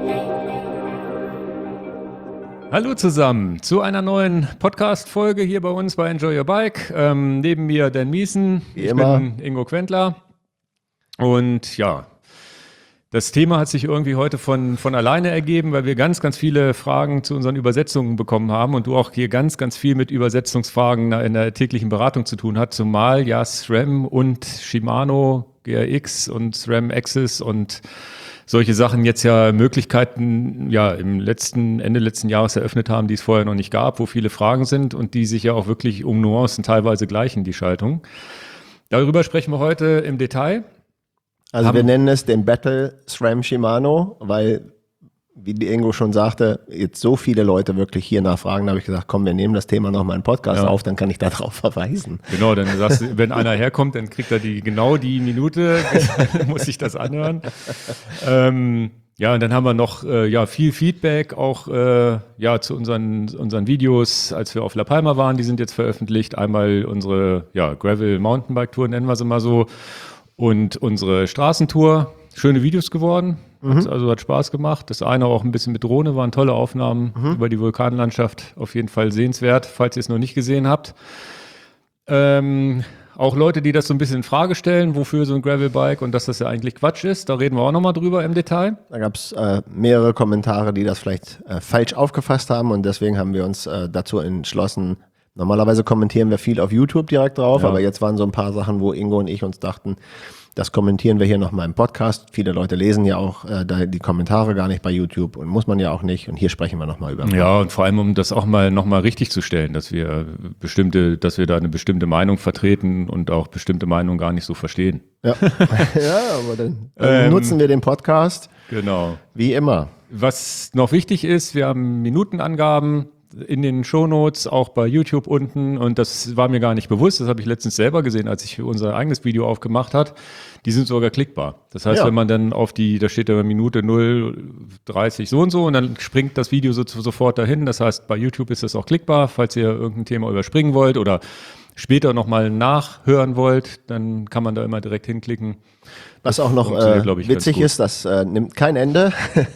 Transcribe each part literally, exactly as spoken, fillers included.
Hallo zusammen zu einer neuen Podcast-Folge hier bei uns bei Enjoy Your Bike. Ähm, neben mir Dan Miesen, Wie ich immer. bin Ingo Quentler. Und ja, das Thema hat sich irgendwie heute von, von alleine ergeben, weil wir ganz, ganz viele Fragen zu unseren Übersetzungen bekommen haben und du auch hier ganz, ganz viel mit Übersetzungsfragen in der täglichen Beratung zu tun hast, zumal ja SRAM und Shimano G R X und SRAM Axis und solche Sachen jetzt ja Möglichkeiten ja im letzten, Ende letzten Jahres eröffnet haben, die es vorher noch nicht gab, wo viele Fragen sind und die sich ja auch wirklich um Nuancen teilweise gleichen, die Schaltung. Darüber sprechen wir heute im Detail. Also Haben- wir nennen es den Battle SRAM Shimano, weil, wie die Ingo schon sagte, jetzt so viele Leute wirklich hier nachfragen, da habe ich gesagt, komm, wir nehmen das Thema nochmal im Podcast Ja. auf, dann kann ich darauf verweisen. Genau, dann sagst du, wenn einer herkommt, dann kriegt er die genau die Minute, muss ich das anhören. Ähm, ja, und dann haben wir noch äh, ja viel Feedback auch äh, ja zu unseren unseren Videos, als wir auf La Palma waren, die sind jetzt veröffentlicht. Einmal unsere ja Gravel Mountainbike Tour, nennen wir sie mal so, und unsere Straßentour. Schöne Videos geworden, hat, also hat Spaß gemacht. Das eine auch ein bisschen mit Drohne, waren tolle Aufnahmen über die Vulkanlandschaft, auf jeden Fall sehenswert, falls ihr es noch nicht gesehen habt. Ähm, auch Leute, die das so ein bisschen in Frage stellen, wofür so ein Gravelbike und dass das ja eigentlich Quatsch ist, da reden wir auch nochmal drüber im Detail. Da gab es äh, mehrere Kommentare, die das vielleicht äh, falsch aufgefasst haben und deswegen haben wir uns äh, dazu entschlossen. Normalerweise kommentieren wir viel auf YouTube direkt drauf, Ja. aber jetzt waren so ein paar Sachen, wo Ingo und ich uns dachten, das kommentieren wir hier nochmal im Podcast. Viele Leute lesen ja auch äh, da die Kommentare gar nicht bei YouTube und muss man ja auch nicht. Und hier sprechen wir nochmal über. Ja, und vor allem, um das auch mal nochmal richtig zu stellen, dass wir bestimmte, dass wir da eine bestimmte Meinung vertreten und auch bestimmte Meinungen gar nicht so verstehen. Ja, ja aber dann, dann Ähm, nutzen wir den Podcast Genau. wie immer. Was noch wichtig ist, wir haben Minutenangaben in den Shownotes, auch bei YouTube unten, und das war mir gar nicht bewusst, das habe ich letztens selber gesehen, als ich unser eigenes Video aufgemacht hat. Die sind sogar klickbar. Das heißt, Ja. wenn man dann auf die, da steht da Minute null dreißig so und so und dann springt das Video so, sofort dahin. Das heißt, bei YouTube ist das auch klickbar, falls ihr irgendein Thema überspringen wollt oder später nochmal nachhören wollt, dann kann man da immer direkt hinklicken. Was auch noch funktioniert, äh, glaub ich, ganz witzig gut. ist, das äh, nimmt kein Ende.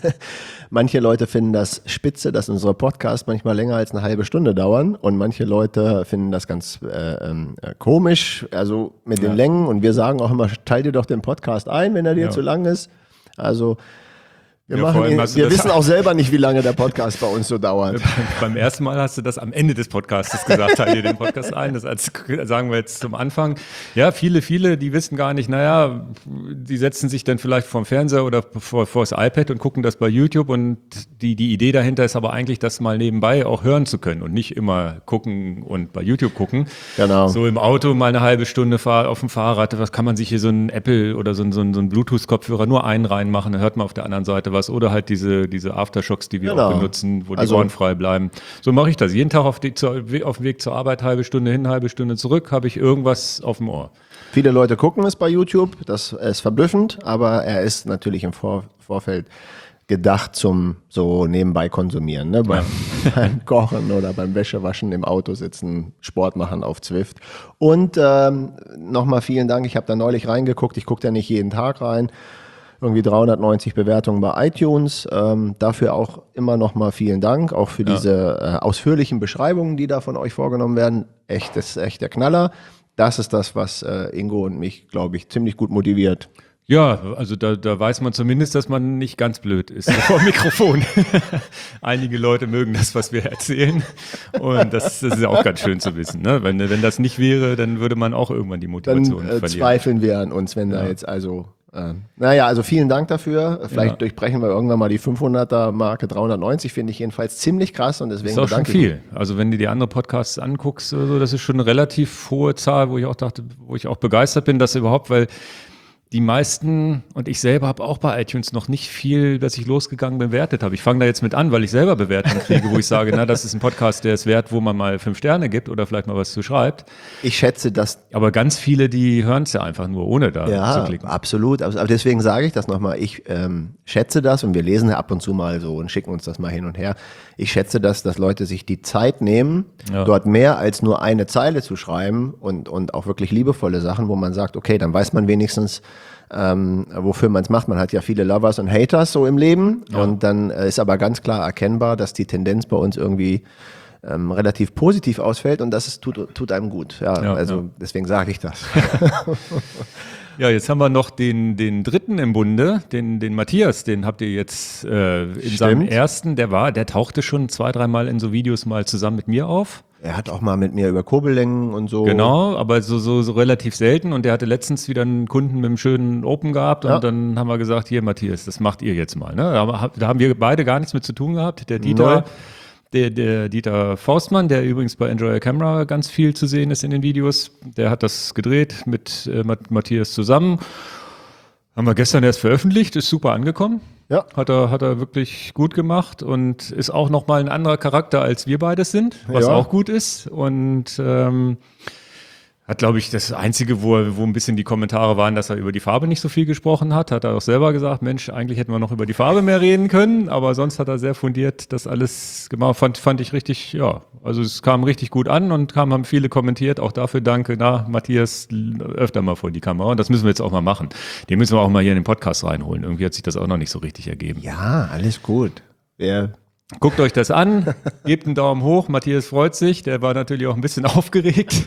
Manche Leute finden das spitze, dass unsere Podcasts manchmal länger als eine halbe Stunde dauern und manche Leute finden das ganz äh, ähm, äh, komisch, also mit den Ja. Längen, und wir sagen auch immer, teil dir doch den Podcast ein, wenn er dir Ja. zu lang ist. Also wir, Ja, machen vor allem ihn, hast du wir das- wissen auch selber nicht, wie lange der Podcast bei uns so dauert. Beim ersten Mal hast du das am Ende des Podcasts gesagt, teile dir den Podcast ein. Das als, sagen wir jetzt zum Anfang. Ja, viele, viele, die wissen gar nicht, naja, die setzen sich dann vielleicht vorm Fernseher oder vor, vor das iPad und gucken das bei YouTube und die, die Idee dahinter ist aber eigentlich, das mal nebenbei auch hören zu können und nicht immer gucken und bei YouTube gucken. Genau. So im Auto mal eine halbe Stunde fahr, auf dem Fahrrad, was kann man sich hier so ein Apple oder so ein, so ein, so ein Bluetooth-Kopfhörer nur einen reinmachen, dann hört man auf der anderen Seite was, oder halt diese, diese Aftershocks, die wir Genau. auch benutzen, wo die Also- Ohren frei bleiben. So mache ich das. Jeden Tag auf, die, zur, auf dem Weg zur Arbeit, halbe Stunde hin, halbe Stunde zurück, habe ich irgendwas auf dem Ohr. Viele Leute gucken es bei YouTube, das ist verblüffend, aber er ist natürlich im Vor Vorfeld gedacht zum so nebenbei konsumieren, ne? Beim, beim Kochen oder beim Wäschewaschen, im Auto sitzen, Sport machen auf Zwift. Und ähm, nochmal vielen Dank, ich habe da neulich reingeguckt, ich gucke da nicht jeden Tag rein, irgendwie dreihundertneunzig Bewertungen bei iTunes, ähm, dafür auch immer nochmal vielen Dank, auch für diese äh, ausführlichen Beschreibungen, die da von euch vorgenommen werden. Echt, das ist echt der Knaller. Das ist das, was äh, Ingo und mich, glaube ich, ziemlich gut motiviert. Ja, also da, da weiß man zumindest, dass man nicht ganz blöd ist vor dem Mikrofon. Einige Leute mögen das, was wir erzählen. Und das, das ist ja auch ganz schön zu wissen. Ne? Wenn, wenn das nicht wäre, dann würde man auch irgendwann die Dann Motivation äh, verlieren. zweifeln wir an uns, wenn da jetzt also, äh, naja, also vielen Dank dafür. Vielleicht Ja. durchbrechen wir irgendwann mal die fünfhunderter-Marke, dreihundertneunzig finde ich jedenfalls ziemlich krass und deswegen Das ist auch schon bedanke ich mich. viel. Also wenn du die anderen Podcasts anguckst, oder so, das ist schon eine relativ hohe Zahl, wo ich auch dachte, wo ich auch begeistert bin, dass überhaupt, weil die meisten, und ich selber habe auch bei iTunes noch nicht viel, dass ich losgegangen bewertet habe. Ich fange da jetzt mit an, weil ich selber Bewertungen kriege, wo ich sage, na, das ist ein Podcast, der ist wert, wo man mal fünf Sterne gibt oder vielleicht mal was zu schreibt. Ich schätze, dass Aber ganz viele, die hören es ja einfach nur, ohne da ja, zu klicken. absolut. Aber deswegen sage ich das nochmal. Ich ähm, schätze das und wir lesen ab und zu mal so und schicken uns das mal hin und her. Ich schätze das, dass Leute sich die Zeit nehmen, Ja. dort mehr als nur eine Zeile zu schreiben und, und auch wirklich liebevolle Sachen, wo man sagt, okay, dann weiß man wenigstens, ähm, wofür man es macht. Man hat ja viele Lovers und Haters so im Leben Ja. und dann äh, ist aber ganz klar erkennbar, dass die Tendenz bei uns irgendwie ähm, relativ positiv ausfällt und das ist, tut, tut einem gut. Ja, Ja, also ja. deswegen sage ich das. Ja, jetzt haben wir noch den, den dritten im Bunde, den, den Matthias, den habt ihr jetzt äh, in Stimmt. seinem ersten, der war, der tauchte schon zwei, dreimal in so Videos mal zusammen mit mir auf. Er hat auch mal mit mir über Kurbellängen und so. Genau, aber so, so, so relativ selten und der hatte letztens wieder einen Kunden mit einem schönen Open gehabt Ja. und dann haben wir gesagt, hier Matthias, das macht ihr jetzt mal. Ne? Da, da haben wir beide gar nichts mit zu tun gehabt. Der Dieter, Null. der, der Dieter Faustmann, der übrigens bei Enjoy Your Camera ganz viel zu sehen ist in den Videos, der hat das gedreht mit äh, Matt- Matthias zusammen. Haben wir gestern erst veröffentlicht, ist super angekommen. Ja. Hat er, hat er wirklich gut gemacht und ist auch nochmal ein anderer Charakter, als wir beides sind, was Ja. auch gut ist. Und ähm, hat, glaube ich, das Einzige, wo, er, wo ein bisschen die Kommentare waren, dass er über die Farbe nicht so viel gesprochen hat, hat er auch selber gesagt, Mensch, eigentlich hätten wir noch über die Farbe mehr reden können, aber sonst hat er sehr fundiert das alles gemacht. Fand, fand ich richtig, ja, also es kam richtig gut an und kam, haben viele kommentiert, auch dafür danke, na, Matthias, öfter mal vor die Kamera und das müssen wir jetzt auch mal machen. Den müssen wir auch mal hier in den Podcast reinholen. Irgendwie hat sich das auch noch nicht so richtig ergeben. Ja, alles gut. Wer Guckt euch das an, gebt einen Daumen hoch. Matthias freut sich, der war natürlich auch ein bisschen aufgeregt.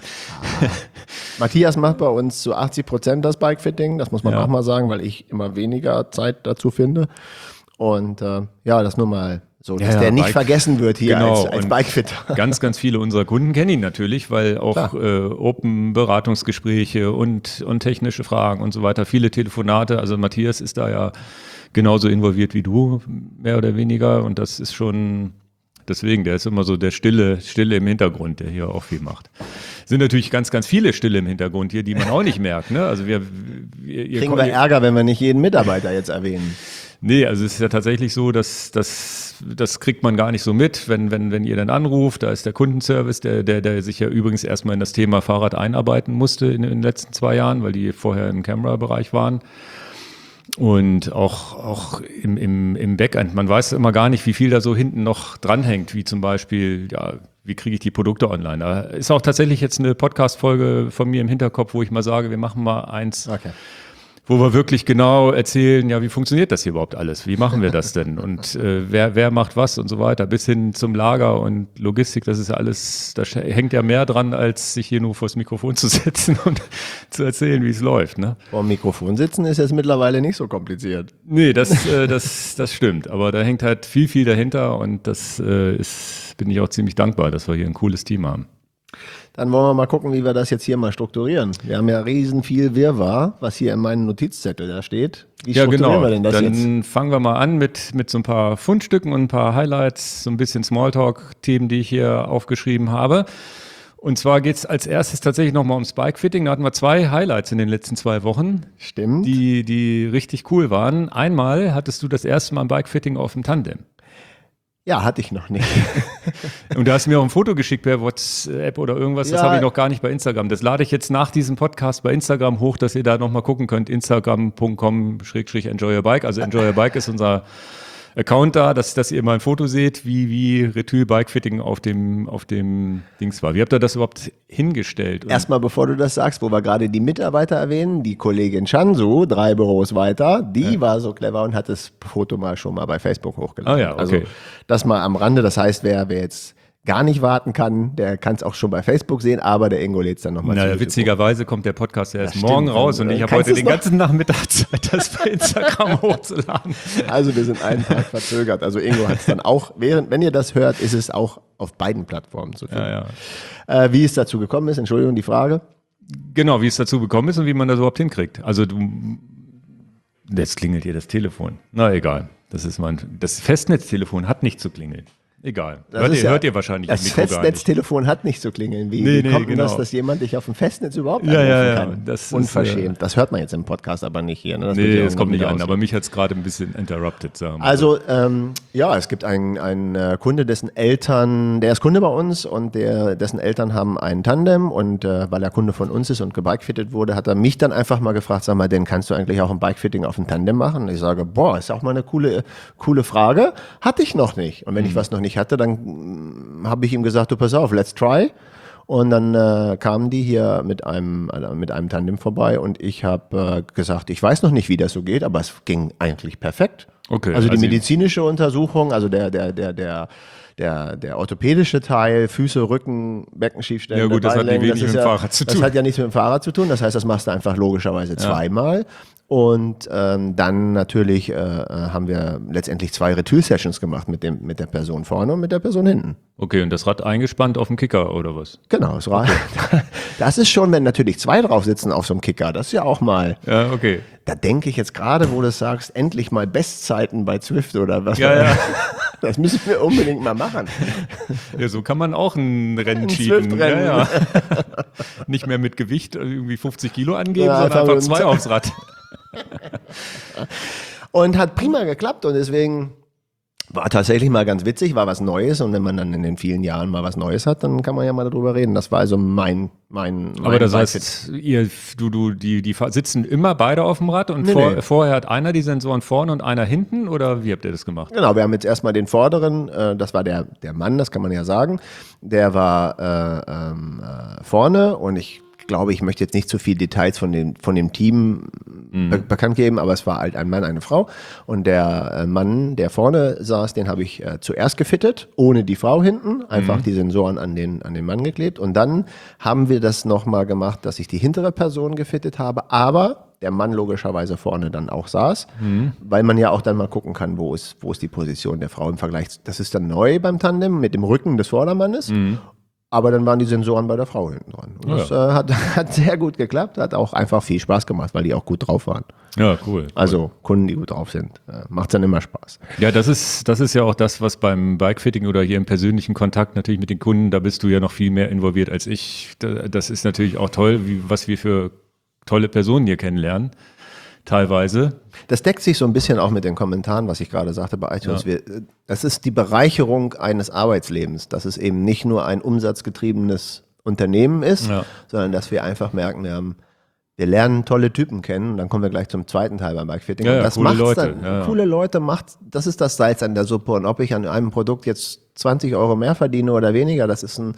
Matthias macht bei uns zu achtzig Prozent das Bikefitting, das muss man Ja. auch mal sagen, weil ich immer weniger Zeit dazu finde. Und äh, ja, das nur mal so, dass Ja, ja, der nicht Bike- vergessen wird hier Genau, als, als und Bikefitter. Ganz, ganz viele unserer Kunden kennen ihn natürlich, weil auch Klar. äh, Open-Beratungsgespräche und, und technische Fragen und so weiter, viele Telefonate. Also Matthias ist da ja genauso involviert wie du, mehr oder weniger. Und das ist schon, deswegen, der ist immer so der Stille, Stille im Hintergrund, der hier auch viel macht. Sind natürlich ganz, ganz viele Stille im Hintergrund hier, die man auch nicht merkt. Ne? Also wir, wir ihr Kriegen kommt- wir Ärger, wenn wir nicht jeden Mitarbeiter jetzt erwähnen. Nee, also es ist ja tatsächlich so, dass das, das kriegt man gar nicht so mit, wenn, wenn, wenn ihr dann anruft, da ist der Kundenservice, der, der, der sich ja übrigens erstmal in das Thema Fahrrad einarbeiten musste in, in den letzten zwei Jahren, weil die vorher im Camera-Bereich waren. Und auch, auch im, im, im Backend, man weiß immer gar nicht, wie viel da so hinten noch dranhängt, wie zum Beispiel, ja, wie kriege ich die Produkte online. Da ist auch tatsächlich jetzt eine Podcast-Folge von mir im Hinterkopf, wo ich mal sage, wir machen mal eins, Okay. wo wir wirklich genau erzählen, ja, wie funktioniert das hier überhaupt alles? Wie machen wir das denn? Und äh, wer, wer macht was und so weiter, bis hin zum Lager und Logistik, das ist ja alles, da sch- hängt ja mehr dran, als sich hier nur vors Mikrofon zu setzen und zu erzählen, wie es läuft. Ne? Vor dem Mikrofon sitzen ist jetzt mittlerweile nicht so kompliziert. Nee, das, äh, das, das stimmt. Aber da hängt halt viel, viel dahinter und das äh, ist, bin ich auch ziemlich dankbar, dass wir hier ein cooles Team haben. Dann wollen wir mal gucken, wie wir das jetzt hier mal strukturieren. Wir haben ja riesen viel Wirrwarr, was hier in meinem Notizzettel da steht. Wie Ja, strukturieren genau. wir denn das Dann jetzt? fangen wir mal an mit, mit so ein paar Fundstücken und ein paar Highlights, so ein bisschen Smalltalk-Themen, die ich hier aufgeschrieben habe. Und zwar geht es als erstes tatsächlich nochmal ums Bikefitting. Da hatten wir zwei Highlights in den letzten zwei Wochen, Stimmt. die, die richtig cool waren. Einmal hattest du das erste Mal ein Bikefitting auf dem Tandem. Ja, hatte ich noch nicht. Und du hast mir auch ein Foto geschickt per WhatsApp oder irgendwas, das Ja. habe ich noch gar nicht bei Instagram. Das lade ich jetzt nach diesem Podcast bei Instagram hoch, dass ihr da nochmal gucken könnt. Instagram punkt com Schrägstrich Enjoy Your Bike. Also Enjoy Your Bike ist unser Account da, dass, dass ihr mal ein Foto seht, wie, wie Retul Bikefitting auf dem, auf dem Dings war. Wie habt ihr das überhaupt hingestellt? Und Erstmal, bevor du das sagst, wo wir gerade die Mitarbeiter erwähnen, die Kollegin Shansu, drei Büros weiter, die war so clever und hat das Foto mal schon mal bei Facebook hochgeladen. Ah ja, okay. Also das mal am Rande. Das heißt, wer, wer jetzt gar nicht warten kann, der kann es auch schon bei Facebook sehen, aber der Ingo lädt es dann nochmal Na, witzigerweise kommt der Podcast ja erst Das morgen stimmt. raus und ich habe Kannst heute du's den noch? ganzen Nachmittag Zeit, das bei Instagram hochzuladen. Also wir sind einen Tag verzögert. Also Ingo hat es dann auch, während, wenn ihr das hört, ist es auch auf beiden Plattformen zu finden. Ja, ja. Äh, wie es dazu gekommen ist, Entschuldigung, die Frage. Genau, wie es dazu gekommen ist und wie man das überhaupt hinkriegt. Also du, jetzt klingelt hier das Telefon. Na egal, das ist mein, das Festnetztelefon hat nicht zu klingeln. Egal, Das hört ist ihr, ja- hört ihr wahrscheinlich Das im Mikro gar nicht. Festnetztelefon hat nicht zu klingeln. Wie, Nee, wie nee, kommt denn das, genau. dass jemand dich auf dem Festnetz überhaupt Ja, anrufen ja, ja, kann? das ist, Unverschämt. Das hört man jetzt im Podcast aber nicht hier. Ne? Das wird Nee, ja das kommt irgendwo nicht an, aus. aber mich hat es gerade ein bisschen interrupted. Sagen wir. Also ähm, ja, es gibt einen, einen äh, Kunde, dessen Eltern, der ist Kunde bei uns und der, dessen Eltern haben einen Tandem und äh, weil er Kunde von uns ist und gebikefittet wurde, hat er mich dann einfach mal gefragt, sag mal, denn kannst du eigentlich auch ein Bikefitting auf dem Tandem machen? Und ich sage, boah, ist auch mal eine coole, coole Frage. Hatte ich noch nicht. Und wenn Mhm. ich was noch nicht hatte, dann mm, habe ich ihm gesagt, du pass auf, let's try. Und dann äh, kamen die hier mit einem, äh, mit einem Tandem vorbei und ich habe äh, gesagt, ich weiß noch nicht, wie das so geht, aber es ging eigentlich perfekt. Okay, also die also- medizinische Untersuchung, also der, der, der, der, der, der orthopädische Teil, Füße, Rücken, Beckenschiefstände, Ja gut, das hat Beinlängen, wenig das ist mit dem ja, Fahrrad zu Das tun. hat ja nichts mit dem Fahrrad zu tun, das heißt, das machst du einfach logischerweise zweimal. Und ähm, dann natürlich äh, haben wir letztendlich zwei Retour-Sessions gemacht mit, dem, mit der Person vorne und mit der Person hinten. Okay, und das Rad eingespannt auf dem Kicker oder was? Genau, das, war, das ist schon, wenn natürlich zwei drauf sitzen auf so einem Kicker, das ist ja auch mal, Ja, okay. da denke ich jetzt gerade, wo du sagst, endlich mal Bestzeiten bei Zwift oder was. Ja, ja. Das müssen wir unbedingt mal machen. Ja, so kann man auch ein Rennen Ein cheaten. Zwift-Rennen. Ja, ja. Nicht mehr mit Gewicht irgendwie fünfzig Kilo angeben, Ja, sondern einfach einfach mit zwei aufs Rad. Und hat prima geklappt und deswegen war tatsächlich mal ganz witzig, war was Neues und wenn man dann in den vielen Jahren mal was Neues hat, dann kann man ja mal darüber reden. Das war also mein, mein, mein Aber das Bikefit. heißt, ihr, du, du, die, die fa- sitzen immer beide auf dem Rad und Nee, vor, nee. vorher hat einer die Sensoren vorne und einer hinten oder wie habt ihr das gemacht? Genau, wir haben jetzt erstmal den vorderen, äh, das war der, der Mann, das kann man ja sagen, der war äh, ähm, äh, vorne und ich glaube, ich möchte jetzt nicht zu viel Details von dem, von dem Team be bekannt geben, aber es war halt ein Mann, eine Frau und der äh, Mann, der vorne saß, den habe ich äh, zuerst gefittet, ohne die Frau hinten, einfach die Sensoren an den, an den Mann geklebt und dann haben wir das nochmal gemacht, dass ich die hintere Person gefittet habe, aber der Mann logischerweise vorne dann auch saß, weil man ja auch dann mal gucken kann, wo ist, wo ist die Position der Frau im Vergleich. zu- Das ist dann neu beim Tandem mit dem Rücken des Vordermannes. Aber dann waren die Sensoren bei der Frau hinten dran. Und das äh, hat, hat sehr gut geklappt, hat auch einfach viel Spaß gemacht, weil die auch gut drauf waren. Ja, cool. Also Kunden, die gut drauf sind, äh, macht dann immer Spaß. Ja, das ist, das ist ja auch das, was beim Bikefitting oder hier im persönlichen Kontakt natürlich mit den Kunden, da bist du ja noch viel mehr involviert als ich. Da- Das ist natürlich auch toll, wie, was wir für tolle Personen hier kennenlernen, teilweise. Das deckt sich so ein bisschen auch mit den Kommentaren, was ich gerade sagte bei iTunes. Ja. Wir, äh, das ist die Bereicherung eines Arbeitslebens, dass es eben nicht nur ein umsatzgetriebenes Unternehmen ist, Ja. sondern dass wir einfach merken, wir haben wir lernen tolle Typen kennen und dann kommen wir gleich zum zweiten Teil beim Bikefitting. Ja, und ja, das coole macht's Leute, dann, ja, ja. coole Leute macht, das ist das Salz an der Suppe und ob ich an einem Produkt jetzt zwanzig Euro mehr verdiene oder weniger, das ist ein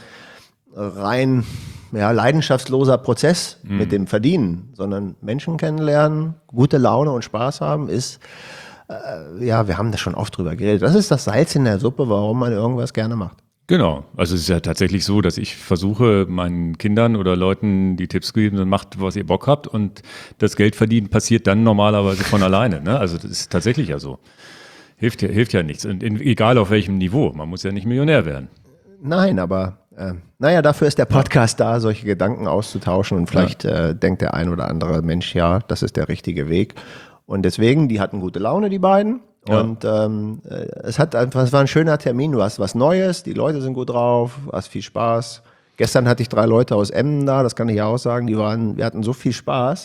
rein ja, leidenschaftsloser Prozess Mhm. mit dem Verdienen, sondern Menschen kennenlernen, gute Laune und Spaß haben, ist, äh, ja, wir haben da schon oft drüber geredet. Das ist das Salz in der Suppe, warum man irgendwas gerne macht. Genau. Also es ist ja tatsächlich so, dass ich versuche, meinen Kindern oder Leuten die Tipps geben, dann macht, was ihr Bock habt und das Geld verdienen passiert dann normalerweise von alleine. Ne? Also das ist tatsächlich ja so. Hilft ja, hilft ja nichts. Und in, egal auf welchem Niveau. Man muss ja nicht Millionär werden. Nein, aber äh, naja, dafür ist der Podcast da, solche Gedanken auszutauschen und vielleicht äh, denkt der ein oder andere Mensch, ja, das ist der richtige Weg. Und deswegen, die hatten gute Laune, die beiden. Ja. Und ähm, äh, es hat einfach, es war ein schöner Termin. Du hast was Neues, die Leute sind gut drauf, hast viel Spaß. Gestern hatte ich drei Leute aus Emmen da, das kann ich ja auch sagen, die waren, wir hatten so viel Spaß.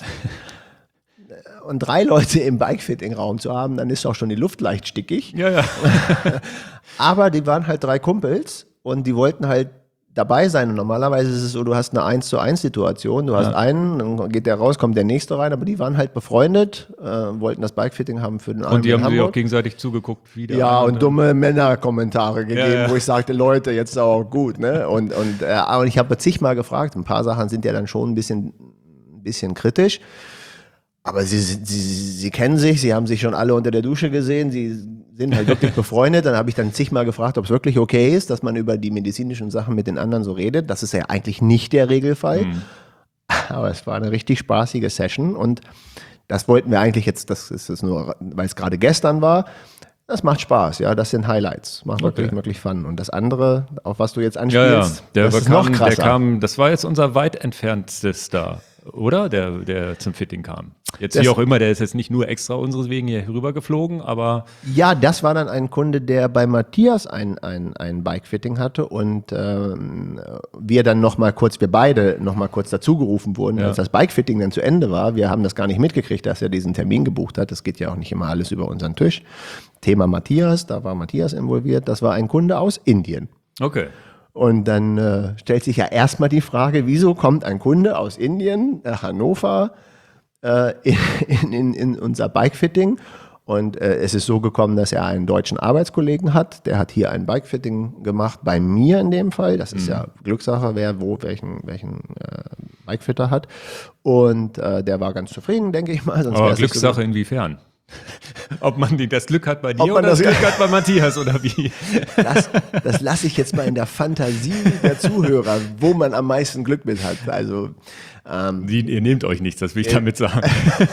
Und drei Leute im Bikefitting-Raum zu haben, dann ist auch schon die Luft leicht stickig. Ja, ja. Aber die waren halt drei Kumpels und die wollten halt dabei sein. Und normalerweise ist es so, du hast eine eins zu eins Situation, du hast Ja. einen, dann geht der raus, kommt der nächste rein, aber die waren halt befreundet, äh, wollten das Bikefitting haben für den Ironman Und die haben sich auch Hamburg. gegenseitig zugeguckt. Wie der Ja, eine- und dumme Männerkommentare gegeben, Ja, ja. wo ich sagte, Leute, jetzt ist auch gut, ne? Und, und, äh, und ich habe zigmal gefragt, ein paar Sachen sind ja dann schon ein bisschen, ein bisschen kritisch. Aber sie, sie, sie kennen sich, sie haben sich schon alle unter der Dusche gesehen, sie sind halt wirklich befreundet. Dann habe ich dann zigmal gefragt, ob es wirklich okay ist, dass man über die medizinischen Sachen mit den anderen so redet. Das ist ja eigentlich nicht der Regelfall. Mhm. Aber es war eine richtig spaßige Session und das wollten wir eigentlich jetzt, das ist es nur, weil es gerade gestern war. Das macht Spaß, ja, das sind Highlights. Macht wirklich, Okay. wirklich Fun. Und das andere, auf was du jetzt Ja, anspielst, ja. Der, das ist kam, noch der krasser. kam, das war jetzt unser weit entferntestes Star, oder? Der, der zum Fitting kam. Jetzt Das- wie auch immer, der ist jetzt nicht nur extra unseres wegen hier rüber geflogen, aber Ja, das war dann ein Kunde, der bei Matthias ein, ein, ein Bike-Fitting hatte und ähm, wir dann nochmal kurz, wir beide nochmal kurz dazugerufen wurden, Ja. als das Bike-Fitting dann zu Ende war. Wir haben das gar nicht mitgekriegt, dass er diesen Termin gebucht hat. Das geht ja auch nicht immer alles über unseren Tisch. Thema Matthias, da war Matthias involviert. Das war ein Kunde aus Indien. okay. Und dann äh, stellt sich ja erstmal die Frage, wieso kommt ein Kunde aus Indien nach Hannover äh, in, in, in unser Bikefitting Und äh, es ist so gekommen, dass er einen deutschen Arbeitskollegen hat, der hat hier ein Bikefitting gemacht, bei mir in dem Fall. Das ist mhm. ja Glückssache, wer wo welchen, welchen äh, Bikefitter hat. Und äh, der war ganz zufrieden, denke ich mal. Sonst Aber Glückssache so inwiefern? Ob man das Glück hat bei dir oder das, das Glück hat bei Matthias oder wie? Das, das lasse ich jetzt mal in der Fantasie der Zuhörer, wo man am meisten Glück mit hat. Also ähm, Sie, ihr nehmt euch nichts, das will ich äh, damit sagen.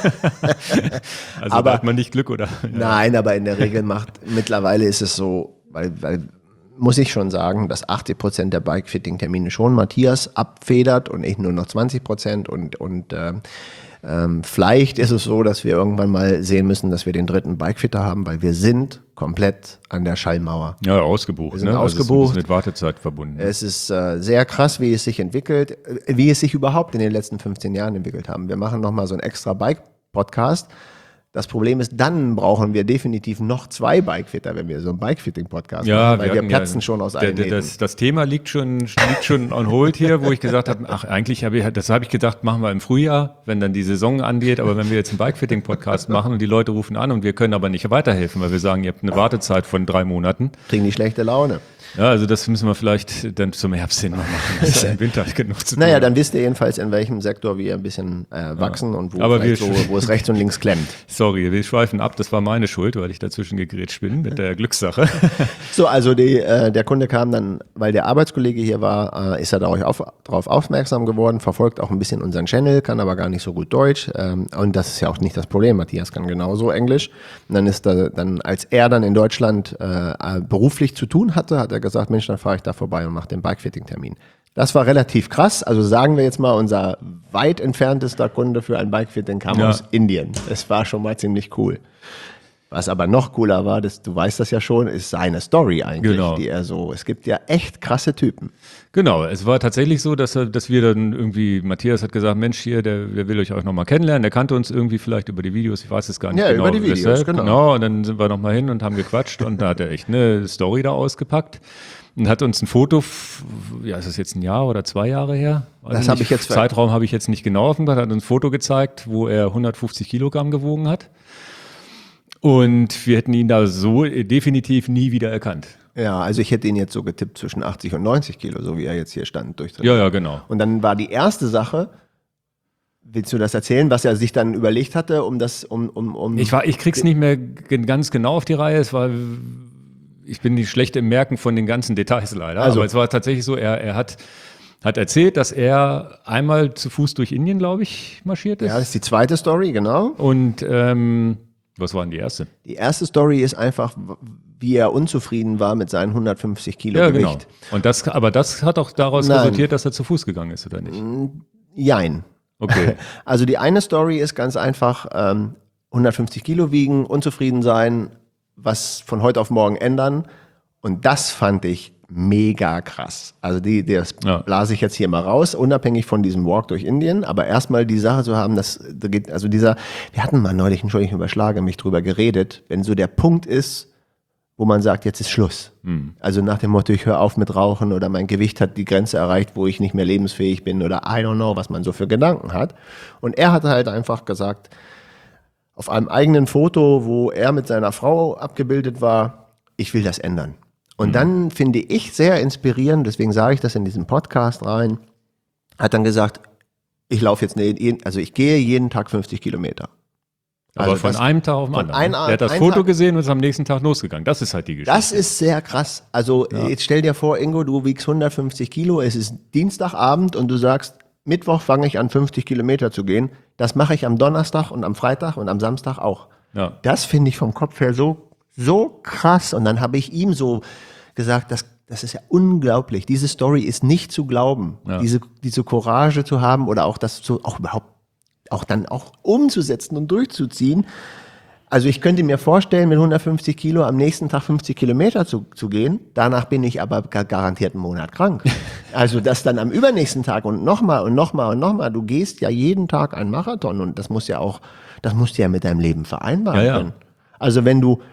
Also aber, hat man nicht Glück, oder? Ja. Nein, aber in der Regel macht, mittlerweile ist es so, weil, weil muss ich schon sagen, dass achtzig Prozent der Bikefitting-Termine schon Matthias abfedert und ich nur noch zwanzig Prozent und, und äh, Ähm, vielleicht ist es so, dass wir irgendwann mal sehen müssen, dass wir den dritten Bikefitter haben, weil wir sind komplett an der Schallmauer. Ja, ausgebucht. Wir sind ne? ausgebucht. Also es ist mit Wartezeit verbunden. Es ist äh, sehr krass, wie es sich entwickelt, äh, wie es sich überhaupt in den letzten fünfzehn Jahren entwickelt haben. Wir machen nochmal so einen extra Bike-Podcast. Das Problem ist, dann brauchen wir definitiv noch zwei Bikefitter, wenn wir so einen Bikefitting-Podcast ja, machen, weil wir, wir platzen ja, schon aus der, allen der, das, das Thema liegt schon, liegt schon on hold hier, wo ich gesagt habe, ach, eigentlich habe ich, das habe ich gedacht, machen wir im Frühjahr, wenn dann die Saison angeht, aber wenn wir jetzt einen Bikefitting-Podcast machen und die Leute rufen an und wir können aber nicht weiterhelfen, weil wir sagen, ihr habt eine Wartezeit von drei Monaten. Kriegen die schlechte Laune. Ja, also das müssen wir vielleicht dann zum Herbst hin noch machen. Das ist im Winter genug zu tun. Naja, dann wisst ihr jedenfalls, in welchem Sektor wir ein bisschen äh, wachsen ja. und wo, Aber wir so, wo es rechts und links klemmt. Sorry, wir schweifen ab. Das war meine Schuld, weil ich dazwischen gegrätscht bin mit der Glückssache. So, also die, äh, der Kunde kam dann, weil der Arbeitskollege hier war, äh, ist er darauf auf, darauf aufmerksam geworden, verfolgt auch ein bisschen unseren Channel, kann aber gar nicht so gut Deutsch. Ähm, und das ist ja auch nicht das Problem. Matthias kann genauso Englisch. Und dann ist er dann, als er dann in Deutschland äh, beruflich zu tun hatte, hat er gesagt, Mensch, dann fahre ich da vorbei und mache den Bikefitting-Termin. Das war relativ krass. Also sagen wir jetzt mal, unser weit entferntester Kunde für ein Bikefitting kam ja. aus Indien. Das war schon mal ziemlich cool. Was aber noch cooler war, das, du weißt das ja schon, ist seine Story eigentlich, genau. die er so, es gibt ja echt krasse Typen. Genau, es war tatsächlich so, dass, er, dass wir dann irgendwie, Matthias hat gesagt, Mensch, hier, der, der will euch auch nochmal kennenlernen, der kannte uns irgendwie vielleicht über die Videos, ich weiß es gar nicht ja, genau. Ja, über die Videos, weshalb. genau. Genau, und dann sind wir nochmal hin und haben gequatscht und da hat er echt eine Story da ausgepackt. Und hat uns ein Foto, ja, ist das jetzt ein Jahr oder zwei Jahre her? Also das habe ich jetzt. Zeitraum habe ich jetzt nicht genau offenbart, hat uns ein Foto gezeigt, wo er hundertfünfzig Kilogramm gewogen hat. Und wir hätten ihn da so definitiv nie wieder erkannt. Ja, also ich hätte ihn jetzt so getippt zwischen achtzig und neunzig Kilo, so wie er jetzt hier stand. Durch ja, ja, genau. Und dann war die erste Sache, willst du das erzählen, was er sich dann überlegt hatte, um das, um, um, um. Ich war, ich krieg's nicht mehr ganz genau auf die Reihe, es war, ich bin nicht schlecht im Merken von den ganzen Details leider, also. aber es war tatsächlich so, er, er hat, hat erzählt, dass er einmal zu Fuß durch Indien, glaube ich, marschiert ist. Ja, das ist die zweite Story, genau. Und, ähm, was war denn die erste? Die erste Story ist einfach, wie er unzufrieden war mit seinen hundertfünfzig Kilo ja, Gewicht. Genau. Und das, aber das hat auch daraus Nein. resultiert, dass er zu Fuß gegangen ist, oder nicht? Jein. Okay. Also die eine Story ist ganz einfach, ähm, hundertfünfzig Kilo wiegen, unzufrieden sein, was von heute auf morgen ändern. Und das fand ich mega krass. Also die, das ja. blase ich jetzt hier mal raus, unabhängig von diesem Walk durch Indien, aber erstmal die Sache zu haben, dass, also dieser, wir hatten mal neulich, Entschuldigung, überschlage mich drüber geredet, wenn so der Punkt ist, wo man sagt, jetzt ist Schluss. Hm. Also nach dem Motto, ich höre auf mit Rauchen oder mein Gewicht hat die Grenze erreicht, wo ich nicht mehr lebensfähig bin oder I don't know, was man so für Gedanken hat. Und er hatte halt einfach gesagt, auf einem eigenen Foto, wo er mit seiner Frau abgebildet war, ich will das ändern. Und dann finde ich sehr inspirierend, deswegen sage ich das in diesen Podcast rein, hat dann gesagt, ich laufe jetzt, also ich gehe jeden Tag fünfzig Kilometer. Aber also von das, einem Tag auf den anderen. Ein, er hat das Foto Tag, gesehen und ist am nächsten Tag losgegangen. Das ist halt die Geschichte. Das ist sehr krass. Also ja. Jetzt stell dir vor, Ingo, du wiegst hundertfünfzig Kilo, es ist Dienstagabend und du sagst, Mittwoch fange ich an, fünfzig Kilometer zu gehen. Das mache ich am Donnerstag und am Freitag und am Samstag auch. Ja. Das finde ich vom Kopf her so, so krass. Und dann habe ich ihm so gesagt, das, das ist ja unglaublich. Diese Story ist nicht zu glauben. Ja. Diese, diese Courage zu haben oder auch das zu, auch überhaupt, auch dann auch umzusetzen und durchzuziehen. Also ich könnte mir vorstellen, mit hundertfünfzig Kilo am nächsten Tag fünfzig Kilometer zu, zu gehen. Danach bin ich aber garantiert einen Monat krank. Also das dann am übernächsten Tag und nochmal und nochmal und nochmal. Du gehst ja jeden Tag einen Marathon und das muss ja auch, das musst du ja mit deinem Leben vereinbaren ja, können. Ja. Also wenn du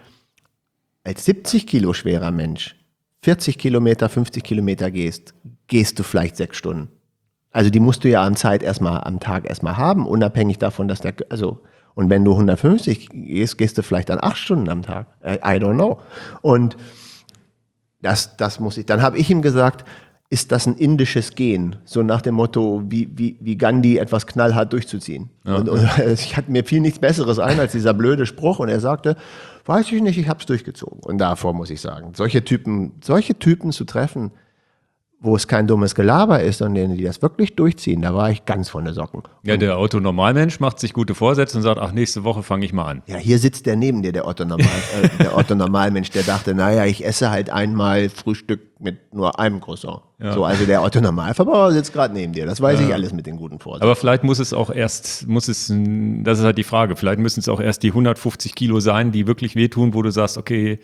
als siebzig Kilo schwerer Mensch vierzig Kilometer, fünfzig Kilometer gehst, gehst du vielleicht sechs Stunden. Also die musst du ja am Zeit erstmal, am Tag erstmal haben, unabhängig davon, dass der, also, Und wenn du hundertfünfzig gehst, gehst du vielleicht dann acht Stunden am Tag. I, I don't know. Und das, das muss ich, dann habe ich ihm gesagt, ist das ein indisches Gen? So nach dem Motto, wie, wie, wie Gandhi etwas knallhart durchzuziehen. Ja. Und, und ich hatte mir viel nichts Besseres ein als dieser blöde Spruch. Und er sagte, weiß ich nicht, ich habe es durchgezogen. Und davor muss ich sagen, solche Typen, solche Typen zu treffen, wo es kein dummes Gelaber ist, sondern die das wirklich durchziehen, da war ich ganz von den Socken. Ja, der Otto-Normalmensch macht sich gute Vorsätze und sagt, ach, nächste Woche fange ich mal an. Ja, hier sitzt der neben dir, der Otto-Normal, äh, der Otto-Normalmensch, der dachte, naja, ich esse halt einmal Frühstück mit nur einem Croissant. Ja. So, also der Otto-Normalverbraucher sitzt gerade neben dir. Das weiß ja. ich alles mit den guten Vorsätzen. Aber vielleicht muss es auch erst, muss es, das ist halt die Frage, vielleicht müssen es auch erst die hundertfünfzig Kilo sein, die wirklich wehtun, wo du sagst, okay,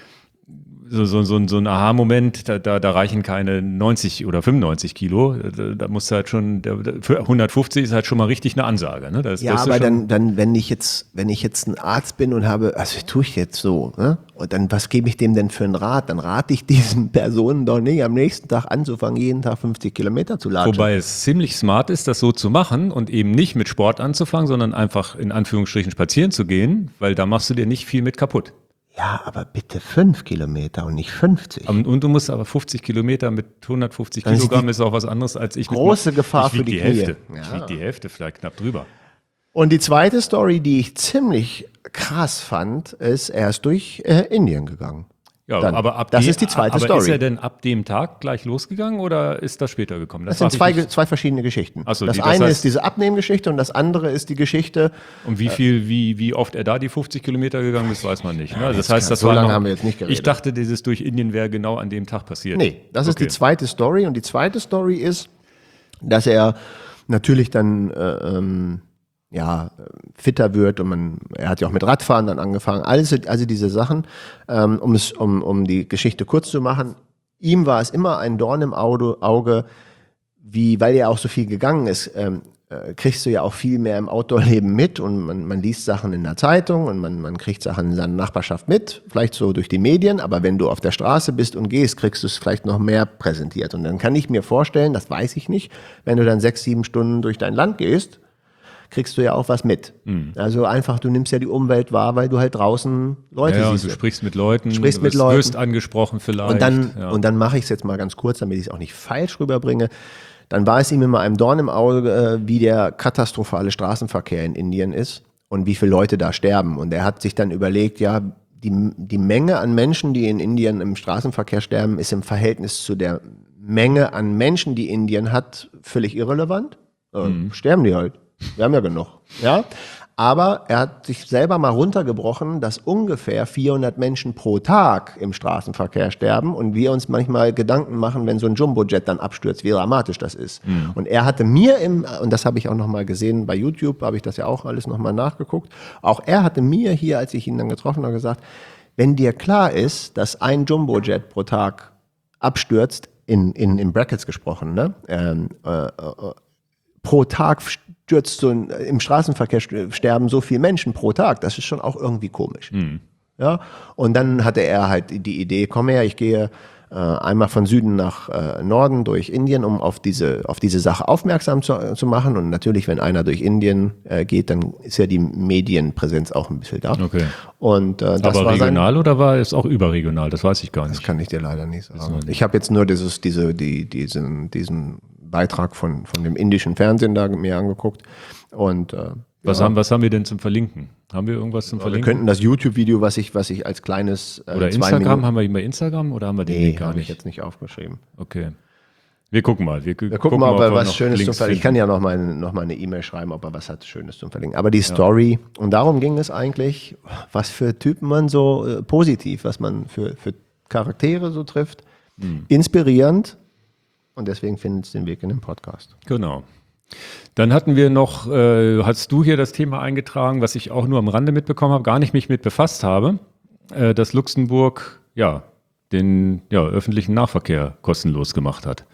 So, so, so, so ein Aha-Moment, da, da, da reichen keine neunzig oder fünfundneunzig Kilo. Da, da musst du halt schon, der, für hundertfünfzig ist halt schon mal richtig eine Ansage. Ne? Das, ja, das aber ist dann, dann, wenn ich jetzt, wenn ich jetzt ein Arzt bin und habe, also tue ich jetzt so, ne? Und dann, was gebe ich dem denn für einen Rat? Dann rate ich diesen Personen doch nicht, am nächsten Tag anzufangen, jeden Tag fünfzig Kilometer zu latschen. Wobei es ziemlich smart ist, das so zu machen und eben nicht mit Sport anzufangen, sondern einfach in Anführungsstrichen spazieren zu gehen, weil da machst du dir nicht viel mit kaputt. Ja, aber bitte fünf Kilometer und nicht fünfzig. Und, und du musst aber fünfzig Kilometer mit hundertfünfzig Kilogramm ist auch was anderes als ich. Große mit, Gefahr ich wieg für die die Knie. Hälfte. Ja. Ich wieg die Hälfte, vielleicht knapp drüber. Und die zweite Story, die ich ziemlich krass fand, ist, er ist durch äh, Indien gegangen. Ja, Dann, aber ab das die, ist die zweite aber Story. Ist er denn ab dem Tag gleich losgegangen oder ist das später gekommen? Das, das sind zwei, zwei verschiedene Geschichten. Ach so, das die, eine das heißt, ist diese Abnehmgeschichte und das andere ist die Geschichte. Und wie viel, wie, wie oft er da die fünfzig Kilometer gegangen ist, weiß man nicht. Ne? Also das heißt, das so war lange noch, haben wir jetzt nicht geredet. Ich dachte, dieses durch Indien wäre genau an dem Tag passiert. Nee, das ist okay. die zweite Story. Und die zweite Story ist, dass er natürlich dann äh, ähm, ja, fitter wird und man, er hat ja auch mit Radfahren dann angefangen, also, also diese Sachen, ähm, um, es, um, um die Geschichte kurz zu machen, ihm war es immer ein Dorn im Auge, Auge wie, weil er auch so viel gegangen ist, ähm, äh, kriegst du ja auch viel mehr im Outdoor-Leben mit und man, man liest Sachen in der Zeitung und man, man kriegt Sachen in seiner Nachbarschaft mit, vielleicht so durch die Medien, aber wenn du auf der Straße bist und gehst, kriegst du es vielleicht noch mehr präsentiert und dann kann ich mir vorstellen, das weiß ich nicht, wenn du dann sechs, sieben Stunden durch dein Land gehst, kriegst du ja auch was mit. Mhm. Also einfach, du nimmst ja die Umwelt wahr, weil du halt draußen Leute ja, siehst. Du sprichst mit Leuten, sprichst du mit wirst, Leuten. wirst angesprochen vielleicht. Und dann, ja. und dann mache ich es jetzt mal ganz kurz, damit ich es auch nicht falsch rüberbringe. Dann war es ihm immer ein Dorn im Auge, wie der katastrophale Straßenverkehr in Indien ist und wie viele Leute da sterben. Und er hat sich dann überlegt, ja, die, die Menge an Menschen, die in Indien im Straßenverkehr sterben, ist im Verhältnis zu der Menge an Menschen, die Indien hat, völlig irrelevant. Äh, mhm. Sterben die halt. Wir haben ja genug. Ja? Aber er hat sich selber mal runtergebrochen, dass ungefähr vierhundert Menschen pro Tag im Straßenverkehr sterben und wir uns manchmal Gedanken machen, wenn so ein Jumbojet dann abstürzt, wie dramatisch das ist. Mhm. Und er hatte mir im, und das habe ich auch nochmal gesehen bei YouTube, habe ich das ja auch alles nochmal nachgeguckt, auch er hatte mir hier, als ich ihn dann getroffen habe, gesagt, wenn dir klar ist, dass ein Jumbojet pro Tag abstürzt, in, in, in Brackets gesprochen, ne? Ähm, äh, äh, pro Tag stürzt so ein, im Straßenverkehr sterben so viele Menschen pro Tag. Das ist schon auch irgendwie komisch. Mhm. Ja? Und dann hatte er halt die Idee, komm her, ich gehe äh, einmal von Süden nach äh, Norden durch Indien, um auf diese, auf diese Sache aufmerksam zu, zu machen. Und natürlich, wenn einer durch Indien äh, geht, dann ist ja die Medienpräsenz auch ein bisschen da. Okay. Und, äh, das Aber war regional sein, oder war es auch überregional? Das weiß ich gar nicht. Das kann ich dir leider nicht sagen. Nicht. Ich habe jetzt nur dieses, diese, die, diesen, diesen Beitrag von, von dem indischen Fernsehen da mir angeguckt. Und äh, was, ja. haben, was haben wir denn zum Verlinken? Haben wir irgendwas zum ja, Verlinken? Wir könnten das YouTube-Video, was ich, was ich als kleines äh, Oder Instagram, Minuten, haben wir ihn bei Instagram oder haben wir den nee, gar habe nicht? ich jetzt nicht aufgeschrieben. Okay. Wir gucken mal. Wir, wir gucken, gucken mal, ob er was Schönes zum Verlinken. Ich kann ja noch mal, noch mal eine E-Mail schreiben, ob er was hat Schönes zum Verlinken. Aber die ja. Story, und darum ging es eigentlich, was für Typen man so äh, positiv, was man für, für Charaktere so trifft. Hm. Inspirierend. Und deswegen findet es den Weg in den Podcast. Genau. Dann hatten wir noch, äh, hast du hier das Thema eingetragen, was ich auch nur am Rande mitbekommen habe, gar nicht mich mit befasst habe, äh, dass Luxemburg ja den ja, öffentlichen Nahverkehr kostenlos gemacht hat.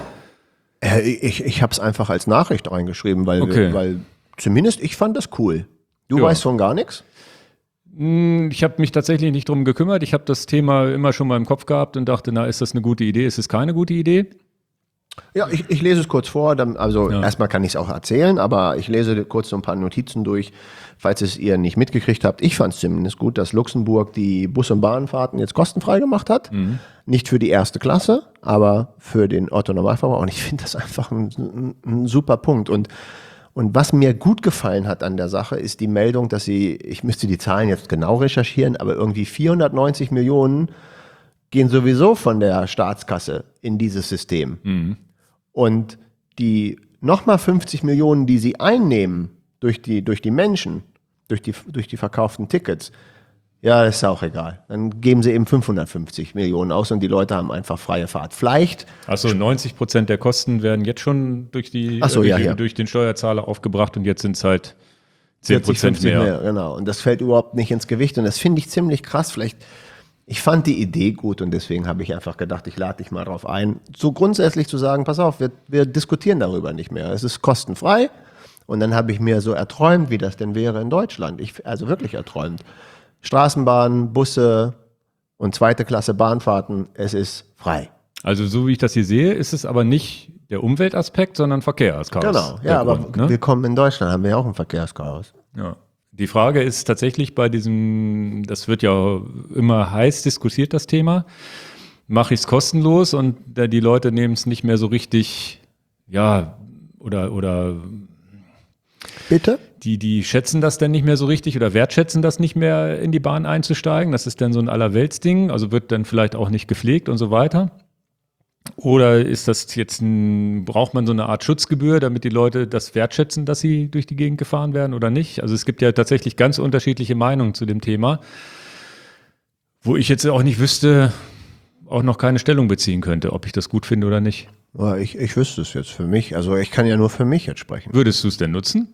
Äh, ich ich habe es einfach als Nachricht reingeschrieben, weil, okay. weil zumindest ich fand das cool. Du ja. weißt von gar nichts? Ich habe mich tatsächlich nicht drum gekümmert. Ich habe das Thema immer schon mal im Kopf gehabt und dachte, na, ist das eine gute Idee, ist es keine gute Idee? Ja, ich, ich lese es kurz vor. Dann, also Ja. erstmal kann ich es auch erzählen, aber ich lese kurz so ein paar Notizen durch, falls es ihr nicht mitgekriegt habt. Ich fand es zumindest gut, dass Luxemburg die Bus- und Bahnfahrten jetzt kostenfrei gemacht hat. Mhm. Nicht für die erste Klasse, aber für den Otto-Normalverbraucher. Und ich finde das einfach ein, ein, ein super Punkt. Und Und was mir gut gefallen hat an der Sache, ist die Meldung, dass sie, ich müsste die Zahlen jetzt genau recherchieren, aber irgendwie vierhundertneunzig Millionen gehen sowieso von der Staatskasse in dieses System. Mhm. Und die nochmal fünfzig Millionen, die sie einnehmen durch die, durch die Menschen, durch die, durch die verkauften Tickets, ja, ist auch egal. Dann geben sie eben fünfhundertfünfzig Millionen aus und die Leute haben einfach freie Fahrt. Vielleicht. Also neunzig Prozent der Kosten werden jetzt schon durch, die, Ach so, äh, durch, ja, die, ja. durch den Steuerzahler aufgebracht und jetzt sind es halt zehn vierzig, Prozent fünfzig mehr. mehr. Genau. Und das fällt überhaupt nicht ins Gewicht. Und das finde ich ziemlich krass. Vielleicht, ich fand die Idee gut und deswegen habe ich einfach gedacht, ich lade dich mal drauf ein, so grundsätzlich zu sagen, pass auf, wir, wir diskutieren darüber nicht mehr. Es ist kostenfrei. Und dann habe ich mir so erträumt, wie das denn wäre in Deutschland. Ich, also wirklich erträumt. Straßenbahnen, Busse und zweite Klasse Bahnfahrten, es ist frei. Also so wie ich das hier sehe, ist es aber nicht der Umweltaspekt, sondern Verkehrschaos. Genau, der ja, aber Grund, ne? willkommen in Deutschland, haben wir ja auch ein Verkehrschaos. Ja. Die Frage ist tatsächlich bei diesem, das wird ja immer heiß diskutiert, das Thema, mache ich es kostenlos und die Leute nehmen es nicht mehr so richtig, ja, oder, oder Bitte? Die, die schätzen das dann nicht mehr so richtig oder wertschätzen das nicht mehr, in die Bahn einzusteigen. Das ist dann so ein Allerweltsding, also wird dann vielleicht auch nicht gepflegt und so weiter. Oder ist das jetzt ein, braucht man so eine Art Schutzgebühr, damit die Leute das wertschätzen, dass sie durch die Gegend gefahren werden oder nicht? Also es gibt ja tatsächlich ganz unterschiedliche Meinungen zu dem Thema, wo ich jetzt auch nicht wüsste, auch noch keine Stellung beziehen könnte, ob ich das gut finde oder nicht. Ja, ich, ich wüsste es jetzt für mich. Also ich kann ja nur für mich jetzt sprechen. Würdest du es denn nutzen?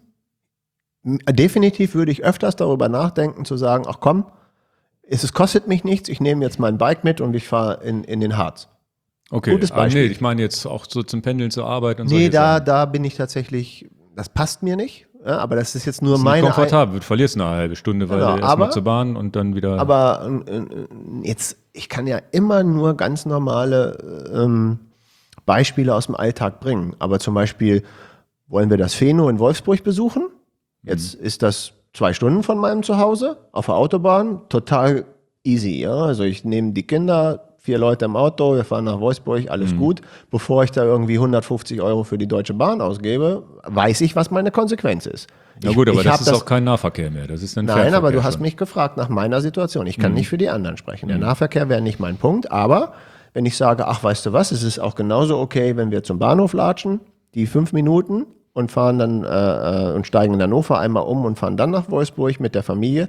Definitiv würde ich öfters darüber nachdenken, zu sagen, ach komm, es, es kostet mich nichts, ich nehme jetzt mein Bike mit und ich fahre in, in den Harz. Okay, Gutes Beispiel. Ah, nee, ich meine jetzt auch so zum Pendeln zur Arbeit und so. Nee, da, da bin ich tatsächlich, das passt mir nicht, ja, aber das ist jetzt nur das ist meine... nicht komfortabel, du verlierst eine halbe Stunde, weil Genau, du erstmal aber- zur Bahn und dann wieder... Aber äh, jetzt, ich kann ja immer nur ganz normale ähm, Beispiele aus dem Alltag bringen. Aber zum Beispiel wollen wir das Pheno in Wolfsburg besuchen. Jetzt ist das zwei Stunden von meinem Zuhause auf der Autobahn. Total easy, ja. Also ich nehme die Kinder, vier Leute im Auto, wir fahren nach Wolfsburg, alles Mhm. gut. Bevor ich da irgendwie hundertfünfzig Euro für die Deutsche Bahn ausgebe, weiß ich, was meine Konsequenz ist. Na Ich- gut, aber ich das hab ist auch kein Nahverkehr mehr, das ist ein Nein, aber du hast schon. mich gefragt nach meiner Situation. Ich kann nicht für die anderen sprechen. Der Nahverkehr wäre nicht mein Punkt, aber wenn ich sage, ach, weißt du was, es ist auch genauso okay, wenn wir zum Bahnhof latschen, die fünf Minuten und fahren dann äh, äh, und steigen in Hannover einmal um und fahren dann nach Wolfsburg mit der Familie.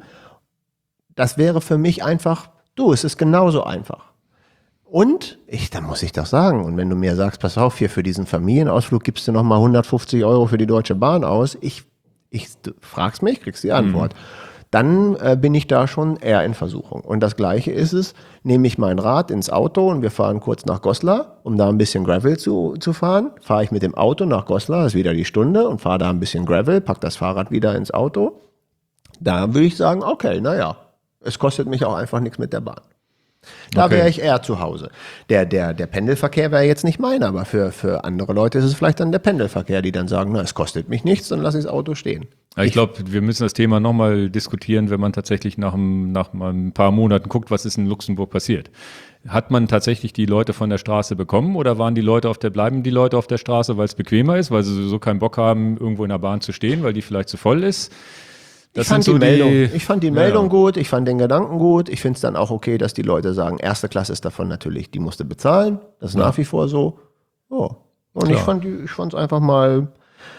Das wäre für mich einfach, du, es ist genauso einfach. Und, ich, da muss ich doch sagen, und wenn du mir sagst, pass auf, hier für diesen Familienausflug gibst du nochmal hundertfünfzig Euro für die Deutsche Bahn aus, ich, ich du fragst mich, kriegst die Antwort. Dann äh, bin ich da schon eher in Versuchung. Und das Gleiche ist es, nehme ich mein Rad ins Auto und wir fahren kurz nach Goslar, um da ein bisschen Gravel zu, zu fahren. Fahre ich mit dem Auto nach Goslar, ist wieder die Stunde, und fahre da ein bisschen Gravel, pack das Fahrrad wieder ins Auto. Da würde ich sagen, okay, naja, es kostet mich auch einfach nichts mit der Bahn. Da Okay. wäre ich eher zu Hause. Der, der, der Pendelverkehr wäre jetzt nicht meiner, aber für, für andere Leute ist es vielleicht dann der Pendelverkehr, die dann sagen, na, es kostet mich nichts, dann lasse ich das Auto stehen. Ja, ich glaube, wir müssen das Thema nochmal diskutieren, wenn man tatsächlich nach, einem, nach mal ein paar Monaten guckt, was ist in Luxemburg passiert. Hat man tatsächlich die Leute von der Straße bekommen oder waren die Leute auf der, bleiben die Leute auf der Straße, weil es bequemer ist, weil sie sowieso keinen Bock haben, irgendwo in der Bahn zu stehen, weil die vielleicht zu voll ist? Das Ich fand, sind die so Meldung, die, ich fand die Ja, Meldung ja. gut, ich fand den Gedanken gut. Ich finde es dann auch okay, dass die Leute sagen, erste Klasse ist davon natürlich, die musste bezahlen. Das ist Ja. nach wie vor so. Oh. Und Klar. ich fand die- ich fand es einfach mal,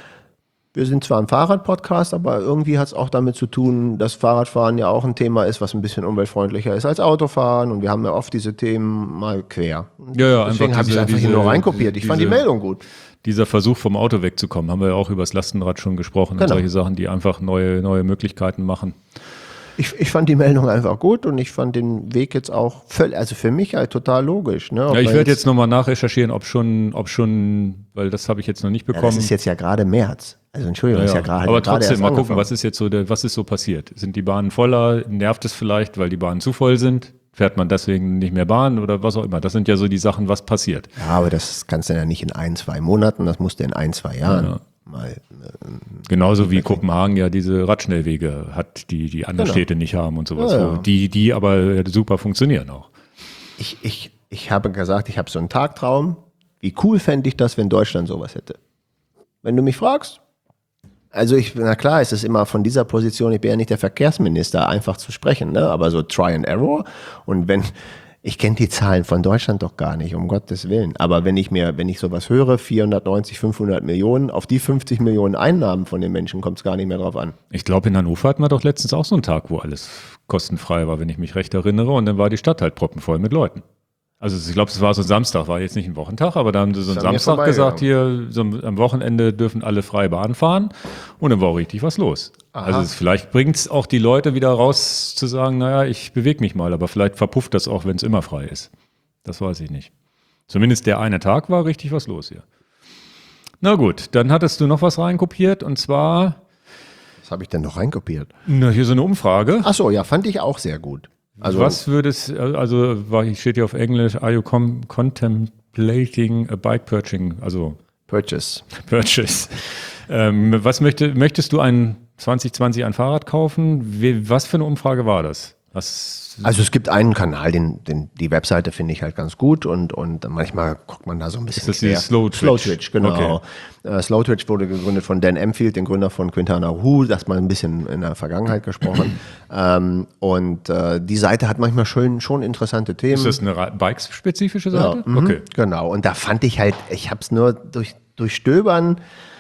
wir sind zwar ein Fahrradpodcast, aber irgendwie hat es auch damit zu tun, dass Fahrradfahren ja auch ein Thema ist, was ein bisschen umweltfreundlicher ist als Autofahren. Und wir haben ja oft diese Themen mal quer. Ja, ja, Deswegen einfach habe ich diese- einfach hier diese- nur reinkopiert. Ich fand die diese- Meldung gut. Dieser Versuch vom Auto wegzukommen, haben wir ja auch über das Lastenrad schon gesprochen und Genau. solche Sachen, die einfach neue, neue Möglichkeiten machen. Ich, ich fand die Meldung einfach gut und ich fand den Weg jetzt auch völlig, also für mich halt total logisch. Ne? Ob Ja, ich man werde jetzt nochmal nachrecherchieren, ob schon, ob schon, weil das habe ich jetzt noch nicht Ja, bekommen. das ist jetzt ja gerade März. Also Entschuldigung, Ja, das ist ja ja. gerade Aber gerade trotzdem, erst mal gucken, angefangen. was ist jetzt so, der, was ist so passiert? Sind die Bahnen voller? Nervt es vielleicht, weil die Bahnen zu voll sind? Fährt man deswegen nicht mehr Bahn oder was auch immer. Das sind ja so die Sachen, was passiert. Ja, aber das kannst du ja nicht in ein, zwei Monaten, das musst du in ein, zwei Jahren Ja. mal. Äh, Genauso wie Kopenhagen ja diese Radschnellwege hat, die die andere Genau. Städte nicht haben und sowas. Ja, ja. Wo die, die aber super funktionieren auch. Ich, ich, ich habe gesagt, ich habe so einen Tagtraum. Wie cool fände ich das, wenn Deutschland sowas hätte? Wenn du mich fragst. Also ich, na klar, es ist immer von dieser Position, ich bin ja nicht der Verkehrsminister, einfach zu sprechen, ne? Aber so Try and Error. Und wenn, ich kenne die Zahlen von Deutschland doch gar nicht, um Gottes Willen. Aber wenn ich mir, wenn ich sowas höre, vierhundertneunzig, fünfhundert Millionen, auf die fünfzig Millionen Einnahmen von den Menschen kommt es gar nicht mehr drauf an. Ich glaube, in Hannover hatten wir doch letztens auch so einen Tag, wo alles kostenfrei war, wenn ich mich recht erinnere. Und dann war die Stadt halt proppenvoll mit Leuten. Also ich glaube, es war so ein Samstag, war jetzt nicht ein Wochentag, aber da haben sie so einen Ist an mir Samstag gesagt, hier so am Wochenende dürfen alle frei Bahn fahren. Und dann war auch richtig was los. Aha. Also es, vielleicht bringt es auch die Leute wieder raus zu sagen, naja, ich bewege mich mal, aber vielleicht verpufft das auch, wenn es immer frei ist. Das weiß ich nicht. Zumindest der eine Tag war richtig was los hier. Na gut, dann hattest du noch was reinkopiert und zwar, Was habe ich denn noch reinkopiert? na, hier so eine Umfrage. Ach so, ja, fand ich auch sehr gut. Also Was würdest, also war, steht hier auf Englisch, are you com- contemplating a bike purchasing, also Purchase. Purchase. Ähm, was möchte, möchtest du ein zwanzig zwanzig ein Fahrrad kaufen? Wie, was für eine Umfrage war das? Was, Also es gibt einen Kanal, den, den die Webseite finde ich halt ganz gut und, und manchmal guckt man da so ein bisschen Ist das quer. dieses Slow Twitch? Slow Twitch, genau. Okay. Äh, Slow Twitch wurde gegründet von Dan Empfield, den Gründer von Quintana Roo, das mal ein bisschen in der Vergangenheit gesprochen. ähm, und äh, die Seite hat manchmal schön, schon interessante Themen. ist das eine Ra- bikespezifische Seite? Mhm, Okay. Genau, und da fand ich halt, ich habe es nur durch, durch Stöbern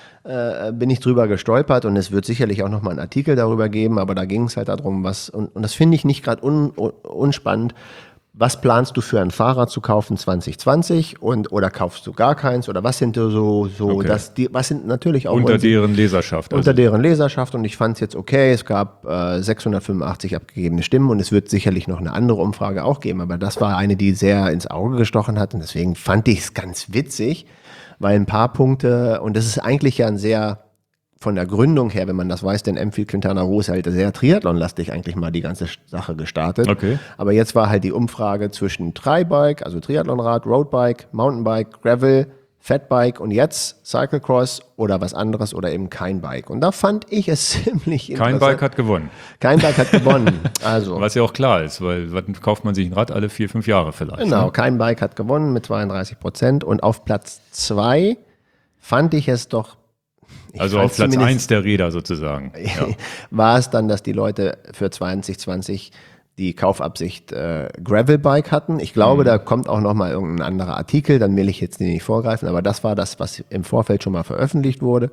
äh, bin ich drüber gestolpert und es wird sicherlich auch nochmal einen Artikel darüber geben, aber da ging es halt darum, was, und, und das finde ich nicht gerade un, un, unspannend, was planst du für ein Fahrrad zu kaufen zwanzig zwanzig und oder kaufst du gar keins oder was sind so, so Okay. das, die, was sind natürlich auch Unter unsere- deren Leserschaft. unter Also, deren Leserschaft und ich fand es jetzt okay, es gab äh, sechshundertfünfundachtzig abgegebene Stimmen und es wird sicherlich noch eine andere Umfrage auch geben, aber das war eine, die sehr ins Auge gestochen hat und deswegen fand ich es ganz witzig, weil ein paar Punkte, und das ist eigentlich ja ein sehr, von der Gründung her, wenn man das weiß, denn Empfield Quintana Roo ist halt sehr triathlonlastig eigentlich mal die ganze Sache gestartet. Okay. Aber jetzt war halt die Umfrage zwischen Tri-Bike, also Triathlonrad, Roadbike, Mountainbike, Gravel, Fatbike und jetzt Cyclocross oder was anderes oder eben kein Bike. Und da fand ich es ziemlich kein interessant. Bike hat gewonnen. Kein Bike hat gewonnen. Also, Was ja auch klar ist, weil wann kauft man sich ein Rad alle vier, fünf Jahre vielleicht. genau, Ne? kein Bike hat gewonnen mit zweiunddreißig Prozent. Und auf Platz zwei fand ich es doch. ich Also fand auf Platz zumindest- eins der Räder sozusagen. Ja. war es dann, dass die Leute für zwanzig zwanzig die Kaufabsicht äh, Gravelbike hatten. Ich glaube, Mhm. da kommt auch noch mal irgendein anderer Artikel, dann will ich jetzt nicht vorgreifen, aber das war das, was im Vorfeld schon mal veröffentlicht wurde.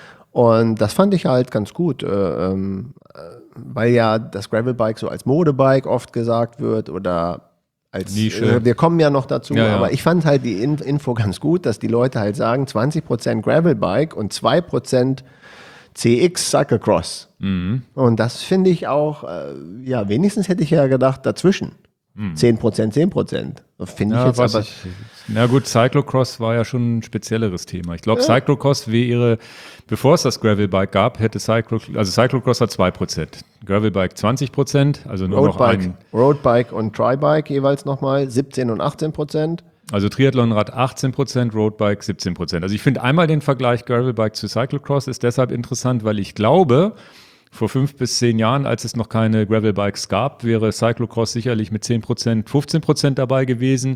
Und das fand ich halt ganz gut, äh, ähm, äh, weil ja das Gravelbike so als Modebike oft gesagt wird oder als Nische. Äh, wir kommen ja noch dazu, Ja, ja. aber ich fand halt die In- Info ganz gut, dass die Leute halt sagen, zwanzig Prozent Gravelbike und zwei Prozent C X Cyclocross. Mhm. Und das finde ich auch, äh, ja, wenigstens hätte ich ja gedacht, dazwischen. zehn Prozent, zehn Prozent. Finde ich Ja, jetzt weiß aber. ich. Na gut, Cyclocross war ja schon ein spezielleres Thema. Ich glaube, Cyclocross wäre, bevor es das Gravelbike gab, hätte Cyclocross, also Cyclocross hat zwei Prozent, Gravelbike zwanzig Prozent, also nur noch Roadbike, ein, Roadbike und Tribike jeweils nochmal siebzehn und achtzehn Prozent. also Triathlonrad achtzehn Prozent, Roadbike siebzehn Prozent. Also ich finde einmal den Vergleich Gravelbike zu Cyclocross ist deshalb interessant, weil ich glaube, vor fünf bis zehn Jahren, als es noch keine Gravelbikes gab, wäre Cyclocross sicherlich mit zehn Prozent, fünfzehn Prozent dabei gewesen,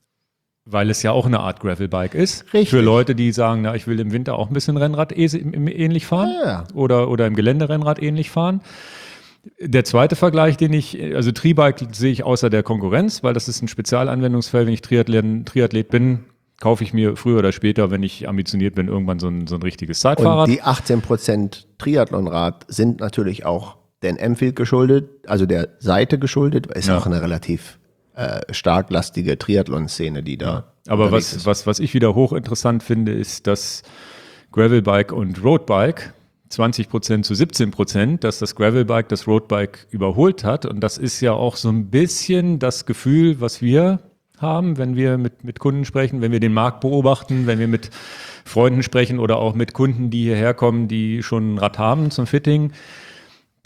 weil es ja auch eine Art Gravelbike ist. Richtig. Für Leute, die sagen, na, ich will im Winter auch ein bisschen Rennrad äs- ähnlich fahren Ja. oder, oder im Geländerennrad ähnlich fahren. Der zweite Vergleich, den ich, also Tribike sehe ich außer der Konkurrenz, weil das ist ein Spezialanwendungsfall. Wenn ich Triathlet, Triathlet bin, kaufe ich mir früher oder später, wenn ich ambitioniert bin, irgendwann so ein, so ein richtiges Und Zeitfahrrad. die achtzehn Prozent Triathlonrad sind natürlich auch Dan Empfield geschuldet, also der Seite geschuldet, ist Ja. auch eine relativ äh, stark lastige Triathlon-Szene, die da. Aber unterwegs was, ist. was, was ich wieder hochinteressant finde, ist, dass Gravelbike und Roadbike zwanzig Prozent zu siebzehn Prozent, dass das Gravelbike das Roadbike überholt hat. Und das ist ja auch so ein bisschen das Gefühl, was wir haben, wenn wir mit, mit Kunden sprechen, wenn wir den Markt beobachten, wenn wir mit Freunden sprechen oder auch mit Kunden, die hierher kommen, die schon ein Rad haben zum Fitting.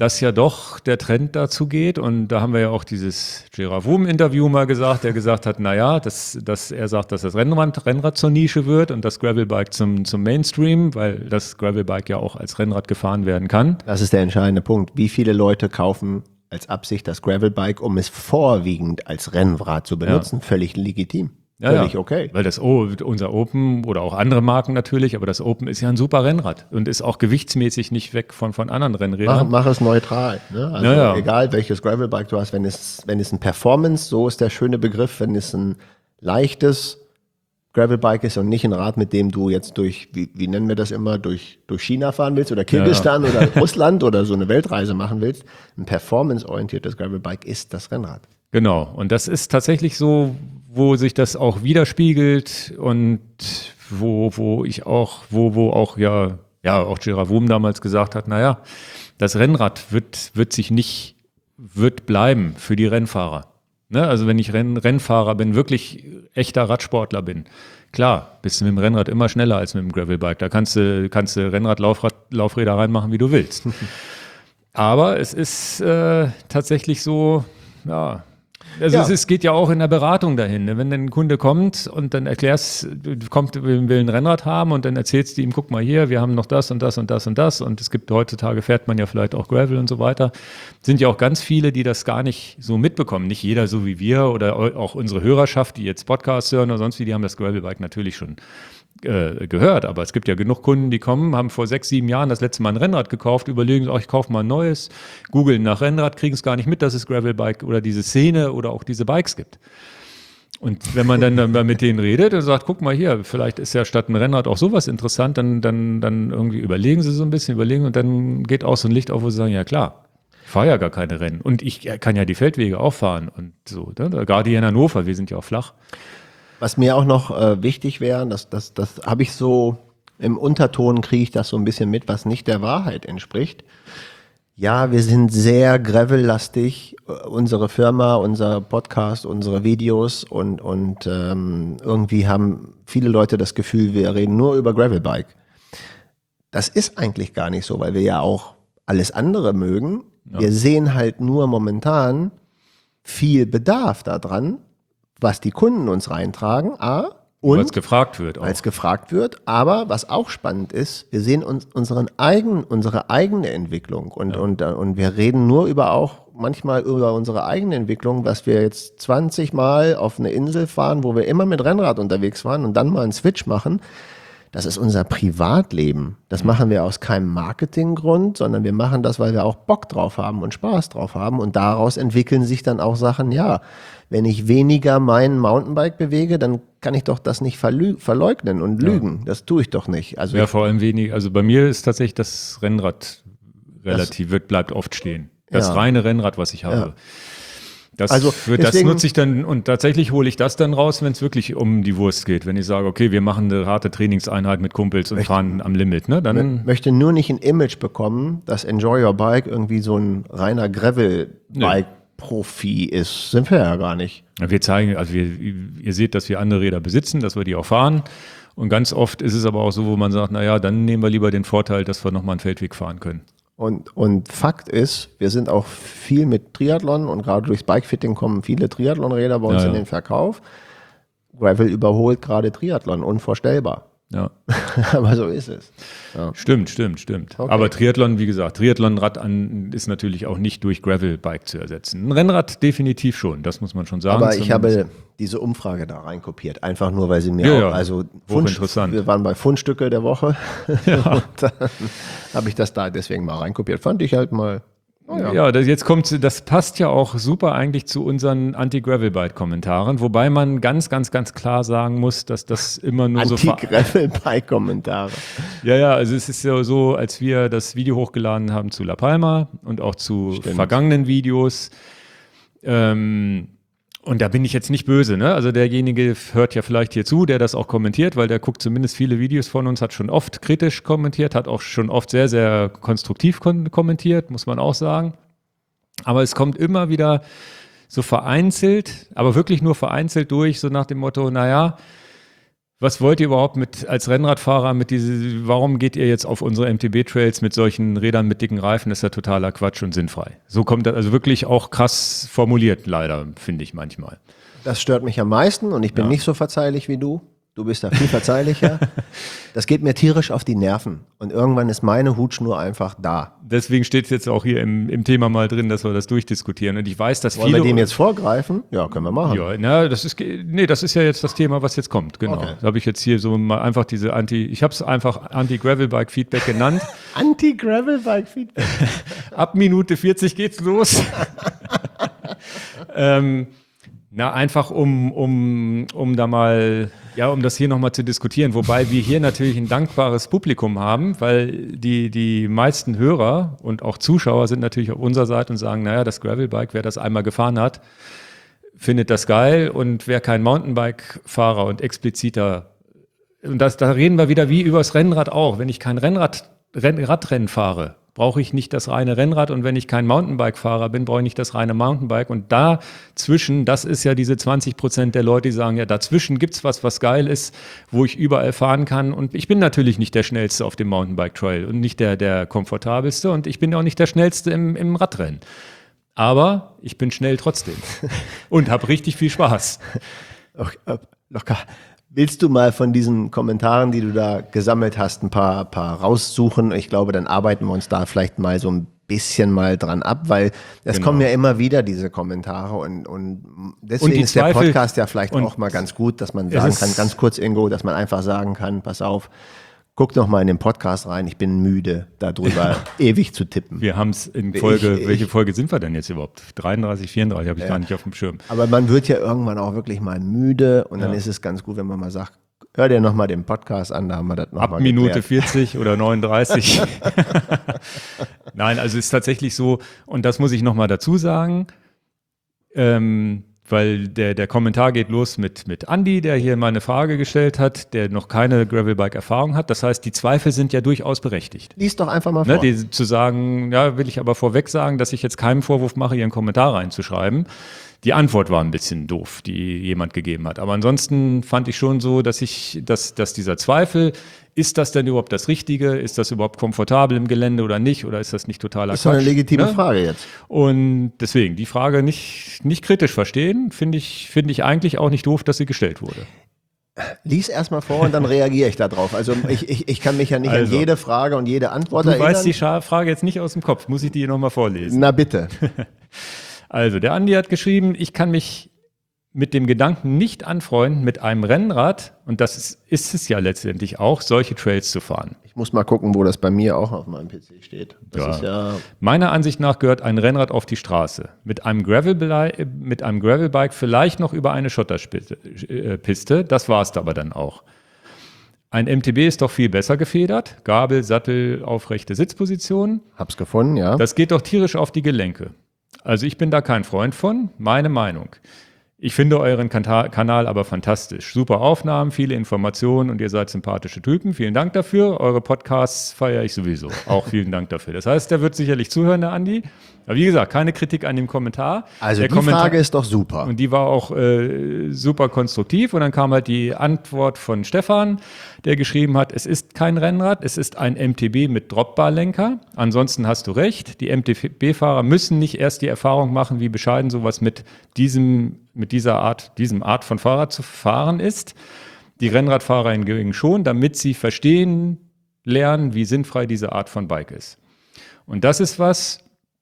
dass ja doch der Trend dazu geht. Und da haben wir ja auch dieses Gerard Woom-Interview mal gesagt, der gesagt hat, naja, dass, dass er sagt, dass das Rennrad, Rennrad zur Nische wird und das Gravelbike zum, zum Mainstream, weil das Gravelbike ja auch als Rennrad gefahren werden kann. Das ist der entscheidende Punkt. Wie viele Leute kaufen als Absicht das Gravelbike, um es vorwiegend als Rennrad zu benutzen? Ja. Völlig legitim. Ja, Völlig ja. okay. Weil das oh, unser Open oder auch andere Marken natürlich, aber das Open ist ja ein super Rennrad und ist auch gewichtsmäßig nicht weg von, von anderen Rennrädern. Mach, mach es neutral. Ne? Also ja, ja. egal welches Gravelbike du hast, wenn es, wenn es ein Performance, so ist der schöne Begriff, wenn es ein leichtes Gravelbike ist und nicht ein Rad, mit dem du jetzt durch, wie, wie nennen wir das immer, durch, durch China fahren willst oder Kirgisistan ja, ja. oder Russland oder so eine Weltreise machen willst. Ein performanceorientiertes Gravelbike ist das Rennrad. Genau, und das ist tatsächlich so, wo sich das auch widerspiegelt und wo, wo ich auch, wo, wo auch ja, ja, auch Gerard Woom damals gesagt hat, naja, das Rennrad wird, wird sich nicht, wird bleiben für die Rennfahrer. Ne? Also wenn ich Renn, Rennfahrer bin, wirklich echter Radsportler bin, klar, bist du mit dem Rennrad immer schneller als mit dem Gravelbike. Da kannst du, kannst du Rennrad, Laufrad, Laufräder reinmachen, wie du willst. Aber es ist äh, tatsächlich so, ja, Also ja. es, es geht ja auch in der Beratung dahin. Ne? Wenn ein Kunde kommt und dann erklärst, du kommt, will, will ein Rennrad haben und dann erzählst du ihm, guck mal hier, wir haben noch das und das und das und das und es gibt heutzutage fährt man ja vielleicht auch Gravel und so weiter. Sind ja auch ganz viele, die das gar nicht so mitbekommen. Nicht jeder so wie wir oder auch unsere Hörerschaft, die jetzt Podcasts hören oder sonst wie, die haben das Gravelbike natürlich schon äh, gehört. Aber es gibt ja genug Kunden, die kommen, haben vor sechs, sieben Jahren das letzte Mal ein Rennrad gekauft, überlegen, oh, ich kaufe mal ein neues, googeln nach Rennrad, kriegen es gar nicht mit, dass es Gravelbike oder diese Szene oder auch diese Bikes gibt. Und wenn man dann, dann mit denen redet und sagt, guck mal hier, vielleicht ist ja statt ein Rennrad auch sowas interessant, dann, dann, dann irgendwie überlegen sie so ein bisschen, überlegen und dann geht auch so ein Licht auf, wo sie sagen, ja klar, ich fahre ja gar keine Rennen und ich kann ja die Feldwege auch fahren und so, ne? Gerade hier in Hannover, wir sind ja auch flach. Was mir auch noch äh, wichtig wäre, das, das, das habe ich so im Unterton, kriege ich das so ein bisschen mit, was nicht der Wahrheit entspricht. Ja, wir sind sehr gravellastig, unsere Firma, unser Podcast, unsere Videos und, und ähm, irgendwie haben viele Leute das Gefühl, wir reden nur über Gravelbike. Das ist eigentlich gar nicht so, weil wir ja auch alles andere mögen. Ja. Wir sehen halt nur momentan viel Bedarf daran, was die Kunden uns reintragen, A, und als gefragt wird auch. Als gefragt wird, aber was auch spannend ist, wir sehen uns unseren eigenen, unsere eigene Entwicklung und, ja. und, und wir reden nur über auch manchmal über unsere eigene Entwicklung, was wir jetzt zwanzig Mal auf eine Insel fahren, wo wir immer mit Rennrad unterwegs waren und dann mal einen Switch machen. Das ist unser Privatleben. Das machen wir aus keinem Marketinggrund, sondern wir machen das, weil wir auch Bock drauf haben und Spaß drauf haben. Und daraus entwickeln sich dann auch Sachen, ja, wenn ich weniger mein Mountainbike bewege, dann kann ich doch das nicht verlü- verleugnen und lügen. Ja. Das tue ich doch nicht. Also ja, vor allem wenig. Also bei mir ist tatsächlich das Rennrad relativ, das, wird, bleibt oft stehen. Das ja. reine Rennrad, was ich habe. Ja. Das, also für, deswegen, das nutze ich dann und tatsächlich hole ich das dann raus, wenn es wirklich um die Wurst geht. Wenn ich sage, okay, wir machen eine harte Trainingseinheit mit Kumpels und möchte, fahren am Limit. Ne? Dann möchte nur nicht ein Image bekommen, dass Enjoy Your Bike irgendwie so ein reiner Gravel-Bike-Profi ist. Sind wir ja gar nicht. Wir zeigen, also wir, ihr seht, dass wir andere Räder besitzen, dass wir die auch fahren. Und ganz oft ist es aber auch so, wo man sagt, naja, dann nehmen wir lieber den Vorteil, dass wir nochmal einen Feldweg fahren können. Und, und Fakt ist, wir sind auch viel mit Triathlon und gerade durchs Bikefitting kommen viele Triathlon-Räder bei uns ja, ja. in den Verkauf. Gravel überholt gerade Triathlon, unvorstellbar. Ja. Aber so ist es. Ja. Stimmt, stimmt, stimmt. Okay. Aber Triathlon, wie gesagt, Triathlon-Rad an, ist natürlich auch nicht durch Gravel-Bike zu ersetzen. Ein Rennrad definitiv schon, das muss man schon sagen. Aber ich habe diese Umfrage da reinkopiert, einfach nur, weil sie mir ja, auch, ja. also Fund, interessant. Wir waren bei Fundstücke der Woche ja. und dann habe ich das da deswegen mal reinkopiert. Fand ich halt mal. Oh ja, ja das, jetzt kommt, das passt ja auch super eigentlich zu unseren Anti-Gravel-Bike-Kommentaren, wobei man ganz, ganz, ganz klar sagen muss, dass das immer nur so... Anti-Gravel-Bike-Kommentare. Ja, ja, also es ist ja so, als wir das Video hochgeladen haben zu La Palma und auch zu Stimmt. vergangenen Videos, ähm, und da bin ich jetzt nicht böse, ne? Also derjenige hört ja vielleicht hier zu, der das auch kommentiert, weil der guckt zumindest viele Videos von uns, hat schon oft kritisch kommentiert, hat auch schon oft sehr, sehr konstruktiv kon- kommentiert, muss man auch sagen. Aber es kommt immer wieder so vereinzelt, aber wirklich nur vereinzelt durch, so nach dem Motto, naja, Was wollt ihr überhaupt mit als Rennradfahrer mit diese, warum geht ihr jetzt auf unsere M T B-Trails mit solchen Rädern mit dicken Reifen? Das ist ja totaler Quatsch und sinnfrei. So kommt das also wirklich auch krass formuliert, leider, finde ich manchmal. Das stört mich am meisten und ich bin Ja. nicht so verzeihlich wie du. Du bist da viel verzeihlicher. Das geht mir tierisch auf die Nerven. Und irgendwann ist meine Hutschnur einfach da. Deswegen steht es jetzt auch hier im, im Thema mal drin, dass wir das durchdiskutieren. Und ich weiß, dass Wollen viele. wir dem jetzt vorgreifen? Ja, können wir machen. Ja, na, das ist, nee, das ist ja jetzt das Thema, was jetzt kommt. Genau. Okay. Da habe ich jetzt hier so mal einfach diese Anti, ich habe es einfach Anti-Gravelbike-Feedback genannt. Anti-Gravelbike-Feedback. Ab Minute vierzig geht's los. ähm, na, einfach um, um, um da mal, ja, um das hier nochmal zu diskutieren. Wobei wir hier natürlich ein dankbares Publikum haben, weil die, die meisten Hörer und auch Zuschauer sind natürlich auf unserer Seite und sagen, naja, das Gravelbike, wer das einmal gefahren hat, findet das geil. Und wer kein Mountainbike-Fahrer und expliziter, und das, da reden wir wieder wie übers Rennrad auch. Wenn ich kein Rennrad, Renn, Radrennen fahre, brauche ich nicht das reine Rennrad, und wenn ich kein Mountainbike-Fahrer bin, brauche ich nicht das reine Mountainbike. Und dazwischen, das ist ja diese zwanzig Prozent der Leute, die sagen, ja, dazwischen gibt's was, was geil ist, wo ich überall fahren kann. Und ich bin natürlich nicht der Schnellste auf dem Mountainbike-Trail und nicht der, der komfortabelste, und ich bin auch nicht der Schnellste im, im Radrennen. Aber ich bin schnell trotzdem und habe richtig viel Spaß. Okay, locker. Willst du mal von diesen Kommentaren, die du da gesammelt hast, ein paar, paar raussuchen? Ich glaube, dann arbeiten wir uns da vielleicht mal so ein bisschen mal dran ab, weil es Genau. kommen ja immer wieder diese Kommentare, und, und deswegen Und die ist der Zweifel- Podcast ja vielleicht und auch mal ganz gut, dass man es sagen ist- kann, ganz kurz, Ingo, dass man einfach sagen kann, pass auf, guck noch mal in den Podcast rein, ich bin müde, darüber ewig zu tippen. Wir haben es in Folge, Ich- welche ich- Folge sind wir denn jetzt überhaupt? dreiunddreißig, vierunddreißig habe ich gar nicht auf dem Schirm. Aber man wird ja irgendwann auch wirklich mal müde, und dann Ja. ist es ganz gut, wenn man mal sagt, hör dir noch mal den Podcast an, da haben wir das noch Ab mal Minute geklärt. vierzig oder neununddreißig. Nein, also es ist tatsächlich so, und das muss ich nochmal dazu sagen, ähm, weil der, der Kommentar geht los mit, mit Andi, der hier mal eine Frage gestellt hat, der noch keine Gravelbike-Erfahrung hat. Das heißt, die Zweifel sind ja durchaus berechtigt. Lies doch einfach mal vor. Ne, die, zu sagen, ja, will ich aber vorweg sagen, dass ich jetzt keinen Vorwurf mache, ihren Kommentar reinzuschreiben. Die Antwort war ein bisschen doof, die jemand gegeben hat. Aber ansonsten fand ich schon so, dass ich, dass, dass dieser Zweifel, ist das denn überhaupt das Richtige? Ist das überhaupt komfortabel im Gelände oder nicht? Oder ist das nicht totaler Das ist doch eine Quatsch? legitime Ne? Frage jetzt. Und deswegen, die Frage nicht, nicht kritisch verstehen, finde ich, finde ich eigentlich auch nicht doof, dass sie gestellt wurde. Lies erstmal vor und dann reagiere ich darauf. Also ich, ich, ich kann mich ja nicht Also. an jede Frage und jede Antwort Du erinnern. weißt die Scha- Frage jetzt nicht aus dem Kopf, muss ich die nochmal vorlesen? Na bitte. Also, der Andi hat geschrieben, ich kann mich mit dem Gedanken nicht anfreunden, mit einem Rennrad, und das ist, ist es ja letztendlich auch, solche Trails zu fahren. Ich muss mal gucken, wo das bei mir auch auf meinem P C steht. Das Ja. ist ja Meiner Ansicht nach gehört ein Rennrad auf die Straße. Mit einem, Gravelbike, mit einem Gravelbike vielleicht noch über eine Schotterpiste. Das war es aber dann auch. Ein M T B ist doch viel besser gefedert. Gabel, Sattel, aufrechte Sitzposition. hab's gefunden, ja. Das geht doch tierisch auf die Gelenke. Also ich bin da kein Freund von, meine Meinung. Ich finde euren Kanta- Kanal aber fantastisch. Super Aufnahmen, viele Informationen, und ihr seid sympathische Typen. Vielen Dank dafür. Eure Podcasts feiere ich sowieso. Auch vielen Dank dafür. Das heißt, der wird sicherlich zuhören, der Andi. Aber wie gesagt, keine Kritik an dem Kommentar. also der die Kommentar- Frage ist doch super. Und die war auch äh, super konstruktiv. Und dann kam halt die Antwort von Stefan, der geschrieben hat, es ist kein Rennrad, es ist ein M T B mit Dropbarlenker. Ansonsten hast du recht, die M T B-Fahrer müssen nicht erst die Erfahrung machen, wie bescheiden sowas mit diesem, mit dieser Art, diesem Art von Fahrrad zu fahren ist. Die Rennradfahrer hingegen schon, damit sie verstehen, lernen, wie sinnfrei diese Art von Bike ist. Und das ist was,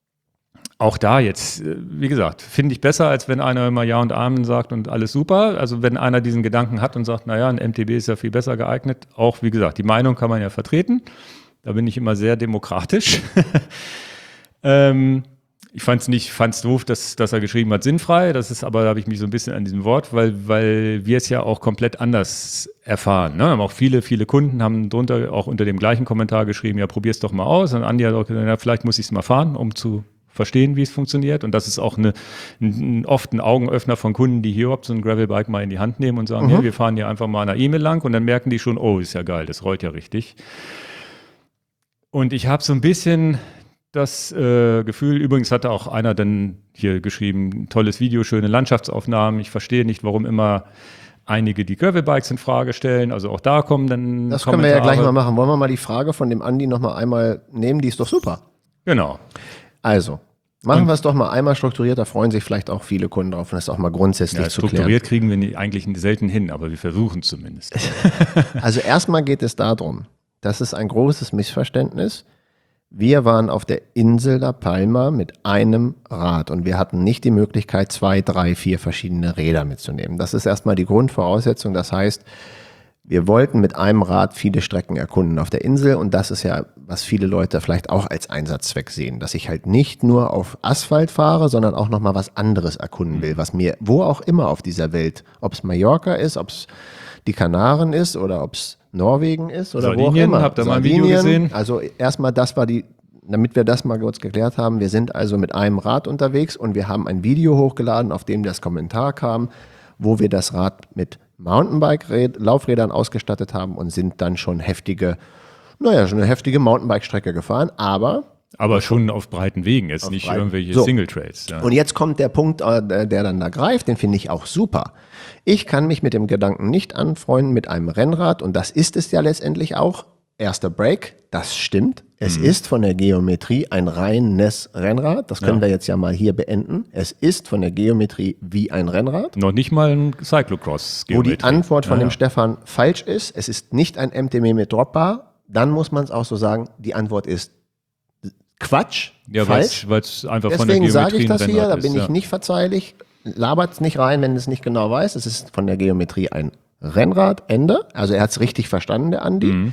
auch da jetzt, äh, wie gesagt, finde ich besser, als wenn einer immer Ja und Amen sagt und alles super. Also wenn einer diesen Gedanken hat und sagt, naja, ein M T B ist ja viel besser geeignet. Auch, wie gesagt, die Meinung kann man ja vertreten. Da bin ich immer sehr demokratisch. ähm, ich fand es nicht, fand es doof, dass, dass er geschrieben hat, sinnfrei. Das ist aber, da habe ich mich so ein bisschen an diesem Wort, weil, weil wir es ja auch komplett anders erfahren. Ne? Haben auch viele, viele Kunden haben drunter auch unter dem gleichen Kommentar geschrieben, ja, probier's doch mal aus. Und Andi hat auch gesagt, ja, vielleicht muss ich es mal fahren, um zu verstehen, wie es funktioniert. Und das ist auch eine, ein, oft ein Augenöffner von Kunden, die hier überhaupt so ein Gravelbike mal in die Hand nehmen und sagen, Mhm. ja, wir fahren hier einfach mal an einer E-Mail lang, und dann merken die schon, oh, ist ja geil, das rollt ja richtig. Und ich habe so ein bisschen das äh, Gefühl, übrigens hatte auch einer dann hier geschrieben, tolles Video, schöne Landschaftsaufnahmen. Ich verstehe nicht, warum immer einige, die Gravelbikes in Frage stellen. Also auch da kommen dann Das können wir ja gleich mal machen. Wollen wir mal die Frage von dem Andi noch mal einmal nehmen? Die ist doch super. Genau. Also, machen wir es doch mal einmal strukturiert. Da freuen sich vielleicht auch viele Kunden drauf, und das auch mal grundsätzlich Ja, zu klären. strukturiert kriegen wir nie, eigentlich selten hin, aber wir versuchen es zumindest. Also erstmal geht es darum, das ist ein großes Missverständnis. Wir waren auf der Insel La Palma mit einem Rad und wir hatten nicht die Möglichkeit, zwei, drei, vier verschiedene Räder mitzunehmen. Das ist erstmal die Grundvoraussetzung. Das heißt, wir wollten mit einem Rad viele Strecken erkunden auf der Insel und das ist ja, was viele Leute vielleicht auch als Einsatzzweck sehen, dass ich halt nicht nur auf Asphalt fahre, sondern auch nochmal was anderes erkunden will, was mir wo auch immer auf dieser Welt, ob es Mallorca ist, ob es die Kanaren ist oder ob es Norwegen ist oder Sardinien, wo auch immer. Habt ihr mal ein Video gesehen? Also erstmal, das war die, damit wir das mal kurz geklärt haben, wir sind also mit einem Rad unterwegs und wir haben ein Video hochgeladen, auf dem das Kommentar kam, wo wir das Rad mit Mountainbike-Laufrädern ausgestattet haben und sind dann schon heftige, naja, schon eine heftige Mountainbike-Strecke gefahren, aber Aber schon auf breiten Wegen, jetzt nicht breiten- irgendwelche So. Single-Trails. Ja. Und jetzt kommt der Punkt, äh, der der dann da greift, den finde ich auch super. Ich kann mich mit dem Gedanken nicht anfreunden mit einem Rennrad und das ist es ja letztendlich auch. Erster Break, das stimmt. Es Mhm. ist von der Geometrie ein reines Rennrad. Das können Ja. wir jetzt ja mal hier beenden. Es ist von der Geometrie wie ein Rennrad. Noch nicht mal ein Cyclocross. Wo die Antwort von ja, dem ja. Stefan falsch ist, es ist nicht ein M T B mit Dropbar, dann muss man es auch so sagen, die Antwort ist Quatsch, Ja, falsch. weil es einfach von der Deswegen Geometrie sage ich ein das hier, Rennrad da ist, bin ich ja. nicht verzeihlich. Labert es nicht rein, wenn es nicht genau weiß. Es ist von der Geometrie ein Rennrad, Ende. Also er hat es richtig verstanden, der Andi. Mhm.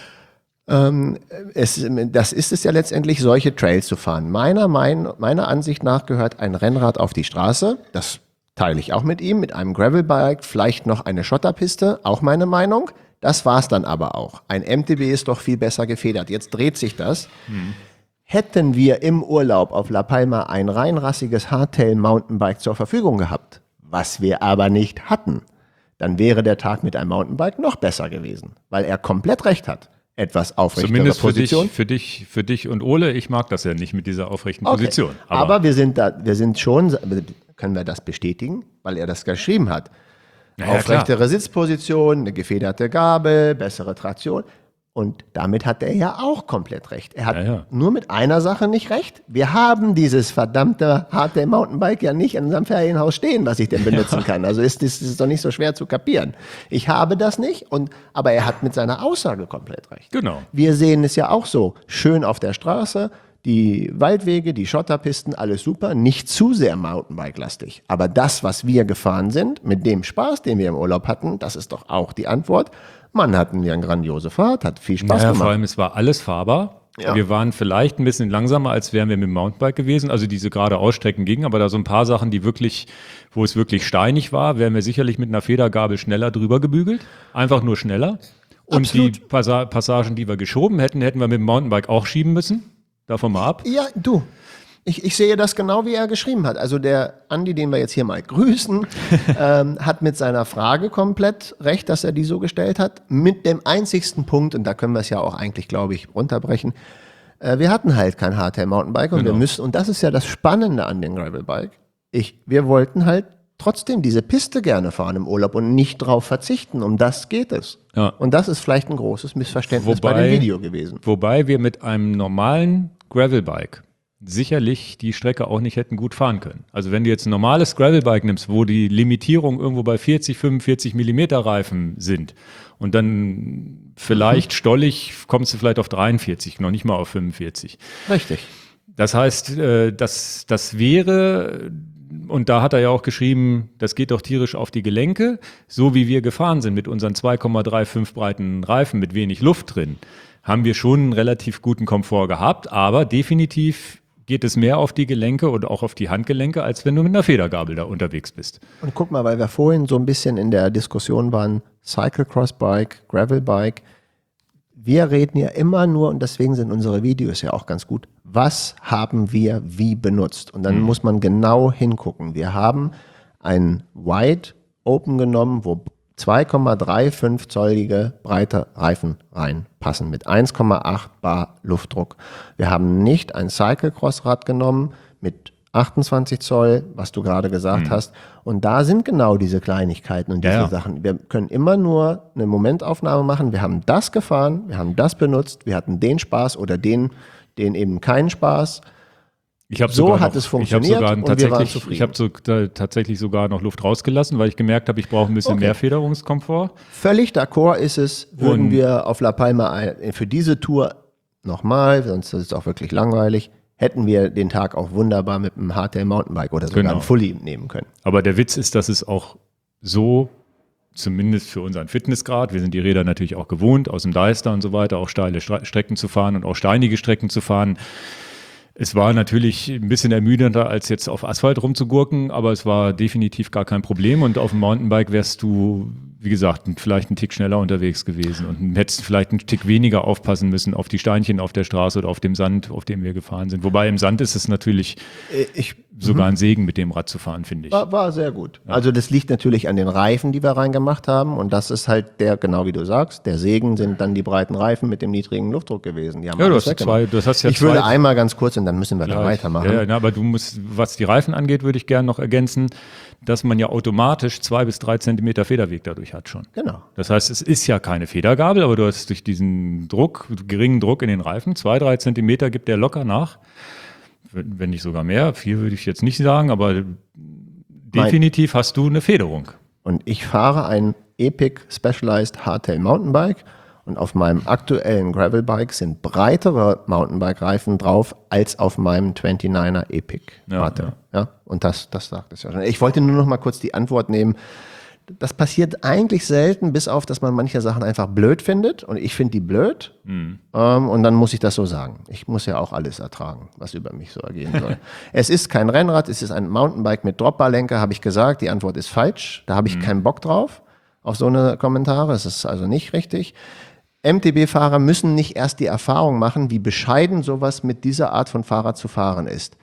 Ähm, es, das ist es ja letztendlich, solche Trails zu fahren. Meiner, mein, meiner Ansicht nach gehört ein Rennrad auf die Straße. Das teile ich auch mit ihm, mit einem Gravelbike, vielleicht noch eine Schotterpiste, auch meine Meinung. Das war's dann aber auch. Ein M T B ist doch viel besser gefedert. Jetzt dreht sich das. Mhm. Hätten wir im Urlaub auf La Palma ein reinrassiges Hardtail-Mountainbike zur Verfügung gehabt, was wir aber nicht hatten, dann wäre der Tag mit einem Mountainbike noch besser gewesen, weil er komplett recht hat. Etwas aufrechtere Zumindest für dich, Position. für, dich, für dich und Ole, ich mag das ja nicht mit dieser aufrechten Okay. Position. Aber, wir sind da, wir sind schon, können wir das bestätigen, weil er das geschrieben hat. Ja, ja, Aufrechtere Sitzposition, eine gefederte Gabel, bessere Traktion. Und damit hat er ja auch komplett recht. Er hat Ja, ja. nur mit einer Sache nicht recht. Wir haben dieses verdammte Hardtail Mountainbike ja nicht in unserem Ferienhaus stehen, was ich denn benutzen kann. Also ist das ist doch nicht so schwer zu kapieren. Ich habe das nicht, und, aber er hat mit seiner Aussage komplett recht. Genau. Wir sehen es ja auch so. Schön auf der Straße, die Waldwege, die Schotterpisten, alles super. Nicht zu sehr Mountainbike-lastig. Aber das, was wir gefahren sind, mit dem Spaß, den wir im Urlaub hatten, das ist doch auch die Antwort. Mann, hatten wir eine grandiose Fahrt, hat viel Spaß Naja, gemacht. vor allem, es war alles fahrbar. Ja. Wir waren vielleicht ein bisschen langsamer, als wären wir mit dem Mountainbike gewesen. Also diese gerade Ausstrecken gingen, aber da so ein paar Sachen, die wirklich, wo es wirklich steinig war, wären wir sicherlich mit einer Federgabel schneller drüber gebügelt. Einfach nur schneller. Und Absolut. die Passa- Passagen, die wir geschoben hätten, hätten wir mit dem Mountainbike auch schieben müssen. Davon mal ab. Ja, du. Ich, ich sehe das genau, wie er geschrieben hat. Also der Andi, den wir jetzt hier mal grüßen, ähm, hat mit seiner Frage komplett recht, dass er die so gestellt hat. Mit dem einzigsten Punkt, und da können wir es ja auch eigentlich, glaube ich, runterbrechen. Äh, wir hatten halt kein Hardtail Mountainbike und Genau. wir müssen, und das ist ja das Spannende an dem Gravelbike. Ich, wir wollten halt trotzdem diese Piste gerne fahren im Urlaub und nicht drauf verzichten. Um das geht es. Ja. Und das ist vielleicht ein großes Missverständnis bei Wobei- dem Video gewesen. Wobei wir mit einem normalen Gravelbike sicherlich die Strecke auch nicht hätten gut fahren können. Also wenn du jetzt ein normales Gravelbike nimmst, wo die Limitierung irgendwo bei vierzig, fünfundvierzig Millimeter Reifen sind und dann vielleicht stollig kommst du vielleicht auf dreiundvierzig, noch nicht mal auf fünfundvierzig. Richtig. Das heißt, äh, das, das wäre, und da hat er ja auch geschrieben, das geht doch tierisch auf die Gelenke, so wie wir gefahren sind mit unseren zwei Komma fünfunddreißig breiten Reifen mit wenig Luft drin, haben wir schon einen relativ guten Komfort gehabt, aber definitiv geht es mehr auf die Gelenke und auch auf die Handgelenke, als wenn du mit einer Federgabel da unterwegs bist. Und guck mal, weil wir vorhin so ein bisschen in der Diskussion waren, Cyclocross-Bike, Gravel-Bike. Wir reden ja immer nur, und deswegen sind unsere Videos ja auch ganz gut, was haben wir wie benutzt? Und dann Mhm. muss man genau hingucken. Wir haben ein Wide Open genommen, wo zwei Komma fünfunddreißig zollige breite Reifen reinpassen mit eins Komma acht Bar Luftdruck. Wir haben nicht ein Cyclocross-Rad genommen mit achtundzwanzig Zoll, was du gerade gesagt mhm. hast. Und da sind genau diese Kleinigkeiten und diese ja, ja. Sachen. Wir können immer nur eine Momentaufnahme machen. Wir haben das gefahren, wir haben das benutzt, wir hatten den Spaß oder den, den eben keinen Spaß. Ich so sogar hat noch, es funktioniert ich sogar und wir waren zufrieden. Ich habe so, da, tatsächlich sogar noch Luft rausgelassen, weil ich gemerkt habe, ich brauche ein bisschen okay. mehr Federungskomfort. Völlig d'accord ist es, würden und wir auf La Palma für diese Tour nochmal, sonst ist es auch wirklich langweilig, hätten wir den Tag auch wunderbar mit einem Hardtail Mountainbike oder sogar genau. einem Fully nehmen können. Aber der Witz ist, dass es auch so, zumindest für unseren Fitnessgrad, wir sind die Räder natürlich auch gewohnt, aus dem Deister und so weiter, auch steile Stre- Strecken zu fahren und auch steinige Strecken zu fahren. Es war natürlich ein bisschen ermüdender, als jetzt auf Asphalt rumzugurken, aber es war definitiv gar kein Problem. Und auf dem Mountainbike wärst du, wie gesagt, vielleicht einen Tick schneller unterwegs gewesen und hättest vielleicht einen Tick weniger aufpassen müssen auf die Steinchen auf der Straße oder auf dem Sand, auf dem wir gefahren sind. Wobei im Sand ist es natürlich ich, sogar ein Segen, mit dem Rad zu fahren, finde ich. War, war sehr gut. Ja. Also das liegt natürlich an den Reifen, die wir reingemacht haben. Und das ist halt der, genau wie du sagst, der Segen sind dann die breiten Reifen mit dem niedrigen Luftdruck gewesen. Die haben ja, du hast, zwei, du hast ja ich zwei. würde einmal ganz kurz und dann müssen wir da weitermachen. Ja, ja, aber du musst, was die Reifen angeht, würde ich gerne noch ergänzen, dass man ja automatisch zwei bis drei Zentimeter Federweg dadurch hat schon. Genau. Das heißt, es ist ja keine Federgabel, aber du hast durch diesen Druck, geringen Druck in den Reifen, zwei, drei Zentimeter gibt der locker nach. Wenn nicht sogar mehr, viel würde ich jetzt nicht sagen, aber definitiv hast du eine Federung. Und ich fahre ein Epic Specialized Hardtail Mountainbike und auf meinem aktuellen Gravelbike sind breitere Mountainbike-Reifen drauf als auf meinem neunundzwanziger Epic Hardtail. Ja, ja. Und das, das sagt es ja schon. Ich wollte nur noch mal kurz die Antwort nehmen. Das passiert eigentlich selten, bis auf, dass man manche Sachen einfach blöd findet. Und ich finde die blöd. Mhm. Ähm, und dann muss ich das so sagen. Ich muss ja auch alles ertragen, was über mich so ergehen soll. Es ist kein Rennrad, es ist ein Mountainbike mit Dropbarlenker, habe ich gesagt. Die Antwort ist falsch. Da habe ich mhm. keinen Bock drauf, auf so eine Kommentare. Es ist also nicht richtig. M T B-Fahrer müssen nicht erst die Erfahrung machen, wie bescheiden sowas mit dieser Art von Fahrrad zu fahren ist.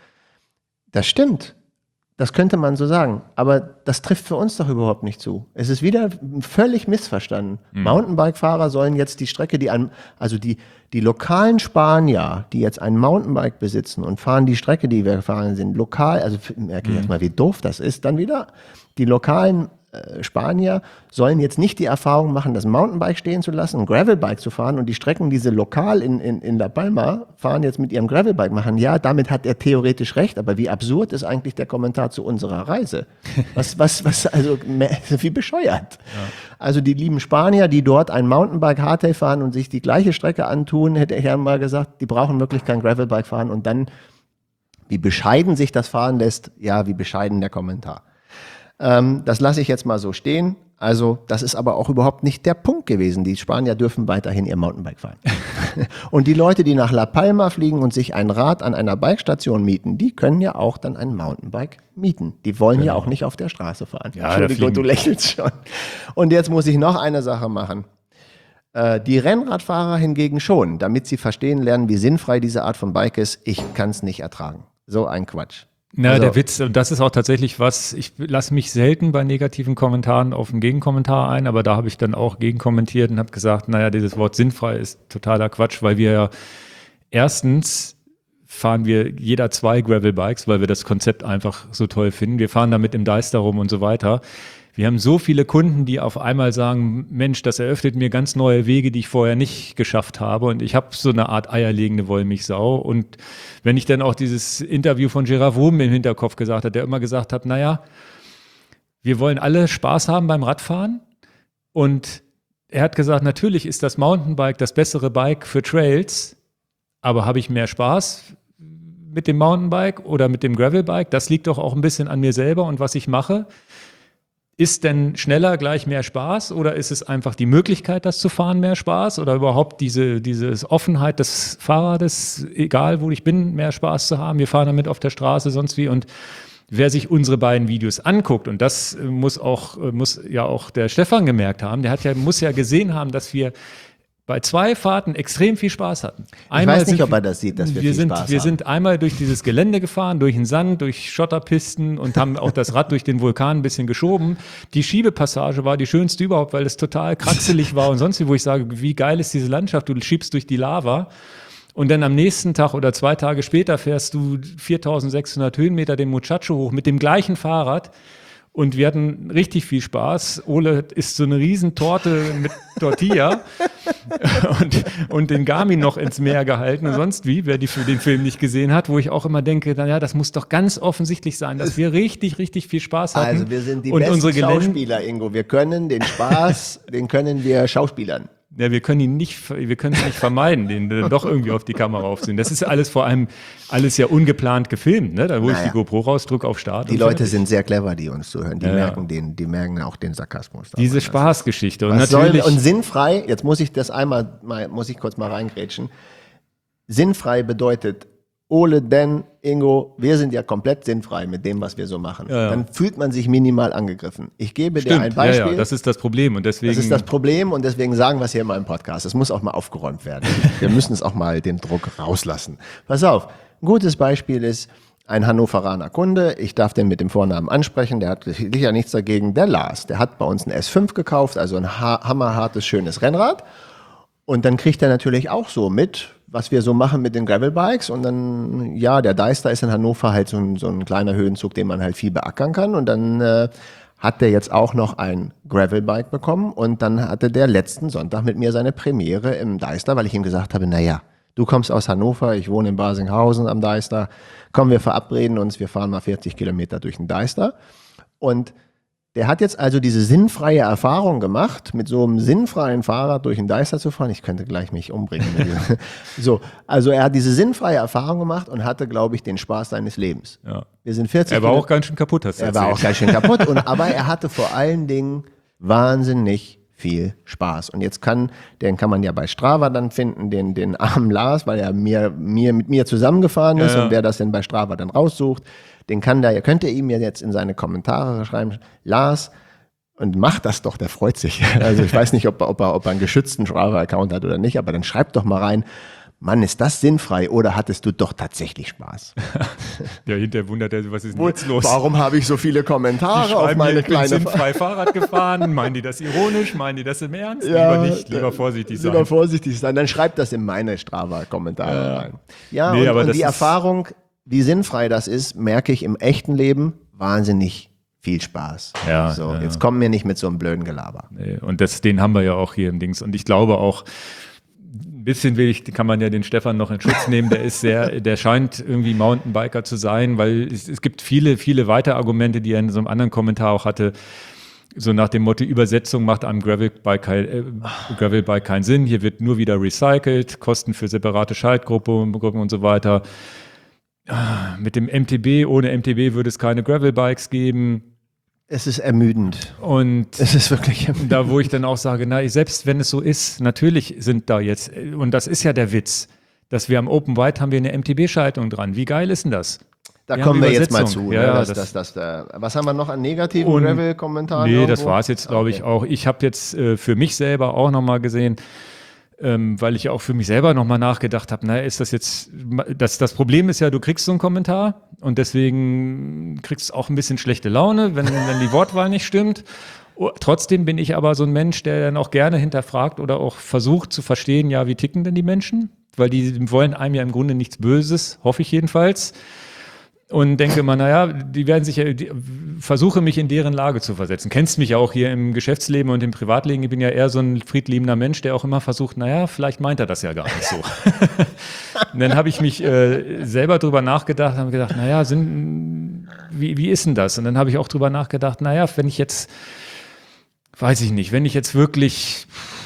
Das stimmt. Das könnte man so sagen, aber das trifft für uns doch überhaupt nicht zu. Es ist wieder völlig missverstanden. Mhm. Mountainbike-Fahrer sollen jetzt die Strecke, die an, also die, die lokalen Spanier, die jetzt ein Mountainbike besitzen und fahren die Strecke, die wir gefahren sind, lokal, also merke ich jetzt mal, wie doof das ist, dann wieder die lokalen äh, Spanier sollen jetzt nicht die Erfahrung machen, das Mountainbike stehen zu lassen, ein Gravelbike zu fahren und die Strecken, die sie lokal in, in, in La Palma fahren, jetzt mit ihrem Gravelbike machen. Ja, damit hat er theoretisch recht, aber wie absurd ist eigentlich der Kommentar zu unserer Reise? Was, was, was, also wie bescheuert. Ja. Also die lieben Spanier, die dort ein Mountainbike Hardtail fahren und sich die gleiche Strecke antun, hätte er mal gesagt, die brauchen wirklich kein Gravelbike fahren und dann, wie bescheiden sich das fahren lässt, ja, wie bescheiden der Kommentar. Ähm, das lasse ich jetzt mal so stehen. Also das ist aber auch überhaupt nicht der Punkt gewesen. Die Spanier dürfen weiterhin ihr Mountainbike fahren. Und die Leute, die nach La Palma fliegen und sich ein Rad an einer Bikestation mieten, die können ja auch dann ein Mountainbike mieten. Die wollen genau. ja auch nicht auf der Straße fahren. Ja, Entschuldigung, du lächelst schon. Und jetzt muss ich noch eine Sache machen. Äh, die Rennradfahrer hingegen schon, damit sie verstehen lernen, wie sinnfrei diese Art von Bike ist. Ich kann es nicht ertragen. So ein Quatsch. Na, also, der Witz, und das ist auch tatsächlich was, ich lasse mich selten bei negativen Kommentaren auf einen Gegenkommentar ein, aber da habe ich dann auch gegenkommentiert und habe gesagt, naja, dieses Wort sinnfrei ist totaler Quatsch, weil wir ja erstens fahren wir jeder zwei Gravelbikes, weil wir das Konzept einfach so toll finden. Wir fahren damit im Deister rum und so weiter. Wir haben so viele Kunden, die auf einmal sagen, Mensch, das eröffnet mir ganz neue Wege, die ich vorher nicht geschafft habe. Und ich habe so eine Art eierlegende Wollmilchsau. Und wenn ich dann auch dieses Interview von Gerard Wurm im Hinterkopf gesagt habe, der immer gesagt hat, naja, wir wollen alle Spaß haben beim Radfahren. Und er hat gesagt, natürlich ist das Mountainbike das bessere Bike für Trails, aber habe ich mehr Spaß mit dem Mountainbike oder mit dem Gravelbike? Das liegt doch auch ein bisschen an mir selber und was ich mache. Ist denn schneller gleich mehr Spaß oder ist es einfach die Möglichkeit, das zu fahren, mehr Spaß oder überhaupt diese, diese Offenheit des Fahrrades, egal wo ich bin, mehr Spaß zu haben? Wir fahren damit auf der Straße, sonst wie. Und wer sich unsere beiden Videos anguckt, und das muss auch, muss ja auch der Stefan gemerkt haben, der hat ja, muss ja gesehen haben, dass wir bei zwei Fahrten extrem viel Spaß hatten. Einmal ich weiß nicht, ob er das sieht, dass wir, wir viel sind, Spaß Wir haben. sind einmal durch dieses Gelände gefahren, durch den Sand, durch Schotterpisten und haben auch das Rad durch den Vulkan ein bisschen geschoben. Die Schiebepassage war die schönste überhaupt, weil es total kraxelig war und sonst wie, wo ich sage, wie geil ist diese Landschaft, du schiebst durch die Lava. Und dann am nächsten Tag oder zwei Tage später fährst du viertausendsechshundert Höhenmeter den Muchacho hoch mit dem gleichen Fahrrad. Und wir hatten richtig viel Spaß. Ole isst so eine Riesentorte mit Tortilla und, und den Garmin noch ins Meer gehalten und sonst wie, wer die, den Film nicht gesehen hat, wo ich auch immer denke, naja, das muss doch ganz offensichtlich sein, dass wir richtig, richtig viel Spaß hatten. Also wir sind die und besten unsere Gelände, Schauspieler, Ingo. Wir können den Spaß, den können wir Schauspielern. Ja, wir können ihn nicht, wir können es nicht vermeiden, den dann doch irgendwie auf die Kamera aufzunehmen. Das ist alles vor allem, alles ja ungeplant gefilmt, ne? Da hole ich Naja. die GoPro raus, drücke auf Start. Die und Leute fertig. sind sehr clever, die uns zuhören. Die Ja, merken ja. den, die merken auch den Sarkasmus. Diese Das Spaßgeschichte. Und Was soll, natürlich. und sinnfrei, jetzt muss ich das einmal, mal, muss ich kurz mal reingrätschen. Sinnfrei bedeutet, Ole, Dan, Ingo, wir sind ja komplett sinnfrei mit dem, was wir so machen. Ja, ja. Dann fühlt man sich minimal angegriffen. Ich gebe dir ein Stimmt, Beispiel. ja, ja, das ist das Problem. Und deswegen. Das ist das Problem und deswegen sagen wir es hier in meinem Podcast. Es muss auch mal aufgeräumt werden. Wir müssen es auch mal den Druck rauslassen. Pass auf, ein gutes Beispiel ist ein Hannoveraner Kunde. Ich darf den mit dem Vornamen ansprechen. Der hat sicher nichts dagegen. Der Lars, der hat bei uns ein S fünf gekauft, also ein ha- hammerhartes, schönes Rennrad. Und dann kriegt er natürlich auch so mit, was wir so machen mit den Gravelbikes. Und dann, ja, der Deister ist in Hannover halt so ein, so ein kleiner Höhenzug, den man halt viel beackern kann. Und dann äh, hat der jetzt auch noch ein Gravelbike bekommen. Und dann hatte der letzten Sonntag mit mir seine Premiere im Deister, weil ich ihm gesagt habe, naja, du kommst aus Hannover, ich wohne in Basinghausen am Deister. Komm, wir verabreden uns, wir fahren mal vierzig Kilometer durch den Deister. Und der hat jetzt also diese sinnfreie Erfahrung gemacht, mit so einem sinnfreien Fahrrad durch den Deister zu fahren. Ich könnte gleich mich umbringen. Mit diesem- so, also er hat diese sinnfreie Erfahrung gemacht und hatte, glaube ich, den Spaß seines Lebens. Ja. Wir sind vierzig Er war Kilo- auch ganz schön kaputt, hast du er war erzählt. auch ganz schön kaputt. Und, aber er hatte vor allen Dingen wahnsinnig viel Spaß. Und jetzt kann, den kann man ja bei Strava dann finden, den, den armen Lars, weil er mir, mir, mit mir zusammengefahren ist. Ja, ja. Und wer das denn bei Strava dann raussucht, den kann da, ihr könnt ihr ihm ja jetzt in seine Kommentare schreiben, Lars, und macht das doch, der freut sich. Also ich weiß nicht, ob er, ob er, ob er einen geschützten Strava-Account hat oder nicht, aber dann schreibt doch mal rein, Mann, ist das sinnfrei oder hattest du doch tatsächlich Spaß? Ja, hinterher wundert er sich, was ist denn jetzt los? Warum habe ich so viele Die Kommentare auf schreiben meine mir, ich bin kleine sinnfrei Fahrrad gefahren. Meinen die das ironisch? Meinen die das im Ernst? Ja, lieber nicht, lieber vorsichtig sein. Lieber vorsichtig sein. Dann schreibt das in meine Strava-Kommentare Ja. rein. Ja, Nee, und, aber und das die ist- Erfahrung, wie sinnfrei das ist, merke ich im echten Leben wahnsinnig viel Spaß. Ja, so, ja, jetzt ja. kommen wir nicht mit so einem blöden Gelaber. Nee, Und das, den haben wir ja auch hier im Dings. Und ich glaube auch, ein bisschen will ich, kann man ja den Stefan noch in Schutz nehmen. Der ist sehr, der scheint irgendwie Mountainbiker zu sein, weil es, es gibt viele, viele weitere Argumente, die er in so einem anderen Kommentar auch hatte. So nach dem Motto, Übersetzung macht einem Gravelbike kein, äh, Gravelbike keinen Sinn. Hier wird nur wieder recycelt, Kosten für separate Schaltgruppen Gruppen und so weiter. Ah, Mit dem M T B, ohne M T B würde es keine Gravelbikes geben. Es ist ermüdend. Und Es ist wirklich ermüdend. da, wo ich dann auch sage, na, selbst wenn es so ist, natürlich sind da jetzt, und das ist ja der Witz, dass wir am Open White haben wir eine M T B-Schaltung dran. Wie geil ist denn das? Da Wir kommen haben wir jetzt mal Übersetzung. zu. Ja, ne? ja, das, das- das, das, äh, was haben wir noch an negativen Und- Gravel-Kommentaren? Nee, irgendwo? das war es jetzt, glaube ich, Okay. auch. Ich habe jetzt äh, für mich selber auch nochmal gesehen, ähm, weil ich ja auch für mich selber nochmal nachgedacht habe, naja, ist das jetzt, das, das Problem ist ja, du kriegst so einen Kommentar und deswegen kriegst du auch ein bisschen schlechte Laune, wenn, wenn die Wortwahl nicht stimmt. Oh, trotzdem bin ich aber so ein Mensch, der dann auch gerne hinterfragt oder auch versucht zu verstehen, ja, wie ticken denn die Menschen? Weil die wollen einem ja im Grunde nichts Böses, hoffe ich jedenfalls. Und denke mal, naja, die werden sich ja, die, versuche mich in deren Lage zu versetzen. Kennst mich ja auch hier im Geschäftsleben und im Privatleben. Ich bin ja eher so ein friedliebender Mensch, der auch immer versucht, naja, vielleicht meint er das ja gar nicht so. Und dann habe ich mich äh, selber drüber nachgedacht, habe gedacht, naja, sind, wie, wie ist denn das? Und dann habe ich auch drüber nachgedacht, naja, wenn ich jetzt, weiß ich nicht, wenn ich jetzt wirklich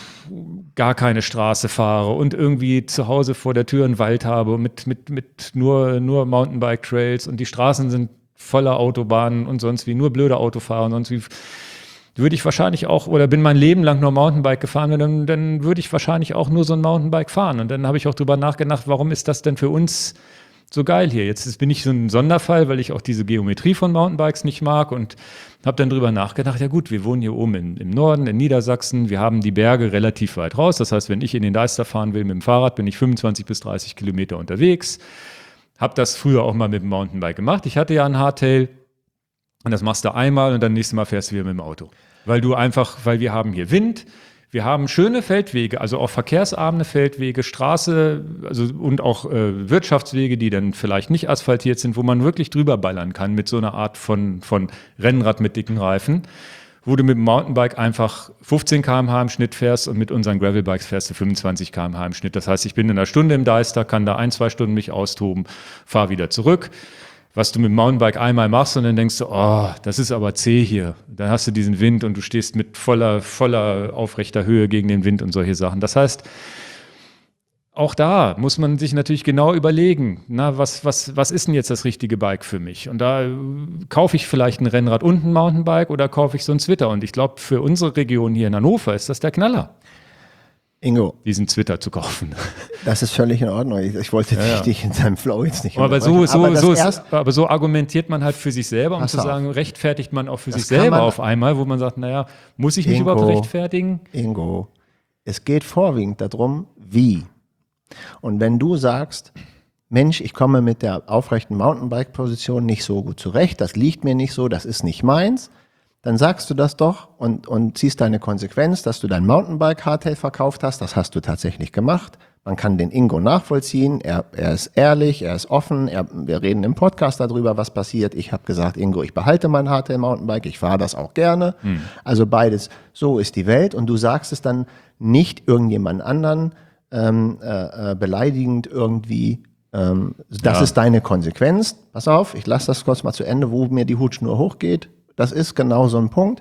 gar keine Straße fahre und irgendwie zu Hause vor der Tür einen Wald habe mit, mit, mit nur, nur Mountainbike-Trails und die Straßen sind voller Autobahnen und sonst wie, nur blöde Autofahrer und sonst wie, würde ich wahrscheinlich auch, oder bin mein Leben lang nur Mountainbike gefahren, und dann, dann würde ich wahrscheinlich auch nur so ein Mountainbike fahren. Und dann habe ich auch drüber nachgedacht, warum ist das denn für uns so geil hier? Jetzt bin ich so ein Sonderfall, weil ich auch diese Geometrie von Mountainbikes nicht mag und habe dann drüber nachgedacht, ja gut, wir wohnen hier oben in, im Norden, in Niedersachsen, wir haben die Berge relativ weit raus, das heißt, wenn ich in den Deister fahren will mit dem Fahrrad, bin ich fünfundzwanzig bis dreißig Kilometer unterwegs, habe das früher auch mal mit dem Mountainbike gemacht, ich hatte ja ein Hardtail und das machst du einmal und dann nächstes Mal fährst du wieder mit dem Auto, weil du einfach, weil wir haben hier Wind, Wir haben schöne Feldwege, also auch verkehrsarme Feldwege, Straße also, und auch äh, Wirtschaftswege, die dann vielleicht nicht asphaltiert sind, wo man wirklich drüber ballern kann mit so einer Art von, von Rennrad mit dicken Reifen, wo du mit dem Mountainbike einfach fünfzehn Kilometer pro Stunde im Schnitt fährst und mit unseren Gravelbikes fährst du fünfundzwanzig Kilometer pro Stunde im Schnitt. Das heißt, ich bin in einer Stunde im Deister, kann da ein, zwei Stunden mich austoben, fahre wieder zurück. Was du mit dem Mountainbike einmal machst und dann denkst du, oh, das ist aber zäh hier. Dann hast du diesen Wind und du stehst mit voller, voller aufrechter Höhe gegen den Wind und solche Sachen. Das heißt, auch da muss man sich natürlich genau überlegen, na, was, was, was ist denn jetzt das richtige Bike für mich? Und da äh, kaufe ich vielleicht ein Rennrad und ein Mountainbike oder kaufe ich so ein Zwitter? Und ich glaube, für unsere Region hier in Hannover ist das der Knaller. Ingo, diesen Twitter zu kaufen. Das ist völlig in Ordnung. Ich, ich wollte ja, ja. dich in seinem Flow jetzt nicht aber so, so, aber, so ist, ist, aber so argumentiert man halt für sich selber, um zu sagen, auf. rechtfertigt man auch für das sich selber auf einmal, wo man sagt, naja, muss ich mich Ingo, überhaupt rechtfertigen? Ingo, es geht vorwiegend darum, wie. Und wenn du sagst, Mensch, ich komme mit der aufrechten Mountainbike-Position nicht so gut zurecht, das liegt mir nicht so, das ist nicht meins, dann sagst du das doch und, und ziehst deine Konsequenz, dass du dein Mountainbike-Hardtail verkauft hast. Das hast du tatsächlich gemacht. Man kann den Ingo nachvollziehen. Er, er ist ehrlich, er ist offen. Er, wir reden im Podcast darüber, was passiert. Ich habe gesagt, Ingo, ich behalte mein Hardtail-Mountainbike. Ich fahre das auch gerne. Hm. Also beides, so ist die Welt. Und du sagst es dann nicht irgendjemand anderen ähm, äh, beleidigend irgendwie. Ähm, das ja. ist deine Konsequenz. Pass auf, ich lasse das kurz mal zu Ende, wo mir die Hutschnur hochgeht. Das ist genau so ein Punkt.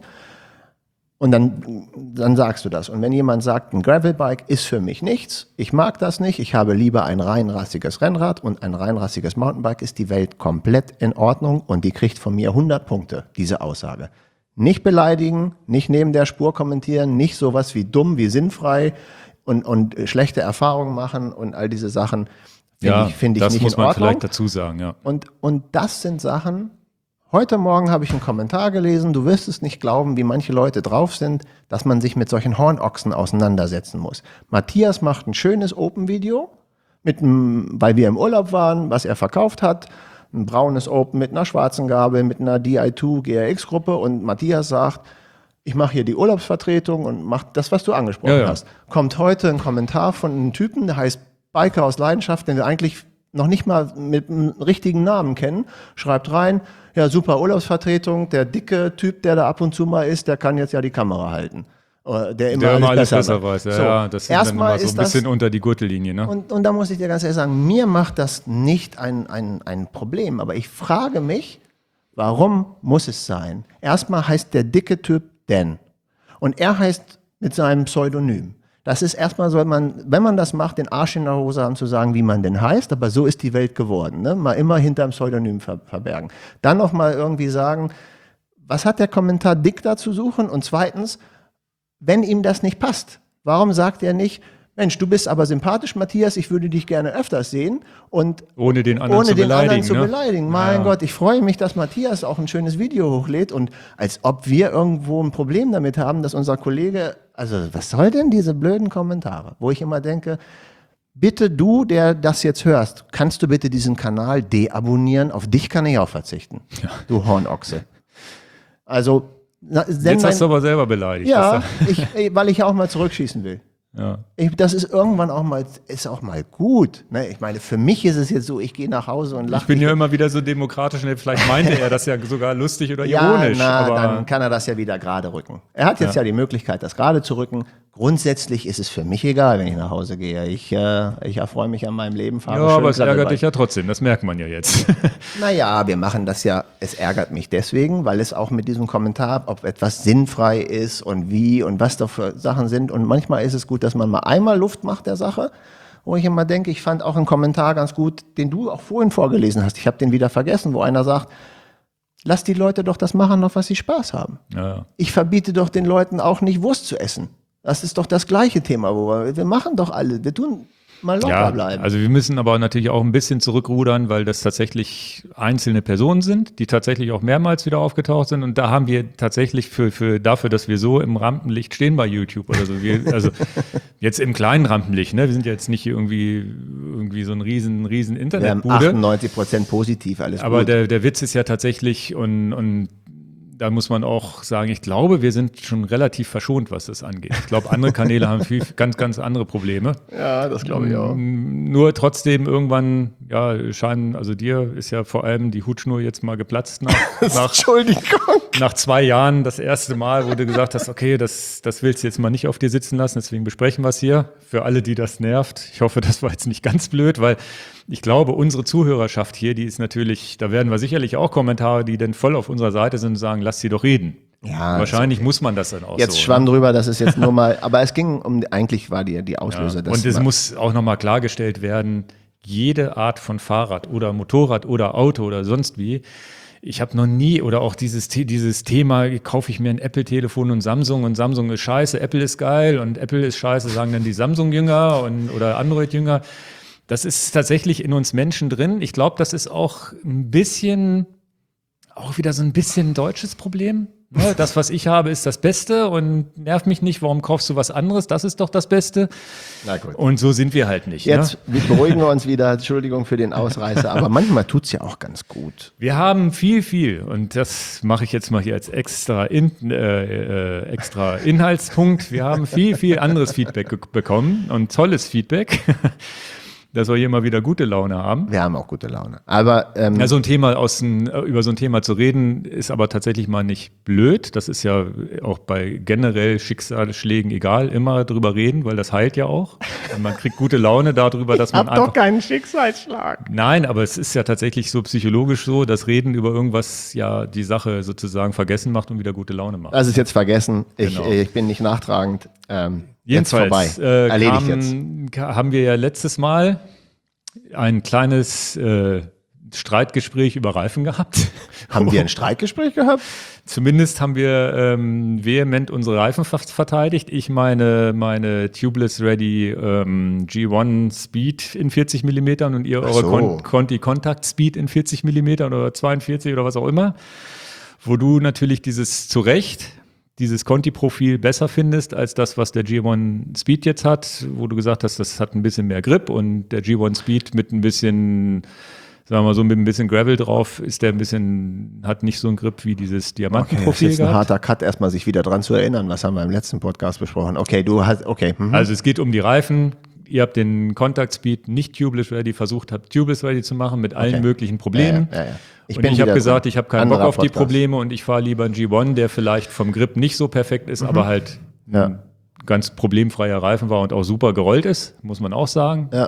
Und dann, dann sagst du das. Und wenn jemand sagt, ein Gravelbike ist für mich nichts, ich mag das nicht, ich habe lieber ein reinrassiges Rennrad und ein reinrassiges Mountainbike, ist die Welt komplett in Ordnung und die kriegt von mir hundert Punkte, diese Aussage. Nicht beleidigen, nicht neben der Spur kommentieren, nicht sowas wie dumm, wie sinnfrei und, und schlechte Erfahrungen machen und all diese Sachen, finde ja, ich, find ich das nicht muss in man Ordnung. vielleicht dazu sagen, ja. Und, und das sind Sachen. Heute Morgen habe ich einen Kommentar gelesen, du wirst es nicht glauben, wie manche Leute drauf sind, dass man sich mit solchen Hornochsen auseinandersetzen muss. Matthias macht ein schönes Open-Video, mit einem, weil wir im Urlaub waren, was er verkauft hat, ein braunes Open mit einer schwarzen Gabel, mit einer D I zwei G R X-Gruppe und Matthias sagt, ich mache hier die Urlaubsvertretung und mache das, was du angesprochen ja, ja. hast. Kommt heute ein Kommentar von einem Typen, der heißt Biker aus Leidenschaft, den wir eigentlich noch nicht mal mit einem richtigen Namen kennen, schreibt rein, ja, super Urlaubsvertretung, der dicke Typ, der da ab und zu mal ist, der kann jetzt ja die Kamera halten. Der immer, der alles, immer alles besser, besser weiß. Ja, so, ja, das ist dann immer so ein bisschen das, unter die Gürtellinie. Ne? Und, und da muss ich dir ganz ehrlich sagen, mir macht das nicht ein, ein, ein Problem. Aber ich frage mich, warum muss es sein? Erstmal heißt der dicke Typ Dan. Und er heißt mit seinem Pseudonym. Das ist erstmal, soll man, wenn man das macht, den Arsch in der Hose haben zu sagen, wie man denn heißt, aber so ist die Welt geworden, ne? Mal immer hinterm Pseudonym ver- verbergen. Dann noch mal irgendwie sagen, was hat der Kommentar dick da zu suchen? Und zweitens, wenn ihm das nicht passt, warum sagt er nicht, Mensch, du bist aber sympathisch, Matthias, ich würde dich gerne öfters sehen und ohne den anderen ohne zu den beleidigen. Anderen zu ne? beleidigen. Mein ja. Gott, ich freue mich, dass Matthias auch ein schönes Video hochlädt und als ob wir irgendwo ein Problem damit haben, dass unser Kollege, also was soll denn diese blöden Kommentare, wo ich immer denke, bitte du, der das jetzt hörst, kannst du bitte diesen Kanal deabonnieren? Auf dich kann ich auch verzichten, ja. Du Hornochse. Also na, jetzt hast mein, du aber selber beleidigt. Ja, ich, weil ich auch mal zurückschießen will. Ja. Ich, das ist irgendwann auch mal, ist auch mal gut. Ne? Ich meine, für mich ist es jetzt so, ich gehe nach Hause und lache. Ich bin ja immer wieder so demokratisch, und vielleicht meinte er das ja sogar lustig oder ja, ironisch. Na, aber dann kann er das ja wieder gerade rücken. Er hat jetzt ja, ja die Möglichkeit, das gerade zu rücken. Grundsätzlich ist es für mich egal, wenn ich nach Hause gehe. Ich, äh, ich erfreue mich an meinem Leben. Fahre ja, aber es ärgert dich ja trotzdem, das merkt man ja jetzt. Naja, wir machen das ja, es ärgert mich deswegen, weil es auch mit diesem Kommentar, ob etwas sinnfrei ist und wie und was da für Sachen sind. Und manchmal ist es gut, dass man mal einmal Luft macht der Sache, wo ich immer denke, ich fand auch einen Kommentar ganz gut, den du auch vorhin vorgelesen hast. Ich habe den wieder vergessen, wo einer sagt, lass die Leute doch das machen, auf was sie Spaß haben. Ja, ja. Ich verbiete doch den Leuten auch nicht Wurst zu essen. Das ist doch das gleiche Thema, wo wir, wir machen doch alle, wir tun mal locker ja, bleiben. Also wir müssen aber natürlich auch ein bisschen zurückrudern, weil das tatsächlich einzelne Personen sind, die tatsächlich auch mehrmals wieder aufgetaucht sind und da haben wir tatsächlich für, für dafür, dass wir so im Rampenlicht stehen bei YouTube oder so, wir, also jetzt im kleinen Rampenlicht, ne? Wir sind ja jetzt nicht irgendwie, irgendwie so ein riesen, riesen Internetbude. Wir haben achtundneunzig Prozent positiv, alles aber gut. der, der Witz ist ja tatsächlich und, und da muss man auch sagen, ich glaube, wir sind schon relativ verschont, was das angeht. Ich glaube, andere Kanäle haben viel, ganz, ganz andere Probleme. Ja, das glaube ich auch. Nur trotzdem irgendwann, ja, scheinen, also dir ist ja vor allem die Hutschnur jetzt mal geplatzt nach, nach, Entschuldigung. nach zwei Jahren das erste Mal, wo du gesagt hast, okay, das, das willst du jetzt mal nicht auf dir sitzen lassen, deswegen besprechen wir es hier. Für alle, die das nervt, ich hoffe, das war jetzt nicht ganz blöd, weil ich glaube, unsere Zuhörerschaft hier, die ist natürlich, da werden wir sicherlich auch Kommentare, die dann voll auf unserer Seite sind und sagen, lass sie doch reden. Ja, wahrscheinlich okay. Muss man das dann auch jetzt so. Jetzt schwamm ne? drüber, das ist jetzt nur mal, aber es ging um, eigentlich war die, die Auslöser. Ja. Und es muss auch nochmal klargestellt werden, jede Art von Fahrrad oder Motorrad oder Auto oder sonst wie, ich habe noch nie, oder auch dieses, dieses Thema, kaufe ich mir ein Apple-Telefon und Samsung und Samsung ist scheiße, Apple ist geil und Apple ist scheiße, sagen dann die Samsung-Jünger und, oder Android-Jünger. Das ist tatsächlich in uns Menschen drin. Ich glaube, das ist auch ein bisschen, auch wieder so ein bisschen ein deutsches Problem. Das, was ich habe, ist das Beste und nervt mich nicht. Warum kaufst du was anderes? Das ist doch das Beste. Na gut. Und so sind wir halt nicht. Jetzt ne? beruhigen wir uns wieder. Entschuldigung für den Ausreißer, aber manchmal tut es ja auch ganz gut. Wir haben viel, viel und das mache ich jetzt mal hier als extra, in, äh, äh, extra Inhaltspunkt. Wir haben viel, viel anderes Feedback bekommen und tolles Feedback. Dass wir hier mal wieder gute Laune haben. Wir haben auch gute Laune. Aber ähm, ja, so ein Thema aus ein, über so ein Thema zu reden, ist aber tatsächlich mal nicht blöd. Das ist ja auch bei generell Schicksalsschlägen egal, immer drüber reden, weil das heilt ja auch. Und man kriegt gute Laune darüber, dass man einfach. Ich hab doch keinen Schicksalsschlag. Nein, aber es ist ja tatsächlich so psychologisch so, dass Reden über irgendwas ja die Sache sozusagen vergessen macht und wieder gute Laune macht. Das ist jetzt vergessen. Ich, genau. ich bin nicht nachtragend. Ähm, Jedenfalls jetzt vorbei. Äh, Erledigt kam, jetzt. haben wir ja letztes Mal ein kleines äh, Streitgespräch über Reifen gehabt. Haben wir ein Streitgespräch gehabt? Zumindest haben wir ähm, vehement unsere Reifen verteidigt. Ich meine, meine Tubeless Ready ähm, G eins Speed in vierzig Millimeter und ihr eure so. Con- Conti Contact Speed in vierzig Millimeter oder zweiundvierzig oder was auch immer. Wo du natürlich dieses zu Recht dieses Conti-Profil besser findest als das, was der G eins Speed jetzt hat, wo du gesagt hast, das hat ein bisschen mehr Grip und der G eins Speed mit ein bisschen, sagen wir mal so, mit ein bisschen Gravel drauf, ist der ein bisschen, hat nicht so einen Grip wie dieses Diamantenprofil. Okay, das ist ein harter Cut, erstmal sich wieder dran zu erinnern, was haben wir im letzten Podcast besprochen. Okay, du hast, okay. Mhm. Also es geht um die Reifen. Ihr habt den Contact Speed nicht Tubeless Ready versucht, habt Tubeless Ready zu machen mit allen okay. möglichen Problemen. Ja, ja, ja. Ich und ich habe gesagt, ich habe keinen Bock auf Podcast. die Probleme und ich fahre lieber einen G eins, der vielleicht vom Grip nicht so perfekt ist, mhm. aber halt ja. ein ganz problemfreier Reifen war und auch super gerollt ist, muss man auch sagen. Ja.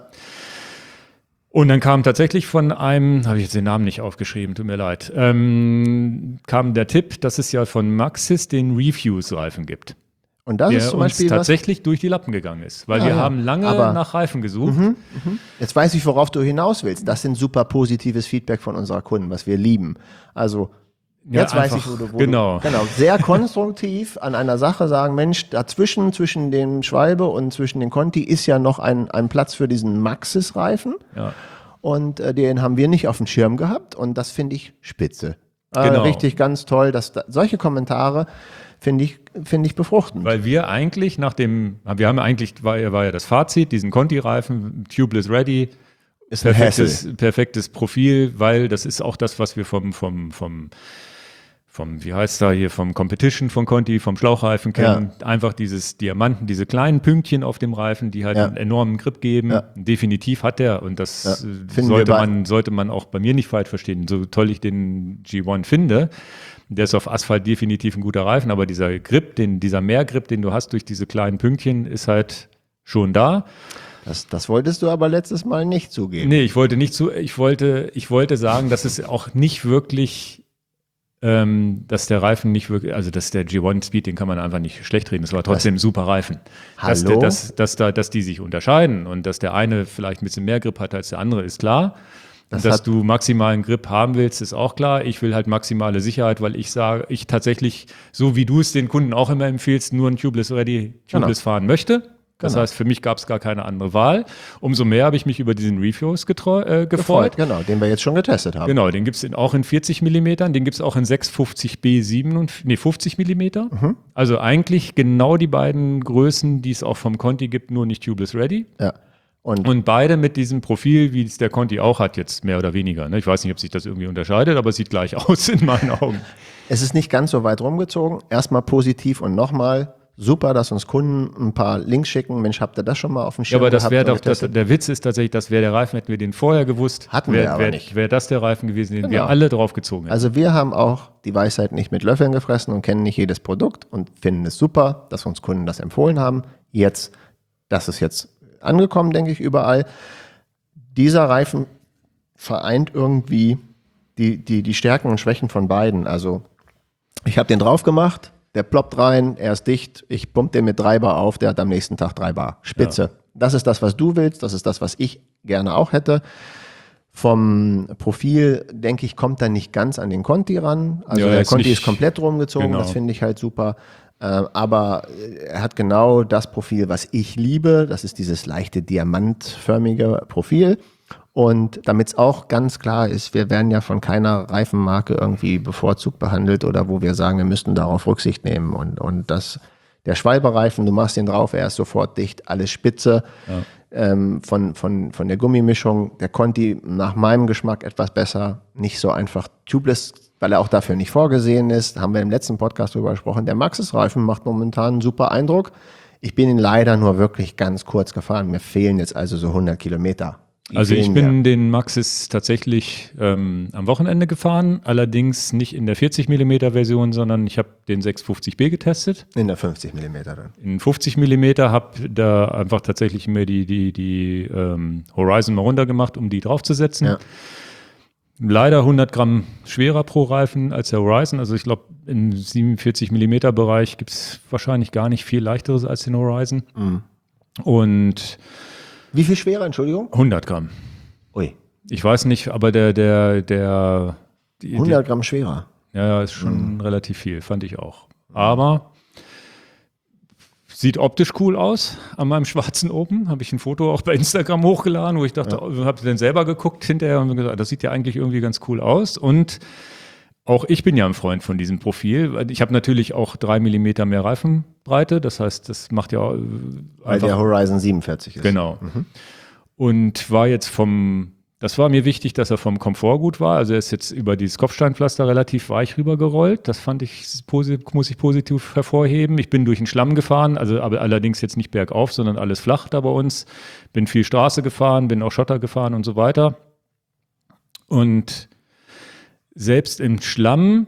Und dann kam tatsächlich von einem, habe ich jetzt den Namen nicht aufgeschrieben, tut mir leid, ähm, kam der Tipp, dass es ja von Maxxis den Refuse-Reifen gibt. Und das der ist zum Beispiel uns tatsächlich was? durch die Lappen gegangen ist, weil ah, wir ja. haben lange Aber, nach Reifen gesucht. Mhm, mhm. Jetzt weiß ich, worauf du hinaus willst. Das sind super positives Feedback von unserer Kunden, was wir lieben. Also ja, jetzt einfach, weiß ich, wo du, wo genau. du genau sehr konstruktiv an einer Sache sagen, Mensch, dazwischen, zwischen dem Schwalbe und zwischen den Conti ist ja noch ein, ein Platz für diesen Maxxis-Reifen. Ja. Und äh, den haben wir nicht auf dem Schirm gehabt und das finde ich spitze. Äh, genau. Richtig ganz toll, dass da, solche Kommentare finde ich, finde ich befruchtend. Weil wir eigentlich nach dem, wir haben eigentlich, war, war ja das Fazit, diesen Conti-Reifen, Tubeless Ready, ist perfektes, perfektes Profil, weil das ist auch das, was wir vom, vom, vom, vom, wie heißt da hier, vom Competition von Conti, vom Schlauchreifen kennen. Ja. Einfach dieses Diamanten, diese kleinen Pünktchen auf dem Reifen, die halt ja. einen enormen Grip geben. Ja. Definitiv hat der und das ja. sollte man, sollte man auch bei mir nicht falsch verstehen, so toll ich den G eins finde. Der ist auf Asphalt definitiv ein guter Reifen, aber dieser Grip, den, dieser Mehrgrip, den du hast durch diese kleinen Pünktchen, ist halt schon da. Das, das wolltest du aber letztes Mal nicht zugeben. Nee, ich wollte nicht zu, ich wollte, ich wollte sagen, dass es auch nicht wirklich, ähm, dass der Reifen nicht wirklich, also dass der G eins Speed, den kann man einfach nicht schlecht reden. Das war trotzdem ein super Reifen. Hallo? Dass, der, dass, dass, da, dass die sich unterscheiden und dass der eine vielleicht ein bisschen mehr Grip hat als der andere, ist klar. Das dass du maximalen Grip haben willst, ist auch klar. Ich will halt maximale Sicherheit, weil ich sage, ich tatsächlich, so wie du es den Kunden auch immer empfiehlst, nur ein Tubeless Ready Tubeless genau. fahren möchte. Das genau. heißt, für mich gab es gar keine andere Wahl. Umso mehr habe ich mich über diesen Refuse getreu, äh, gefreut. gefreut. Genau, den wir jetzt schon getestet haben. Genau, den gibt es auch in vierzig Millimeter, den gibt es auch in sechs fünfzig B sieben und nee, fünfzig Millimeter. Mhm. Also eigentlich genau die beiden Größen, die es auch vom Conti gibt, nur nicht Tubeless Ready. Ja. Und, Und beide mit diesem Profil, wie es der Conti auch hat, jetzt mehr oder weniger. Ne? Ich weiß nicht, ob sich das irgendwie unterscheidet, aber es sieht gleich aus in meinen Augen. es ist nicht ganz so weit rumgezogen. Erstmal positiv und nochmal super, dass uns Kunden ein paar Links schicken. Mensch, habt ihr das schon mal auf dem Ja, Schirm aber das gehabt wäre und doch, das, getestet? der Witz ist tatsächlich, das wäre der Reifen, hätten wir den vorher gewusst. Hatten wär, wir aber wär, nicht. Wäre das der Reifen gewesen, den wir Genau. alle drauf gezogen hätten. Also wir haben auch die Weisheit nicht mit Löffeln gefressen und kennen nicht jedes Produkt und finden es super, dass uns Kunden das empfohlen haben. Jetzt, das ist jetzt angekommen, denke ich, überall. Dieser Reifen vereint irgendwie die, die, die Stärken und Schwächen von beiden. Also ich habe den drauf gemacht, der ploppt rein, er ist dicht, ich pump den mit drei Bar auf, der hat am nächsten Tag drei Bar. Spitze. Ja. Das ist das, was du willst, das ist das, was ich gerne auch hätte. Vom Profil, denke ich, kommt er nicht ganz an den Conti ran. Also ja, der ist Conti nicht, ist komplett rumgezogen, genau. Das finde ich halt super. Äh, aber er hat genau das Profil, was ich liebe. Das ist dieses leichte diamantförmige Profil. Und damit es auch ganz klar ist, wir werden ja von keiner Reifenmarke irgendwie bevorzugt behandelt oder wo wir sagen, wir müssten darauf Rücksicht nehmen. Und, und das, der Schwalbe-Reifen, du machst den drauf, er ist sofort dicht, alles spitze. Ja. Ähm, von, von, von der Gummimischung, der Conti nach meinem Geschmack etwas besser, nicht so einfach tubeless, weil er auch dafür nicht vorgesehen ist. Da haben wir im letzten Podcast drüber gesprochen. Der Maxxis-Reifen macht momentan einen super Eindruck. Ich bin ihn leider nur wirklich ganz kurz gefahren. Mir fehlen jetzt also so hundert Kilometer. Die also ich bin mir. den Maxxis tatsächlich ähm, am Wochenende gefahren, allerdings nicht in der vierzig Millimeter Version, sondern ich habe den sechshundertfünfzig B getestet. In der fünfzig Millimeter dann. In fünfzig Millimeter habe da einfach tatsächlich mir die, die, die ähm, Horizon mal runtergemacht, um die draufzusetzen. Ja. Leider hundert Gramm schwerer pro Reifen als der Horizon. Also ich glaube, im siebenundvierzig Millimeter Bereich gibt es wahrscheinlich gar nicht viel leichteres als den Horizon. Mhm. Und wie viel schwerer, Entschuldigung? hundert Gramm. Ui. Ich weiß nicht, aber der, der, der. Die, hundert Gramm schwerer. Ja, ist schon mhm. relativ viel, fand ich auch. Aber sieht optisch cool aus an meinem schwarzen Open. Habe ich ein Foto auch bei Instagram hochgeladen, wo ich dachte, ja. habe dann selber geguckt hinterher und gesagt, das sieht ja eigentlich irgendwie ganz cool aus. Und auch ich bin ja ein Freund von diesem Profil. Ich habe natürlich auch drei Millimeter mehr Reifenbreite. Das heißt, das macht ja einfach, weil der Horizon siebenundvierzig ist. Genau. Mhm. Und war jetzt vom, das war mir wichtig, dass er vom Komfort gut war. Also er ist jetzt über dieses Kopfsteinpflaster relativ weich rübergerollt. Das fand ich, muss ich positiv hervorheben. Ich bin durch den Schlamm gefahren, also aber allerdings jetzt nicht bergauf, sondern alles flach da bei uns. Bin viel Straße gefahren, bin auch Schotter gefahren und so weiter. Und selbst im Schlamm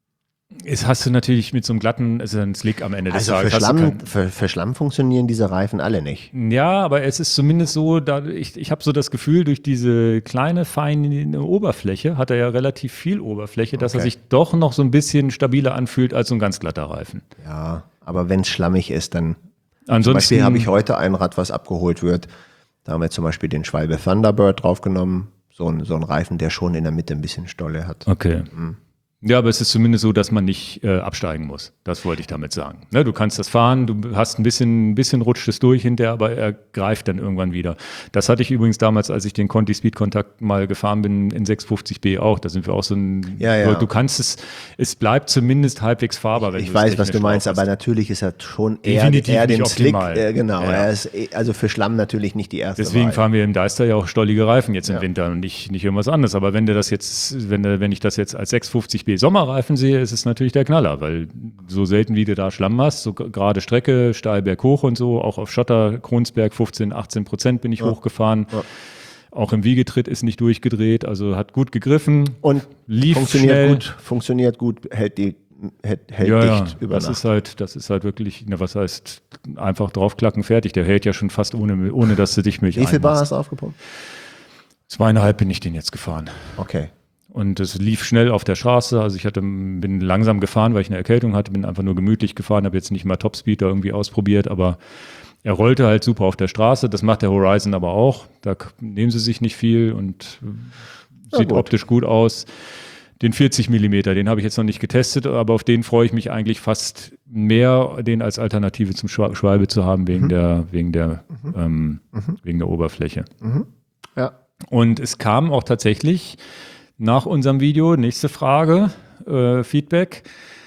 ist, hast du natürlich mit so einem glatten, ist ein Slick am Ende des also Tages. Für Schlamm, für, für Schlamm funktionieren diese Reifen alle nicht. Ja, aber es ist zumindest so, da, ich, ich habe so das Gefühl, durch diese kleine, feine Oberfläche hat er ja relativ viel Oberfläche, dass okay. er sich doch noch so ein bisschen stabiler anfühlt als so ein ganz glatter Reifen. Ja, aber wenn es schlammig ist, dann Ansonsten, zum Beispiel habe ich heute ein Rad, was abgeholt wird. Da haben wir zum Beispiel den Schwalbe Thunderbird draufgenommen. So ein, so ein Reifen, der schon in der Mitte ein bisschen Stolle hat. Okay. Mhm. Ja, aber es ist zumindest so, dass man nicht äh, absteigen muss. Das wollte ich damit sagen. Ne, du kannst das fahren, du hast ein bisschen, ein bisschen rutscht es durch hinterher, aber er greift dann irgendwann wieder. Das hatte ich übrigens damals, als ich den Conti Speed Kontakt mal gefahren bin, in sechshundertfünfzig B auch. Da sind wir auch so ein, ja, ja. Du kannst es, es bleibt zumindest halbwegs fahrbar. Wenn ich du weiß, was du meinst, aber natürlich ist er schon eher, eher den Slick. Äh, genau, ja. Er ist also für Schlamm natürlich nicht die erste Deswegen Wahl. fahren wir im Deister ja auch stollige Reifen jetzt im ja. Winter und nicht, nicht irgendwas anderes. Aber wenn du das jetzt, wenn, wenn ich das jetzt als sechshundertfünfzig B Sommerreifen sehe, ist es natürlich der Knaller, weil so selten wie du da Schlamm hast, so gerade Strecke, steil berghoch und so, auch auf Schotter, Kronsberg fünfzehn, achtzehn Prozent bin ich ja. hochgefahren. Ja. Auch im Wiegetritt ist nicht durchgedreht, also hat gut gegriffen. Und lief funktioniert schnell. gut, funktioniert gut, hält die hält, hält ja, dicht ja, über das Nacht. ist halt, das ist halt wirklich, na, was heißt, einfach draufklacken, fertig. Der hält ja schon fast ohne, ohne dass du dich Milch Wie viel Bar einmachst. hast du aufgepumpt? Zweieinhalb bin ich den jetzt gefahren. Okay. Und es lief schnell auf der Straße. Also ich hatte, bin langsam gefahren, weil ich eine Erkältung hatte, bin einfach nur gemütlich gefahren, habe jetzt nicht mal Topspeed da irgendwie ausprobiert, aber er rollte halt super auf der Straße. Das macht der Horizon aber auch. Da nehmen sie sich nicht viel und ja, sieht gut. optisch gut aus. Den vierzig Millimeter, den habe ich jetzt noch nicht getestet, aber auf den freue ich mich eigentlich fast mehr, den als Alternative zum Schwalbe zu haben, wegen mhm. der, wegen der, mhm. ähm, mhm. wegen der Oberfläche. Mhm. Ja. Und es kam auch tatsächlich nach unserem Video, nächste Frage, äh, Feedback.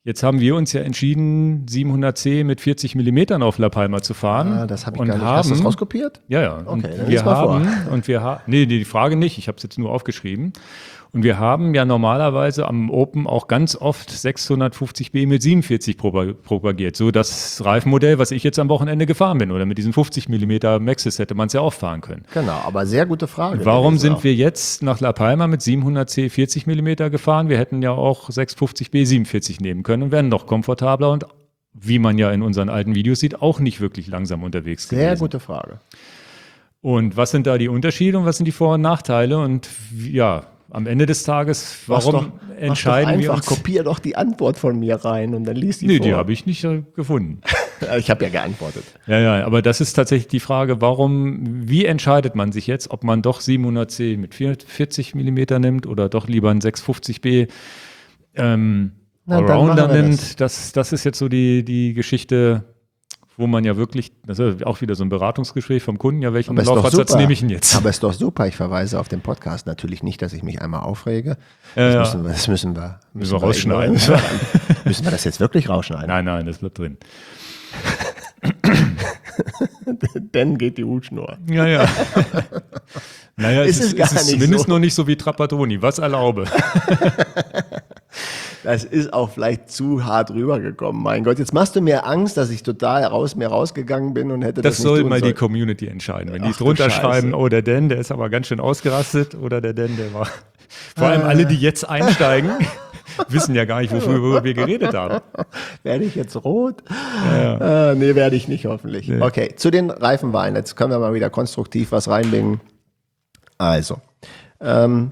Jetzt haben wir uns ja entschieden, siebenhundert C mit vierzig Millimetern auf La Palma zu fahren. Ah, das habe ich und gar nicht. haben, Hast du das rauskopiert? Ja, ja. Okay, und dann wir lies mal haben, vor. und wir haben, nee, nee, die Frage nicht, ich habe es jetzt nur aufgeschrieben. Und wir haben ja normalerweise am Open auch ganz oft sechshundertfünfzig B mit siebenundvierzig propagiert. So das Reifenmodell, was ich jetzt am Wochenende gefahren bin. Oder mit diesen fünfzig Millimeter Maxxis hätte man es ja auch fahren können. Genau, aber sehr gute Frage. Warum sind auch. wir jetzt nach La Palma mit siebenhundert C vierzig Millimeter gefahren? Wir hätten ja auch sechshundertfünfzig B siebenundvierzig nehmen können und wären noch komfortabler und, wie man ja in unseren alten Videos sieht, auch nicht wirklich langsam unterwegs Sehr gewesen. gute Frage. Und was sind da die Unterschiede und was sind die Vor- und Nachteile? Und ja, am Ende des Tages, warum doch, entscheiden mach doch wir einfach, uns? kopier doch die Antwort von mir rein und dann liest die Nee, vor. die habe ich nicht äh, gefunden. Ich habe ja geantwortet. Ja, ja, aber das ist tatsächlich die Frage, warum, wie entscheidet man sich jetzt, ob man doch siebenhundert C mit vierzig Millimeter nimmt oder doch lieber einen sechshundertfünfzig B ähm, Na, dann Allrounder machen wir nimmt? das. Das, das ist jetzt so die, die Geschichte, wo man ja wirklich, das ist auch wieder so ein Beratungsgespräch vom Kunden, ja, welchen Aber ist doch Laufradsatz super. nehme ich denn jetzt? Aber ist doch super. Ich verweise auf den Podcast. Natürlich nicht, dass ich mich einmal aufrege. Ja, das, ja. müssen wir, das müssen wir, Müssen wir rausschneiden. Müssen wir, müssen wir das jetzt wirklich rausschneiden? Nein, nein, das bleibt drin. Dann geht die Hutschnur. Ja, ja. Naja, Ist es es ist, gar es ist nicht zumindest so. noch nicht so wie Trapattoni, was erlaube. Das ist auch vielleicht zu hart rübergekommen. Mein Gott, jetzt machst du mir Angst, dass ich total raus mir rausgegangen bin und hätte das, Das nicht soll tun mal die sollen. Community entscheiden. Wenn die Ach du drunter Scheiße. schreiben, oh, der Dan, der ist aber ganz schön ausgerastet, oder der Dan, der war. Vor allem alle, die jetzt einsteigen, wissen ja gar nicht, wofür worüber wir geredet haben. Werde ich jetzt rot? Ja, ja. Äh, nee, werde ich nicht, hoffentlich. Nee. Okay, zu den Reifenwahlen. Jetzt können wir mal wieder konstruktiv was reinbringen. Also, ähm,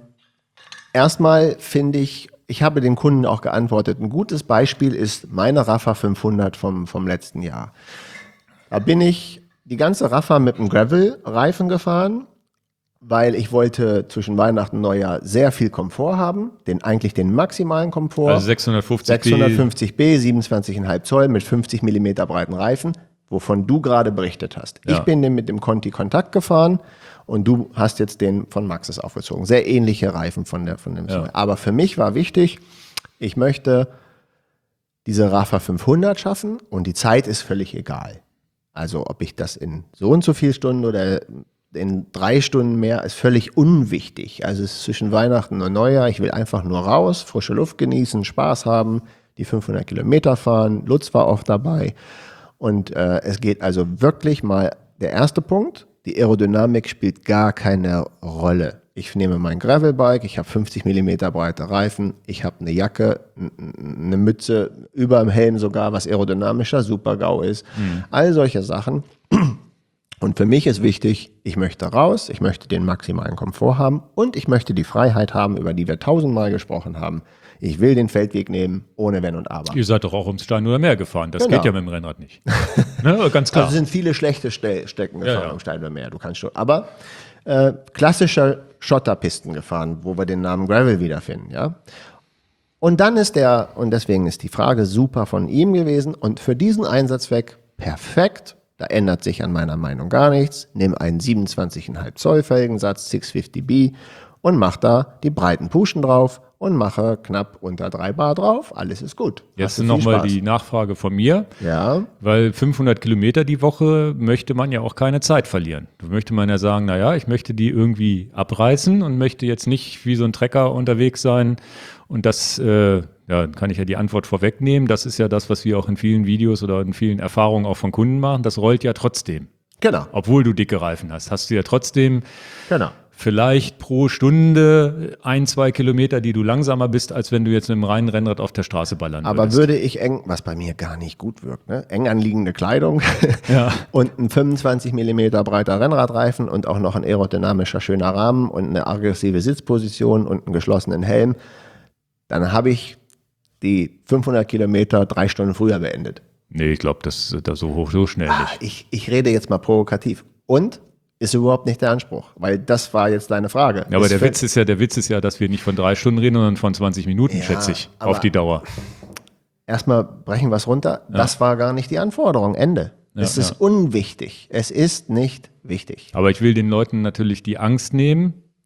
erstmal finde ich, ich habe dem Kunden auch geantwortet, ein gutes Beispiel ist meine Raffa fünfhundert vom, vom letzten Jahr. Da bin ich die ganze Raffa mit einem Gravel-Reifen gefahren, weil ich wollte zwischen Weihnachten und Neujahr sehr viel Komfort haben, den, eigentlich den maximalen Komfort. Also sechshundertfünfzig B. sechshundertfünfzig B, siebenundzwanzig Komma fünf Zoll mit fünfzig Millimeter breiten Reifen, wovon du gerade berichtet hast. Ja. Ich bin den mit dem Conti Kontakt gefahren und du hast jetzt den von Maxxis aufgezogen. Sehr ähnliche Reifen von der, von dem. Ja. Aber für mich war wichtig, ich möchte diese Raffa fünfhundert schaffen und die Zeit ist völlig egal. Also ob ich das in so und so viel Stunden oder in drei Stunden mehr, ist völlig unwichtig. Also es ist zwischen Weihnachten und Neujahr, ich will einfach nur raus, frische Luft genießen, Spaß haben, die fünfhundert Kilometer fahren. Lutz war oft dabei. Und äh, es geht also wirklich mal, der erste Punkt, die Aerodynamik spielt gar keine Rolle. Ich nehme mein Gravelbike, ich habe fünfzig Millimeter breite Reifen, ich habe eine Jacke, n- eine Mütze, über dem Helm sogar, was aerodynamischer Super-GAU ist. Mhm. All solche Sachen. Und für mich ist wichtig, ich möchte raus, ich möchte den maximalen Komfort haben und ich möchte die Freiheit haben, über die wir tausendmal gesprochen haben. Ich will den Feldweg nehmen, ohne Wenn und Aber. Ihr seid doch auch ums Stein oder Meer gefahren. Das Genau. geht ja mit dem Rennrad nicht. Ne, ganz klar. Also es sind viele schlechte Ste- Stecken gefahren Ja, ja. am Stein oder Meer. Du kannst schon, aber äh, klassische Schotterpisten gefahren, wo wir den Namen Gravel wiederfinden, ja. Und dann ist der, und deswegen ist die Frage super von ihm gewesen und für diesen Einsatzzweck perfekt. Da ändert sich an meiner Meinung gar nichts. Nimm einen siebenundzwanzig Komma fünf Zoll Felgensatz sechshundertfünfzig B und mach da die breiten Puschen drauf und mache knapp unter drei Bar drauf. Alles ist gut. Jetzt Hast du viel nochmal Spaß. die Nachfrage von mir. Ja, Weil fünfhundert Kilometer die Woche möchte man ja auch keine Zeit verlieren. Da möchte man ja sagen, naja, ich möchte die irgendwie abreißen und möchte jetzt nicht wie so ein Trecker unterwegs sein. Und das, äh, ja, kann ich ja die Antwort vorwegnehmen. Das ist ja das, was wir auch in vielen Videos oder in vielen Erfahrungen auch von Kunden machen. Das rollt ja trotzdem. genau, Obwohl du dicke Reifen hast, hast du ja trotzdem genau. vielleicht pro Stunde ein, zwei Kilometer, die du langsamer bist, als wenn du jetzt mit einem reinen Rennrad auf der Straße ballern Aber würdest. würde ich eng, was bei mir gar nicht gut wirkt, ne? Eng anliegende Kleidung Ja. und ein fünfundzwanzig Millimeter breiter Rennradreifen und auch noch ein aerodynamischer schöner Rahmen und eine aggressive Sitzposition und einen geschlossenen Helm, dann habe ich die fünfhundert Kilometer drei Stunden früher beendet. Nee, ich glaube, das ist da so hoch, so schnell Ah, nicht. ich, ich rede jetzt mal provokativ. Und ist überhaupt nicht der Anspruch, weil das war jetzt deine Frage. Ja, aber Ist der für- Witz ist ja, der Witz ist ja, dass wir nicht von drei Stunden reden, sondern von zwanzig Minuten, Ja, schätze ich, aber- auf die Dauer. Erstmal brechen wir es runter. Das war gar nicht die Anforderung. Ende. Ja, es ist ja. unwichtig. Es ist nicht wichtig. Aber ich will den Leuten natürlich die Angst nehmen,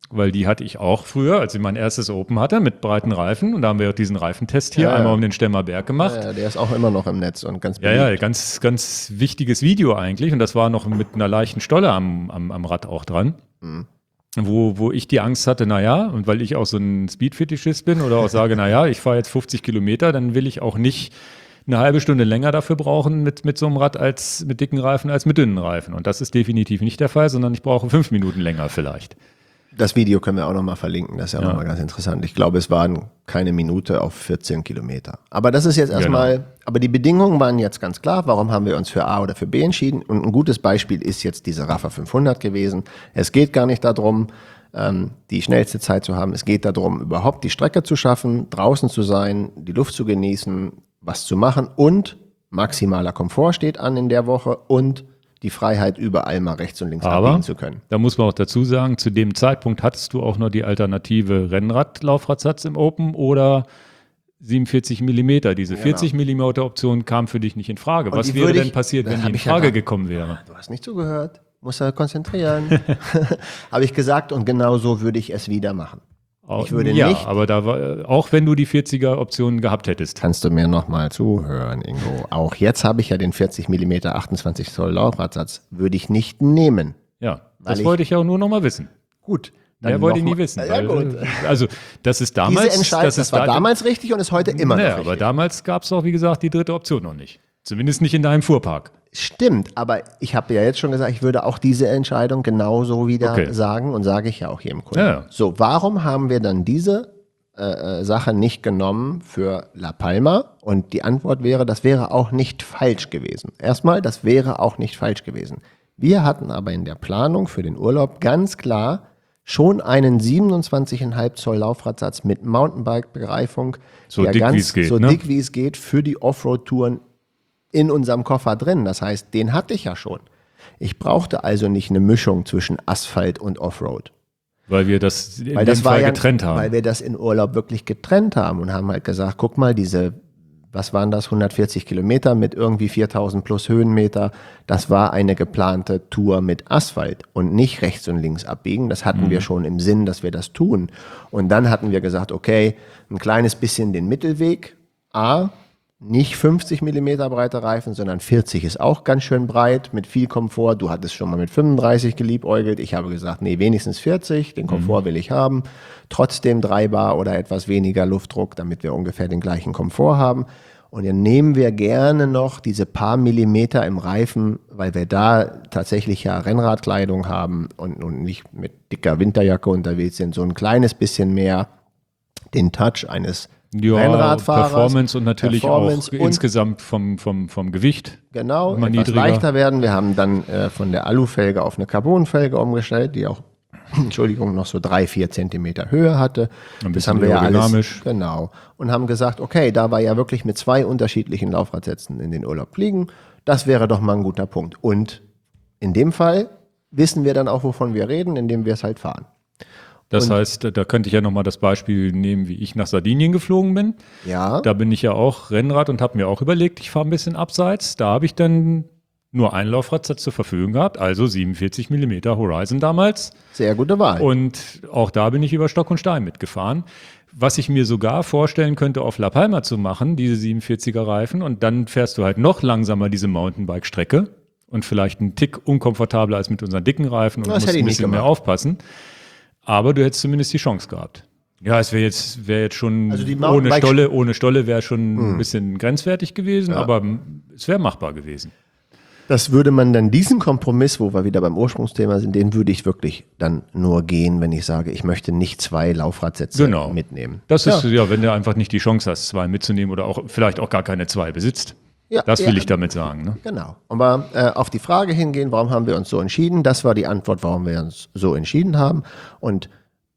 weil die hatte ich auch früher, als ich mein erstes Open hatte, mit breiten Reifen. Und da haben wir auch diesen Reifentest hier Ja, ja. einmal um den Stemmer Berg gemacht. Ja, der ist auch immer noch im Netz und ganz Ja, beliebt. ja, ganz, ganz wichtiges Video eigentlich. Und das war noch mit einer leichten Stolle am, am, am Rad auch dran. Mhm. Wo, wo ich die Angst hatte, naja, und weil ich auch so ein Speed-Fetischist bin oder auch sage, naja, ich fahre jetzt fünfzig Kilometer, dann will ich auch nicht eine halbe Stunde länger dafür brauchen mit, mit so einem Rad als mit dicken Reifen als mit dünnen Reifen. Und das ist definitiv nicht der Fall, sondern ich brauche fünf Minuten länger vielleicht. Das Video können wir auch nochmal verlinken, das ist ja auch Ja. nochmal ganz interessant. Ich glaube, es waren keine Minute auf vierzehn Kilometer. Aber das ist jetzt erstmal, Genau. aber die Bedingungen waren jetzt ganz klar. Warum haben wir uns für A oder für B entschieden? Und ein gutes Beispiel ist jetzt diese Rafa fünfhundert gewesen. Es geht gar nicht darum, ähm, die schnellste Zeit zu haben. Es geht darum, überhaupt die Strecke zu schaffen, draußen zu sein, die Luft zu genießen, was zu machen und maximaler Komfort steht an in der Woche und die Freiheit, überall mal rechts und links Aber abbiegen zu können. da muss man auch dazu sagen, zu dem Zeitpunkt hattest du auch noch die alternative Rennrad-Laufradsatz im Open oder siebenundvierzig Millimeter. Diese vierzig Millimeter Option kam für dich nicht in Frage. Und Was die wäre würde denn ich- passiert, das wenn die hab in ich ja Frage gar- gekommen wäre? Du hast nicht zugehört, musst ja konzentrieren. Habe ich gesagt und genau so würde ich es wieder machen. Ich würde ja, nicht- aber da war, auch wenn du die vierziger-Option gehabt hättest. Kannst du mir nochmal zuhören, Ingo? Auch jetzt habe ich ja den vierzig Millimeter achtundzwanzig Zoll Laufradsatz. Würde ich nicht nehmen. Ja, Weil das ich- wollte ich ja auch nur noch mal wissen. Gut. Mehr wollte ich noch nie mal- wissen. Ja, weil, gut. äh, Also, das ist damals. Diese Entscheidung, das, ist war da- damals richtig und ist heute immer naja, noch richtig. aber damals gab es auch, wie gesagt, die dritte Option noch nicht. Zumindest nicht in deinem Fuhrpark. Stimmt, aber ich habe ja jetzt schon gesagt, ich würde auch diese Entscheidung genauso wieder Okay. sagen und sage ich ja auch hier im Kunden. Ja, ja. So, warum haben wir dann diese äh, äh, Sache nicht genommen für La Palma? Und die Antwort wäre, das wäre auch nicht falsch gewesen. Erstmal, das wäre auch nicht falsch gewesen. Wir hatten aber in der Planung für den Urlaub ganz klar schon einen siebenundzwanzig Komma fünf Zoll Laufradsatz mit Mountainbike-Bereifung, So der dick, ganz wie es geht, so ne? dick wie es geht für die Offroad-Touren in unserem Koffer drin. Das heißt, den hatte ich ja schon. Ich brauchte also nicht eine Mischung zwischen Asphalt und Offroad. Weil wir das in Weil dem das war Fall ja, getrennt haben. Weil wir das in Urlaub wirklich getrennt haben und haben halt gesagt, guck mal, diese, was waren das, hundertvierzig Kilometer mit irgendwie viertausend plus Höhenmeter, das war eine geplante Tour mit Asphalt und nicht rechts und links abbiegen. Das hatten Mhm. wir schon im Sinn, dass wir das tun. Und dann hatten wir gesagt, okay, ein kleines bisschen den Mittelweg. A, nicht fünfzig Millimeter breite Reifen, sondern vierzig ist auch ganz schön breit, mit viel Komfort. Du hattest schon mal mit fünfunddreißig geliebäugelt. Ich habe gesagt, nee, wenigstens vierzig, den Komfort will ich haben. Trotzdem drei Bar oder etwas weniger Luftdruck, damit wir ungefähr den gleichen Komfort haben. Und dann nehmen wir gerne noch diese paar Millimeter im Reifen, weil wir da tatsächlich ja Rennradkleidung haben und, und nicht mit dicker Winterjacke unterwegs sind, so ein kleines bisschen mehr den Touch eines ja, Rennradfahrers. Performance und natürlich Performance auch und- insgesamt vom, vom, vom Gewicht. Genau, Immer etwas niedriger. leichter werden. Wir haben dann äh, von der Alufelge auf eine Carbonfelge umgestellt, die auch, Entschuldigung, noch so drei, vier Zentimeter Höhe hatte. Ein Das bisschen haben wir ja alles, aerodynamisch. genau. Und haben gesagt, okay, da wir ja wirklich mit zwei unterschiedlichen Laufradsätzen in den Urlaub fliegen, das wäre doch mal ein guter Punkt. Und in dem Fall wissen wir dann auch, wovon wir reden, indem wir es halt fahren. Das heißt, da, da könnte ich ja nochmal das Beispiel nehmen, wie ich nach Sardinien geflogen bin. Ja, Da bin ich ja auch Rennrad und habe mir auch überlegt, ich fahre ein bisschen abseits. Da habe ich dann nur einen Laufradsatz zur Verfügung gehabt, also siebenundvierzig Millimeter Horizon damals. sehr gute Wahl. Und auch da bin ich über Stock und Stein mitgefahren. Was ich mir sogar vorstellen könnte, auf La Palma zu machen, diese siebenundvierziger Reifen. Und dann fährst du halt noch langsamer diese Mountainbike-Strecke und vielleicht einen Tick unkomfortabler als mit unseren dicken Reifen und Das musst hätte ich ein nicht bisschen mehr gemacht. aufpassen. Aber du hättest zumindest die Chance gehabt. Ja, es wäre jetzt, wär jetzt schon Also die ohne Mountainbike- Stolle, ohne Stolle wäre schon ein bisschen grenzwertig gewesen, aber es wäre machbar gewesen. Das würde man dann, diesen Kompromiss, wo wir wieder beim Ursprungsthema sind, den würde ich wirklich dann nur gehen, wenn ich sage, ich möchte nicht zwei Laufradsätze Genau. mitnehmen. Das ist Ja. ja, wenn du einfach nicht die Chance hast, zwei mitzunehmen oder auch vielleicht auch gar keine zwei besitzt. Ja, Das will ja. ich damit sagen. Ne? Genau. Aber äh, auf die Frage hingehen, warum haben wir uns so entschieden? Das war die Antwort, warum wir uns so entschieden haben. Und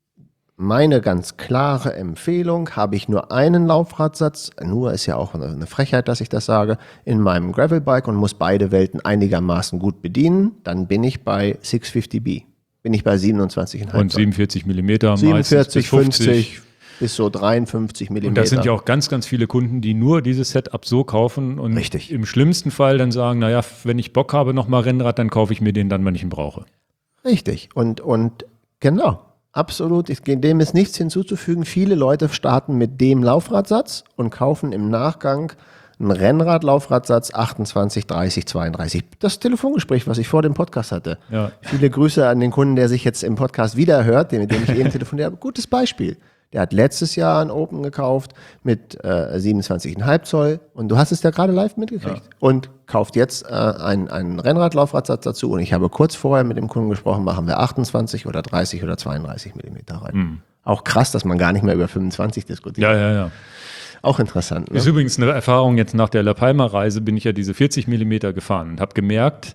meine ganz klare Empfehlung, habe ich nur einen Laufradsatz, nur ist ja auch eine eine Frechheit, dass ich das sage, in meinem Gravelbike und muss beide Welten einigermaßen gut bedienen, dann bin ich bei sechshundertfünfzig B. Bin ich bei siebenundzwanzig Komma fünf Und siebenundvierzig Millimeter, meistens siebenundvierzig, bis fünfzig. fünfzig bis so dreiundfünfzig Millimeter. Und das sind ja auch ganz, ganz viele Kunden, die nur dieses Setup so kaufen und Richtig. im schlimmsten Fall dann sagen, naja, wenn ich Bock habe, nochmal Rennrad, dann kaufe ich mir den dann, wenn ich ihn brauche. Richtig. Und, und genau. absolut. Ich, dem ist nichts hinzuzufügen. Viele Leute starten mit dem Laufradsatz und kaufen im Nachgang einen Rennrad-Laufradsatz achtundzwanzig, dreißig, zweiunddreißig. Das Telefongespräch, was ich vor dem Podcast hatte. Ja. Viele Grüße an den Kunden, der sich jetzt im Podcast wiederhört, mit dem ich eben telefoniert habe. Gutes Beispiel. Der hat letztes Jahr ein Open gekauft mit äh, siebenundzwanzig Komma fünf Zoll und du hast es ja gerade live mitgekriegt. Ja. Und kauft jetzt äh, einen, einen Rennrad-Laufradsatz dazu und ich habe kurz vorher mit dem Kunden gesprochen, machen wir achtundzwanzig oder dreißig oder zweiunddreißig Millimeter rein. Mhm. Auch krass, dass man gar nicht mehr über fünfundzwanzig diskutiert. Ja, ja, ja. Auch interessant. Ne? Ist übrigens eine Erfahrung, jetzt nach der La Palma-Reise bin ich ja diese vierzig Millimeter gefahren und habe gemerkt,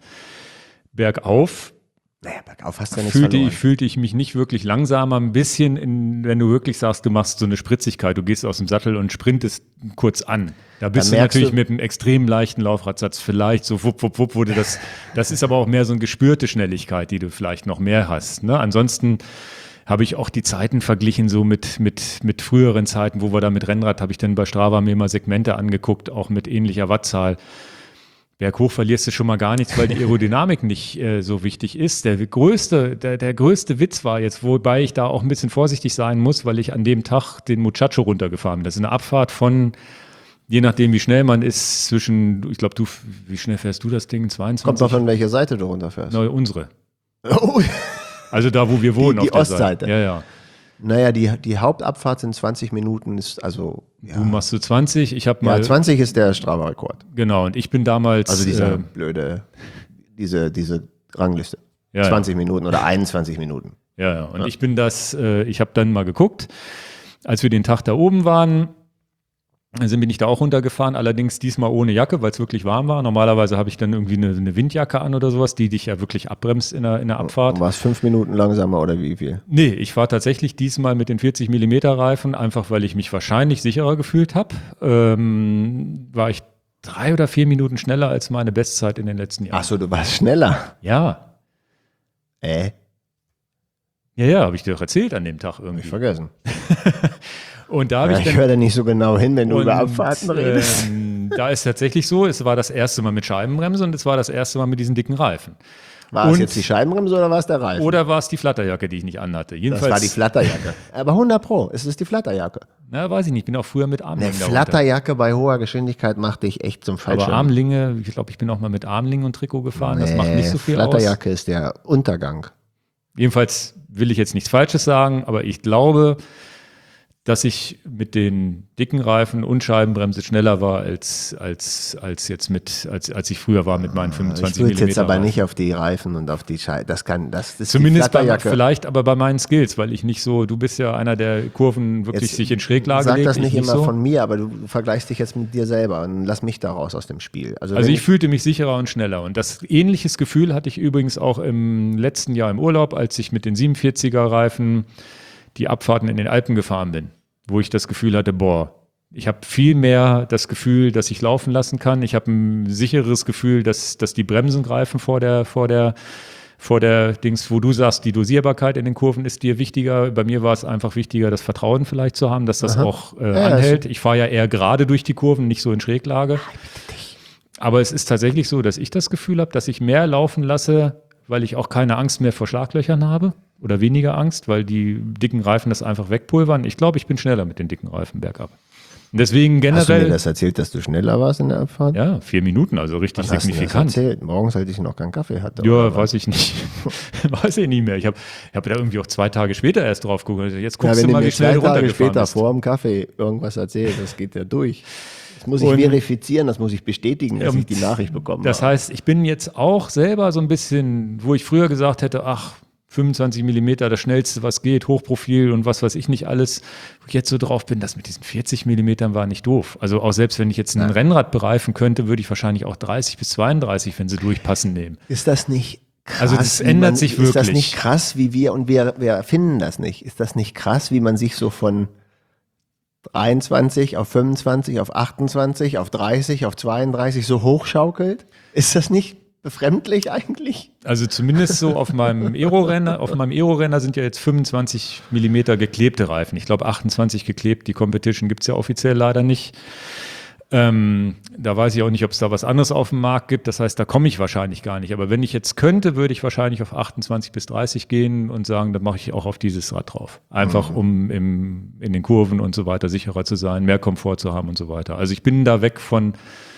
bergauf, naja, bergauf hast du ja nichts fühlte, verloren. ich, fühlte ich mich nicht wirklich langsamer, ein bisschen, in, wenn du wirklich sagst, du machst so eine Spritzigkeit, du gehst aus dem Sattel und sprintest kurz an. Da bist Da du natürlich du, mit einem extrem leichten Laufradsatz vielleicht so wupp, wupp, wupp, wurde das, das ist aber auch mehr so eine gespürte Schnelligkeit, die du vielleicht noch mehr hast. Ne? Ansonsten habe ich auch die Zeiten verglichen, so mit, mit, mit früheren Zeiten, wo wir da mit Rennrad, habe ich dann bei Strava mir mal Segmente angeguckt, auch mit ähnlicher Wattzahl. Berghoch verlierst du schon mal gar nichts, weil die Aerodynamik nicht äh, so wichtig ist. Der größte, der, der größte Witz war jetzt, wobei ich da auch ein bisschen vorsichtig sein muss, weil ich an dem Tag den Muchacho runtergefahren bin. Das ist eine Abfahrt von, je nachdem wie schnell man ist, zwischen, ich glaube, du, wie schnell fährst du das Ding? zweiundzwanzig? Kommt noch von welcher Seite du runterfährst. Na, unsere. Oh. Also da, wo wir wohnen. Die, die auf der Ostseite. Seite. Ja, ja. Naja, die, die Hauptabfahrt sind zwanzig Minuten, ist also. Ja. Du machst so zwanzig, ich habe mal. Ja, zwanzig ist der Strava-Rekord. Genau, und ich bin damals. Also diese äh, blöde, diese, diese Rangliste. Ja, zwanzig ja. Minuten oder einundzwanzig Minuten. Ja, ja. Und ja. ich bin das, äh, ich habe dann mal geguckt, als wir den Tag da oben waren, also bin ich da auch runtergefahren, allerdings diesmal ohne Jacke, weil es wirklich warm war. Normalerweise habe ich dann irgendwie eine, eine Windjacke an oder sowas, die dich ja wirklich abbremst in der, in der Abfahrt. Du warst fünf Minuten langsamer oder wie viel? Nee, ich fahre tatsächlich diesmal mit den vierzig Millimeter Reifen, einfach weil ich mich wahrscheinlich sicherer gefühlt habe. Ähm, war ich drei oder vier Minuten schneller als meine Bestzeit in den letzten Jahren. Ach so, du warst schneller? Ja. Äh? Ja, ja, habe ich dir doch erzählt an dem Tag irgendwie. Hab ich vergessen. Und da ja, ich, ich höre da nicht so genau hin, wenn du und, über Abfahrten redest. Ähm, da ist tatsächlich so, es war das erste Mal mit Scheibenbremse und es war das erste Mal mit diesen dicken Reifen. War und, es jetzt die Scheibenbremse oder war es der Reifen? Oder war es die Flatterjacke, die ich nicht anhatte? Jedenfalls, das war die Flatterjacke. Aber hundert Pro, es ist die Flatterjacke. Na, weiß ich nicht, ich bin auch früher mit Armlingen. Eine Flatterjacke bei hoher Geschwindigkeit macht dich echt zum Fallschirm. Aber Armlinge, ich glaube, ich bin auch mal mit Armlingen und Trikot gefahren, nee, das macht nicht so viel Flatterjacke aus. Flatterjacke ist der Untergang. Jedenfalls will ich jetzt nichts Falsches sagen, aber ich glaube, dass ich mit den dicken Reifen und Scheibenbremse schneller war als, als, als jetzt mit, als, als ich früher war mit meinen fünfundzwanzig Millimeter. Ich würde jetzt aber Reifen. Nicht auf die Reifen und auf die Scheiben. Das kann, das ist zumindest bei, vielleicht aber bei meinen Skills, weil ich nicht so, du bist ja einer, der Kurven wirklich jetzt sich in Schräglage sag legt. Sag das nicht nicht immer so. Von mir, aber du vergleichst dich jetzt mit dir selber und lass mich da raus aus dem Spiel. Also, also ich, ich fühlte mich sicherer und schneller und das ähnliches Gefühl hatte ich übrigens auch im letzten Jahr im Urlaub, als ich mit den siebenundvierziger Reifen die Abfahrten in den Alpen gefahren bin. Wo ich das Gefühl hatte, boah, ich habe viel mehr das Gefühl, dass ich laufen lassen kann. Ich habe ein sicheres Gefühl, dass, dass die Bremsen greifen vor der, vor der, vor der Dings, wo du sagst, die Dosierbarkeit in den Kurven ist dir wichtiger. Bei mir war es einfach wichtiger, das Vertrauen vielleicht zu haben, dass das Aha. auch äh, ja, anhält. Ich fahre ja eher gerade durch die Kurven, nicht so in Schräglage. Aber es ist tatsächlich so, dass ich das Gefühl habe, dass ich mehr laufen lasse, weil ich auch keine Angst mehr vor Schlaglöchern habe. Oder weniger Angst, weil die dicken Reifen das einfach wegpulvern. Ich glaube, ich bin schneller mit den dicken Reifen bergab. Und deswegen generell. Hast du mir das erzählt, dass du schneller warst in der Abfahrt? Ja, vier Minuten, also richtig Wann signifikant. Hast du das erzählt? Morgens, als ich noch keinen Kaffee hatte. Ja, weiß ich nicht. weiß ich nicht mehr. Ich habe ich hab da irgendwie auch zwei Tage später erst drauf geguckt. Jetzt guckst ja, du mal, wie schnell du runtergefahren bist. Wenn du mir zwei Tage später vor dem Kaffee irgendwas erzählt, das geht ja durch. Das muss ich und, verifizieren, das muss ich bestätigen, dass ich die Nachricht bekommen das habe. Das heißt, ich bin jetzt auch selber so ein bisschen, wo ich früher gesagt hätte, ach, fünfundzwanzig Millimeter, das schnellste, was geht, Hochprofil und was weiß ich nicht alles, wo ich jetzt so drauf bin, das mit diesen vierzig Millimetern war nicht doof. Also auch selbst wenn ich jetzt ein ja. Rennrad bereifen könnte, würde ich wahrscheinlich auch dreißig bis zweiunddreißig, wenn sie durchpassen, nehmen. Ist das nicht krass? Also das ändert man, sich wirklich. Ist das nicht krass, wie wir, und wir, wir finden das nicht, ist das nicht krass, wie man sich so von dreiundzwanzig auf fünfundzwanzig, auf achtundzwanzig, auf dreißig, auf zweiunddreißig so hochschaukelt? Ist das nicht befremdlich eigentlich? Also zumindest so auf meinem Aero-Renner, auf meinem Aero-Renner sind ja jetzt fünfundzwanzig Millimeter geklebte Reifen. Ich glaube achtundzwanzig geklebt, die Competition gibt es ja offiziell leider nicht. Ähm, da weiß ich auch nicht, ob es da was anderes auf dem Markt gibt. Das heißt, da komme ich wahrscheinlich gar nicht. Aber wenn ich jetzt könnte, würde ich wahrscheinlich auf achtundzwanzig bis dreißig gehen und sagen, dann mache ich auch auf dieses Rad drauf. Einfach mhm. um im, in den Kurven und so weiter sicherer zu sein, mehr Komfort zu haben und so weiter. Also ich bin da weg von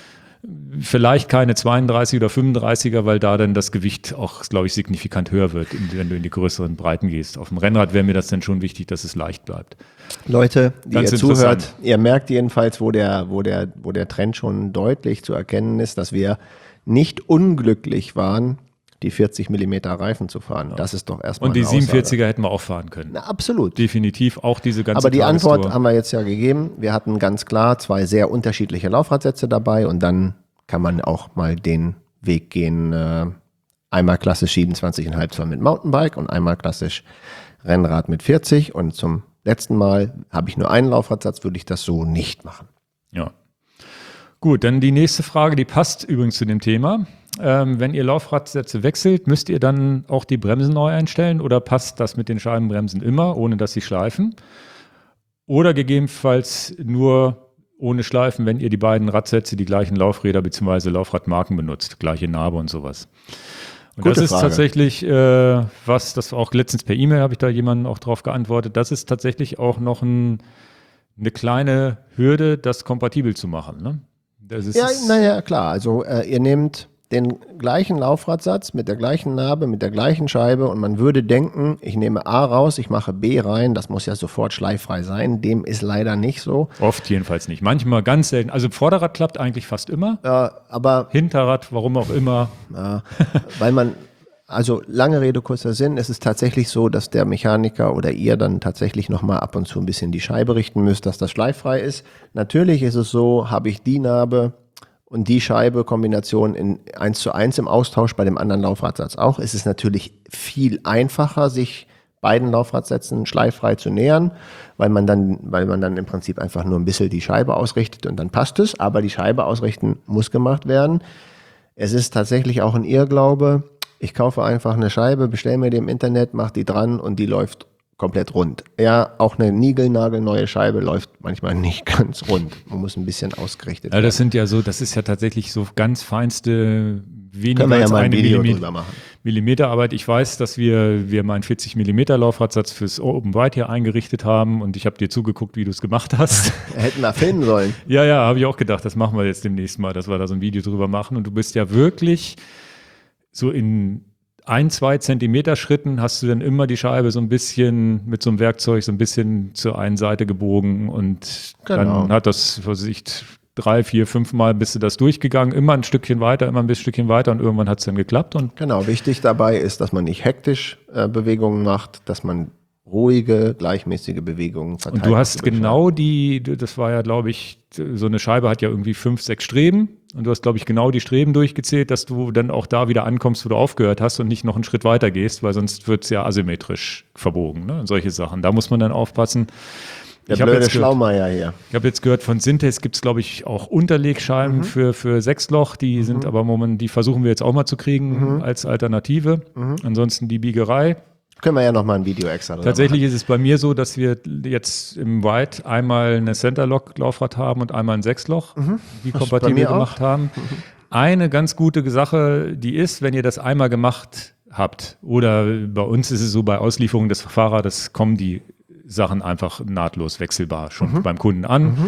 vielleicht keine zweiunddreißig oder fünfunddreißiger, weil da dann das Gewicht auch, glaube ich, signifikant höher wird, wenn du in die größeren Breiten gehst. Auf dem Rennrad wäre mir das dann schon wichtig, dass es leicht bleibt. Leute, die Ganz ihr zuhört, ihr merkt jedenfalls, wo der, wo der, wo der Trend schon deutlich zu erkennen ist, dass wir nicht unglücklich waren, die vierzig Millimeter Reifen zu fahren. Ja. Das ist doch erstmal Und die siebenundvierziger hätten wir auch fahren können. Na, absolut. Definitiv, auch diese ganze Aber die Tagestour. Antwort haben wir jetzt ja gegeben. Wir hatten ganz klar zwei sehr unterschiedliche Laufradsätze dabei und dann kann man auch mal den Weg gehen, äh, einmal klassisch siebenundzwanzig Komma fünf Zoll mit Mountainbike und einmal klassisch Rennrad mit vierzig und zum letzten Mal habe ich nur einen Laufradsatz, würde ich das so nicht machen. Ja. Gut, dann die nächste Frage, die passt übrigens zu dem Thema. Ähm, wenn ihr Laufradsätze wechselt, müsst ihr dann auch die Bremsen neu einstellen oder passt das mit den Scheibenbremsen immer, ohne dass sie schleifen? Oder gegebenenfalls nur ohne Schleifen, wenn ihr die beiden Radsätze, die gleichen Laufräder bzw. Laufradmarken benutzt, gleiche Narbe und sowas. Und Gute das ist Frage. tatsächlich, äh, was, das auch letztens per E-Mail habe ich da jemanden auch drauf geantwortet, das ist tatsächlich auch noch ein, eine kleine Hürde, das kompatibel zu machen. Ne? Das ist ja, naja, klar. Also äh, ihr nehmt den gleichen Laufradsatz mit der gleichen Narbe, mit der gleichen Scheibe und man würde denken, ich nehme A raus, ich mache B rein, das muss ja sofort schleiffrei sein. Dem ist leider nicht so. Oft jedenfalls nicht. Manchmal ganz selten. Also Vorderrad klappt eigentlich fast immer. Ja, aber Hinterrad, warum auch immer. Ja, weil man, also lange Rede, kurzer Sinn, es ist tatsächlich so, dass der Mechaniker oder ihr dann tatsächlich nochmal ab und zu ein bisschen die Scheibe richten müsst, dass das schleiffrei ist. Natürlich ist es so, habe ich die Narbe und die Scheibe-Kombination in eins zu eins im Austausch bei dem anderen Laufradsatz auch, ist es natürlich viel einfacher, sich beiden Laufradsätzen schleiffrei zu nähern, weil man dann, weil man dann im Prinzip einfach nur ein bisschen die Scheibe ausrichtet und dann passt es, aber die Scheibe ausrichten muss gemacht werden. Es ist tatsächlich auch ein Irrglaube. Ich kaufe einfach eine Scheibe, bestelle mir die im Internet, mache die dran und die läuft komplett rund. Ja, auch eine niegelnagelneue Scheibe läuft manchmal nicht ganz rund. Man muss ein bisschen ausgerichtet werden. Ja, das sind ja so, das ist ja tatsächlich so ganz feinste, weniger Können wir ja als mal ein eine Video Millimeter, drüber machen. Millimeterarbeit. Ich weiß, dass wir, wir meinen vierzig Millimeter Laufradsatz fürs Open Wide hier eingerichtet haben und ich habe dir zugeguckt, wie du es gemacht hast. Hätten wir filmen sollen. Ja, ja, habe ich auch gedacht, das machen wir jetzt demnächst mal, dass wir da so ein Video drüber machen und du bist ja wirklich so in ein, zwei Zentimeter Schritten hast du dann immer die Scheibe so ein bisschen mit so einem Werkzeug so ein bisschen zur einen Seite gebogen und Genau. dann hat das, was weiß ich, drei, vier, fünf Mal bist du das durchgegangen, immer ein Stückchen weiter, immer ein bisschen Stückchen weiter und irgendwann hat es dann geklappt. Und Genau, wichtig dabei ist, dass man nicht hektisch äh, Bewegungen macht, dass man ruhige, gleichmäßige Bewegungen verteilt. Und du hast genau die, das war ja, glaube ich, so eine Scheibe hat ja irgendwie fünf, sechs Streben und du hast, glaube ich, genau die Streben durchgezählt, dass du dann auch da wieder ankommst, wo du aufgehört hast und nicht noch einen Schritt weiter gehst, weil sonst wird es ja asymmetrisch verbogen, ne? Und solche Sachen. Da muss man dann aufpassen. Der ich blöde jetzt gehört, Schlaumeier hier. Ich habe jetzt gehört, von Synthes gibt es, glaube ich, auch Unterlegscheiben mhm. für, für Sechsloch. Die mhm. sind aber moment, die versuchen wir jetzt auch mal zu kriegen mhm. als Alternative. Mhm. Ansonsten die Biegerei. Können wir ja nochmal ein Video extra drüber Tatsächlich machen. ist es bei mir so, dass wir jetzt im White einmal eine Centerlock-Laufrad haben und einmal ein Sechsloch, mhm. die Das kompatibel gemacht auch. haben. Mhm. Eine ganz gute Sache, die ist, wenn ihr das einmal gemacht habt, oder bei uns ist es so, bei Auslieferung des Fahrrades kommen die Sachen einfach nahtlos wechselbar schon mhm. beim Kunden an. Mhm.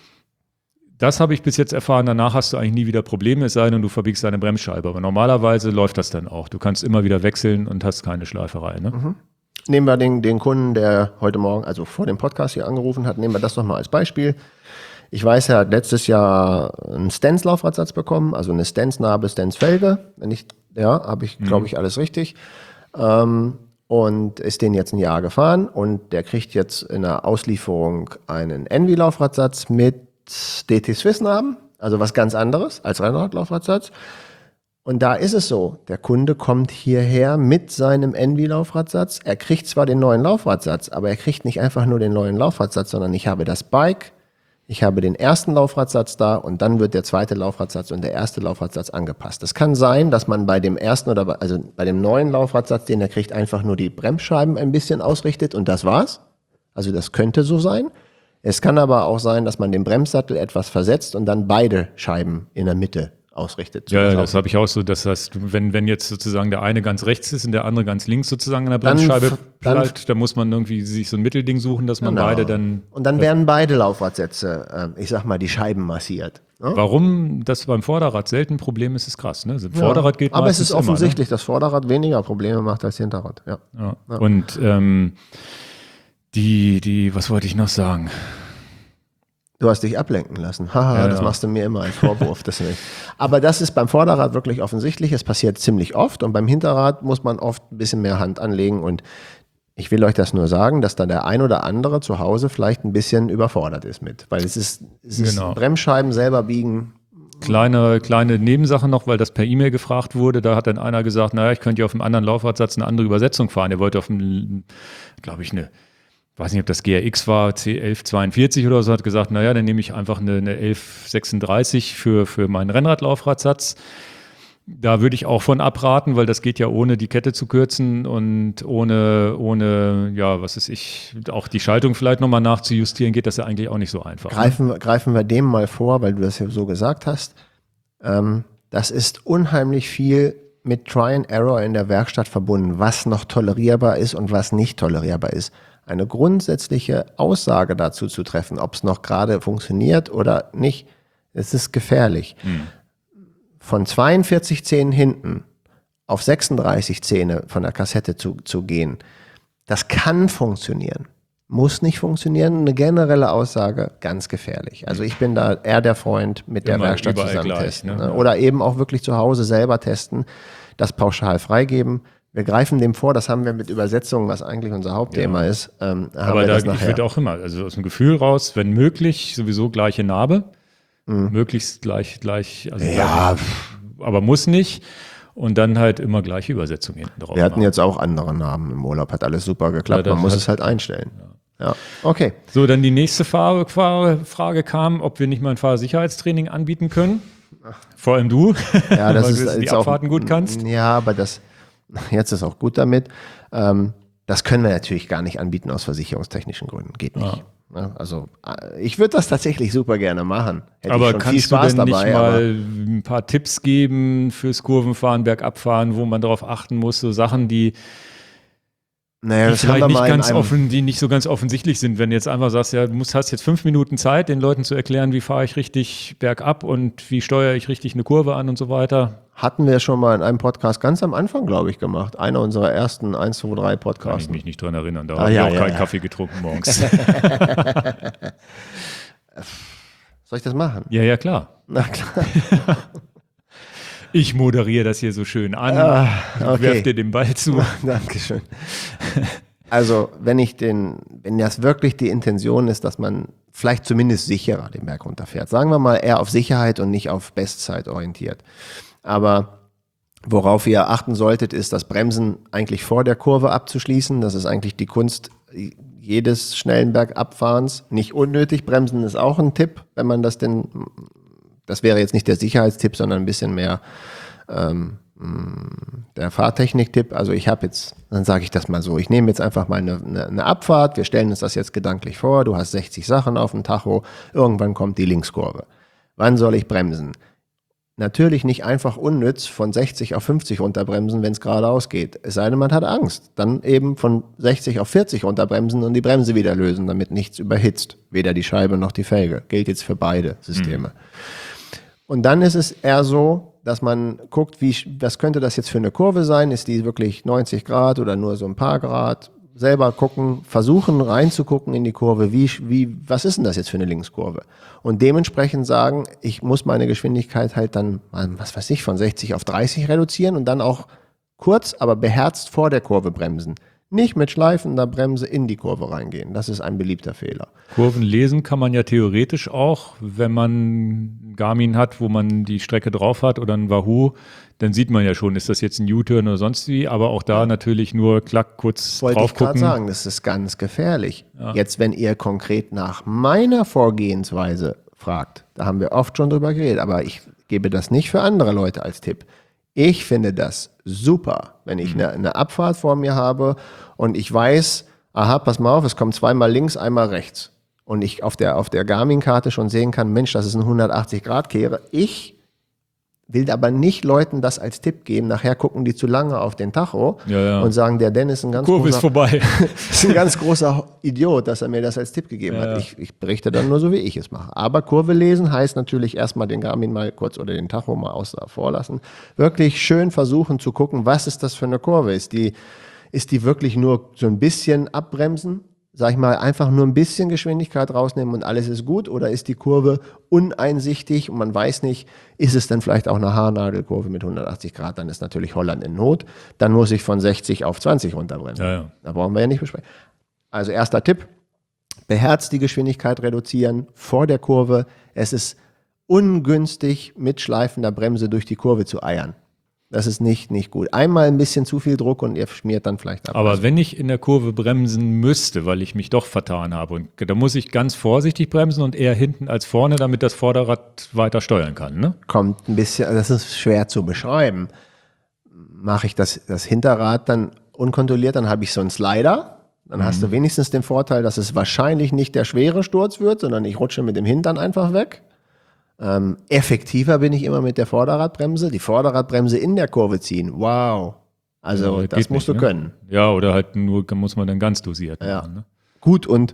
Das habe ich bis jetzt erfahren, danach hast du eigentlich nie wieder Probleme, es sei denn, du verbiegst deine Bremsscheibe. Aber normalerweise läuft das dann auch. Du kannst immer wieder wechseln und hast keine Schleiferei. Ne? Mhm. Nehmen wir den, den Kunden, der heute Morgen, also vor dem Podcast hier angerufen hat, nehmen wir das nochmal als Beispiel. Ich weiß, er hat letztes Jahr einen Stance-Laufradsatz bekommen, also eine Stance-Narbe, Stance-Felge. Wenn ich, ja, habe ich, glaube ich, alles richtig. Ähm, und ist den jetzt ein Jahr gefahren und der kriegt jetzt in der Auslieferung einen Envy-Laufradsatz mit D T Swiss-Narben, also was ganz anderes als Rennradlaufradsatz. Und da ist es so, der Kunde kommt hierher mit seinem Envy-Laufradsatz. Er kriegt zwar den neuen Laufradsatz, aber er kriegt nicht einfach nur den neuen Laufradsatz, sondern ich habe das Bike, ich habe den ersten Laufradsatz da und dann wird der zweite Laufradsatz und der erste Laufradsatz angepasst. Es kann sein, dass man bei dem ersten oder bei, also bei dem neuen Laufradsatz, den er kriegt, einfach nur die Bremsscheiben ein bisschen ausrichtet und das war's. Also das könnte so sein. Es kann aber auch sein, dass man den Bremssattel etwas versetzt und dann beide Scheiben in der Mitte ausrichtet. Ja, das habe ich auch so. Das heißt, wenn, wenn jetzt sozusagen der eine ganz rechts ist und der andere ganz links sozusagen an der Bremsscheibe Dann- bleibt, dann muss man irgendwie sich so ein Mittelding suchen, dass man Genau. beide dann. Und dann werden beide Laufradsätze, äh, ich sag mal, die Scheiben massiert. Ne? Warum das beim Vorderrad selten ein Problem ist, ist krass. Ne? Also Vorderrad geht Aber es meistens ist offensichtlich, dass Vorderrad weniger Probleme macht als Hinterrad. Ja. immer. Ne? Ja. Und ähm, die, die, was wollte ich noch sagen? Du hast dich ablenken lassen. Haha, Ja, das ja. machst du mir immer als Vorwurf. Das nicht. Aber das ist beim Vorderrad wirklich offensichtlich. Es passiert ziemlich oft und beim Hinterrad muss man oft ein bisschen mehr Hand anlegen. Und ich will euch das nur sagen, dass da der ein oder andere zu Hause vielleicht ein bisschen überfordert ist mit. Weil es ist, es ist Genau. Bremsscheiben selber biegen. Kleine, kleine Nebensache noch, weil das per E-Mail gefragt wurde. Da hat dann einer gesagt, naja, ich könnte ja auf einem anderen Laufradsatz eine andere Übersetzung fahren. Er wollte auf einem, glaube ich, eine, weiß nicht, ob das G R X war, C elf zweiundvierzig oder so, hat gesagt, naja, dann nehme ich einfach eine, eine elf sechsunddreißig für, für meinen Rennradlaufradsatz. Da würde ich auch von abraten, weil das geht ja ohne die Kette zu kürzen und ohne, ohne, ja, was weiß ich, auch die Schaltung vielleicht nochmal nachzujustieren, geht das ja eigentlich auch nicht so einfach. Greifen, wir- greifen wir dem mal vor, weil du das ja so gesagt hast. Ähm, das ist unheimlich viel mit Try and Error in der Werkstatt verbunden, was noch tolerierbar ist und was nicht tolerierbar ist. Eine grundsätzliche Aussage dazu zu treffen, ob es noch gerade funktioniert oder nicht, es ist gefährlich. Von zweiundvierzig Zähnen hinten auf sechsunddreißig Zähne von der Kassette zu, zu gehen, das kann funktionieren. Muss nicht funktionieren. Eine generelle Aussage, ganz gefährlich. Also ich bin da eher der Freund mit der Immer Werkstatt überall zusammen gleich, testen. ne? Ne? Oder eben auch wirklich zu Hause selber testen, das pauschal freigeben. Wir greifen dem vor, das haben wir mit Übersetzungen, was eigentlich unser Hauptthema Ja. ist. Ähm, haben Aber wir da, das ich nachher. würde auch immer, also aus dem Gefühl raus, wenn möglich, sowieso gleiche Narbe. Möglichst gleich, gleich, also Mhm. Ja, gleich, aber muss nicht. Und dann halt immer gleiche Übersetzung hinten drauf. Wir hatten machen. jetzt auch andere Namen im Urlaub, hat alles super geklappt. Ja, das Man muss hat- es halt einstellen. Ja, okay. So, dann die nächste Frage, Frage, Frage kam, ob wir nicht mal ein Fahrsicherheitstraining anbieten können. Vor allem du, Ja, das weil ist du die jetzt auch, Abfahrten gut kannst. Ja, aber das, jetzt ist auch gut damit. Ähm, das können wir natürlich gar nicht anbieten aus versicherungstechnischen Gründen. Geht nicht. Ne? Also, äh, ich würde das tatsächlich super gerne machen. Hätte Aber ich schon kannst viel Spaß du denn dabei. nicht aber mal ein paar Tipps geben fürs Kurvenfahren, Bergabfahren, wo man darauf achten muss, so Sachen, die, naja, die das haben vielleicht wir nicht mal in ganz einem, offen, die nicht so ganz offensichtlich sind, wenn du jetzt einfach sagst, ja, du musst, hast jetzt fünf Minuten Zeit, den Leuten zu erklären, wie fahre ich richtig bergab und wie steuere ich richtig eine Kurve an und so weiter. hatten wir schon mal in einem Podcast ganz am Anfang, glaube ich, gemacht. Einer unserer ersten eins, zwei, drei Kann ich Podcasts. mich nicht dran erinnern. Da Ah, habe ja, ich auch ja, keinen ja. Kaffee getrunken morgens. Soll ich das machen? Ja, ja, klar. Na klar. Ich moderiere das hier so schön an. Ah, Ich okay. werf dir den Ball zu. Dankeschön. Also, wenn ich den, wenn das wirklich die Intention ist, dass man vielleicht zumindest sicherer den Berg runterfährt, sagen wir mal eher auf Sicherheit und nicht auf Bestzeit orientiert. Aber worauf ihr achten solltet, ist das Bremsen eigentlich vor der Kurve abzuschließen. Das ist eigentlich die Kunst jedes schnellen Bergabfahrens. Nicht unnötig bremsen ist auch ein Tipp, wenn man das denn, das wäre jetzt nicht der Sicherheitstipp, sondern ein bisschen mehr ähm, der Fahrtechnik-Tipp. Also ich habe jetzt, dann sage ich das mal so, ich nehme jetzt einfach mal eine, eine, eine Abfahrt, wir stellen uns das jetzt gedanklich vor, du hast sechzig Sachen auf dem Tacho, irgendwann kommt die Linkskurve. Wann soll ich bremsen? Natürlich nicht einfach unnütz von sechzig auf fünfzig runterbremsen, wenn es geradeaus geht. Es sei denn, man hat Angst. Dann eben von sechzig auf vierzig runterbremsen und die Bremse wieder lösen, damit nichts überhitzt. Weder die Scheibe noch die Felge. Gilt jetzt für beide Systeme. Mhm. Und dann ist es eher so, dass man guckt, wie, was könnte das jetzt für eine Kurve sein? Ist die wirklich neunzig Grad oder nur so ein paar Grad? Selber gucken, versuchen reinzugucken in die Kurve, wie, wie, was ist denn das jetzt für eine Linkskurve? Und dementsprechend sagen, ich muss meine Geschwindigkeit halt dann, was weiß ich, von sechzig auf dreißig reduzieren und dann auch kurz, aber beherzt vor der Kurve bremsen. Nicht mit schleifender Bremse in die Kurve reingehen. Das ist ein beliebter Fehler. Kurven lesen kann man ja theoretisch auch, wenn man Garmin hat, wo man die Strecke drauf hat oder ein Wahoo, dann sieht man ja schon, ist das jetzt ein U-Turn oder sonst wie, aber auch da natürlich nur klack, kurz Wollte drauf ich gerade gucken. sagen, das ist ganz gefährlich. Ja. Jetzt, wenn ihr konkret nach meiner Vorgehensweise fragt, da haben wir oft schon drüber geredet, aber ich gebe das nicht für andere Leute als Tipp. Ich finde das super, wenn ich eine, eine Abfahrt vor mir habe und ich weiß, aha, pass mal auf, es kommt zweimal links, einmal rechts. und ich auf der, auf der Garmin-Karte schon sehen kann, Mensch, das ist eine hundertachtzig Grad Kehre. Ich will aber nicht Leuten das als Tipp geben. Nachher gucken die zu lange auf den Tacho Ja, ja. und sagen, der Dennis ist ein ganz Kurve ist großer, vorbei. ist ein ganz großer Idiot, dass er mir das als Tipp gegeben Ja, hat. ja. Ich, ich berichte dann nur so, wie ich es mache. Aber Kurve lesen heißt natürlich erstmal den Garmin mal kurz oder den Tacho mal außer vorlassen. Wirklich schön versuchen zu gucken, was ist das für eine Kurve? Ist die, ist die wirklich nur so ein bisschen abbremsen? Sag ich mal, einfach nur ein bisschen Geschwindigkeit rausnehmen und alles ist gut? Oder ist die Kurve uneinsichtig und man weiß nicht, ist es denn vielleicht auch eine Haarnadelkurve mit hundertachtzig Grad? Dann ist natürlich Holland in Not. Dann muss ich von sechzig auf zwanzig runterbremsen. Ja, ja. Da brauchen wir ja nicht besprechen. Also erster Tipp, beherzt die Geschwindigkeit reduzieren vor der Kurve. Es ist ungünstig, mit schleifender Bremse durch die Kurve zu eiern. Das ist nicht, nicht gut. Einmal ein bisschen zu viel Druck und ihr schmiert dann vielleicht ab. Aber wenn ich in der Kurve bremsen müsste, weil ich mich doch vertan habe, und da muss ich ganz vorsichtig bremsen und eher hinten als vorne, damit das Vorderrad weiter steuern kann, ne? Kommt ein bisschen, das ist schwer zu beschreiben. Mache ich das, das Hinterrad dann unkontrolliert, dann habe ich so einen Slider. Dann mhm. hast du wenigstens den Vorteil, dass es wahrscheinlich nicht der schwere Sturz wird, sondern ich rutsche mit dem Hintern einfach weg. Ähm, effektiver bin ich immer mit der Vorderradbremse. Die Vorderradbremse in der Kurve ziehen. Wow. Also Ja, das geht musst nicht, du ne? können. Ja, oder halt nur, muss man dann ganz dosiert Ja. machen, ne? Gut, und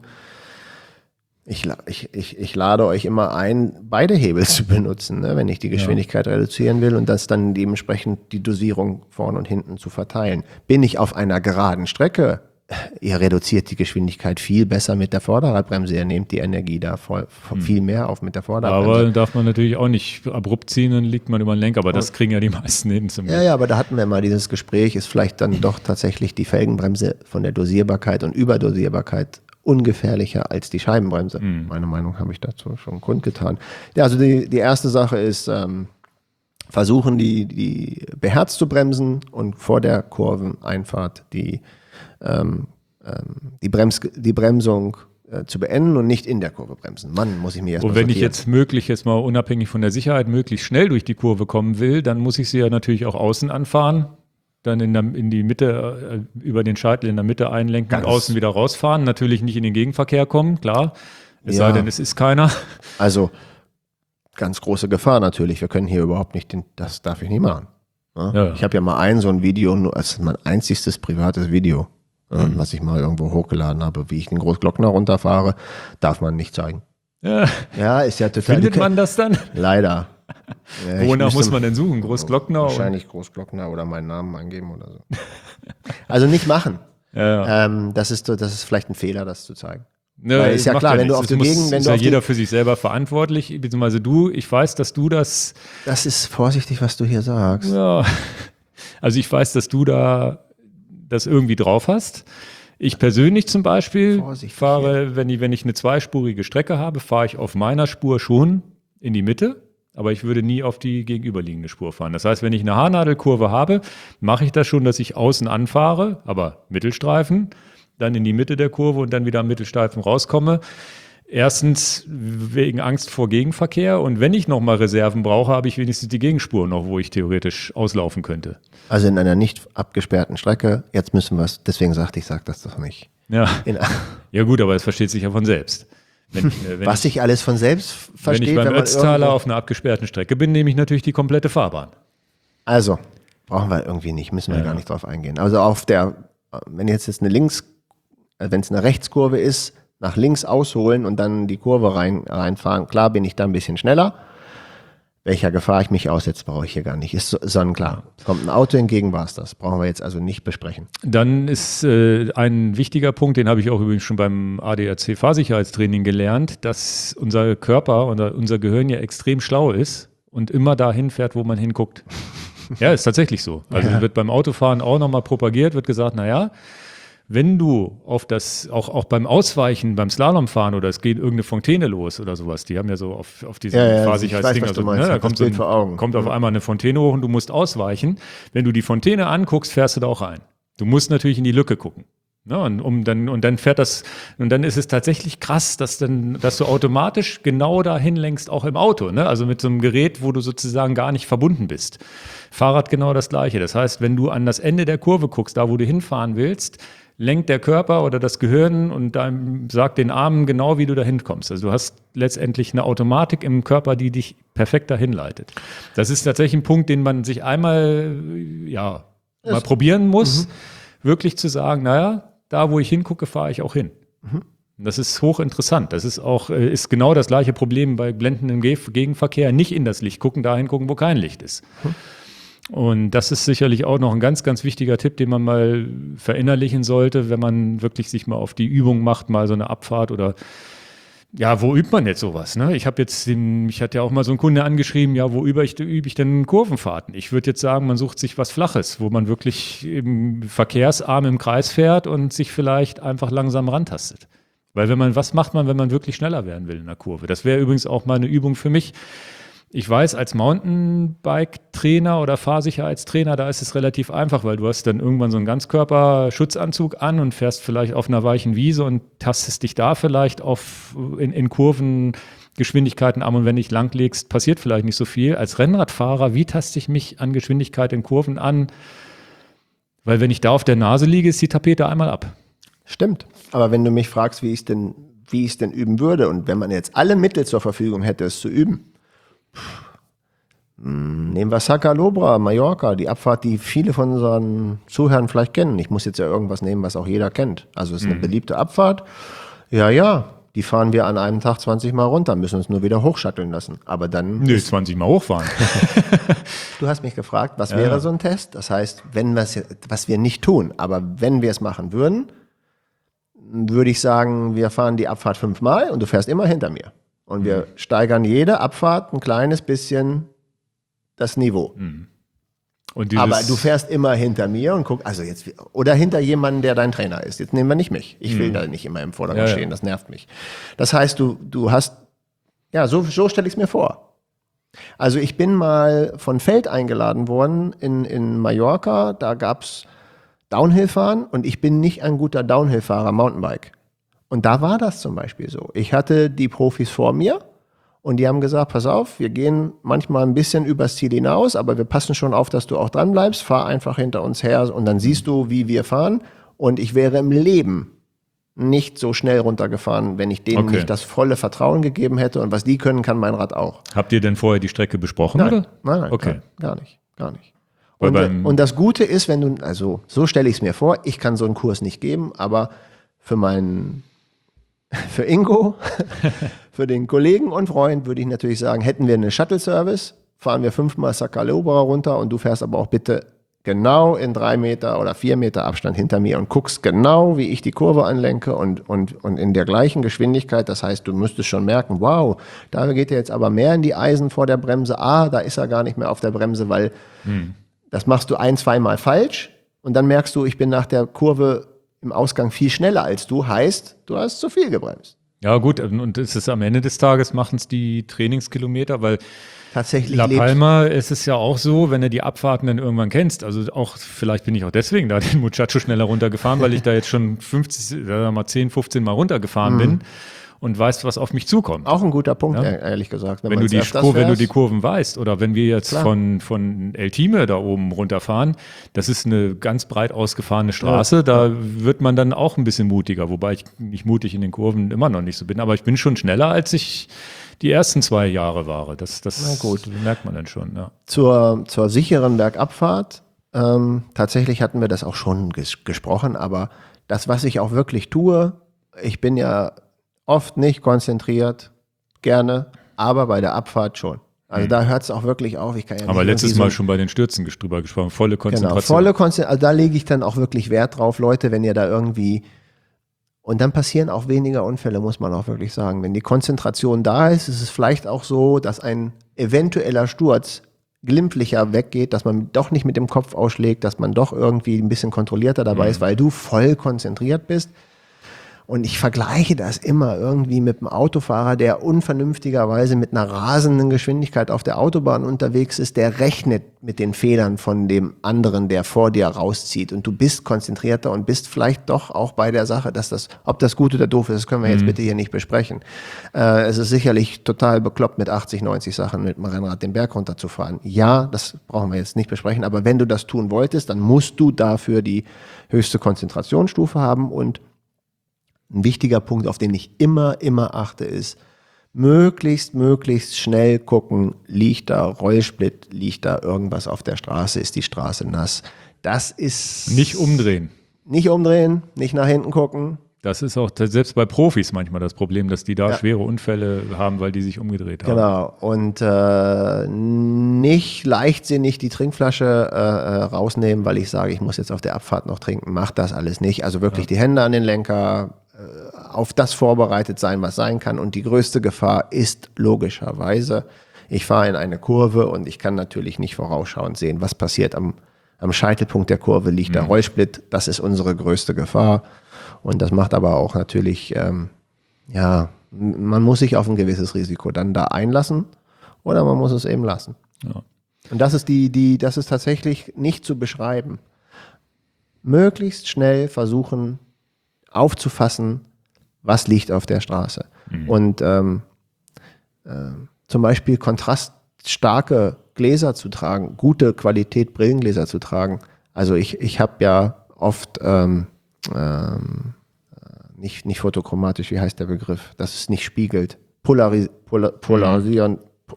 ich, la- ich, ich, ich lade euch immer ein, beide Hebel zu benutzen, ne, wenn ich die Geschwindigkeit reduzieren will und das dann dementsprechend die Dosierung vorne und hinten zu verteilen. Bin ich auf einer geraden Strecke, ihr reduziert die Geschwindigkeit viel besser mit der Vorderradbremse, ihr nehmt die Energie da voll, viel mehr auf mit der Vorderradbremse. Aber darf man natürlich auch nicht abrupt ziehen, dann liegt man über den Lenker, aber das kriegen ja die meisten hin zum Ja, ja, aber da hatten wir mal dieses Gespräch, ist vielleicht dann doch tatsächlich die Felgenbremse von der Dosierbarkeit und Überdosierbarkeit ungefährlicher als die Scheibenbremse. Mhm. Meine Meinung habe ich dazu schon kundgetan. Ja, also die, die erste Sache ist, ähm, versuchen die, die beherzt zu bremsen und vor der Kurveneinfahrt die, ähm, ähm, die, Brems, die Bremsung äh, zu beenden und nicht in der Kurve bremsen. Mann, muss ich mir erst Und mal wenn ich sortieren. jetzt möglich, jetzt mal unabhängig von der Sicherheit, möglichst schnell durch die Kurve kommen will, dann muss ich sie ja natürlich auch außen anfahren, dann in, der, in die Mitte, äh, über den Scheitel in der Mitte einlenken Ganz- und außen wieder rausfahren. Natürlich nicht in den Gegenverkehr kommen, klar. Es Ja. sei denn, es ist keiner. Also ganz große Gefahr natürlich. Wir können hier überhaupt nicht, den, das darf ich nicht machen. Ne? Ja. Ich habe ja mal ein so ein Video, nur- das ist mein einziges privates Video, ne, Mhm. was ich mal irgendwo hochgeladen habe, wie ich den Großglockner runterfahre, darf man nicht zeigen. Ja. Ja, ist ja total. Findet man das dann? Leider. Ja, ich Wonach müsste muss man denn suchen? Großglockner? und- Wahrscheinlich Großglockner oder meinen Namen eingeben oder so. Also nicht machen. Ja, ja. Ähm, das ist so, das ist vielleicht ein Fehler, das zu zeigen. Ne, Weil ist ja macht klar, wenn du nichts. auf Es die muss- Gegend- wenn ist du ja auf die- jeder für sich selber verantwortlich, beziehungsweise du, ich weiß, dass du das, Das ist vorsichtig, was du hier sagst. ja, also ich weiß, dass du da das irgendwie drauf hast. Ich persönlich zum Beispiel Vorsichtig fahre, wenn ich, wenn ich eine zweispurige Strecke habe, fahre ich auf meiner Spur schon in die Mitte, aber ich würde nie auf die gegenüberliegende Spur fahren. Das heißt, wenn ich eine Haarnadelkurve habe, mache ich das schon, dass ich außen anfahre, aber Mittelstreifen, dann in die Mitte der Kurve und dann wieder am Mittelstreifen rauskomme. Erstens wegen Angst vor Gegenverkehr und wenn ich nochmal Reserven brauche, habe ich wenigstens die Gegenspur noch, wo ich theoretisch auslaufen könnte. Also in einer nicht abgesperrten Strecke, jetzt müssen wir es, deswegen sagte ich, sag das doch nicht. Ja, In, ja gut, aber es versteht sich ja von selbst. Wenn, ich, äh, wenn, was ich, sich alles von selbst wenn versteht, ich beim wenn man Ötztaler irgendwo, auf einer abgesperrten Strecke bin, nehme ich natürlich die komplette Fahrbahn. Also, brauchen wir irgendwie nicht, müssen wir Ja. gar nicht drauf eingehen. Also auf der, wenn jetzt jetzt eine Links, äh, wenn es eine Rechtskurve ist, nach links ausholen und dann die Kurve rein, reinfahren, klar bin ich da ein bisschen schneller. Welcher Gefahr ich mich aussetze, brauche ich hier gar nicht. Ist so- sonnenklar. Kommt ein Auto entgegen, war es das. Brauchen wir jetzt also nicht besprechen. Dann ist äh, ein wichtiger Punkt, den habe ich auch übrigens schon beim A D A C Fahrsicherheitstraining gelernt, dass unser Körper oder unser Gehirn ja extrem schlau ist und immer dahin fährt, wo man hinguckt. Ja, ist tatsächlich so. Also Ja. wird beim Autofahren auch nochmal propagiert, wird gesagt, naja, wenn du auf das, auch, auch beim Ausweichen, beim Slalomfahren oder es geht irgendeine Fontäne los oder sowas, die haben ja so auf, auf diesen Ja, ja, Fahrsicherheitsding, ich weiß, was du also, meinst. da Ich hab kommt, das so Bild ein, vor Augen. kommt auf einmal eine Fontäne hoch und du musst ausweichen. Wenn du die Fontäne anguckst, fährst du da auch rein. Du musst natürlich in die Lücke gucken. Ja, und, um dann, und dann fährt das, und dann ist es tatsächlich krass, dass, dann, dass du automatisch genau dahin lenkst, auch im Auto. Ne? Also mit so einem Gerät, wo du sozusagen gar nicht verbunden bist. Fahrrad genau das Gleiche. Das heißt, wenn du an das Ende der Kurve guckst, da wo du hinfahren willst, lenkt der Körper oder das Gehirn und dann sagt den Armen genau, wie du dahin kommst. Also du hast letztendlich eine Automatik im Körper, die dich perfekt dahin leitet. Das ist tatsächlich ein Punkt, den man sich einmal, ja, mal Das- probieren muss, Mhm. wirklich zu sagen, naja, da wo ich hingucke, fahre ich auch hin. Mhm. Das ist hochinteressant. Das ist auch, äh, ist genau das gleiche Problem bei blendendem Ge- Gegenverkehr. Nicht in das Licht gucken, dahin gucken, wo kein Licht ist. Mhm. Und das ist sicherlich auch noch ein ganz, ganz wichtiger Tipp, den man mal verinnerlichen sollte, wenn man wirklich sich mal auf die Übung macht, mal so eine Abfahrt oder ja, wo übt man jetzt sowas? Ne? Ich habe jetzt den, mich hat ja auch mal so ein Kunde angeschrieben, ja, wo übe ich, übe ich denn Kurvenfahrten? Ich würde jetzt sagen, man sucht sich was Flaches, wo man wirklich im verkehrsarm im Kreis fährt und sich vielleicht einfach langsam rantastet. Weil wenn man, was macht man, wenn man wirklich schneller werden will in der Kurve? Das wäre übrigens auch mal eine Übung für mich. Ich weiß, als Mountainbike-Trainer oder Fahrsicherheitstrainer, da ist es relativ einfach, weil du hast dann irgendwann so einen Ganzkörperschutzanzug an und fährst vielleicht auf einer weichen Wiese und tastest dich da vielleicht auf, in, in Kurvengeschwindigkeiten an und wenn dich langlegst, passiert vielleicht nicht so viel. Als Rennradfahrer, wie taste ich mich an Geschwindigkeit in Kurven an? Weil wenn ich da auf der Nase liege, ist die Tapete einmal ab. Stimmt. Aber wenn du mich fragst, wie ich es denn, wie ich es denn üben würde und wenn man jetzt alle Mittel zur Verfügung hätte, es zu üben, nehmen wir Sacalobra, Mallorca, die Abfahrt, die viele von unseren Zuhörern vielleicht kennen. Ich muss jetzt ja irgendwas nehmen, was auch jeder kennt. Also es ist eine beliebte Abfahrt. Ja, ja, die fahren wir an einem Tag zwanzig Mal runter, müssen uns nur wieder hochschatteln lassen. Aber dann... Nö, zwanzig Mal hochfahren. Du hast mich gefragt, was Ja, wäre ja. so ein Test? Das heißt, wenn wir es, was wir nicht tun, aber wenn wir es machen würden, würde ich sagen, wir fahren die Abfahrt fünfmal und du fährst immer hinter mir. Und wir steigern jede Abfahrt ein kleines bisschen das Niveau. Und dieses, Aber du fährst immer hinter mir und guck, also jetzt, oder hinter jemanden, der dein Trainer ist. Jetzt nehmen wir nicht mich. Ich will da nicht immer im Vordergrund Ja, ja. stehen, das nervt mich. Das heißt, du, du hast, ja, so, so stelle ich es mir vor. Also ich bin mal von Feld eingeladen worden in, in Mallorca, da gab's Downhill-Fahren und ich bin nicht ein guter Downhill-Fahrer, Mountainbike. Und da war das zum Beispiel so. Ich hatte die Profis vor mir und die haben gesagt, pass auf, wir gehen manchmal ein bisschen übers Ziel hinaus, aber wir passen schon auf, dass du auch dran bleibst, fahr einfach hinter uns her und dann siehst du, wie wir fahren. Und ich wäre im Leben nicht so schnell runtergefahren, wenn ich denen Okay. nicht das volle Vertrauen gegeben hätte. Und was die können, kann mein Rad auch. habt ihr denn vorher die Strecke besprochen? Nein, oder? nein, nein, Okay. gar, gar nicht, gar nicht. Weil Und, beim- und das Gute ist, wenn du, also so stelle ich es mir vor, ich kann so einen Kurs nicht geben, aber für meinen, für Ingo, für den Kollegen und Freund würde ich natürlich sagen, hätten wir einen Shuttle-Service, fahren wir fünfmal Sacalobra runter und du fährst aber auch bitte genau in drei Meter oder vier Meter Abstand hinter mir und guckst genau, wie ich die Kurve anlenke und, und, und in der gleichen Geschwindigkeit. Das heißt, du müsstest schon merken, wow, da geht er jetzt aber mehr in die Eisen vor der Bremse. Ah, da ist er gar nicht mehr auf der Bremse, weil das machst du ein, zweimal falsch und dann merkst du, ich bin nach der Kurve im Ausgang viel schneller als du. Heißt, du hast zu viel gebremst. Ja, gut, und es ist am Ende des Tages machen es die Trainingskilometer, weil Tatsächlich La lebst- Palma ist es ja auch so, wenn du die Abfahrten dann irgendwann kennst, also auch, vielleicht bin ich auch deswegen da den Muchacho schneller runtergefahren, weil ich da jetzt schon fünfzig, sagen wir mal zehn, fünfzehn Mal runtergefahren bin und weißt, was auf mich zukommt. Auch ein guter Punkt, Ja. ehrlich gesagt. Wenn du, man's die öfters Kur, wenn du fährst. die Kurven weißt oder wenn wir jetzt Klar. von, von El Time da oben runterfahren, das ist eine ganz breit ausgefahrene Straße, da wird man dann auch ein bisschen mutiger, wobei ich nicht mutig in den Kurven immer noch nicht so bin, aber ich bin schon schneller, als ich die ersten zwei Jahre war. Das, das Na gut. merkt man dann schon, ja. Zur, zur sicheren Bergabfahrt, ähm, tatsächlich hatten wir das auch schon ges gesprochen, aber das, was ich auch wirklich tue, ich bin ja oft nicht konzentriert, gerne, aber bei der Abfahrt schon. Also da hört es auch wirklich auf. Ich kann ja Aber nicht letztes irgendwie so- Mal schon bei den Stürzen ges- drüber gesprochen, volle Konzentration. Genau, volle Konzentration. Also da lege ich dann auch wirklich Wert drauf, Leute, wenn ihr da irgendwie. Und dann passieren auch weniger Unfälle, muss man auch wirklich sagen. Wenn die Konzentration da ist, ist es vielleicht auch so, dass ein eventueller Sturz glimpflicher weggeht, dass man doch nicht mit dem Kopf ausschlägt, dass man doch irgendwie ein bisschen kontrollierter dabei ist, weil du voll konzentriert bist. Und ich vergleiche das immer irgendwie mit einem Autofahrer, der unvernünftigerweise mit einer rasenden Geschwindigkeit auf der Autobahn unterwegs ist, der rechnet mit den Fehlern von dem anderen, der vor dir rauszieht. Und du bist konzentrierter und bist vielleicht doch auch bei der Sache, dass das, ob das gut oder doof ist, das können wir jetzt mhm. bitte hier nicht besprechen. Äh, es ist sicherlich total bekloppt, mit achtzig, neunzig Sachen mit dem Rennrad den Berg runterzufahren. Ja, das brauchen wir jetzt nicht besprechen, aber wenn du das tun wolltest, dann musst du dafür die höchste Konzentrationsstufe haben. Und ein wichtiger Punkt, auf den ich immer, immer achte, ist, möglichst, möglichst schnell gucken, liegt da Rollsplit, liegt da irgendwas auf der Straße, ist die Straße nass. Das ist... Nicht umdrehen. Nicht umdrehen, nicht nach hinten gucken. Das ist auch selbst bei Profis manchmal das Problem, dass die da ja. schwere Unfälle haben, weil die sich umgedreht haben. Genau. Und äh, nicht leichtsinnig die Trinkflasche äh, rausnehmen, weil ich sage, ich muss jetzt auf der Abfahrt noch trinken. Macht das alles nicht. Also wirklich ja. die Hände an den Lenker, äh, auf das vorbereitet sein, was sein kann. Und die größte Gefahr ist logischerweise, ich fahre in eine Kurve und ich kann natürlich nicht vorausschauend sehen, was passiert am, am Scheitelpunkt der Kurve, liegt mhm. der Rollsplit. Das ist unsere größte Gefahr. Und das macht aber auch natürlich, ähm, ja, man muss sich auf ein gewisses Risiko dann da einlassen oder man muss es eben lassen. Ja. Und das ist die, die, das ist tatsächlich nicht zu beschreiben. Möglichst schnell versuchen aufzufassen, was liegt auf der Straße. Mhm. Und ähm, äh, zum Beispiel kontraststarke Gläser zu tragen, gute Qualität Brillengläser zu tragen. Also ich, ich habe ja oft ähm, ähm, nicht, nicht photochromatisch, wie heißt der Begriff, dass es nicht spiegelt. Polari, polar, polarisieren, po,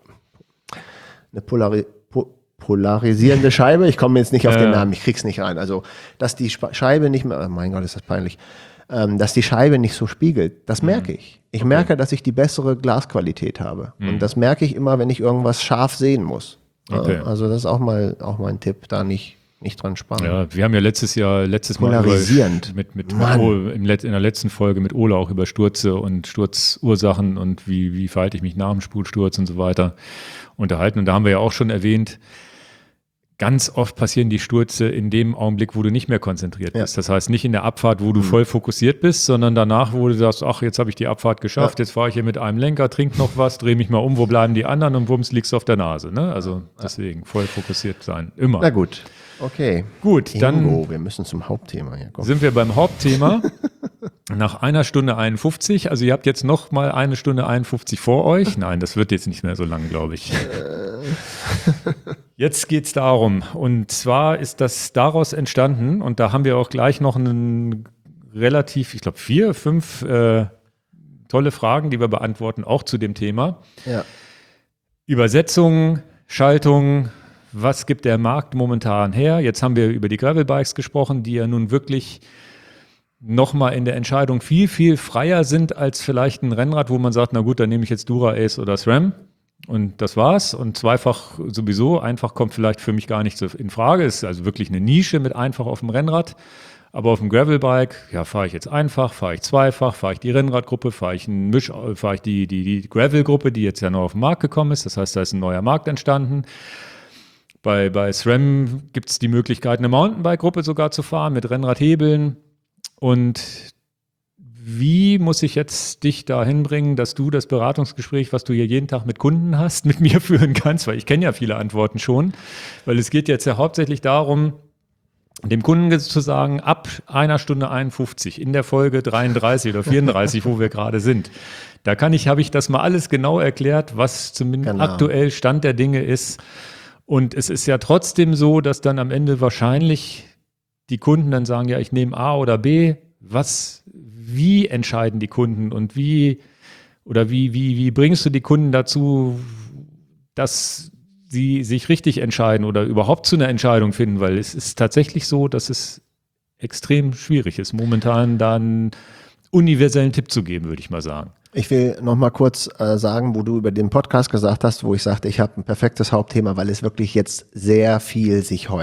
eine Polari, po, polarisierende Scheibe, ich komme jetzt nicht auf den Namen, ich krieg's nicht rein. Also, dass die Scheibe nicht mehr, oh mein Gott, ist das peinlich, ähm, dass die Scheibe nicht so spiegelt, das merke ich. Ich okay. merke, dass ich die bessere Glasqualität habe. Mhm. Und das merke ich immer, wenn ich irgendwas scharf sehen muss. Okay. Also das ist auch mal, auch mal ein Tipp, da nicht nicht dran sparen. Ja, wir haben ja letztes Jahr, letztes Mal polarisierend. Mit, mit, mit Ole, in der letzten Folge mit Ole auch über Stürze und Sturzursachen und wie, wie verhalte ich mich nach dem Spulsturz und so weiter unterhalten. Und da haben wir ja auch schon erwähnt, ganz oft passieren die Stürze in dem Augenblick, wo du nicht mehr konzentriert bist. Ja. Das heißt nicht in der Abfahrt, wo du mhm. voll fokussiert bist, sondern danach, wo du sagst, ach, jetzt habe ich die Abfahrt geschafft, ja. jetzt fahre ich hier mit einem Lenker, trink noch was, drehe mich mal um, wo bleiben die anderen und wumms liegst du auf der Nase. Ne? Also deswegen voll fokussiert sein, immer. Na gut. Okay. Gut, Ingo, dann wir müssen zum Hauptthema hier kommen. Sind wir beim Hauptthema. Nach einer Stunde einundfünfzig, also ihr habt jetzt noch mal eine Stunde einundfünfzig vor euch. Nein, das wird jetzt nicht mehr so lang, glaube ich. Jetzt geht's darum, und zwar ist das daraus entstanden, und da haben wir auch gleich noch einen relativ, ich glaube vier, fünf äh, tolle Fragen, die wir beantworten, auch zu dem Thema. Ja. Übersetzung, Schaltung, was gibt der Markt momentan her? Jetzt haben wir über die Gravelbikes gesprochen, die ja nun wirklich nochmal in der Entscheidung viel, viel freier sind als vielleicht ein Rennrad, wo man sagt, na gut, dann nehme ich jetzt Dura-Ace oder SRAM und das war's. Und zweifach sowieso, einfach kommt vielleicht für mich gar nicht so in Frage. Ist also wirklich eine Nische mit einfach auf dem Rennrad. Aber auf dem Gravelbike, ja, fahre ich jetzt einfach, fahre ich zweifach, fahre ich die Rennradgruppe, fahre ich ein Misch, fahre ich die, die, die Gravelgruppe, die jetzt ja neu auf den Markt gekommen ist. Das heißt, da ist ein neuer Markt entstanden. Bei, bei SRAM gibt es die Möglichkeit, eine Mountainbike-Gruppe sogar zu fahren mit Rennradhebeln. Und wie muss ich jetzt dich dahin bringen, dass du das Beratungsgespräch, was du hier jeden Tag mit Kunden hast, mit mir führen kannst? Weil ich kenne ja viele Antworten schon. Weil es geht jetzt ja hauptsächlich darum, dem Kunden zu sagen, ab einer Stunde einundfünfzig in der Folge dreiunddreißig oder vierunddreißig, wo wir gerade sind. Da kann ich, habe ich das mal alles genau erklärt, was zumindest genau. aktuell Stand der Dinge ist. Und es ist ja trotzdem so, dass dann am Ende wahrscheinlich die Kunden dann sagen, ja, ich nehme A oder B. Was, wie entscheiden die Kunden und wie, oder wie, wie, wie bringst du die Kunden dazu, dass sie sich richtig entscheiden oder überhaupt zu einer Entscheidung finden? Weil es ist tatsächlich so, dass es extrem schwierig ist, momentan da einen universellen Tipp zu geben, würde ich mal sagen. Ich will noch mal kurz äh, sagen, wo du über den Podcast gesagt hast, wo ich sagte, ich habe ein perfektes Hauptthema, weil es wirklich jetzt sehr viel sich häuft.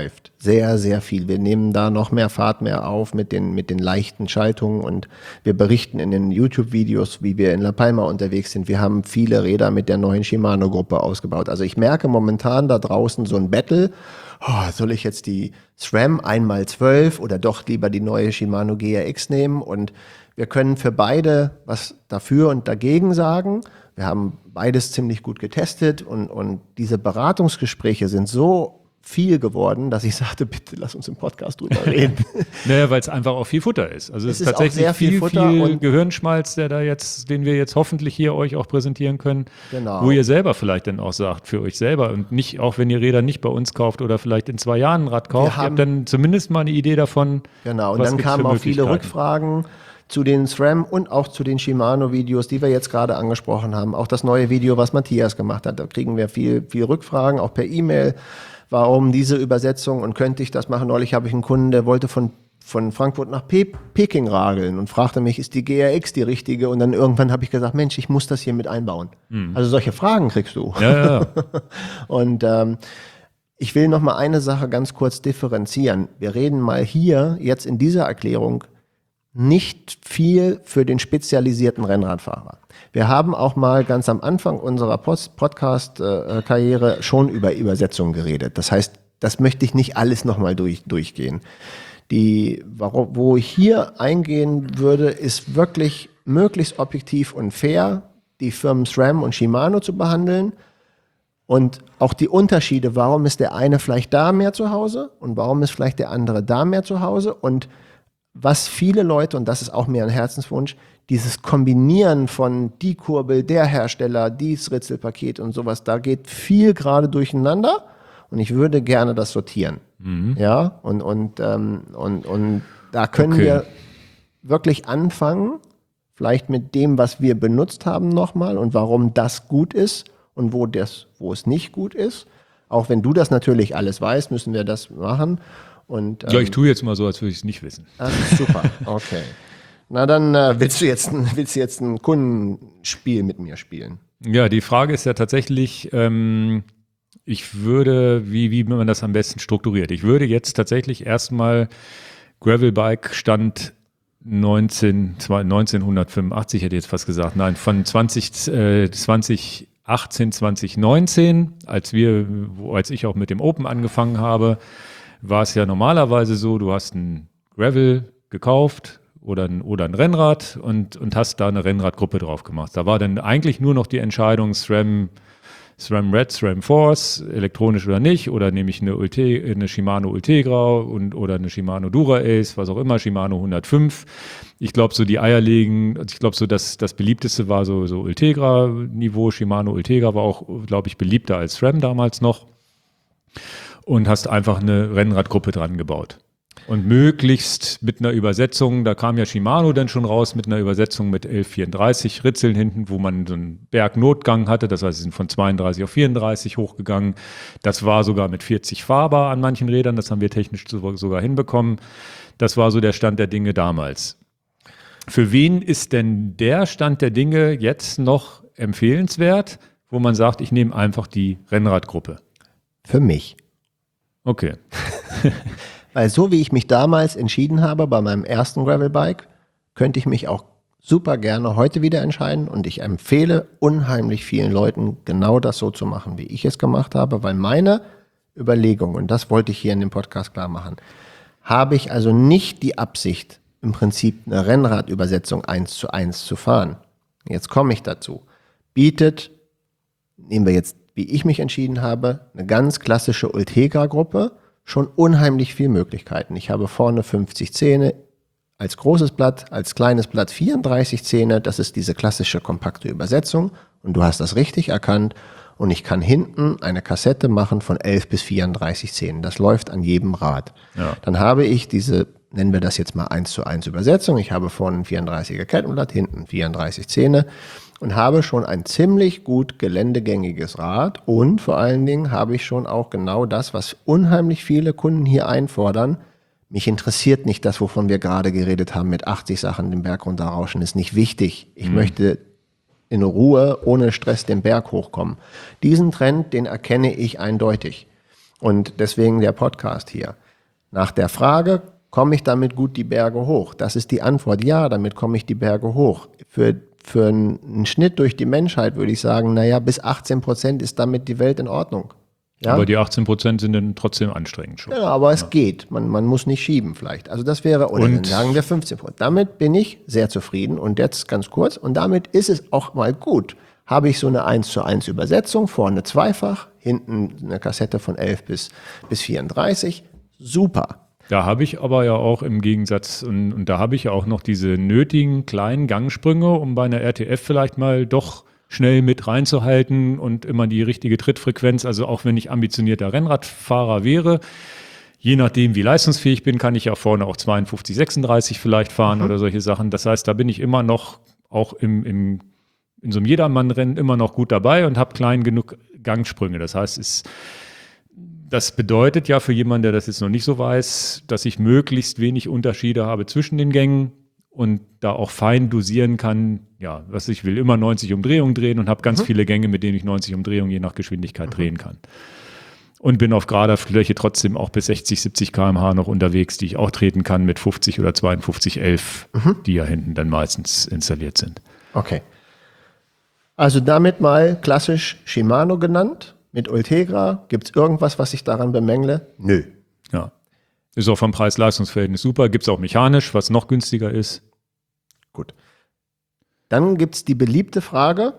sehr, sehr viel. Wir nehmen da noch mehr Fahrt mehr auf mit den, mit den leichten Schaltungen und wir berichten in den YouTube-Videos, wie wir in La Palma unterwegs sind. Wir haben viele Räder mit der neuen Shimano-Gruppe ausgebaut. Also ich merke momentan da draußen so ein Battle. Oh, soll ich jetzt die SRAM eins mal zwölf oder doch lieber die neue Shimano G R X nehmen? Und wir können für beide was dafür und dagegen sagen. Wir haben beides ziemlich gut getestet und, und diese Beratungsgespräche sind so viel geworden, dass ich sagte, bitte lass uns im Podcast drüber reden. Naja, weil es einfach auch viel Futter ist. Also es, Es ist ist auch tatsächlich sehr viel viel, Futter viel und- Gehirnschmalz, der da jetzt, den wir jetzt hoffentlich hier euch auch präsentieren können, Genau. wo ihr selber vielleicht dann auch sagt, für euch selber und nicht, auch wenn ihr Räder nicht bei uns kauft oder vielleicht in zwei Jahren ein Rad kauft, ihr haben- habt dann zumindest mal eine Idee davon. Genau, und was dann gibt's kamen für auch viele Möglichkeiten. Rückfragen zu den SRAM und auch zu den Shimano-Videos, die wir jetzt gerade angesprochen haben. Auch das neue Video, was Matthias gemacht hat, da kriegen wir viel, viel Rückfragen, auch per E-Mail. Warum diese Übersetzung und könnte ich das machen? Neulich habe ich einen Kunden, der wollte von, von Frankfurt nach Pe Peking rageln und fragte mich, ist die G R X die richtige? Und dann irgendwann habe ich gesagt, Mensch, ich muss das hier mit einbauen. Also solche Fragen kriegst du. Ja, ja, ja. Und ähm, ich will noch mal eine Sache ganz kurz differenzieren. Wir reden mal hier jetzt in dieser Erklärung nicht viel für den spezialisierten Rennradfahrer. Wir haben auch mal ganz am Anfang unserer Post- Podcast-Karriere schon über Übersetzungen geredet. Das heißt, das möchte ich nicht alles nochmal durch, durchgehen. Die, warum, wo ich hier eingehen würde, ist wirklich möglichst objektiv und fair, die Firmen SRAM und Shimano zu behandeln. Und auch die Unterschiede, warum ist der eine vielleicht da mehr zu Hause und warum ist vielleicht der andere da mehr zu Hause und was viele Leute, und das ist auch mir ein Herzenswunsch, dieses Kombinieren von die Kurbel, der Hersteller, dies Ritzelpaket und sowas, da geht viel gerade durcheinander und ich würde gerne das sortieren. Mhm. Ja, und, und, ähm, und, und da können Okay. wir wirklich anfangen, vielleicht mit dem, was wir benutzt haben nochmal und warum das gut ist und wo, das, wo es nicht gut ist. Auch wenn du das natürlich alles weißt, müssen wir das machen. Und, ähm, Ja, ich tue jetzt mal so, als würde ich es nicht wissen. das ist super, okay. Na dann äh, willst du jetzt ein, willst du jetzt ein Kundenspiel mit mir spielen? Ja, die Frage ist ja tatsächlich, ähm, ich würde, wie, wie man das am besten strukturiert. Ich würde jetzt tatsächlich erstmal Gravelbike Stand neunzehn, neunzehnhundertfünfundachtzig, hätte ich jetzt fast gesagt, nein, von zwanzig, äh, zwanzig achtzehn, zwanzig neunzehn, als wir, wo, als ich auch mit dem Open angefangen habe, war es ja normalerweise so, du hast ein Gravel gekauft oder ein, oder ein Rennrad und, und hast da eine Rennradgruppe drauf gemacht. Da war dann eigentlich nur noch die Entscheidung SRAM, SRAM Red, SRAM Force, elektronisch oder nicht, oder nehme ich eine, Ulte, eine Shimano Ultegra und, oder eine Shimano Dura Ace, was auch immer, Shimano hundertfünf. Ich glaube, so die Eierlegen, ich glaube, so das, das beliebteste war so, so Ultegra-Niveau. Shimano Ultegra war auch, glaube ich, beliebter als SRAM damals noch. Und hast einfach eine Rennradgruppe dran gebaut. Und möglichst mit einer Übersetzung, da kam ja Shimano dann schon raus mit einer Übersetzung mit elf vierunddreißig Ritzeln hinten, wo man so einen Bergnotgang hatte, das heißt, sie sind von zweiunddreißig auf vierunddreißig hochgegangen. Das war sogar mit vierzig fahrbar an manchen Rädern, das haben wir technisch sogar hinbekommen. Das war so der Stand der Dinge damals. Für wen ist denn der Stand der Dinge jetzt noch empfehlenswert, wo man sagt, ich nehme einfach die Rennradgruppe? Für mich. Okay. Weil so wie ich mich damals entschieden habe bei meinem ersten Gravelbike, könnte ich mich auch super gerne heute wieder entscheiden und ich empfehle unheimlich vielen Leuten genau das so zu machen, wie ich es gemacht habe, weil meine Überlegung, und das wollte ich hier in dem Podcast klar machen, habe ich also nicht die Absicht, im Prinzip eine Rennradübersetzung eins zu eins zu fahren. Jetzt komme ich dazu. Bietet, nehmen wir jetzt, wie ich mich entschieden habe, eine ganz klassische Ultegra-Gruppe, schon unheimlich viele Möglichkeiten. Ich habe vorne fünfzig Zähne als großes Blatt, als kleines Blatt vierunddreißig Zähne. Das ist diese klassische kompakte Übersetzung. Und du hast das richtig erkannt. Und ich kann hinten eine Kassette machen von elf bis vierunddreißig Zähnen. Das läuft an jedem Rad. Ja. Dann habe ich diese, nennen wir das jetzt mal eins zu eins Übersetzung. Ich habe vorne ein vierunddreißiger Kettenblatt, hinten vierunddreißig Zähne. Und habe schon ein ziemlich gut geländegängiges Rad und vor allen Dingen habe ich schon auch genau das, was unheimlich viele Kunden hier einfordern. Mich interessiert nicht das, wovon wir gerade geredet haben, mit achtzig Sachen den Berg runterrauschen, ist nicht wichtig. Ich mhm. möchte in Ruhe, ohne Stress den Berg hochkommen. Diesen Trend, den erkenne ich eindeutig. Und deswegen der Podcast hier. Nach der Frage, komme ich damit gut die Berge hoch? Das ist die Antwort, ja, damit komme ich die Berge hoch. Für, für einen Schnitt durch die Menschheit würde ich sagen, naja, bis achtzehn Prozent ist damit die Welt in Ordnung. Ja? Aber die achtzehn Prozent sind dann trotzdem anstrengend schon. Ja, aber es ja. geht. Man, man muss nicht schieben vielleicht. Also das wäre, oder und dann sagen wir fünfzehn Prozent. Damit bin ich sehr zufrieden. Und jetzt ganz kurz, und damit ist es auch mal gut. Habe ich so eine eins zu eins Übersetzung, vorne zweifach, hinten eine Kassette von elf bis, bis vierunddreißig. Super. Da habe ich aber ja auch im Gegensatz, und, und da habe ich ja auch noch diese nötigen kleinen Gangsprünge, um bei einer R T F vielleicht mal doch schnell mit reinzuhalten und immer die richtige Trittfrequenz. Also auch wenn ich ambitionierter Rennradfahrer wäre, je nachdem wie leistungsfähig bin, kann ich ja vorne auch zweiundfünfzig, sechsunddreißig vielleicht fahren mhm. oder solche Sachen. Das heißt, da bin ich immer noch auch im, im in so einem Jedermann-Rennen immer noch gut dabei und habe klein genug Gangsprünge. Das heißt, es, das bedeutet ja für jemanden, der das jetzt noch nicht so weiß, dass ich möglichst wenig Unterschiede habe zwischen den Gängen und da auch fein dosieren kann, ja, was ich will, immer neunzig Umdrehungen drehen und habe ganz mhm. viele Gänge, mit denen ich neunzig Umdrehungen je nach Geschwindigkeit mhm. drehen kann. Und bin auf gerader Fläche trotzdem auch bis sechzig, siebzig Kilometer pro Stunde noch unterwegs, die ich auch treten kann mit fünfzig oder zweiundfünfzig elf, mhm. die ja hinten dann meistens installiert sind. Okay. Also damit mal klassisch Shimano genannt. Mit Ultegra, gibt es irgendwas, was ich daran bemängle? Nö. Ja. Ist auch vom Preis-Leistungs-Verhältnis super. Gibt es auch mechanisch, was noch günstiger ist. Gut. Dann gibt es die beliebte Frage,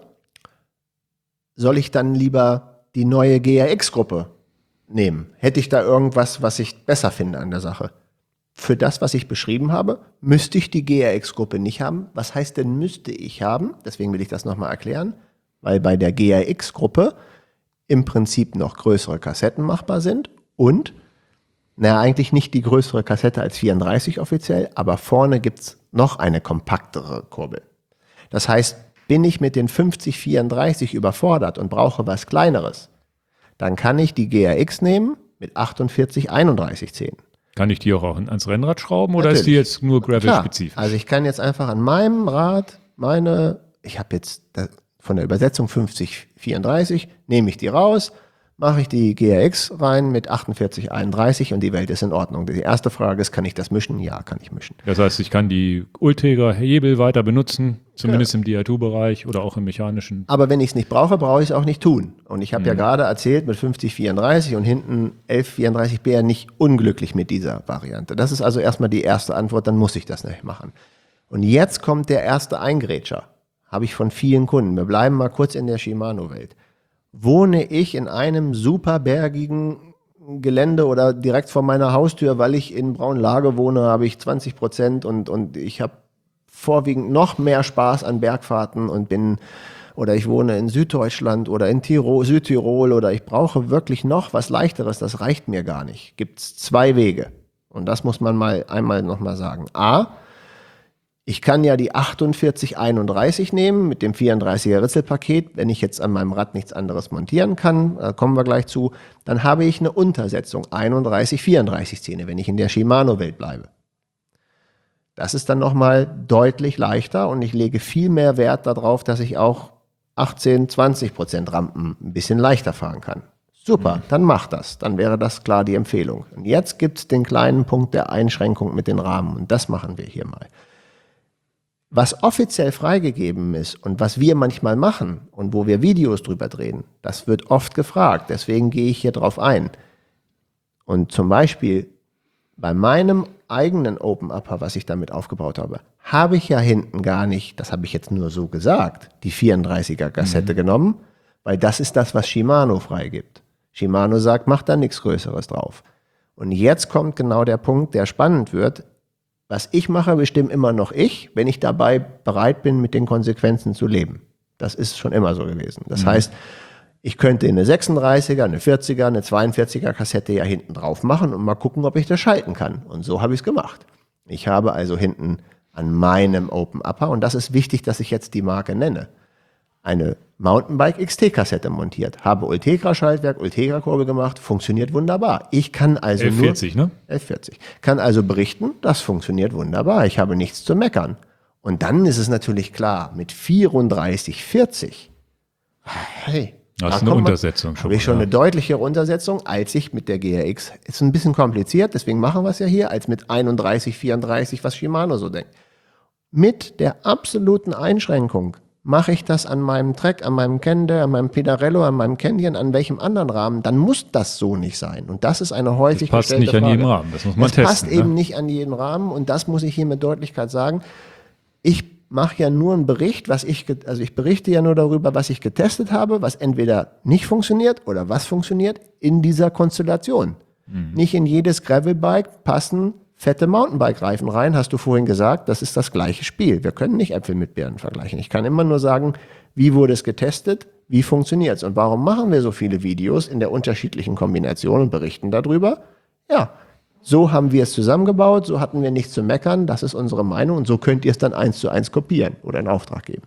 soll ich dann lieber die neue G R X-Gruppe nehmen? Hätte ich da irgendwas, was ich besser finde an der Sache? Für das, was ich beschrieben habe, müsste ich die G R X-Gruppe nicht haben. Was heißt denn müsste ich haben? Deswegen will ich das nochmal erklären. Weil bei der G R X-Gruppe im Prinzip noch größere Kassetten machbar sind und, naja, eigentlich nicht die größere Kassette als vierunddreißig offiziell, aber vorne gibt es noch eine kompaktere Kurbel. Das heißt, bin ich mit den fünfzig vierunddreißig überfordert und brauche was Kleineres, dann kann ich die G R X nehmen mit achtundvierzig einunddreißig zehn. Kann ich die auch ans Rennrad schrauben oder Natürlich. Ist die jetzt nur gravel-spezifisch? Also ich kann jetzt einfach an meinem Rad meine, ich habe jetzt von der Übersetzung fünfzig vierunddreißig, nehme ich die raus, mache ich die G R X rein mit achtundvierzig einunddreißig und die Welt ist in Ordnung. Die erste Frage ist, kann ich das mischen? Ja, kann ich mischen. Das heißt, ich kann die Ultegra-Hebel weiter benutzen, zumindest ja. im D I zwei-Bereich oder auch im mechanischen. Aber wenn ich es nicht brauche, brauche ich es auch nicht tun. Und ich habe mhm. ja gerade erzählt, mit fünfzig vierunddreißig und hinten elf vierunddreißig B R nicht unglücklich mit dieser Variante. Das ist also erstmal die erste Antwort, dann muss ich das nicht machen. Und jetzt kommt der erste Eingrätscher. Habe ich von vielen Kunden. Wir bleiben mal kurz in der Shimano-Welt. Wohne ich in einem super bergigen Gelände oder direkt vor meiner Haustür, weil ich in Braunlage wohne, habe ich zwanzig Prozent und, und ich habe vorwiegend noch mehr Spaß an Bergfahrten und bin, oder ich wohne in Süddeutschland oder in Tirol, Südtirol oder ich brauche wirklich noch was Leichteres, das reicht mir gar nicht. Gibt es zwei Wege. Und das muss man mal einmal nochmal sagen. A, ich kann ja die achtundvierzig einunddreißig nehmen mit dem vierunddreißiger Ritzelpaket. Wenn ich jetzt an meinem Rad nichts anderes montieren kann, da kommen wir gleich zu, dann habe ich eine Untersetzung einunddreißig vierunddreißig Zähne, wenn ich in der Shimano-Welt bleibe. Das ist dann nochmal deutlich leichter und ich lege viel mehr Wert darauf, dass ich auch achtzehn, zwanzig Prozent Rampen ein bisschen leichter fahren kann. Super, mhm. dann mach das. Dann wäre das klar die Empfehlung. Und jetzt gibt es den kleinen Punkt der Einschränkung mit den Rahmen und das machen wir hier mal. Was offiziell freigegeben ist und was wir manchmal machen und wo wir Videos drüber drehen, das wird oft gefragt. Deswegen gehe ich hier drauf ein. Und zum Beispiel bei meinem eigenen Open Upper, was ich damit aufgebaut habe, habe ich ja hinten gar nicht, das habe ich jetzt nur so gesagt, die vierunddreißiger Kassette mhm. genommen, weil das ist das, was Shimano freigibt. Shimano sagt, mach da nichts Größeres drauf. Und jetzt kommt genau der Punkt, der spannend wird. Was ich mache, bestimme immer noch ich, wenn ich dabei bereit bin, mit den Konsequenzen zu leben. Das ist schon immer so gewesen. Das mhm. heißt, ich könnte eine sechsunddreißiger, eine vierziger, eine zweiundvierziger Kassette ja hinten drauf machen und mal gucken, ob ich das schalten kann. Und so habe ich es gemacht. Ich habe also hinten an meinem Open Upper, und das ist wichtig, dass ich jetzt die Marke nenne, eine Mountainbike X T-Kassette montiert, habe Ultegra-Schaltwerk, Ultegra-Kurbel gemacht, funktioniert wunderbar. Ich kann also elf vierzig, nur... ne? elf vierzig. Kann also berichten, das funktioniert wunderbar. Ich habe nichts zu meckern. Und dann ist es natürlich klar, mit vierunddreißig vierzig, hey, Das Da ist eine kommt man- Untersetzung schon. Habe ich schon ja. eine deutlichere Untersetzung, als ich mit der G R X. Ist ein bisschen kompliziert, deswegen machen wir es ja hier, als mit einunddreißig, vierunddreißig, was Shimano so denkt. Mit der absoluten Einschränkung mache ich das an meinem Trek, an meinem Kende, an meinem Pinarello, an meinem Canyon, an welchem anderen Rahmen, dann muss das so nicht sein. Und das ist eine häufig Das passt gestellte nicht an Frage. jedem Rahmen, das muss man es testen. passt ne? eben nicht an jeden Rahmen und das muss ich hier mit Deutlichkeit sagen. Ich mache ja nur einen Bericht, was ich, get- also ich berichte ja nur darüber, was ich getestet habe, was entweder nicht funktioniert oder was funktioniert in dieser Konstellation. Mhm. Nicht in jedes Gravelbike passen fette Mountainbike-Reifen rein, hast du vorhin gesagt, das ist das gleiche Spiel. Wir können nicht Äpfel mit Birnen vergleichen. Ich kann immer nur sagen, wie wurde es getestet, wie funktioniert es und warum machen wir so viele Videos in der unterschiedlichen Kombination und berichten darüber? Ja, so haben wir es zusammengebaut, so hatten wir nichts zu meckern, das ist unsere Meinung und so könnt ihr es dann eins zu eins kopieren oder in Auftrag geben.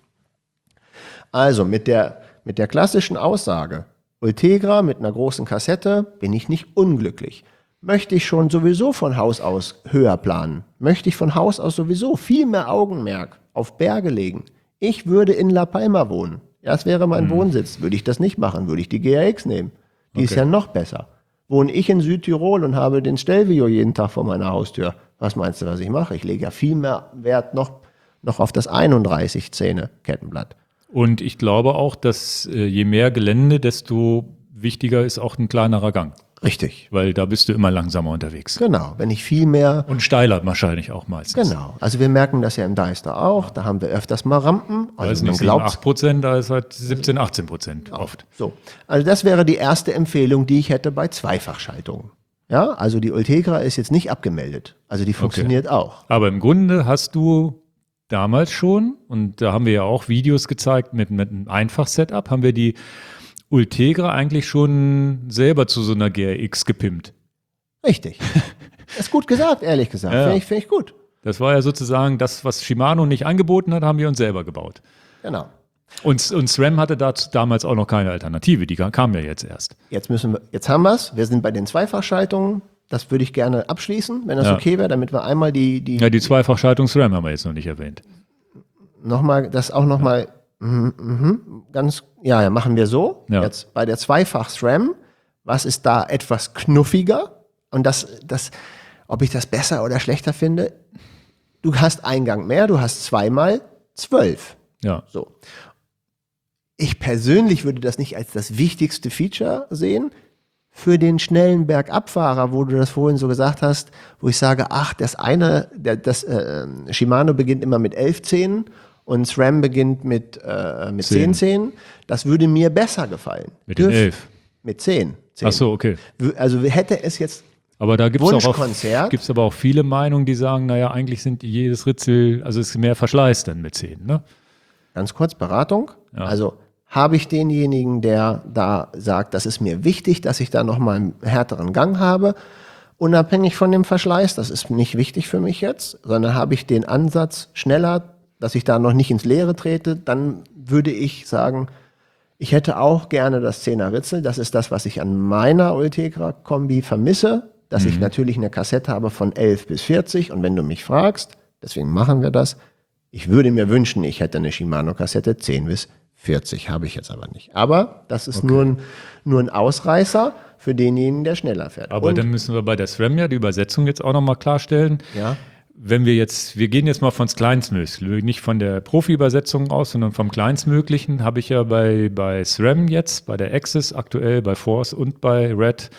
Also mit der, mit der klassischen Aussage, Ultegra mit einer großen Kassette bin ich nicht unglücklich. Möchte ich schon sowieso von Haus aus höher planen? Möchte ich von Haus aus sowieso viel mehr Augenmerk auf Berge legen? Ich würde in La Palma wohnen. Das wäre mein Wohnsitz. Würde ich das nicht machen, würde ich die G R X nehmen. Die ist Okay. ja noch besser. Wohne ich in Südtirol und habe den Stelvio jeden Tag vor meiner Haustür. Was meinst du, was ich mache? Ich lege ja viel mehr Wert noch, noch auf das einunddreißig Zähne Kettenblatt. Und ich glaube auch, dass äh, je mehr Gelände, desto wichtiger ist auch ein kleinerer Gang. Richtig. Weil da bist du immer langsamer unterwegs. Genau. Wenn ich viel mehr Und steiler wahrscheinlich auch meistens. Genau, also wir merken das ja im Deister auch, da haben wir öfters mal Rampen. Da ist Also man nicht sieben, acht glaubt, Prozent, da ist halt siebzehn, achtzehn Prozent oft. so. Also das wäre die erste Empfehlung, die ich hätte bei Zweifachschaltungen. Ja, also die Ultegra ist jetzt nicht abgemeldet, also die funktioniert auch. Aber im Grunde hast du damals schon, und da haben wir ja auch Videos gezeigt mit, mit einem Einfach-Setup, haben wir die Ultegra eigentlich schon selber zu so einer G R X gepimpt. Richtig. Ist gut gesagt, ehrlich gesagt. Ja. Finde ich, finde ich gut. Das war ja sozusagen das, was Shimano nicht angeboten hat, haben wir uns selber gebaut. Genau. Und, und SRAM hatte dazu damals auch noch keine Alternative, die kam ja jetzt erst. Jetzt müssen wir, jetzt haben wir es. Wir sind bei den Zweifachschaltungen. Das würde ich gerne abschließen, wenn das Ja. okay wäre, damit wir einmal die, die Ja, die Zweifachschaltung SRAM haben wir jetzt noch nicht erwähnt. nochmal, das auch nochmal mhm, mhm, ganz, ja, ja, machen wir so. Ja. Jetzt bei der Zweifach-SRAM, was ist da etwas knuffiger? Und das, das, ob ich das besser oder schlechter finde, du hast einen Gang mehr, du hast zweimal zwölf. Ja. So. Ich persönlich würde das nicht als das wichtigste Feature sehen. Für den schnellen Bergabfahrer, wo du das vorhin so gesagt hast, wo ich sage, ach, das eine, der, das äh, Shimano beginnt immer mit elf Zähnen und SRAM beginnt mit, äh, mit Zehn. zehn Zähnen, das würde mir besser gefallen. Mit den Dürf- elf. Mit zehn. Ach so, okay. Also hätte es jetzt, Aber da gibt es auch, Wunschkonzert. gibt's aber auch viele Meinungen, die sagen, naja, eigentlich sind jedes Ritzel, also es ist mehr Verschleiß dann mit zehn, ne? ganz kurz, Beratung, also habe ich denjenigen, der da sagt, das ist mir wichtig, dass ich da nochmal einen härteren Gang habe, unabhängig von dem Verschleiß, das ist nicht wichtig für mich jetzt, sondern habe ich den Ansatz schneller, dass ich da noch nicht ins Leere trete, dann würde ich sagen, ich hätte auch gerne das zehner Ritzel, das ist das, was ich an meiner Ultegra-Kombi vermisse, dass ich natürlich eine Kassette habe von elf bis vierzig und wenn du mich fragst, deswegen machen wir das, ich würde mir wünschen, ich hätte eine Shimano-Kassette zehn bis vierzig, habe ich jetzt aber nicht. Aber das ist nur, ein, nur ein Ausreißer für denjenigen, der schneller fährt. Aber Und, dann müssen wir bei der SRAM ja die Übersetzung jetzt auch nochmal klarstellen. ja, Wenn wir jetzt, wir gehen jetzt mal von Kleinstmöglichen, nicht von der Profi-Übersetzung aus, sondern vom Kleinstmöglichen, habe ich ja bei, bei SRAM jetzt, bei der Axis aktuell, bei Force und bei Red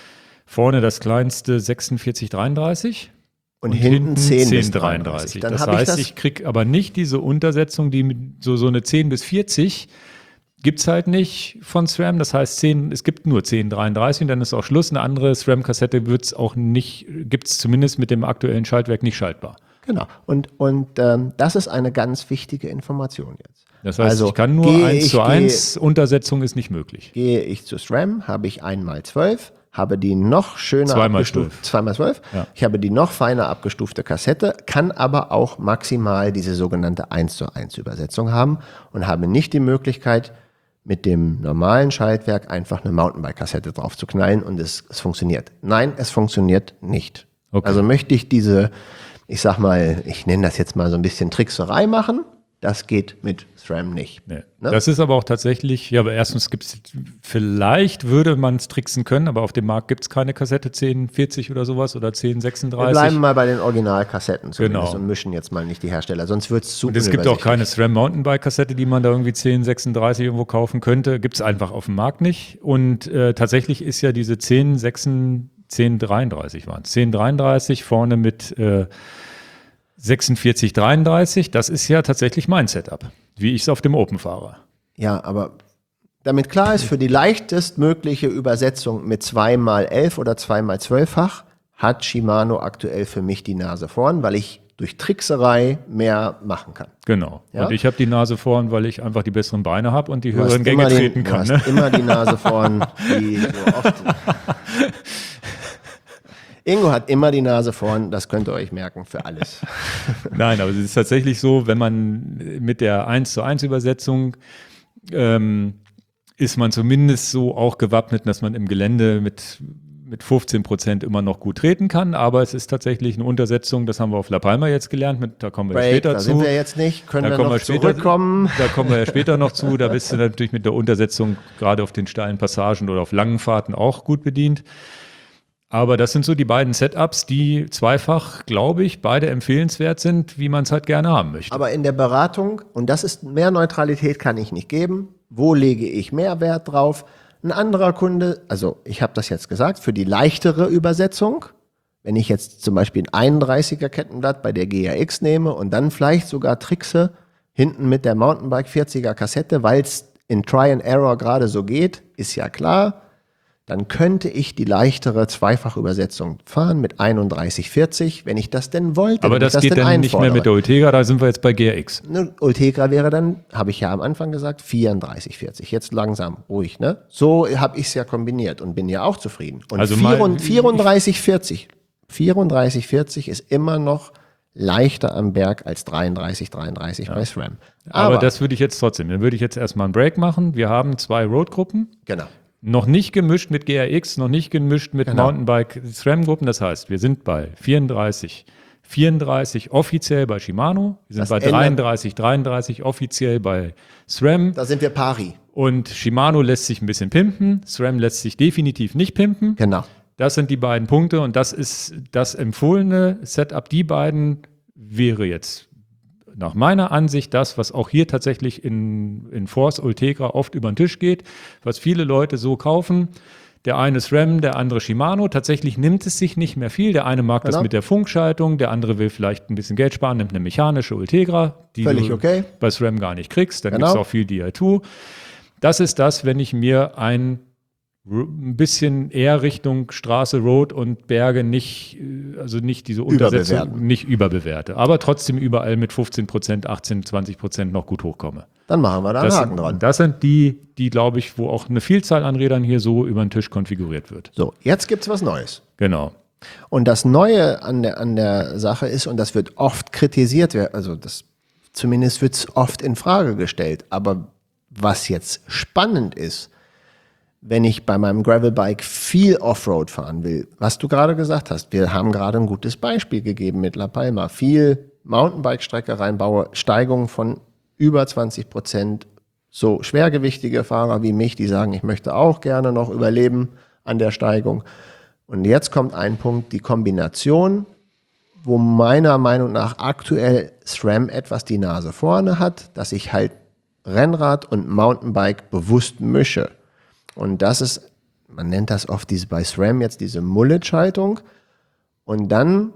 vorne das kleinste sechsundvierzig dreiunddreißig. und, hinten zehn bis zehn dreiunddreißig. Dann Das habe ich heißt, das, ich kriege aber nicht diese Untersetzung, die mit so, so eine zehn bis vierzig gibt es halt nicht von SRAM. Das heißt, zehn, es gibt nur zehn dreiunddreißig und dann ist auch Schluss. Eine andere SRAM-Kassette wird es auch nicht, gibt es zumindest mit dem aktuellen Schaltwerk nicht schaltbar. genau. Und, und ähm, das ist eine ganz wichtige Information jetzt. Das heißt, Also, ich kann nur gehe eins ich- zu eins, Untersetzung ist nicht möglich. Gehe ich zu SRAM, habe ich einmal zwölf, habe die noch schöner Zweimal abgestuft- zwölf. zweimal zwölf. Ja. Ich habe die noch feiner abgestufte Kassette, kann aber auch maximal diese sogenannte eins zu eins Übersetzung haben und habe nicht die Möglichkeit, mit dem normalen Schaltwerk einfach eine Mountainbike-Kassette drauf zu knallen und es, es funktioniert. Nein, es funktioniert nicht. Okay. Also möchte ich diese, ich sag mal, ich nenne das jetzt mal so ein bisschen Trickserei machen, Das geht mit SRAM nicht. Nee. Ne? Das ist aber auch tatsächlich, ja, aber erstens gibt es, vielleicht würde man es tricksen können, aber auf dem Markt gibt es keine Kassette zehn vierzig oder sowas oder zehn sechsunddreißig. Wir bleiben mal bei den Originalkassetten zumindest Genau. und mischen jetzt mal nicht die Hersteller, sonst wird es zu Und es gibt auch keine SRAM Mountainbike-Kassette, die man da irgendwie zehn sechsunddreißig irgendwo kaufen könnte. Gibt es einfach auf dem Markt nicht. Und äh, tatsächlich ist ja diese zehn sechsunddreißig, zehn dreiunddreißig waren es. zehn dreiunddreißig vorne mit äh, sechsundvierzig dreiunddreißig, das ist ja tatsächlich mein Setup, wie ich es auf dem Open fahre. Ja, aber damit klar ist, für die leichtestmögliche Übersetzung mit zwei mal elf oder zwei mal zwölffach hat Shimano aktuell für mich die Nase vorn, weil ich durch Trickserei mehr machen kann. Genau. Ja? Und ich habe die Nase vorn, weil ich einfach die besseren Beine habe und die Du hast höheren Gänge immer den- treten Du kann. hast Ne? immer die Nase vorn, die so oft. Ingo hat immer die Nase vorn, das könnt ihr euch merken für alles. Nein, aber es ist tatsächlich so, wenn man mit der eins zu eins Übersetzung ähm, ist man zumindest so auch gewappnet, dass man im Gelände mit, mit fünfzehn Prozent immer noch gut treten kann. Aber es ist tatsächlich eine Untersetzung, das haben wir auf La Palma jetzt gelernt, mit, da kommen wir Break, später da zu. sind wir jetzt nicht, können Da wir kommen noch wir später, zurückkommen. da kommen wir ja später noch zu. Da bist du natürlich mit der Untersetzung gerade auf den steilen Passagen oder auf langen Fahrten auch gut bedient. Aber das sind so die beiden Setups, die zweifach, glaube ich, beide empfehlenswert sind, wie man es halt gerne haben möchte. Aber in der Beratung, und das ist, mehr Neutralität kann ich nicht geben, wo lege ich mehr Wert drauf? Ein anderer Kunde, also ich habe das jetzt gesagt, für die leichtere Übersetzung, wenn ich jetzt zum Beispiel ein einunddreißiger Kettenblatt bei der G R X nehme und dann vielleicht sogar trickse, hinten mit der Mountainbike vierziger Kassette, weil es in Try and Error gerade so geht, ist ja klar, dann könnte ich die leichtere Zweifachübersetzung fahren mit einunddreißig vierzig, wenn ich das denn wollte. Aber wenn das ich geht denn dann nicht mehr einfordere. mit der Ultegra, da sind wir jetzt bei G R X. Ne, Ultegra wäre dann, habe ich ja am Anfang gesagt, vierunddreißig vierzig. Jetzt langsam, ruhig, ne? So habe ich es ja kombiniert und bin ja auch zufrieden. Und Also mal- vierunddreißig vierzig, vierunddreißig vierzig ist immer noch leichter am Berg als dreiunddreißig dreiunddreißig bei SRAM. Aber, Aber das würde ich jetzt trotzdem, dann würde ich jetzt erstmal einen Break machen. Wir haben zwei Roadgruppen. genau. Noch nicht gemischt mit G R X, noch nicht gemischt mit Genau. Mountainbike-SRAM-Gruppen. Das heißt, wir sind bei vierunddreißig, vierunddreißig offiziell bei Shimano. Wir sind Das bei ändert- dreiunddreißig, dreiunddreißig offiziell bei SRAM. Da sind wir pari. Und Shimano lässt sich ein bisschen pimpen. SRAM lässt sich definitiv nicht pimpen. Genau. Das sind die beiden Punkte und das ist das empfohlene Setup. Die beiden wäre jetzt nach meiner Ansicht das, was auch hier tatsächlich in, in Force Ultegra oft über den Tisch geht, was viele Leute so kaufen. Der eine SRAM, der andere Shimano. Tatsächlich nimmt es sich nicht mehr viel. Der eine mag Genau. das mit der Funkschaltung, der andere will vielleicht ein bisschen Geld sparen, nimmt eine mechanische Ultegra, die Völlig du okay. bei SRAM gar nicht kriegst. Dann Genau. gibt es auch viel D I zwei. Das ist das, wenn ich mir ein ein bisschen eher Richtung Straße, Road und Berge nicht, äh, also nicht diese Untersetzung, Überbewerten. nicht überbewerte, aber trotzdem überall mit fünfzehn Prozent, achtzehn, zwanzig Prozent noch gut hochkomme. Dann machen wir da einen Das, Haken dran. das sind die, die glaube ich, wo auch eine Vielzahl an Rädern hier so über den Tisch konfiguriert wird. So, jetzt gibt's was Neues. Genau. Und das Neue an der, an der Sache ist, und das wird oft kritisiert, also das, zumindest wird es oft in Frage gestellt, aber was jetzt spannend ist, wenn ich bei meinem Gravelbike viel Offroad fahren will, was du gerade gesagt hast, wir haben gerade ein gutes Beispiel gegeben mit La Palma, viel Mountainbike-Strecke reinbaue, Steigung von über zwanzig Prozent, so schwergewichtige Fahrer wie mich, die sagen, ich möchte auch gerne noch überleben an der Steigung. Und jetzt kommt ein Punkt, die Kombination, wo meiner Meinung nach aktuell SRAM etwas die Nase vorne hat, dass ich halt Rennrad und Mountainbike bewusst mische. Und das ist, man nennt das oft diese, bei SRAM jetzt diese Mullet-Schaltung. Und dann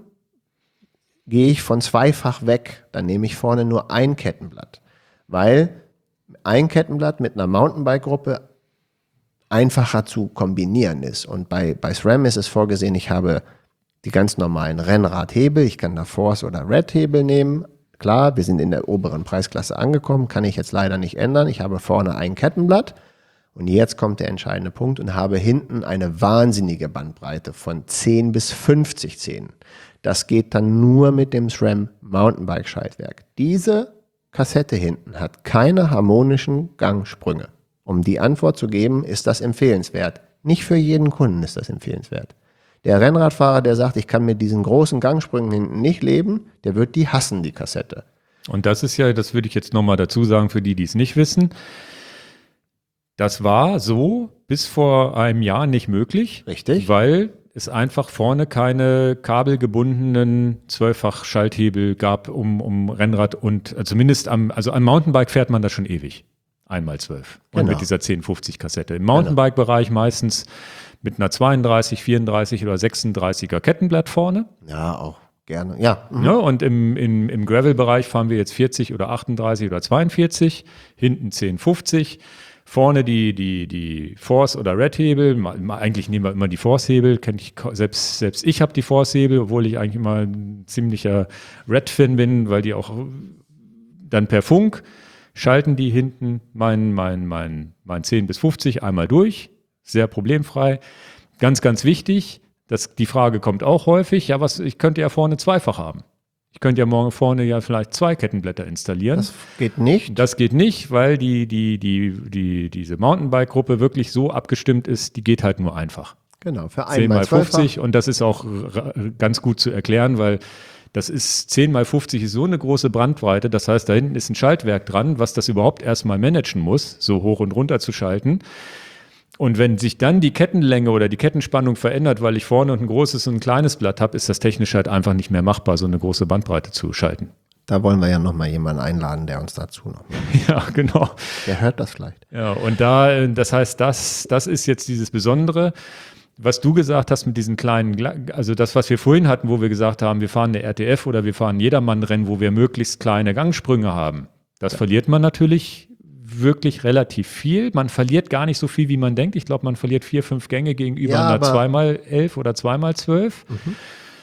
gehe ich von zweifach weg. Dann nehme ich vorne nur ein Kettenblatt. Weil ein Kettenblatt mit einer Mountainbike-Gruppe einfacher zu kombinieren ist. Und bei, bei SRAM ist es vorgesehen, ich habe die ganz normalen Rennradhebel. Ich kann da Force oder Red-Hebel nehmen. Klar, wir sind in der oberen Preisklasse angekommen, kann ich jetzt leider nicht ändern. Ich habe vorne ein Kettenblatt. Und jetzt kommt der entscheidende Punkt und habe hinten eine wahnsinnige Bandbreite von zehn bis fünfzig Zähnen. Das geht dann nur mit dem SRAM Mountainbike-Schaltwerk. Diese Kassette hinten hat keine harmonischen Gangsprünge. Um die Antwort zu geben, ist das empfehlenswert. Nicht für jeden Kunden ist das empfehlenswert. Der Rennradfahrer, der sagt, ich kann mit diesen großen Gangsprüngen hinten nicht leben, der wird die hassen, die Kassette. Und das ist ja, das würde ich jetzt nochmal dazu sagen, für die, die es nicht wissen. Das war so bis vor einem Jahr nicht möglich. Richtig. Weil es einfach vorne keine kabelgebundenen Zwölffach-Schalthebel gab, um, um Rennrad und äh, zumindest am, also am Mountainbike fährt man da schon ewig. Einmal zwölf. Und Genau. mit dieser zehn fünfzig Kassette. Im Mountainbike-Bereich meistens mit einer zweiunddreißig, vierunddreißig oder sechsunddreißiger Kettenblatt vorne. Ja, auch gerne. Ja. Mhm. Ja, und im, im, im Gravel-Bereich fahren wir jetzt vierzig oder achtunddreißig oder zweiundvierzig, hinten zehn fünfzig. Vorne die, die, die Force- oder Red-Hebel. Eigentlich nehmen wir immer die Force-Hebel. Kenn ich, selbst, selbst ich habe die Force-Hebel, obwohl ich eigentlich immer ein ziemlicher Red-Fan bin, weil die auch dann per Funk schalten die hinten mein, mein, mein, mein zehn bis fünfzig einmal durch. Sehr problemfrei. Ganz, ganz wichtig, das, die Frage kommt auch häufig, ja, was, ich könnte ja vorne zweifach haben. Ich könnte ja morgen vorne ja vielleicht zwei Kettenblätter installieren. Das geht nicht. Das geht nicht, weil die, die, die, die, diese Mountainbike-Gruppe wirklich so abgestimmt ist, die geht halt nur einfach. Genau, für zehn einmal mal fünfzig und das ist auch r- ganz gut zu erklären, weil das ist zehn mal fünfzig ist so eine große Bandbreite, das heißt, da hinten ist ein Schaltwerk dran, was das überhaupt erstmal managen muss, so hoch und runter zu schalten. Und wenn sich dann die Kettenlänge oder die Kettenspannung verändert, weil ich vorne ein großes und ein kleines Blatt habe, ist das technisch halt einfach nicht mehr machbar, so eine große Bandbreite zu schalten. Da wollen wir ja nochmal jemanden einladen, der uns dazu noch macht. Ja, genau. Der hört das vielleicht. Ja, und da, das heißt, das, das ist jetzt dieses Besondere, was du gesagt hast mit diesen kleinen, also das, was wir vorhin hatten, wo wir gesagt haben, wir fahren eine R T F oder wir fahren ein Jedermann-Rennen, wo wir möglichst kleine Gangsprünge haben. Das ja. verliert man natürlich wirklich relativ viel. Man verliert gar nicht so viel, wie man denkt. Ich glaube, man verliert vier, fünf Gänge gegenüber ja, einer zwei mal elf oder zwei mal zwölf. Mhm.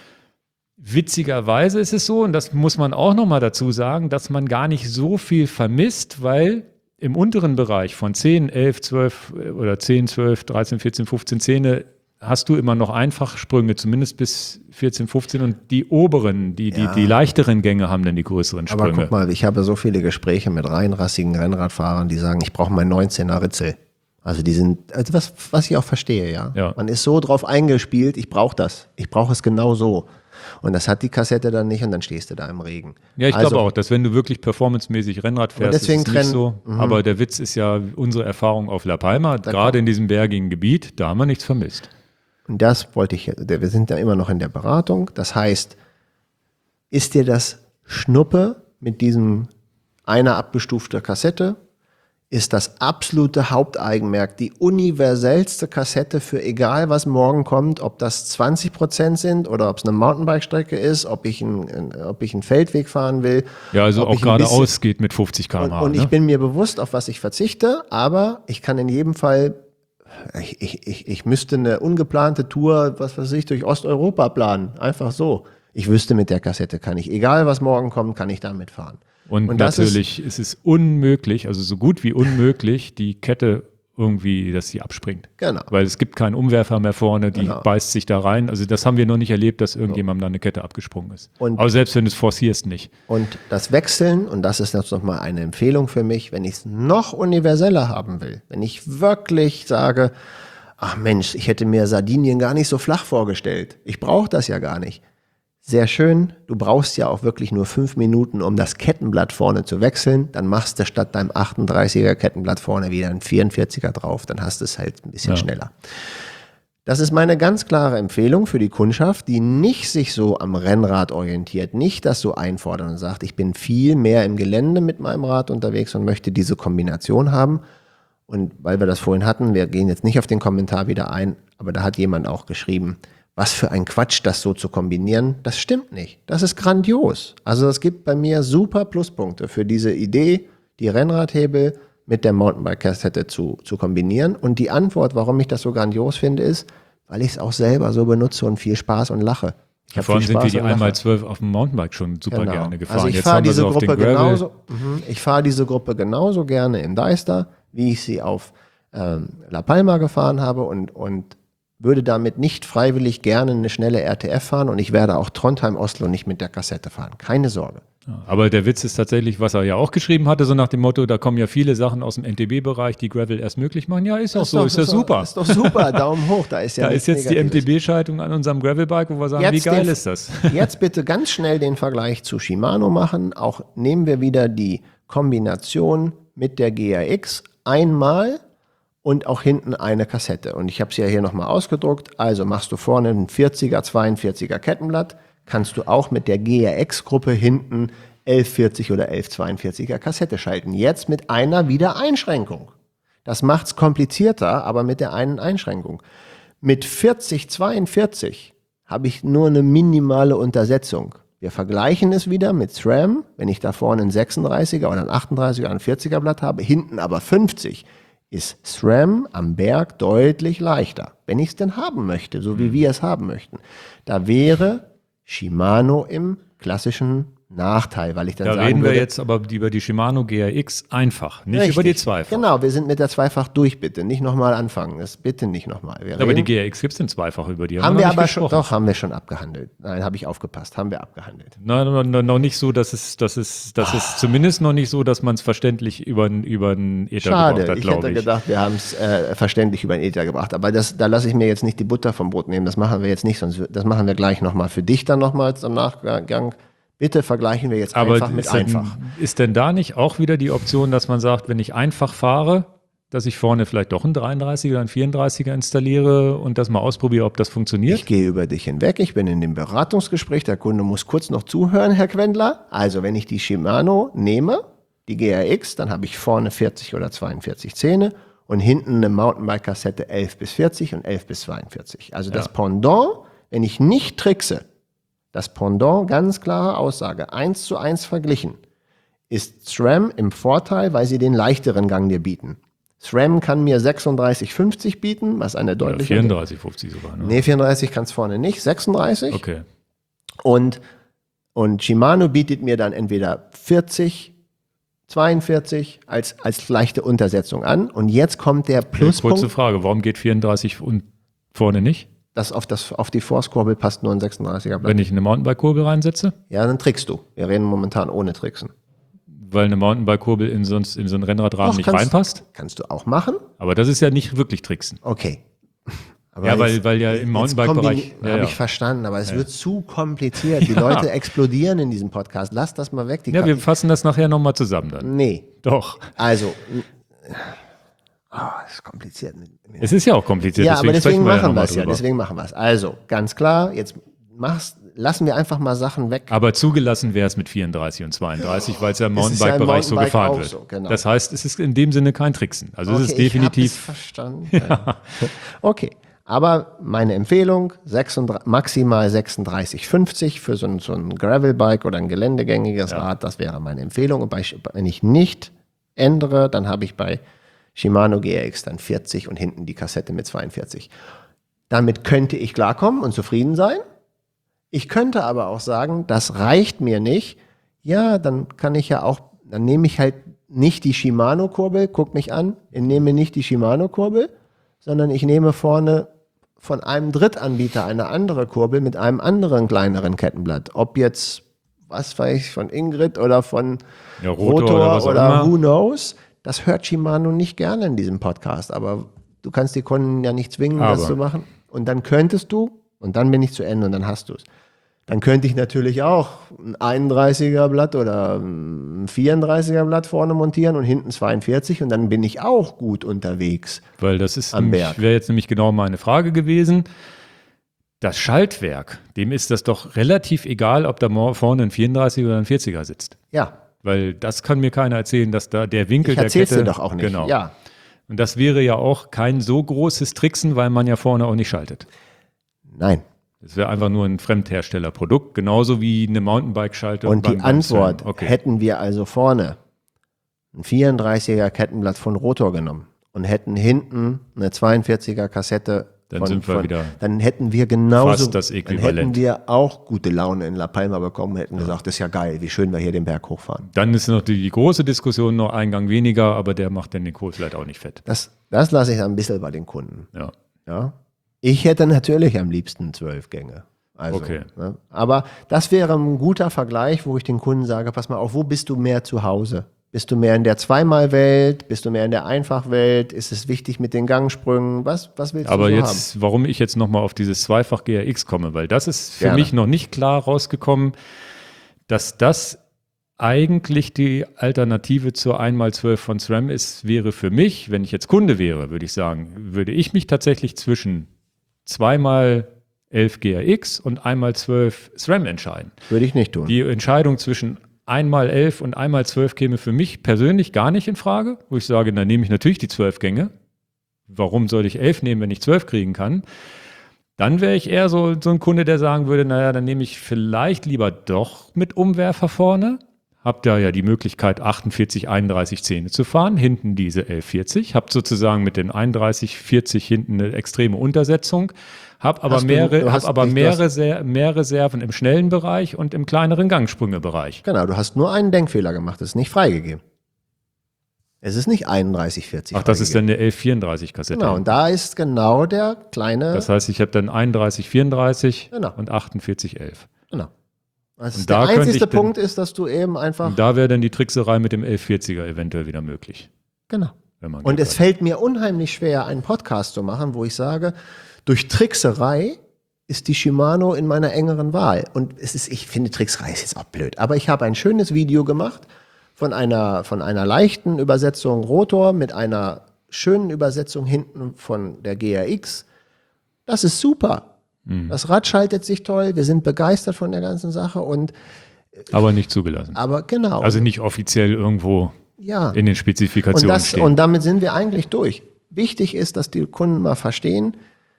Witzigerweise ist es so, und das muss man auch nochmal dazu sagen, dass man gar nicht so viel vermisst, weil im unteren Bereich von zehn, elf, zwölf oder zehn, zwölf, dreizehn, vierzehn, fünfzehn Zähne hast du immer noch Einfachsprünge, zumindest bis vierzehn, fünfzehn und die oberen, die, die, ja. die leichteren Gänge haben dann die größeren Sprünge. Aber guck mal, ich habe so viele Gespräche mit reinrassigen Rennradfahrern, die sagen, ich brauche mein neunzehner Ritzel. Also die sind, also was, was ich auch verstehe, ja? ja. Man ist so drauf eingespielt, ich brauche das. Ich brauche es genau so. Und das hat die Kassette dann nicht und dann stehst du da im Regen. Ja, ich also, glaube auch, dass wenn du wirklich performancemäßig Rennrad fährst, deswegen ist es nicht trennen, so. Mhm. Aber der Witz ist ja unsere Erfahrung auf La Palma, da gerade in diesem bergigen Gebiet, da haben wir nichts vermisst. Und das wollte ich, wir sind ja immer noch in der Beratung. Das heißt, ist dir das Schnuppe mit diesem einer abgestufter Kassette, ist das absolute Hauptaugenmerk, die universellste Kassette für egal was morgen kommt, ob das zwanzig Prozent sind oder ob es eine Mountainbike-Strecke ist, ob ich, ein, ob ich einen Feldweg fahren will. Ja, also auch geradeaus geht mit fünfzig Kilometer pro Stunde. Und, und ne? ich bin mir bewusst, auf was ich verzichte, aber ich kann in jedem Fall, ich, ich, ich, ich müsste eine ungeplante Tour, was weiß ich, durch Osteuropa planen, einfach so. Ich wüsste, mit der Kassette kann ich, egal was morgen kommt, kann ich damit fahren. Und, und natürlich ist, ist es unmöglich, also so gut wie unmöglich, die Kette irgendwie, dass sie abspringt. Genau. Weil es gibt keinen Umwerfer mehr vorne, die genau. beißt sich da rein. Also das haben wir noch nicht erlebt, dass irgendjemandem da eine Kette abgesprungen ist. Und aber selbst wenn du es forcierst, nicht. Und das Wechseln, und das ist jetzt nochmal eine Empfehlung für mich, wenn ich es noch universeller haben will, wenn ich wirklich sage, ach Mensch, ich hätte mir Sardinien gar nicht so flach vorgestellt. Ich brauche das ja gar nicht. Sehr schön, du brauchst ja auch wirklich nur fünf Minuten, um das Kettenblatt vorne zu wechseln. Dann machst du statt deinem achtunddreißiger Kettenblatt vorne wieder ein vierundvierziger drauf. Dann hast du es halt ein bisschen ja. schneller. Das ist meine ganz klare Empfehlung für die Kundschaft, die nicht sich so am Rennrad orientiert, nicht das so einfordert und sagt, ich bin viel mehr im Gelände mit meinem Rad unterwegs und möchte diese Kombination haben. Und weil wir das vorhin hatten, wir gehen jetzt nicht auf den Kommentar wieder ein, aber da hat jemand auch geschrieben, was für ein Quatsch, das so zu kombinieren, das stimmt nicht. Das ist grandios. Also es gibt bei mir super Pluspunkte für diese Idee, die Rennradhebel mit der Mountainbike-Kassette zu, zu kombinieren. Und die Antwort, warum ich das so grandios finde, ist, weil ich es auch selber so benutze und viel Spaß und lache. Ich ja, vor allem sind wir die einmal zwölf auf dem Mountainbike schon super genau. gerne gefahren. Also ich fahre diese so Gruppe genauso. Mhm. Ich fahre diese Gruppe genauso gerne im Deister, wie ich sie auf ähm, La Palma gefahren habe und und würde damit nicht freiwillig gerne eine schnelle R T F fahren und ich werde auch Trondheim-Oslo nicht mit der Kassette fahren. Keine Sorge. Aber der Witz ist tatsächlich, was er ja auch geschrieben hatte, so nach dem Motto, da kommen ja viele Sachen aus dem N T B-Bereich, die Gravel erst möglich machen. Ja, ist auch so, doch, ist ja doch, super. Ist doch super, Daumen hoch. Da ist ja Da ist jetzt die Negatives. M T B-Schaltung an unserem Gravelbike, wo wir sagen, Jetzt wie geil den, ist das? Jetzt bitte ganz schnell den Vergleich zu Shimano machen. Auch nehmen wir wieder die Kombination mit der G R X einmal und auch hinten eine Kassette. Und ich habe es ja hier nochmal ausgedruckt. Also machst du vorne ein vierziger, zweiundvierziger Kettenblatt, kannst du auch mit der G R X-Gruppe hinten elf vierzig oder elf zweiundvierziger Kassette schalten. Jetzt mit einer wieder Einschränkung. Das macht es komplizierter, aber mit der einen Einschränkung. Mit vierzig zweiundvierzig habe ich nur eine minimale Untersetzung. Wir vergleichen es wieder mit SRAM, wenn ich da vorne einen sechsunddreißiger oder einen achtunddreißiger oder einen vierziger Blatt habe, hinten aber fünfzig, ist SRAM am Berg deutlich leichter, wenn ich es denn haben möchte, so wie wir es haben möchten. Da wäre Shimano im klassischen Nachteil, weil ich dann Da sagen reden wir würde, jetzt aber über die Shimano G R X einfach, nicht richtig, über die Zweifach. Genau, wir sind mit der Zweifach durch, bitte. Nicht nochmal anfangen, das bitte nicht nochmal. Wir Aber reden- die G R X gibt es den Zweifach, über die haben, haben wir wir noch nicht aber schon, gesprochen. doch, haben wir schon abgehandelt. Nein, habe ich aufgepasst, haben wir abgehandelt. Nein, nein, nein, noch nicht so, dass es, dass es, dass es zumindest noch nicht so, dass man es verständlich über einen über einen Ether Schade, gebracht hat, ich glaube hätte ich. gedacht, wir haben es äh, verständlich über den Ether gebracht. Aber das, da lasse ich mir jetzt nicht die Butter vom Brot nehmen. Das machen wir jetzt nicht, sonst das machen wir gleich nochmal für dich dann nochmals am Nachgang. Bitte vergleichen wir jetzt Aber einfach mit ist, denn, einfach. ist denn da nicht auch wieder die Option, dass man sagt, wenn ich einfach fahre, dass ich vorne vielleicht doch einen dreiunddreißiger oder einen vierunddreißiger installiere und das mal ausprobiere, ob das funktioniert? Ich gehe über dich hinweg. Ich bin in dem Beratungsgespräch. Der Kunde muss kurz noch zuhören, Herr Quendler. Also, wenn ich die Shimano nehme, die G R X, dann habe ich vorne vierzig oder zweiundvierzig Zähne und hinten eine Mountainbike-Kassette elf bis vierzig und elf bis zweiundvierzig. Also das Ja. Pendant, wenn ich nicht trickse, das Pendant, ganz klare Aussage, eins zu eins verglichen, ist SRAM im Vorteil, weil sie den leichteren Gang dir bieten. SRAM kann mir sechsunddreißig fünfzig bieten, was eine Oder deutliche... vierunddreißig, fünfzig sogar. Ne? Nee, vierunddreißig kann es vorne nicht, sechsunddreißig. Okay. Und, und Shimano bietet mir dann entweder vierzig, zweiundvierzig als, als leichte Untersetzung an. Und jetzt kommt der Pluspunkt, Kurze Frage, warum geht vierunddreißig und vorne nicht? dass auf, das, auf die Force-Kurbel passt nur ein sechsunddreißiger Blatt. Wenn ich eine Mountainbike-Kurbel reinsetze? Ja, dann trickst du. Wir reden momentan ohne Tricksen. Weil eine Mountainbike-Kurbel in, sonst, in so einen Rennradrahmen Doch, nicht kannst- reinpasst? Kannst du auch machen. Aber das ist ja nicht wirklich Tricksen. Okay. Aber Ja, weil- weil ja im Mountainbike-Bereich- ja, Habe ja. ich verstanden, aber es wird zu kompliziert. Die Leute explodieren in diesem Podcast. Lass das mal weg. Die Ja, Ka- wir fassen das nachher nochmal zusammen dann. nee. Doch. Also, oh, das ist kompliziert. mit- mit- Es ist ja auch kompliziert, Ja, aber deswegen sprechen wir ja machen noch wir mal es ja. drüber. Deswegen machen wir es. Also, ganz klar, jetzt machst, lassen wir einfach mal Sachen weg. Aber zugelassen wäre es mit vierunddreißig und zweiunddreißig, weil es ja im Es ist ja im Mountainbike-Bereich so Mountainbike gefahren auch wird. so, genau. Das heißt, es ist in dem Sinne kein Tricksen. Also es ist Okay, ich hab es definitiv, verstanden. Ja. Okay, aber meine Empfehlung, sechsunddreißig, maximal sechsunddreißig fünfzig für so ein, so ein Gravelbike oder ein geländegängiges Rad, das wäre meine Empfehlung. Und bei, wenn ich nicht ändere, dann habe ich bei Shimano G R X dann vierzig und hinten die Kassette mit zweiundvierzig. Damit könnte ich klarkommen und zufrieden sein. Ich könnte aber auch sagen, das reicht mir nicht. Ja, dann kann ich ja auch, dann nehme ich halt nicht die Shimano-Kurbel, guck mich an, ich nehme nicht die Shimano-Kurbel, sondern ich nehme vorne von einem Drittanbieter eine andere Kurbel mit einem anderen kleineren Kettenblatt. Ob jetzt, was weiß ich, von Ingrid oder von Ja, Rotor Rotor, oder was auch immer. who knows. Das hört Shimano nicht gerne in diesem Podcast, aber du kannst die Kunden ja nicht zwingen, das Aber. zu machen. Und dann könntest du, und dann bin ich zu Ende und dann hast du es. Dann könnte ich natürlich auch ein einunddreißiger Blatt oder ein vierunddreißiger Blatt vorne montieren und hinten zweiundvierzig und dann bin ich auch gut unterwegs. weil das ist Am nämlich- Berg. wäre jetzt nämlich genau meine Frage gewesen. Das Schaltwerk, dem ist das doch relativ egal, ob da mo- vorne ein vierunddreißiger oder ein vierziger sitzt. Ja, Weil das kann mir keiner erzählen, dass da der Winkel ich der erzähl's Kette... dir doch auch nicht. Genau. Ja, Und das wäre ja auch kein so großes Tricksen, weil man ja vorne auch nicht schaltet. nein. Das wäre einfach nur ein Fremdherstellerprodukt, genauso wie eine Mountainbike-Schaltung. Und die beim- beim Antwort, Sven. Okay. hätten wir also vorne ein vierunddreißiger Kettenblatt von Rotor genommen und hätten hinten eine zweiundvierziger Kassette Dann von, sind wir von, wieder dann hätten wir genauso, fast das dann Äquivalent. hätten wir auch gute Laune in La Palma bekommen, hätten gesagt, das ist ja geil, wie schön wir hier den Berg hochfahren. Dann ist noch die, die große Diskussion noch ein Gang weniger, aber der macht dann den Kurs leider auch nicht fett. Das, das lasse ich dann ein bisschen bei den Kunden. Ja. Ja. Ich hätte natürlich am liebsten zwölf Gänge. Also, Okay. ne? Aber das wäre ein guter Vergleich, wo ich den Kunden sage, pass mal auf, wo bist du mehr zu Hause? Bist du mehr in der Zweimal-Welt? Bist du mehr in der Einfach-Welt? Ist es wichtig mit den Gangsprüngen? Was, was willst Aber du so jetzt, haben? warum ich jetzt nochmal auf dieses Zweifach G R X komme, weil das ist für Gerne. mich noch nicht klar rausgekommen, dass das eigentlich die Alternative zur eins mal zwölf von SRAM ist, wäre für mich, wenn ich jetzt Kunde wäre, würde ich sagen, würde ich mich tatsächlich zwischen zwei mal elf G R X und eins mal zwölf SRAM entscheiden. Würde ich nicht tun. Die Entscheidung zwischen eins mal elf und eins mal zwölf käme für mich persönlich gar nicht in Frage, wo ich sage, dann nehme ich natürlich die zwölf Gänge. Warum soll ich elf nehmen, wenn ich zwölf kriegen kann? Dann wäre ich eher so, so ein Kunde, der sagen würde, naja, dann nehme ich vielleicht lieber doch mit Umwerfer vorne. Habt da ja die Möglichkeit, achtundvierzig, einunddreißig Zähne zu fahren, hinten diese elf vierzig. Habt sozusagen mit den einunddreißig, vierzig hinten eine extreme Untersetzung. Hab aber, Hast du- mehrere, du hast hab aber nicht- du mehr, hast- Reser mehr Reserven im schnellen Bereich und im kleineren Gangsprüngebereich. Genau, du hast nur einen Denkfehler gemacht, es ist nicht freigegeben. Es ist nicht einunddreißig, vierzig. Ach, das ist dann eine elf vierunddreißig Kassette. Genau, und da ist genau der kleine. Das heißt, ich habe dann einunddreißig, vierunddreißig Genau. und achtundvierzig, elf. Genau. Das Und ist da der könnte einzige ich den- Punkt ist, dass du eben einfach. Und da wäre dann die Trickserei mit dem elf vierziger eventuell wieder möglich. Genau. Wenn man Und Glück es hat. fällt mir unheimlich schwer, einen Podcast zu machen, wo ich sage, durch Trickserei ist die Shimano in meiner engeren Wahl. Und es ist, ich finde, Trickserei ist jetzt auch blöd. Aber ich habe ein schönes Video gemacht von einer, von einer leichten Übersetzung Rotor mit einer schönen Übersetzung hinten von der G R X. Das ist super. Das Rad schaltet sich toll. Wir sind begeistert von der ganzen Sache. Und, Aber nicht zugelassen. aber genau. Also nicht offiziell irgendwo ja. in den Und, Spezifikationen das, stehen. und damit sind wir eigentlich durch. Wichtig ist, dass die Kunden mal verstehen,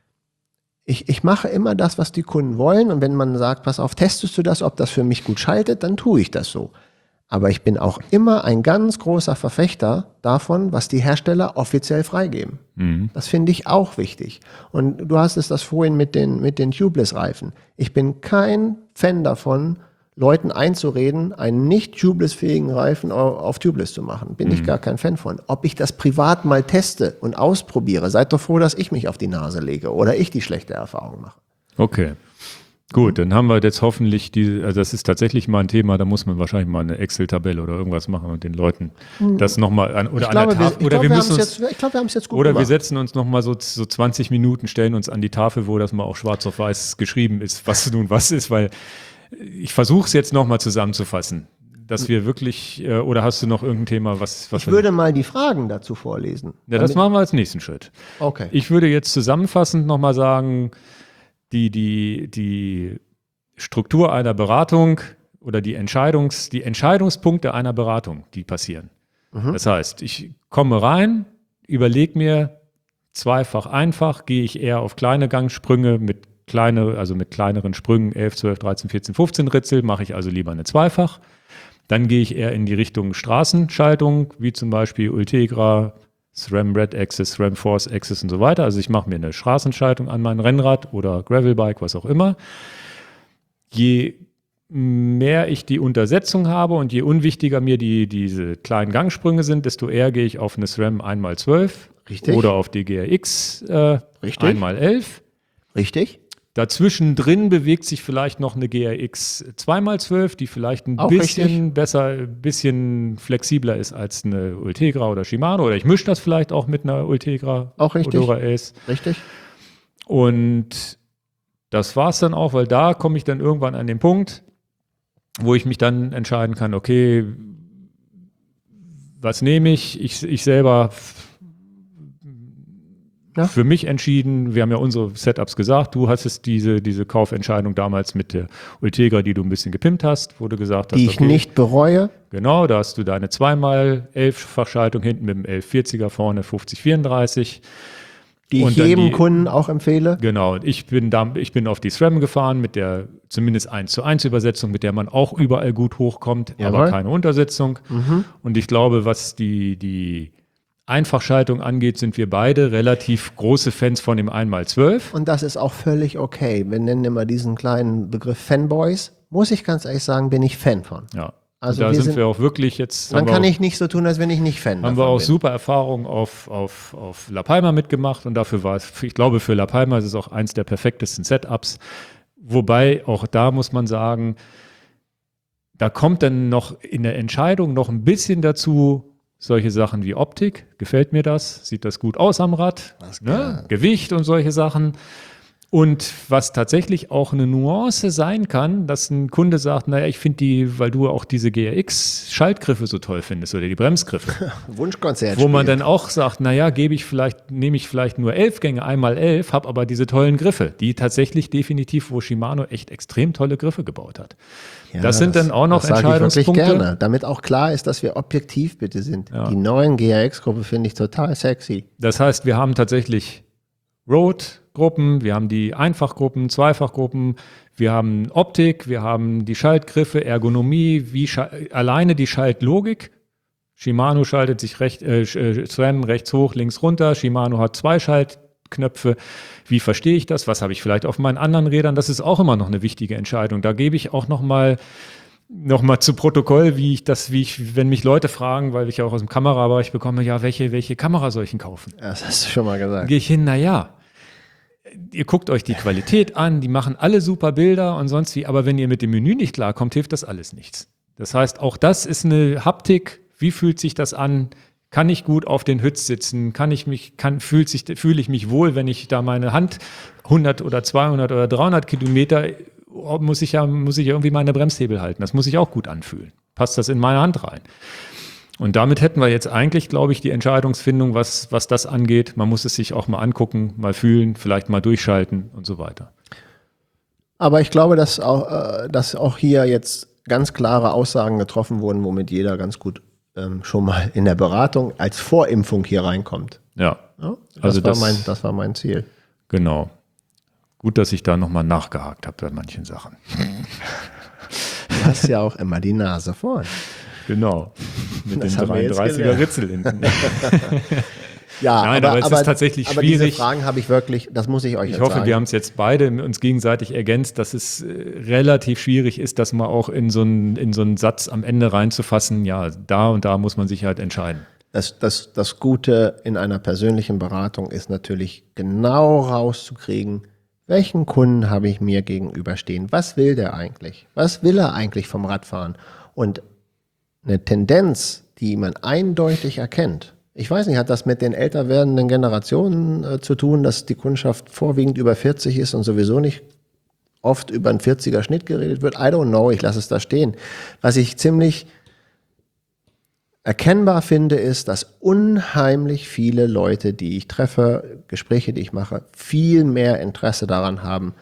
ich, ich mache immer das, was die Kunden wollen. Und wenn man sagt, pass auf, testest du das, ob das für mich gut schaltet, dann tue ich das so. Aber ich bin auch immer ein ganz großer Verfechter davon, was die Hersteller offiziell freigeben. Das finde ich auch wichtig. Und du hast es das vorhin mit den, mit den Tubeless-Reifen. Ich bin kein Fan davon, Leuten einzureden, einen nicht tubeless-fähigen Reifen au- auf Tubeless zu machen. Bin ich gar kein Fan von. Ob ich das privat mal teste und ausprobiere, seid doch froh, dass ich mich auf die Nase lege oder ich die schlechte Erfahrung mache. Okay. Gut, dann haben wir jetzt hoffentlich die, also das ist tatsächlich mal ein Thema, da muss man wahrscheinlich mal eine Excel-Tabelle oder irgendwas machen und den Leuten das nochmal an, oder Ich glaube, an wir, der ich Tafel, oder glaube, wir wir müssen haben es uns, jetzt, ich glaube, wir haben es jetzt gut oder wir gemacht. setzen uns nochmal so, so zwanzig Minuten, stellen uns an die Tafel, wo das mal auch schwarz auf weiß geschrieben ist, was nun was ist, weil ich versuche es jetzt nochmal zusammenzufassen, dass wir wirklich, äh, oder hast du noch irgendein Thema, was, was Ich würde mal die Fragen dazu vorlesen. ja, das machen wir als nächsten Schritt. Okay. Ich würde jetzt zusammenfassend nochmal sagen, die, die, die Struktur einer Beratung oder die, Entscheidungs, die Entscheidungspunkte einer Beratung, die passieren. Das heißt, ich komme rein, überlege mir zweifach, einfach, gehe ich eher auf kleine Gangsprünge mit kleine, also mit kleineren Sprüngen, elf, zwölf, dreizehn, vierzehn, fünfzehn Ritzel, mache ich also lieber eine Zweifach. Dann gehe ich eher in die Richtung Straßenschaltung, wie zum Beispiel Ultegra, SRAM Red Axis, SRAM Force Axis und so weiter. Also ich mache mir eine Straßenschaltung an mein Rennrad oder Gravelbike, was auch immer. Je mehr ich die Untersetzung habe und je unwichtiger mir die, diese kleinen Gangsprünge sind, desto eher gehe ich auf eine SRAM eins mal zwölf Richtig. oder auf die G R X äh, Richtig. eins mal elf. Richtig? Dazwischen drin bewegt sich vielleicht noch eine G R X zwei mal zwölf, die vielleicht ein Auch bisschen richtig. besser, ein bisschen flexibler ist als eine Ultegra oder Shimano. Oder ich mische das vielleicht auch mit einer Ultegra Auch richtig. Odora Ace. Richtig? Und das war es dann auch, weil da komme ich dann irgendwann an den Punkt, wo ich mich dann entscheiden kann, okay, was nehme ich? Ich, ich selber Ja. für mich entschieden. Wir haben ja unsere Setups gesagt. Du hattest diese, diese Kaufentscheidung damals mit der Ultegra, die du ein bisschen gepimpt hast, wo du gesagt hast, Die ich okay, nicht bereue. genau, da hast du deine zweimal elf-Fachschaltung hinten mit dem elf vierziger vorne, fünfzig vierunddreißig. Die Und ich dann jedem die- Kunden auch empfehle. Genau, und ich bin, da, ich bin auf die SRAM gefahren mit der zumindest eins zu eins Übersetzung, mit der man auch überall gut hochkommt, Jawohl. aber keine Untersetzung. Und ich glaube, was die, die Einfachschaltung angeht, sind wir beide relativ große Fans von dem eins mal zwölf. Und das ist auch völlig okay. Wir nennen immer diesen kleinen Begriff Fanboys. Muss ich ganz ehrlich sagen, bin ich Fan von. Ja. Also und da wir sind, sind- wir auch wirklich jetzt. Man haben wir kann auch, nicht nicht so tun, als wenn ich nicht Fan haben davon wir auch bin. super Erfahrungen auf, auf, auf La Palma mitgemacht und dafür war es, ich glaube, für La Palma ist es auch eins der perfektesten Setups, Wobei, auch da muss man sagen, da kommt dann noch in der Entscheidung noch ein bisschen dazu, solche Sachen wie Optik. Gefällt mir das? Sieht das gut aus am Rad? Ne? Gewicht und solche Sachen. Und was tatsächlich auch eine Nuance sein kann, dass ein Kunde sagt, naja, ich finde die, weil du auch diese G R X-Schaltgriffe so toll findest oder die Bremsgriffe. Wunschkonzert. Wo man dann auch sagt, naja, gebe ich vielleicht, nehme ich vielleicht nur elf Gänge, einmal elf, habe aber diese tollen Griffe, die tatsächlich definitiv, wo Shimano echt extrem tolle Griffe gebaut hat. Ja, das sind das, dann auch noch das Entscheidungspunkte. Ich wirklich gerne, damit auch klar ist, dass wir objektiv bitte sind. Ja. Die neuen G R X-Gruppe finde ich total sexy. Das heißt, wir haben tatsächlich Road-Gruppen, wir haben die Einfachgruppen, Zweifachgruppen, wir haben Optik, wir haben die Schaltgriffe, Ergonomie, wie alleine die Schaltlogik. Shimano schaltet sich recht, äh, SRAM rechts hoch, links runter. Shimano hat zwei Schaltknöpfe. Wie verstehe ich das? Was habe ich vielleicht auf meinen anderen Rädern? Das ist auch immer noch eine wichtige Entscheidung. Da gebe ich auch noch mal noch mal zu Protokoll, wie ich das, wie ich, wenn mich Leute fragen, weil ich auch aus dem Kamerabereich bekomme, ja, welche, welche Kamera soll ich denn kaufen? Das hast du schon mal gesagt. Gehe ich hin, na ja, ihr guckt euch die Qualität an, die machen alle super Bilder und sonst wie, aber wenn ihr mit dem Menü nicht klarkommt, hilft das alles nichts. Das heißt, auch das ist eine Haptik. Wie fühlt sich das an? Kann ich gut auf den Hütz sitzen? Kann ich mich, kann, fühlt sich, fühle ich mich wohl, wenn ich da meine Hand hundert oder zweihundert oder dreihundert Kilometer muss ich ja, muss ich irgendwie meine Bremshebel halten. Das muss ich auch gut anfühlen. Passt das in meine Hand rein? Und damit hätten wir jetzt eigentlich, glaube ich, die Entscheidungsfindung, was, was das angeht. Man muss es sich auch mal angucken, mal fühlen, vielleicht mal durchschalten und so weiter. Aber ich glaube, dass auch, dass auch hier jetzt ganz klare Aussagen getroffen wurden, womit jeder ganz gut ähm, schon mal in der Beratung als Vorimpfung hier reinkommt. Ja. ja das, also war das, mein, das war mein Ziel. Genau. Gut, dass ich da nochmal nachgehakt habe bei manchen Sachen. Du hast ja auch immer die Nase vorn. Genau. Mit dem dreiunddreißiger Ritzel hinten. Ja, Nein, aber, aber es aber, ist tatsächlich aber schwierig. Diese Fragen habe ich wirklich, das muss ich euch Ich jetzt hoffe, sagen. wir haben es jetzt beide uns gegenseitig ergänzt, dass es äh, relativ schwierig ist, das mal auch in so einen in so einen Satz am Ende reinzufassen. Ja, da und da muss man sich halt entscheiden. Das, das, das Gute in einer persönlichen Beratung ist natürlich genau rauszukriegen, welchen Kunden habe ich mir gegenüberstehen? Was will der eigentlich? Was will er eigentlich vom Radfahren? Und eine Tendenz, die man eindeutig erkennt. Ich weiß nicht, hat das mit den älter werdenden Generationen äh, zu tun, dass die Kundschaft vorwiegend über vierzig ist und sowieso nicht oft über einen vierziger Schnitt geredet wird? I don't know, ich lasse es da stehen. Was ich ziemlich erkennbar finde, ist, dass unheimlich viele Leute, die ich treffe, Gespräche, die ich mache, viel mehr Interesse daran haben,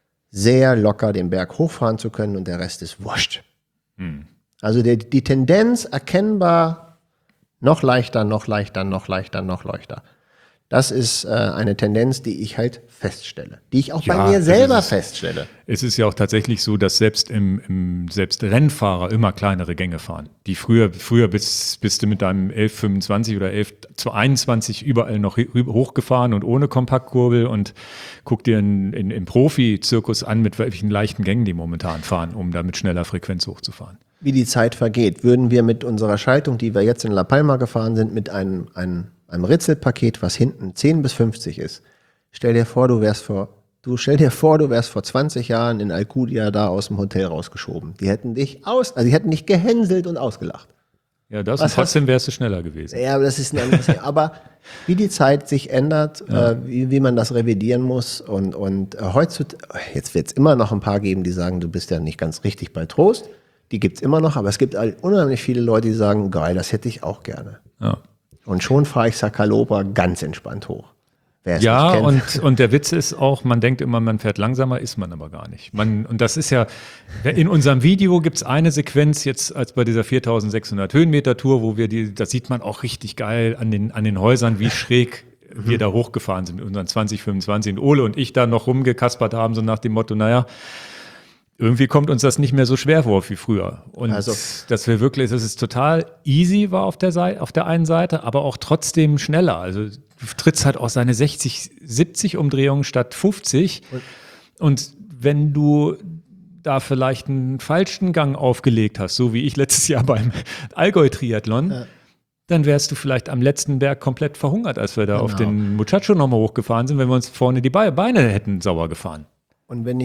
sehr locker den Berg hochfahren zu können und der Rest ist wurscht. Hm. Also die, die Tendenz erkennbar, noch leichter, noch leichter, noch leichter, noch leichter. Das ist äh, eine Tendenz, die ich halt feststelle, die ich auch ja, bei mir selber es, feststelle. Es ist ja auch tatsächlich so, dass selbst im, im selbst Rennfahrer immer kleinere Gänge fahren. Die früher, früher bist, bist du mit deinem elf fünfundzwanzig oder elf einundzwanzig überall noch hochgefahren und ohne Kompaktkurbel und guck dir in, in, im Profi-Zirkus an, mit welchen leichten Gängen die momentan fahren, um da mit schneller Frequenz hochzufahren. Wie die Zeit vergeht, würden wir mit unserer Schaltung, die wir jetzt in La Palma gefahren sind, mit einem, einem einem Ritzelpaket, was hinten zehn bis fünfzig ist. Stell dir vor, du wärst vor, du stell dir vor, du wärst vor zwanzig Jahren in Alcudia da aus dem Hotel rausgeschoben. Die hätten dich aus, also die hätten dich gehänselt und ausgelacht. Ja, das und trotzdem wärst du schneller gewesen. Ja, aber das ist ein anderes. Aber wie die Zeit sich ändert, ja. äh, wie, wie man das revidieren muss und, und äh, heutzutage, jetzt wird es immer noch ein paar geben, die sagen, du bist ja nicht ganz richtig bei Trost. Die gibt's immer noch, aber es gibt unheimlich viele Leute, die sagen, geil, das hätte ich auch gerne. Ja. Und schon fahre ich Sakaloba ganz entspannt hoch. Wer es ja, nicht kennt. Und, und der Witz ist auch, man denkt immer, man fährt langsamer, ist man aber gar nicht. Man, und das ist ja, in unserem Video gibt es eine Sequenz jetzt als bei dieser viertausendsechshundert Höhenmeter Tour, wo wir die, da sieht man auch richtig geil an den, an den Häusern, wie schräg mhm. wir da hochgefahren sind mit unseren zwanzig fünfundzwanzig. Und Ole und ich da noch rumgekaspert haben, so nach dem Motto, naja, irgendwie kommt uns das nicht mehr so schwer vor wie früher. Und also, dass wir wirklich, dass es total easy war auf der Seite, auf der einen Seite, aber auch trotzdem schneller. Also du trittst halt auch seine sechzig, siebzig Umdrehungen statt fünfzig. Und, und wenn du da vielleicht einen falschen Gang aufgelegt hast, so wie ich letztes Jahr beim Allgäu-Triathlon, ja. dann wärst du vielleicht am letzten Berg komplett verhungert, als wir da genau. auf den Muchacho nochmal hochgefahren sind, wenn wir uns vorne die Beine hätten sauber gefahren. Und wenn ich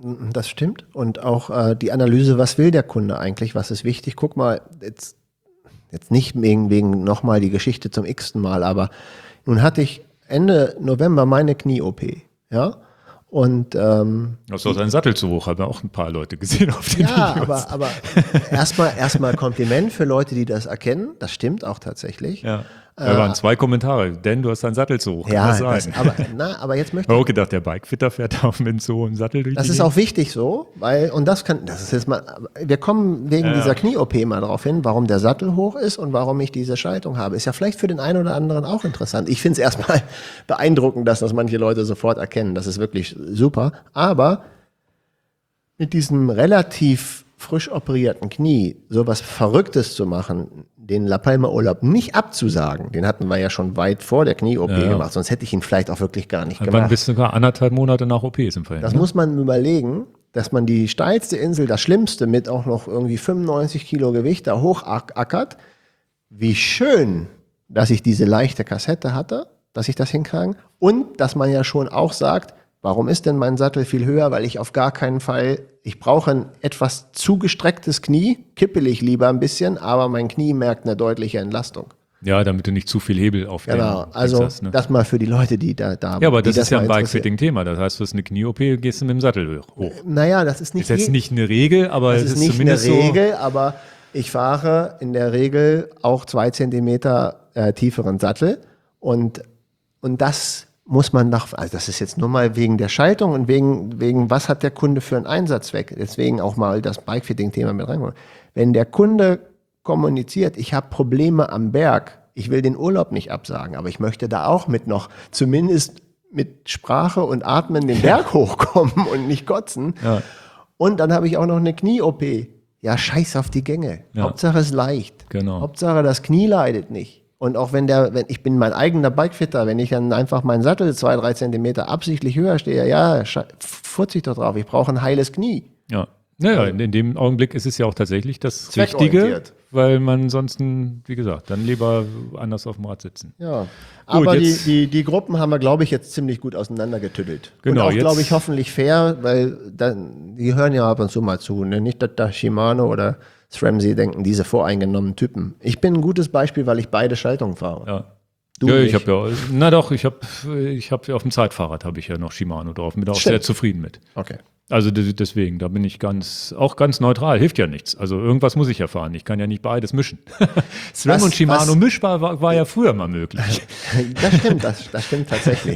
Das stimmt. Und auch äh, die Analyse, was will der Kunde eigentlich, was ist wichtig. Guck mal, jetzt, jetzt nicht wegen, wegen nochmal die Geschichte zum x-ten Mal, aber nun hatte ich Ende November meine Knie-O P, ja. Und ähm, das ist auch ein Sattel zu hoch, haben wir auch ein paar Leute gesehen auf den ja, Videos. aber, aber erstmal erstmal Kompliment für Leute, die das erkennen. Das stimmt auch tatsächlich. Ja. Da waren zwei Kommentare. Denn du hast deinen Sattel zu hoch. Kann Ja, das das, sein? aber, na, aber jetzt möchte Ich habe ich. auch gedacht, der Bikefitter fährt auch mit so einem Sattel durch Das die ist Gegend. auch wichtig so, weil, und das kann, das ist jetzt mal, wir kommen wegen Ja. dieser Knie-O P mal drauf hin, warum der Sattel hoch ist und warum ich diese Schaltung habe. Ist ja vielleicht für den einen oder anderen auch interessant. Ich finde es erstmal beeindruckend, dass das manche Leute sofort erkennen. Das ist wirklich super. Aber mit diesem relativ frisch operierten Knie sowas Verrücktes zu machen, den La Palma Urlaub nicht abzusagen, den hatten wir ja schon weit vor der Knie-O P Ja. gemacht, sonst hätte ich ihn vielleicht auch wirklich gar nicht Wann gemacht. bist du sogar anderthalb Monate nach O P sind wir hin, Das ne? muss man überlegen, dass man die steilste Insel, das Schlimmste, mit auch noch irgendwie fünfundneunzig Kilo Gewicht da hochackert. Wie schön, dass ich diese leichte Kassette hatte, dass ich das hinkriege. Und dass man ja schon auch sagt, warum ist denn mein Sattel viel höher? Weil ich auf gar keinen Fall, ich brauche ein etwas zugestrecktes Knie, kippel ich lieber ein bisschen, aber mein Knie merkt eine deutliche Entlastung. Ja, damit du nicht zu viel Hebel auf Genau, den also hast, ne? das mal für die Leute, die da da Ja, aber die das ist ja ein mal interessiert. Bike-Fitting-Thema. Das heißt, du hast eine Knie-O P, gehst du mit dem Sattel hoch. Naja, das ist nicht Ist jetzt je- nicht eine Regel, aber Das es ist ist nicht eine zumindest Regel, aber ich fahre in der Regel auch zwei Zentimeter äh, tieferen Sattel und, und das muss man nach, also das ist jetzt nur mal wegen der Schaltung und wegen, wegen was hat der Kunde für einen Einsatzzweck. Deswegen auch mal das Bikefitting-Thema mit reinholen. Wenn der Kunde kommuniziert, ich habe Probleme am Berg, ich will den Urlaub nicht absagen, aber ich möchte da auch mit noch zumindest mit Sprache und Atmen den Berg hochkommen und nicht kotzen. Ja. Und dann habe ich auch noch eine Knie-O P. Ja, scheiß auf die Gänge. Ja. Hauptsache es leicht. Genau. Hauptsache das Knie leidet nicht. Und auch wenn der, wenn ich bin mein eigener Bikefitter, wenn ich dann einfach meinen Sattel zwei, drei Zentimeter absichtlich höher stehe, ja, sche- furz ich doch drauf. Ich brauche ein heiles Knie. Ja. Naja, in, in dem Augenblick ist es ja auch tatsächlich das Richtige, Zweckorientiert. weil man sonst, wie gesagt, dann lieber anders auf dem Rad sitzen. Ja. Aber die, jetzt- die, die Gruppen haben wir, glaube ich, jetzt ziemlich gut auseinandergetüttelt. Genau, Und auch, jetzt- glaube ich, hoffentlich fair, weil dann, die hören ja ab und zu mal zu. Ne? Nicht, dass da Shimano oder SRAM denken, diese voreingenommenen Typen. Ich bin ein gutes Beispiel, weil ich beide Schaltungen fahre. Ja. Du ja, nicht. ich habe ja, na doch, ich habe, ich habe auf dem Zeitfahrrad habe ich ja noch Shimano drauf, bin auch Stimmt. sehr zufrieden mit. Okay. Also de- deswegen, da bin ich ganz, auch ganz neutral, hilft ja nichts. Also irgendwas muss ich ja fahren. Ich kann ja nicht beides mischen. SRAM Was- und Shimano was- mischbar war, war ja früher mal möglich. Das stimmt, das, das stimmt tatsächlich.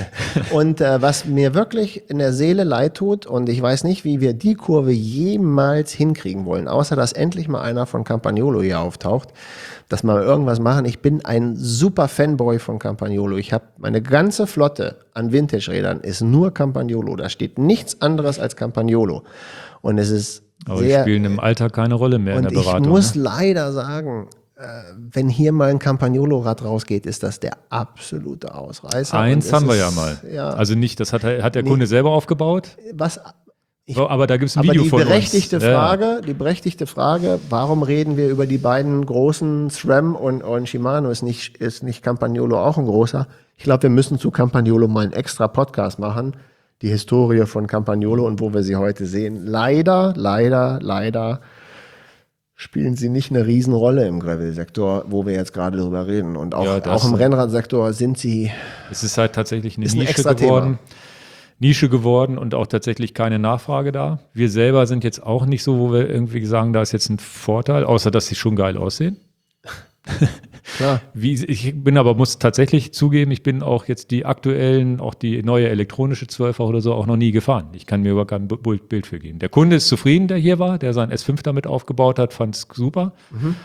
Und äh, was mir wirklich in der Seele leid tut, und ich weiß nicht, wie wir die Kurve jemals hinkriegen wollen, außer dass endlich mal einer von Campagnolo hier auftaucht, dass wir irgendwas machen. Ich bin ein super Fanboy von Campagnolo. Ich habe meine ganze Flotte an Vintage-Rädern ist nur Campagnolo. Da steht nichts anderes als Campagnolo. Und es ist Aber die sehr... spielen im Alter keine Rolle mehr in Und der Beratung. ich muss ne? leider sagen, äh, wenn hier mal ein Campagnolo-Rad rausgeht, ist das der absolute Ausreißer. Eins Und es haben wir ist- ja mal. Ja, Also nicht, das hat, hat der Kunde selber aufgebaut, was, ich, aber da gibt es ein aber Video die von berechtigte uns. Ja, ja. Frage, die berechtigte Frage, warum reden wir über die beiden großen SRAM und, und Shimano? Ist nicht, ist nicht Campagnolo auch ein großer? Ich glaube, wir müssen zu Campagnolo mal einen extra Podcast machen. Die Historie von Campagnolo und wo wir sie heute sehen. Leider, leider, leider spielen sie nicht eine Riesenrolle im Gravel-Sektor, wo wir jetzt gerade drüber reden. Und auch, Ja, das- auch im Rennradsektor sind sie, Es ist halt tatsächlich eine Ist ein Nische extra geworden. Nische geworden und auch tatsächlich keine Nachfrage da. Wir selber sind jetzt auch nicht so, wo wir irgendwie sagen, da ist jetzt ein Vorteil, außer dass sie schon geil aussehen. klar, Wie, ich bin aber, muss tatsächlich zugeben, ich bin auch jetzt die aktuellen, auch die neue elektronische zwölfer oder so auch noch nie gefahren. Ich kann mir überhaupt kein Bu- Bu- Bild für geben. Der Kunde ist zufrieden, der hier war, der sein S fünf damit aufgebaut hat, fand es super.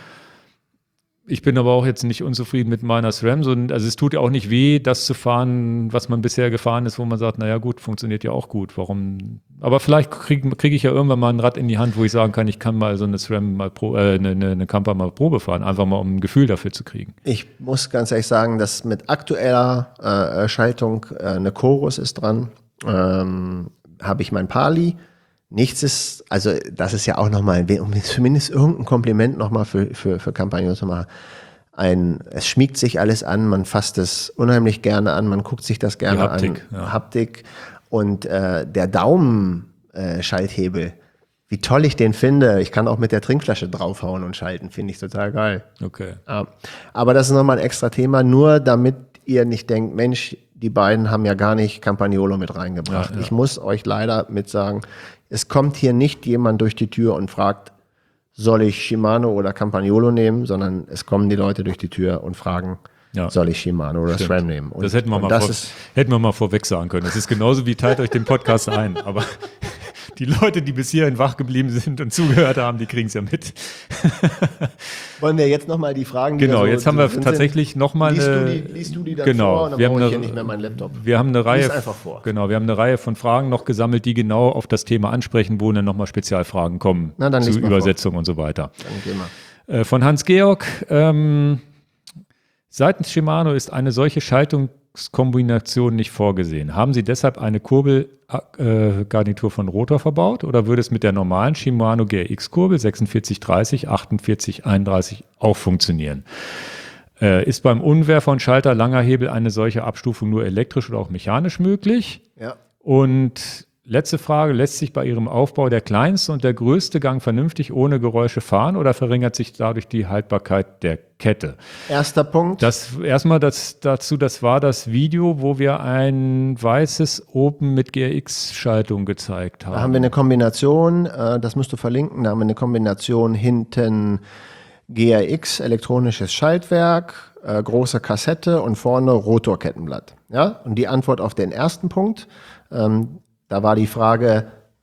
Ich bin aber auch jetzt nicht unzufrieden mit meiner SRAM. So, also es tut ja auch nicht weh, das zu fahren, was man bisher gefahren ist, wo man sagt, naja gut, funktioniert ja auch gut. Warum? Aber vielleicht kriege krieg ich ja irgendwann mal ein Rad in die Hand, wo ich sagen kann, ich kann mal so eine SRAM mal pro, äh, eine, eine, eine Camper mal Probe fahren, einfach mal um ein Gefühl dafür zu kriegen. ich muss ganz ehrlich sagen, dass mit aktueller äh, Schaltung äh, eine Chorus ist dran. Ähm, habe ich mein Pali. Nichts ist, also das ist ja auch nochmal, um zumindest irgendein Kompliment nochmal für, für, für Campagnolo zu machen. Ein, es schmiegt sich alles an, man fasst es unheimlich gerne an, man guckt sich das gerne Die Haptik, an. ja. Haptik. Und äh, der Daumen, äh, äh, Schalthebel. Wie toll ich den finde. Ich kann auch mit der Trinkflasche draufhauen und schalten. Finde ich total geil. Okay. Ja. Aber das ist nochmal ein extra Thema, nur damit ihr nicht denkt, Mensch, die beiden haben ja gar nicht Campagnolo mit reingebracht. Ja, ja. Ich muss euch leider mit sagen, es kommt hier nicht jemand durch die Tür und fragt, soll ich Shimano oder Campagnolo nehmen, sondern es kommen die Leute durch die Tür und fragen, Ja. soll ich Shimano oder Stimmt. SRAM nehmen. Und, das hätten wir, und mal das vor, ist, hätten wir mal vorweg sagen können. Das ist genauso wie teilt euch den Podcast ein. Aber die Leute, die bis hierhin wach geblieben sind und zugehört haben, die kriegen es ja mit. wollen wir jetzt nochmal die Fragen, die Genau, da so jetzt haben wir sind, tatsächlich nochmal liest, eine... du die, liest du die dann genau, vor und dann wir haben brauche ich eine, hier nicht mehr meinen Laptop. Wir haben eine Reihe, Lies einfach vor. Genau, wir haben eine Reihe von Fragen noch gesammelt, die genau auf das Thema ansprechen, wo dann nochmal Spezialfragen kommen Na, dann lies zu mal Übersetzung und so weiter. Dann geh mal. Äh, von Hans-Georg, ähm, seitens Shimano ist eine solche Schaltungskombination nicht vorgesehen. Haben Sie deshalb eine Kurbelgarnitur von Rotor verbaut oder würde es mit der normalen Shimano G R X-Kurbel sechsundvierzig dreißig, achtundvierzig einunddreißig auch funktionieren? Äh, ist beim Unwerfer und Schalter langer Hebel eine solche Abstufung nur elektrisch oder auch mechanisch möglich? Ja. Und letzte Frage, lässt sich bei Ihrem Aufbau der kleinste und der größte Gang vernünftig ohne Geräusche fahren oder verringert sich dadurch die Haltbarkeit der Kette? Erster Punkt. Das erstmal das, dazu, das war das Video, wo wir ein weißes Open mit G R X-Schaltung gezeigt haben. Da haben wir eine Kombination, äh, das musst du verlinken, da haben wir eine Kombination hinten G R X, elektronisches Schaltwerk, äh, große Kassette und vorne Rotorkettenblatt. Ja? Und die Antwort auf den ersten Punkt, ähm, da war die Frage,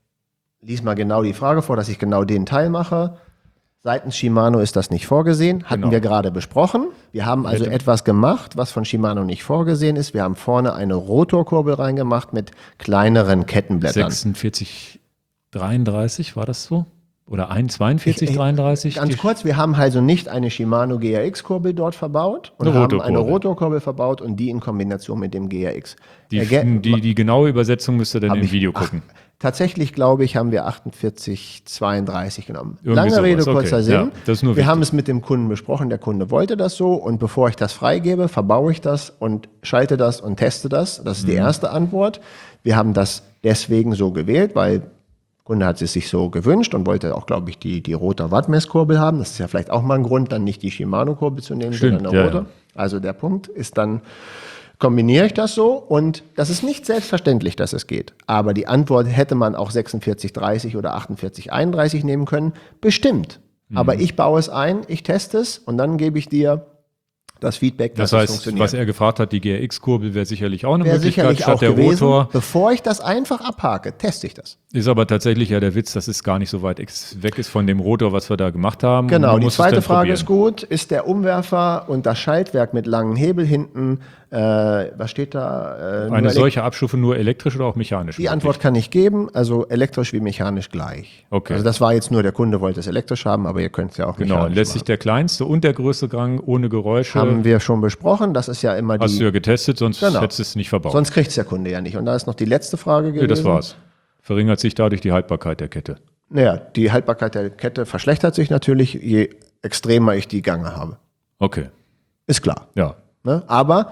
lies mal genau die Frage vor, dass ich genau den Teil mache. Seitens Shimano ist das nicht vorgesehen, hatten Genau. wir gerade besprochen. Wir haben also Hätte- etwas gemacht, was von Shimano nicht vorgesehen ist. Wir haben vorne eine Rotorkurbel reingemacht mit kleineren Kettenblättern. sechsundvierzig dreiunddreißig, war das so? Oder ein zweiundvierzig dreiunddreißig? Ganz Die- kurz, wir haben also nicht eine Shimano G R X-Kurbel dort verbaut und Eine haben Rotorkurbel. eine Rotorkurbel verbaut und die in Kombination mit dem G R X. Die, Erge- die, die genaue Übersetzung müsst ihr dann Hab im ich- Video ach, gucken. Tatsächlich, glaube ich, haben wir achtundvierzig zweiunddreißig genommen. Irgendwie Lange sowas, Rede, okay. kurzer Sinn. Ja, das ist nur wir wichtig. haben es mit dem Kunden besprochen, der Kunde wollte das so und bevor ich das freigebe, verbaue ich das und schalte das und teste das. Das ist die Mhm. erste Antwort. Wir haben das deswegen so gewählt, weil der Kunde hat es sich so gewünscht und wollte auch, glaube ich, die, die Rotor Wattmesskurbel haben. Das ist ja vielleicht auch mal ein Grund, dann nicht die Shimano-Kurbel zu nehmen, Stimmt, sondern eine ja, Rotor. ja. Also der Punkt ist dann, kombiniere ich das so und das ist nicht selbstverständlich, dass es geht. Aber die Antwort hätte man auch sechsundvierzig dreißig oder achtundvierzig einunddreißig nehmen können. Bestimmt. Mhm. Aber ich baue es ein, ich teste es und dann gebe ich dir das Feedback, dass Das es heißt, funktioniert. was er gefragt hat, die G R X-Kurbel wäre sicherlich auch eine Wäre Möglichkeit sicherlich statt auch der gewesen. Rotor. Bevor ich das einfach abhake, teste ich das. Ist aber tatsächlich ja der Witz, dass es gar nicht so weit ex- weg ist von dem Rotor, was wir da gemacht haben. Und Genau, man die muss es zweite dann Frage probieren. ist gut. Ist der Umwerfer und das Schaltwerk mit langen Hebel hinten, äh, was steht da? Äh, nur Eine elek- solche Abstufe nur elektrisch oder auch mechanisch? Die möglich? Antwort kann ich geben, also elektrisch wie mechanisch gleich. Okay. Also das war jetzt nur, der Kunde wollte es elektrisch haben, aber ihr könnt es ja auch Genau, mechanisch lässt sich machen. der kleinste und der größte Gang ohne Geräusche. Haben wir schon besprochen, das ist ja immer Hast du die, ja getestet, sonst Genau. hättest du es nicht verbaut. sonst kriegt es der Kunde ja nicht. Und da ist noch die letzte Frage gewesen. Nee, das war's. Verringert sich dadurch die Haltbarkeit der Kette. Naja, die Haltbarkeit der Kette verschlechtert sich natürlich, je extremer ich die Gange habe. Okay, Ist klar. ja. Ne? Aber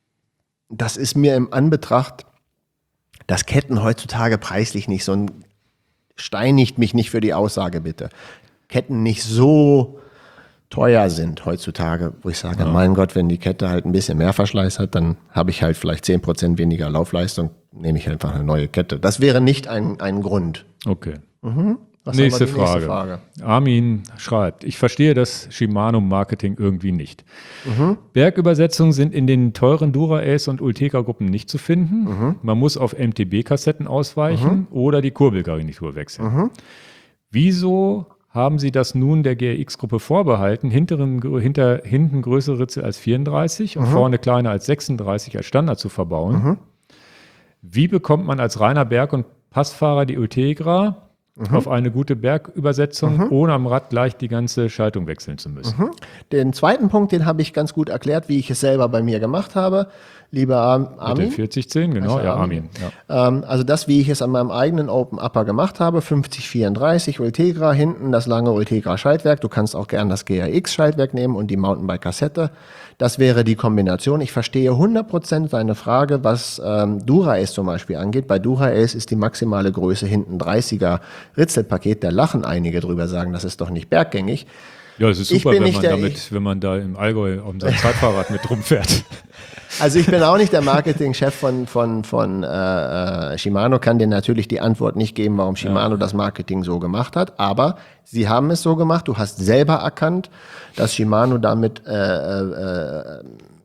das ist mir im Anbetracht, dass Ketten heutzutage preislich nicht so ein, steinigt mich nicht für die Aussage bitte, Ketten nicht so teuer sind heutzutage, wo ich sage, mein Gott, wenn die Kette halt ein bisschen mehr Verschleiß hat, dann habe ich halt vielleicht zehn Prozent weniger Laufleistung, nehme ich einfach eine neue Kette. Das wäre nicht ein, ein Grund. Okay. Was Nächste, haben wir, die Frage. nächste Frage. Armin schreibt, ich verstehe das Shimano-Marketing irgendwie nicht. Mhm. Bergübersetzungen sind in den teuren Dura-Ace und Ultegra-Gruppen nicht zu finden. Mhm. Man muss auf M T B-Kassetten ausweichen oder die Kurbelgarnitur wechseln. Mhm. Wieso haben Sie das nun der G R X-Gruppe vorbehalten, hinteren, hinter, hinten größere Ritzel als vierunddreißig Mhm. und vorne kleiner als sechsunddreißig als Standard zu verbauen? Wie bekommt man als reiner Berg- und Passfahrer die Ultegra mhm. auf eine gute Bergübersetzung, mhm. ohne am Rad gleich die ganze Schaltung wechseln zu müssen. Mhm. Den zweiten Punkt, den habe ich ganz gut erklärt, wie ich es selber bei mir gemacht habe. Lieber Armin. Mit der vierzig zehn, genau, ja, Armin. Ja. Ähm, also das, wie ich es an meinem eigenen Open Upper gemacht habe, fünfzig vierunddreißig Ultegra, hinten das lange Ultegra Schaltwerk. Du kannst auch gern das G R X Schaltwerk nehmen und die Mountainbike Kassette. Das wäre die Kombination. Ich verstehe hundert Prozent seine Frage, was ähm, Dura-Ace zum Beispiel angeht. Bei Dura-Ace ist die maximale Größe hinten dreißiger Ritzelpaket. Da lachen einige drüber, sagen, das ist doch nicht berggängig. Ja, es ist super, wenn man, damit, wenn man da im Allgäu auf seinem Zeitfahrrad mit rumfährt. Also ich bin auch nicht der Marketingchef von, von, von äh, Shimano, kann dir natürlich die Antwort nicht geben, warum Shimano ja. das Marketing so gemacht hat, aber sie haben es so gemacht, du hast selber erkannt, dass Shimano damit, äh, äh,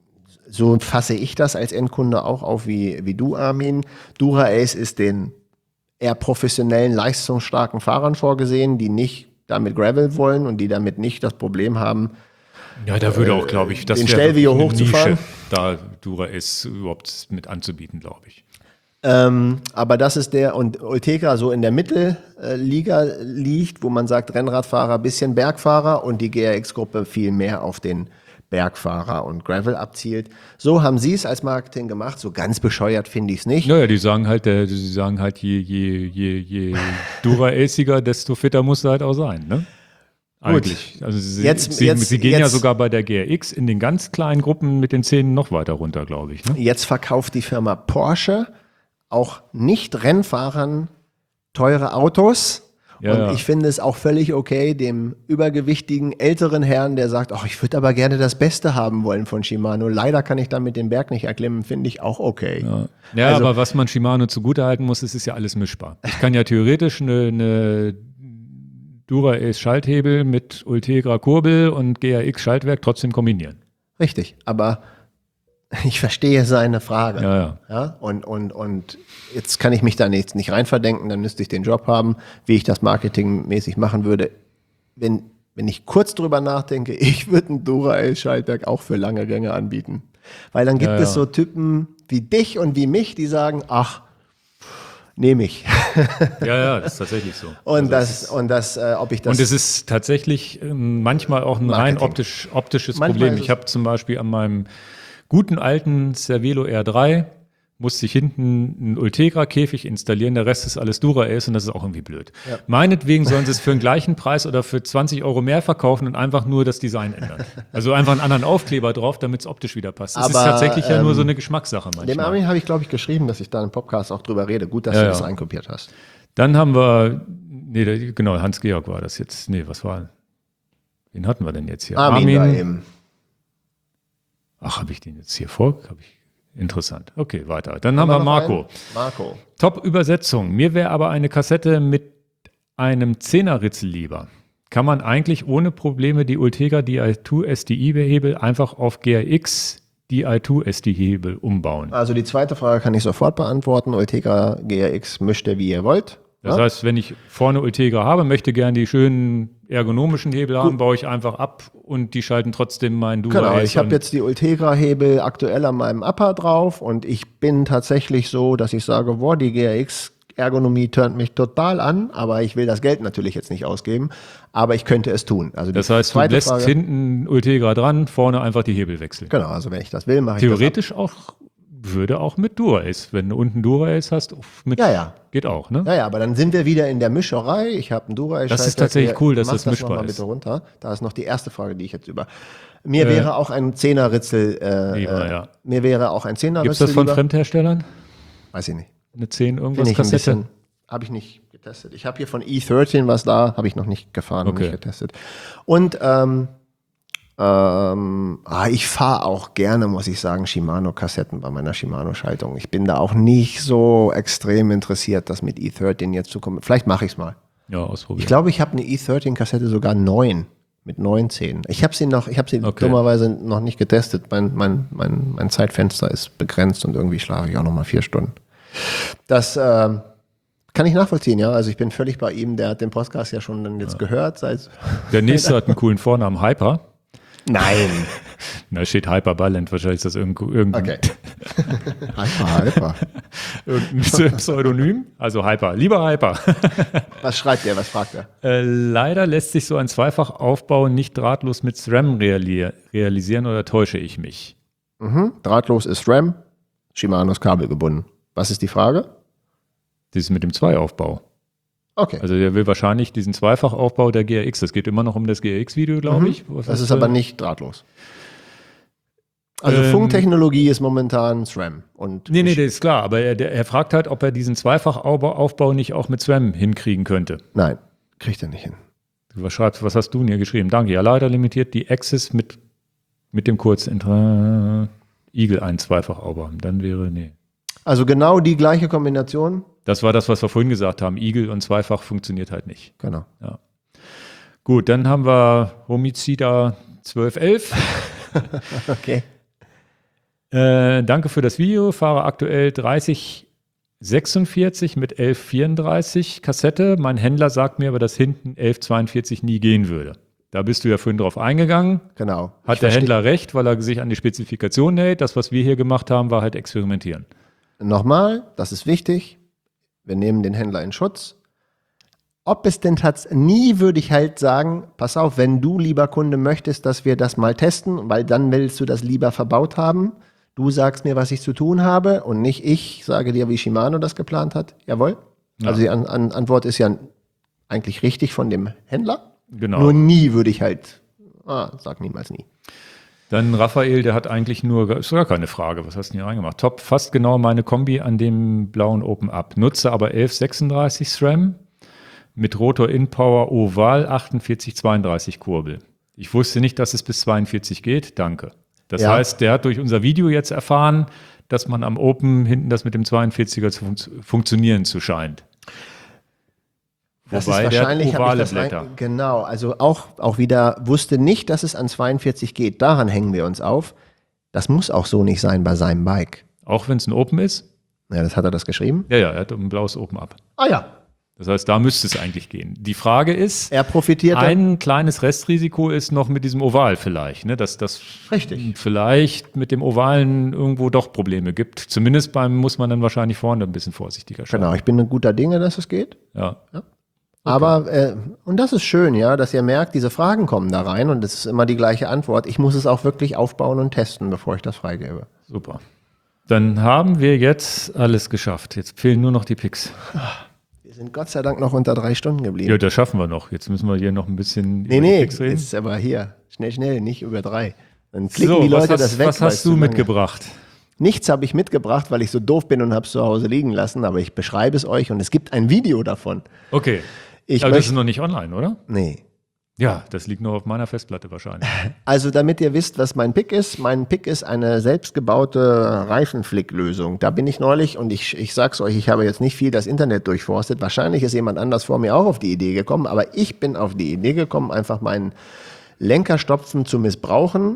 so fasse ich das als Endkunde auch auf wie, wie du, Armin, Dura-Ace ist den eher professionellen, leistungsstarken Fahrern vorgesehen, die nicht damit Gravel wollen und die damit nicht das Problem haben, ja, da würde auch, glaube ich, das den Stellvio hochzufahren. Da Dura-Ace überhaupt mit anzubieten, glaube ich. Ähm, aber das ist der, und Ultegra so in der Mittelliga liegt, wo man sagt, Rennradfahrer, bisschen Bergfahrer und die G R X-Gruppe viel mehr auf den Bergfahrer und Gravel abzielt. So haben sie es als Marketing gemacht, so ganz bescheuert finde ich es nicht. Naja, die sagen halt, der, die sagen halt, je, je, je, je Dura-Aciger, desto fitter muss er halt auch sein, ne? Eigentlich. Also sie, jetzt, sie, jetzt, sie gehen jetzt, ja sogar bei der G R X in den ganz kleinen Gruppen mit den Zähnen noch weiter runter, glaube ich. Ne? Jetzt verkauft die Firma Porsche auch Nicht-Rennfahrern teure Autos. Ja, und ja. ich finde es auch völlig okay, dem übergewichtigen älteren Herrn, der sagt, oh, ich würde aber gerne das Beste haben wollen von Shimano. Leider kann ich damit den Berg nicht erklimmen, finde ich auch okay. Ja, ja also, aber was man Shimano zugutehalten muss, es ist ja alles mischbar. Ich kann ja theoretisch eine, eine Dura-Ace Schalthebel mit Ultegra Kurbel und G R X Schaltwerk trotzdem kombinieren. Richtig, aber ich verstehe seine Frage. Ja, ja. Ja, und, und, und jetzt kann ich mich da nicht, nicht rein verdenken, dann müsste ich den Job haben, wie ich das marketingmäßig machen würde. Wenn, wenn ich kurz drüber nachdenke, ich würde ein Dura-Ace Schaltwerk auch für lange Gänge anbieten. Weil dann gibt ja, es ja. so Typen wie dich und wie mich, die sagen, ach, nehme ich. Ja, ja, das ist tatsächlich so. Und also das, und das, äh, ob ich das. Und es ist tatsächlich ähm, manchmal auch ein Marketing. rein optisch, optisches Manchmal Problem. Ich habe zum Beispiel an meinem guten alten Cervelo R drei musste ich hinten einen Ultegra-Käfig installieren, der Rest ist alles Dura-Ace und das ist auch irgendwie blöd. Ja. Meinetwegen sollen sie es für den gleichen Preis oder für zwanzig Euro mehr verkaufen und einfach nur das Design ändern. Also einfach einen anderen Aufkleber drauf, damit es optisch wieder passt. Das Aber, ist tatsächlich ja ähm, nur so eine Geschmackssache manchmal. Dem Armin habe ich, glaube ich, geschrieben, dass ich da im Podcast auch drüber rede. Gut, dass ja, du das ja. einkopiert hast. Dann haben wir, nee, der, genau, Hans-Georg war das jetzt. Nee, was war, wen hatten wir denn jetzt hier? Armin, Armin. Da eben. Ach, habe ich den jetzt hier vor? Hab ich Interessant. Okay, weiter. Dann haben, haben wir Marco. Einen? Marco. Top-Übersetzung. Mir wäre aber eine Kassette mit einem Zehner-Ritzel lieber. Kann man eigentlich ohne Probleme die Ultegra D I zwei S D I-Hebel einfach auf G R X D I zwei S D I-Hebel umbauen? Also die zweite Frage kann ich sofort beantworten. Ultegra G R X mischt ihr, wie ihr wollt. Das ja? heißt, wenn ich vorne Ultegra habe, möchte gerne die schönen ergonomischen Hebel haben, Gut. baue ich einfach ab und die schalten trotzdem meinen Dura-Ace. Genau, ich habe jetzt die Ultegra-Hebel aktuell an meinem Upper drauf und ich bin tatsächlich so, dass ich sage, boah, die G R X-Ergonomie turnt mich total an, aber ich will das Geld natürlich jetzt nicht ausgeben, aber ich könnte es tun. Also das heißt, du lässt Frage, hinten Ultegra dran, vorne einfach die Hebel wechseln. Genau, also wenn ich das will, mache ich Theoretisch das auch würde auch mit Dura-Ace, wenn du unten Dura-Ace hast, mit ja, ja. geht auch, ne? Ja, ja, aber dann sind wir wieder in der Mischerei. Ich habe einen Dura-Ace. Das ist tatsächlich cool, dass das, das mischbar noch mal ist. Bitte runter. Da ist noch die erste Frage, die ich jetzt über. Mir äh, wäre auch ein Zehner-Ritzel. Äh, lieber, ja. Mir wäre auch ein Zehner-Ritzel. Gibt es das von lieber. Fremdherstellern? Weiß ich nicht. Eine zehn irgendwas ein Kassette? Habe ich nicht getestet. Ich habe hier von E dreizehn was da, habe ich noch nicht gefahren okay. und nicht getestet. Und ähm, Ähm, ah, ich fahre auch gerne, muss ich sagen, Shimano-Kassetten bei meiner Shimano-Schaltung. Ich bin da auch nicht so extrem interessiert, das mit E dreizehn jetzt zu kommen. Vielleicht mache ich es mal. Ja, ausprobieren. Ich glaube, ich habe eine E dreizehn-Kassette sogar neun mit neunzehn. Ich habe sie noch, ich habe sie okay. dummerweise noch nicht getestet. Mein, mein, mein, mein Zeitfenster ist begrenzt und irgendwie schlafe ich auch noch mal vier Stunden. Das äh, kann ich nachvollziehen, ja. Also ich bin völlig bei ihm. Der hat den Podcast ja schon dann jetzt ja. gehört. Seit Der nächste hat einen coolen Vornamen, Hyper. Nein. Da steht Hyper-Balent, wahrscheinlich ist das irgendwo, irgendein, Okay. Hyper, Hyper. irgendein Pseudonym. Also Hyper, lieber Hyper. Was schreibt er, was fragt er? Äh, leider lässt sich so ein Zweifachaufbau nicht drahtlos mit SRAM reali realisieren oder täusche ich mich? Mhm. Drahtlos ist RAM, Shimano ist kabelgebunden. Was ist die Frage? Das ist mit dem Zweiaufbau. Okay. Also der will wahrscheinlich diesen Zweifachaufbau der G R X. Das geht immer noch um das G R X-Video, glaube Mhm. ich. Was Das ist für- aber nicht drahtlos. Also Ähm, Funktechnologie ist momentan SRAM. Und Nee, nee, das ist klar. Aber er, der, er fragt halt, ob er diesen Zweifachaufbau Aufbau nicht auch mit SRAM hinkriegen könnte. Nein, kriegt er nicht hin. Du was schreibst, was hast du denn hier geschrieben? Danke. Ja, leider limitiert die Axis mit, mit dem Kurzintra Eagle ein Zweifachaufbau. Dann wäre, nee. Also genau die gleiche Kombination. Das war das, was wir vorhin gesagt haben. Eagle und Zweifach funktioniert halt nicht. Genau. Gut, dann haben wir Homicida zwölf elf. Okay. Äh, danke für das Video. Fahre aktuell dreißig sechsundvierzig mit elf vierunddreißig Kassette. Mein Händler sagt mir aber, dass hinten elf zweiundvierzig nie gehen würde. Da bist du ja vorhin drauf eingegangen. Genau. Hat Ich der versteh- Händler recht, weil er sich an die Spezifikation hält. Das, was wir hier gemacht haben, war halt experimentieren. Nochmal, das ist wichtig. Wir nehmen den Händler in Schutz. Ob es denn tatsächlich, nie würde ich halt sagen, pass auf, wenn du, lieber Kunde, möchtest, dass wir das mal testen, weil dann willst du das lieber verbaut haben. Du sagst mir, was ich zu tun habe und nicht ich sage dir, wie Shimano das geplant hat. Jawohl. Ja. Also die An An Antwort ist ja eigentlich richtig von dem Händler. Genau. Nur nie würde ich halt, ah, sag niemals nie. Dann Raphael, der hat eigentlich nur, ist gar keine Frage, was hast du denn hier reingemacht? Top, fast genau meine Kombi an dem blauen Open Up. Nutze aber elf sechsunddreißig SRAM mit Rotor InPower Oval achtundvierzig zweiunddreißig Kurbel. Ich wusste nicht, dass es bis zweiundvierzig geht. Danke. Das Ja. heißt, der hat durch unser Video jetzt erfahren, dass man am Open hinten das mit dem zweiundvierziger zu fun funktionieren zu scheint. Das Wobei ist der wahrscheinlich, hat hab ich ovale das rein, Blätter. genau, also auch, auch wieder wusste nicht, dass es an zweiundvierzig geht. Daran hängen wir uns auf. Das muss auch so nicht sein bei seinem Bike. Auch wenn es ein Open ist? Ja, das hat er das geschrieben. Ja, ja, er hat ein blaues Open Up. Ah ja, Das heißt, da müsste es eigentlich gehen. Die Frage ist, er profitierte. ein kleines Restrisiko ist noch mit diesem Oval vielleicht, ne? dass das Richtig. vielleicht mit dem Ovalen irgendwo doch Probleme gibt. Zumindest beim muss man dann wahrscheinlich vorne ein bisschen vorsichtiger schauen. Genau, ich bin ein guter Dinge, dass es geht. Ja. Aber, äh, und das ist schön, ja, dass ihr merkt, diese Fragen kommen da rein und es ist immer die gleiche Antwort. Ich muss es auch wirklich aufbauen und testen, bevor ich das freigebe. Super. Dann haben wir jetzt alles geschafft. Jetzt fehlen nur noch die Picks. Wir sind Gott sei Dank noch unter drei Stunden geblieben. Ja, das schaffen wir noch. Jetzt müssen wir hier noch ein bisschen nee, über die nee, Picks reden. jetzt ist aber hier, schnell, schnell, nicht über drei. Dann klicken So, die Leute was hast, das weg. was weil es hast zu du lange- mitgebracht? Nichts habe ich mitgebracht, weil ich so doof bin und habe es zu Hause liegen lassen, aber ich beschreibe es euch und es gibt ein Video davon. Okay. Ich Aber das möchte, ist noch nicht online, oder? nee. Ja, das liegt noch auf meiner Festplatte wahrscheinlich. Also damit ihr wisst, was mein Pick ist, mein Pick ist eine selbstgebaute Reifenflicklösung. Da bin ich neulich und ich, ich sag's euch, ich habe jetzt nicht viel das Internet durchforstet. Wahrscheinlich ist jemand anders vor mir auch auf die Idee gekommen, aber ich bin auf die Idee gekommen, einfach meinen Lenkerstopfen zu missbrauchen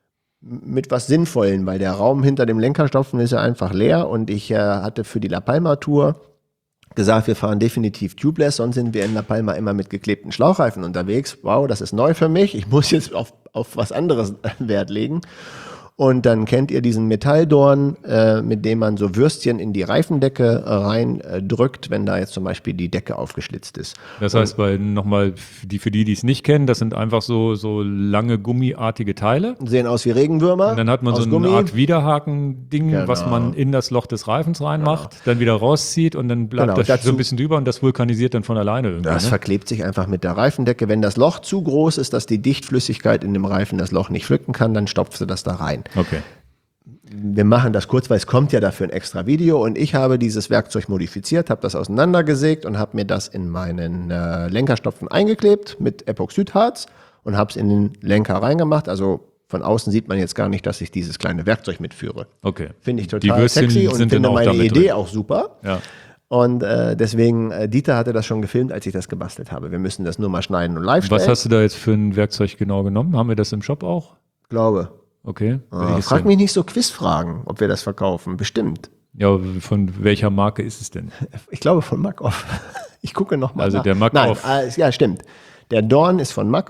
mit was Sinnvollen, weil der Raum hinter dem Lenkerstopfen ist ja einfach leer und ich äh, hatte für die La Palma Tour gesagt, wir fahren definitiv tubeless, sonst sind wir in La Palma immer mit geklebten Schlauchreifen unterwegs. Wow, das ist neu für mich. Ich muss jetzt auf, auf was anderes Wert legen. Und dann kennt ihr diesen Metalldorn, äh, mit dem man so Würstchen in die Reifendecke äh, rein äh, drückt, wenn da jetzt zum Beispiel die Decke aufgeschlitzt ist. Das heißt, bei nochmal, die, für die, die es nicht kennen, das sind einfach so, so lange gummiartige Teile. Sehen aus wie Regenwürmer. Und dann hat man aus so eine Gummi. Art Widerhaken-Ding, Genau. was man in das Loch des Reifens reinmacht, dann wieder rauszieht und dann bleibt Genau, das dazu- so ein bisschen drüber und das vulkanisiert dann von alleine irgendwie. Das Ne? verklebt sich einfach mit der Reifendecke. Wenn das Loch zu groß ist, dass die Dichtflüssigkeit in dem Reifen das Loch nicht pflücken kann, dann stopft du das da rein. Okay. Wir machen das kurz, weil es kommt ja dafür ein extra Video und ich habe dieses Werkzeug modifiziert, habe das auseinandergesägt und habe mir das in meinen äh, Lenkerstopfen eingeklebt mit Epoxidharz und habe es in den Lenker reingemacht. Also von außen sieht man jetzt gar nicht, dass ich dieses kleine Werkzeug mitführe. Okay. Finde ich Die total Würstchen sexy und sind finde dann auch meine damit Idee drin. auch super. Ja. Und äh, deswegen, äh, Dieter hatte das schon gefilmt, als ich das gebastelt habe. Wir müssen das nur mal schneiden und live stellen. Was hast du da jetzt für ein Werkzeug genau genommen? Haben wir das im Shop auch? Glaube. Okay. Ah, Welches frag denn? mich nicht so Quizfragen, ob wir das verkaufen. Bestimmt. Ja, von welcher Marke ist es denn? Ich glaube von Makoff. Ich gucke nochmal. Also nach. der Makoff. Nein, äh, ja, stimmt. Der Dorn ist von Makoff.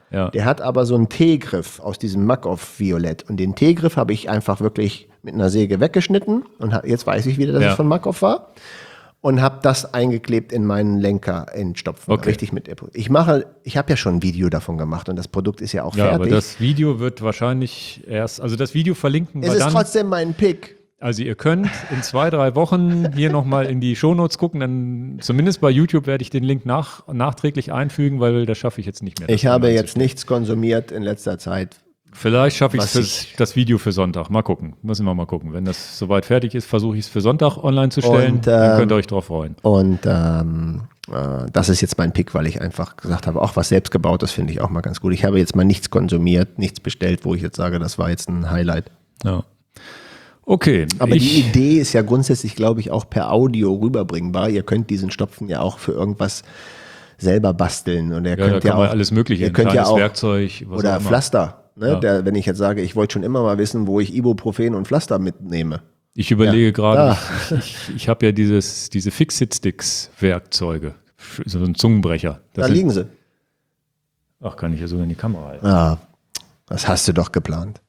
Ja. Der hat aber so einen T-Griff aus diesem Makov-Violett. Und den T-Griff habe ich einfach wirklich mit einer Säge weggeschnitten. Und hab, jetzt weiß ich wieder, dass Ja. es von Makov war. Und habe das eingeklebt in meinen Lenker in Stopfen. Okay. Richtig mit. Ich mache, ich habe ja schon ein Video davon gemacht und das Produkt ist ja auch Ja, fertig. aber das Video wird wahrscheinlich erst, also das Video verlinken es wir ist dann. trotzdem mein Pick. Also ihr könnt in zwei, drei Wochen hier nochmal in die Shownotes gucken, dann zumindest bei YouTube werde ich den Link nach, nachträglich einfügen, weil das schaffe ich jetzt nicht mehr. Ich habe jetzt nichts konsumiert in letzter Zeit. Vielleicht schaffe ich Was es ich- das Video für Sonntag. Mal gucken. Müssen wir mal gucken. Wenn das soweit fertig ist, versuche ich es für Sonntag online zu stellen. Und, dann ähm, könnt ihr euch drauf freuen. Und ähm, äh, das ist jetzt mein Pick, weil ich einfach gesagt habe, auch was selbstgebautes finde ich auch mal ganz gut. Ich habe jetzt mal nichts konsumiert, nichts bestellt, wo ich jetzt sage, das war jetzt ein Highlight. Ja. Okay. Aber ich, die Idee ist ja grundsätzlich, glaube ich, auch per Audio rüberbringbar. Ihr könnt diesen Stopfen ja auch für irgendwas selber basteln. Und ihr ja, da könnt kann ja man auch, alles Mögliche, ihr ein könnt ja kleines auch, Werkzeug, was oder auch immer. Pflaster. Ne? Ja. Der, wenn ich jetzt sage, ich wollte schon immer mal wissen, wo ich Ibuprofen und Pflaster mitnehme. Ich überlege Ja. gerade, Ah. ich, ich, ich habe ja dieses, diese Fix-It-Sticks-Werkzeuge, so ein Zungenbrecher. Da Das sind, liegen sie. ach, kann ich ja sogar in die Kamera halten. Ah, das hast du doch geplant.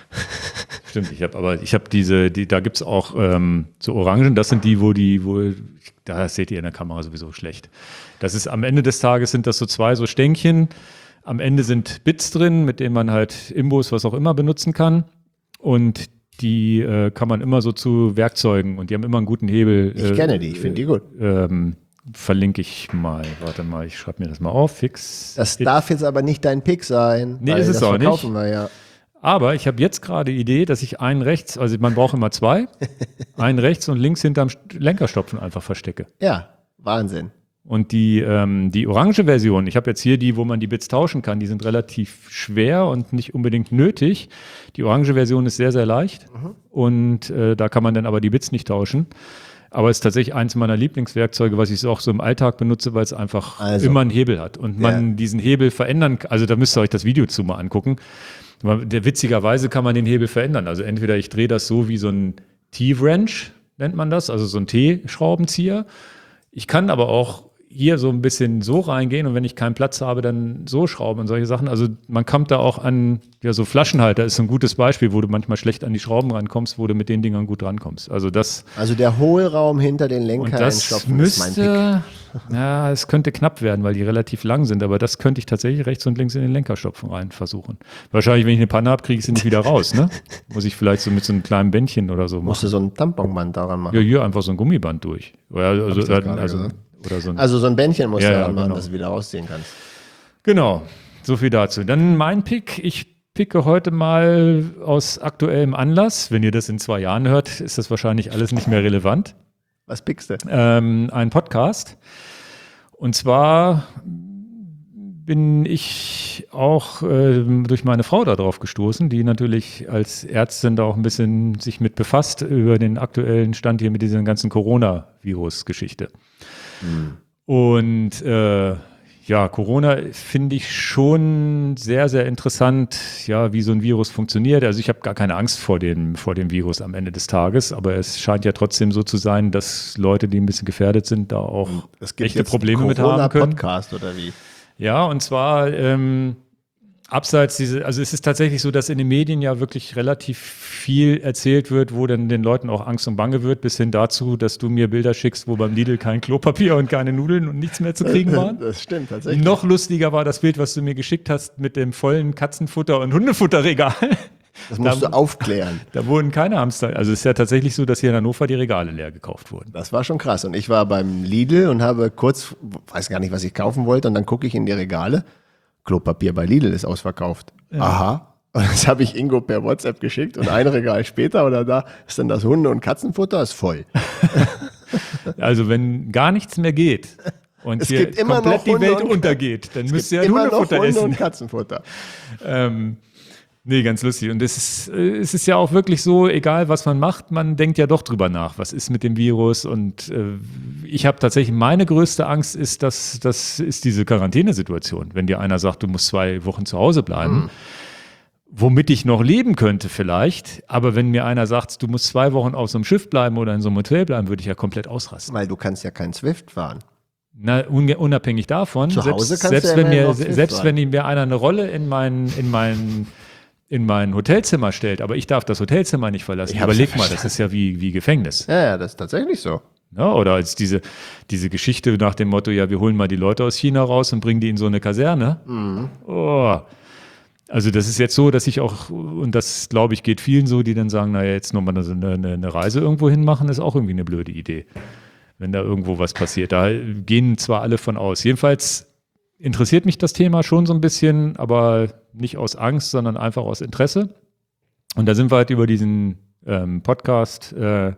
Stimmt, ich habe aber ich habe diese, die, da gibt's auch ähm, so Orangen, das sind die, wo die, wo, da seht ihr in der Kamera sowieso schlecht. Das ist am Ende des Tages sind das so zwei so Stänkchen. Am Ende sind Bits drin, mit denen man halt Imbus, was auch immer benutzen kann. Und die äh, kann man immer so zu Werkzeugen und die haben immer einen guten Hebel. Ich äh, kenne die, ich finde die gut. Ähm, verlinke ich mal. Warte mal, ich schreibe mir das mal auf. Fix. Das darf jetzt aber nicht dein Pick sein. Nee, weil ist es das auch nicht. verkaufen wir ja. Aber ich habe jetzt gerade die Idee, dass ich einen rechts, also man braucht immer zwei, einen rechts und links hinterm Lenkerstopfen einfach verstecke. Ja, Wahnsinn. Und die, ähm, die orange Version, ich habe jetzt hier die, wo man die Bits tauschen kann, die sind relativ schwer und nicht unbedingt nötig. Die orange Version ist sehr, sehr leicht Mhm. und äh, da kann man dann aber die Bits nicht tauschen. Aber es ist tatsächlich eins meiner Lieblingswerkzeuge, was ich auch so im Alltag benutze, weil es einfach Also. immer einen Hebel hat und man Ja. diesen Hebel verändern kann. Also da müsst ihr euch das Video zu mal angucken. Aber der, witzigerweise kann man den Hebel verändern. Also entweder ich drehe das so wie so ein T-Wrench, nennt man das, also so ein T-Schraubenzieher. Ich kann aber auch hier so ein bisschen so reingehen und wenn ich keinen Platz habe, dann so schrauben und solche Sachen. Also man kommt da auch an, ja, so Flaschenhalter ist so ein gutes Beispiel, wo du manchmal schlecht an die Schrauben rankommst, wo du mit den Dingern gut rankommst. Also das, Also der Hohlraum hinter den und Lenker das einstopfen ist mein Pick. müsste, ja, es könnte knapp werden, weil die relativ lang sind, aber das könnte ich tatsächlich rechts und links in den Lenkerstopfen rein versuchen. Wahrscheinlich, wenn ich eine Panne habe, kriege ich sie nicht wieder raus, ne? Muss ich vielleicht so mit so einem kleinen Bändchen oder so machen. Musst du so ein Tamponband daran machen. Ja, hier einfach so ein Gummiband durch. Oder, also, ich das oder, gerade also, gesagt? oder so ein, Also so ein Bändchen musst Ja, du ja, daran machen, genau. dass du wieder rausziehen kannst. Genau, so viel dazu. Dann mein Pick. Ich picke heute mal aus aktuellem Anlass. Wenn ihr das in zwei Jahren hört, ist das wahrscheinlich alles nicht mehr relevant. Was pickst du? Ähm, ein Podcast. Und zwar bin ich auch äh, durch meine Frau darauf gestoßen, die natürlich als Ärztin da auch ein bisschen sich mit befasst über den aktuellen Stand hier mit dieser ganzen Coronavirus-Geschichte. Und äh, ja, Corona finde ich schon sehr, sehr interessant, ja, wie so ein Virus funktioniert. Also ich habe gar keine Angst vor dem, vor dem Virus am Ende des Tages, aber es scheint ja trotzdem so zu sein, dass Leute, die ein bisschen gefährdet sind, da auch Es gibt echte jetzt Probleme einen mit haben können. Corona-Podcast oder wie? Ja, und zwar ähm, abseits diese, also es ist tatsächlich so, dass in den Medien ja wirklich relativ viel erzählt wird, wo dann den Leuten auch Angst und Bange wird, bis hin dazu, dass du mir Bilder schickst, wo beim Lidl kein Klopapier und keine Nudeln und nichts mehr zu kriegen waren. Das stimmt tatsächlich. Noch lustiger war das Bild, was du mir geschickt hast mit dem vollen Katzenfutter- und Hundefutterregal. Das musst da- du aufklären. Da wurden keine Hamster. Also es ist ja tatsächlich so, dass hier in Hannover die Regale leer gekauft wurden. Das war schon krass. Und ich war beim Lidl und habe kurz, weiß gar nicht, was ich kaufen wollte. Und dann gucke ich in die Regale. Klopapier bei Lidl ist ausverkauft. Aha. Und das habe ich Ingo per WhatsApp geschickt. Und ein Regal später oder da ist dann das Hunde- und Katzenfutter ist voll. Also wenn gar nichts mehr geht und Es hier gibt immer komplett noch die Hunde Welt und- untergeht, dann müsst ihr ja Immer noch Hundefutter Hunde essen. und Katzenfutter. Ähm, nee, ganz lustig. Und es ist, äh, es ist ja auch wirklich so, egal was man macht, man denkt ja doch drüber nach, was ist mit dem Virus. Und äh, ich habe tatsächlich, meine größte Angst ist, dass das ist diese Quarantänesituation. Wenn dir einer sagt, du musst zwei Wochen zu Hause bleiben, Mhm. womit ich noch leben könnte vielleicht. Aber wenn mir einer sagt, du musst zwei Wochen auf so einem Schiff bleiben oder in so einem Hotel bleiben, würde ich ja komplett ausrasten. Weil du kannst ja kein Swift fahren. Na, unabhängig davon, Zu Hause selbst, kannst selbst, du ja wenn mir, noch Swift selbst rein. wenn mir einer eine Rolle in mein, in mein, in mein Hotelzimmer stellt, aber ich darf das Hotelzimmer nicht verlassen. Ich hab's Überleg ja mal, das ist ja wie, wie Gefängnis. Ja, ja, das ist tatsächlich so. Ja, oder als diese, diese Geschichte nach dem Motto, ja, wir holen mal die Leute aus China raus und bringen die in so eine Kaserne. Mhm. Oh. Also das ist jetzt so, dass ich auch, und das glaube ich geht vielen so, die dann sagen, naja, jetzt nochmal eine, eine, eine Reise irgendwo hin machen, ist auch irgendwie eine blöde Idee, wenn da irgendwo was passiert. Da gehen zwar alle von aus. Jedenfalls interessiert mich das Thema schon so ein bisschen, aber nicht aus Angst, sondern einfach aus Interesse. Und da sind wir halt über diesen ähm, Podcast äh,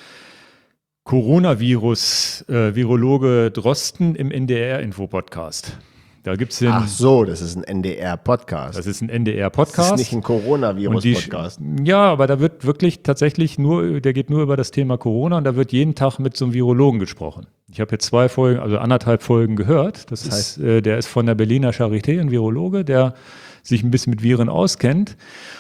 Coronavirus, äh, Virologe Drosten im N D R-Info-Podcast. Da gibt's den, Ach so, das ist ein N D R-Podcast. das ist ein N D Das R-Podcast. ist nicht ein Und die, Coronavirus-Podcast. ja, aber da wird wirklich tatsächlich nur, der geht nur über das Thema Corona und da wird jeden Tag mit so einem Virologen gesprochen. Ich habe jetzt zwei Folgen, also anderthalb Folgen gehört. Das, Das heißt- ist, äh, der ist von der Berliner Charité, ein Virologe, der sich ein bisschen mit Viren auskennt.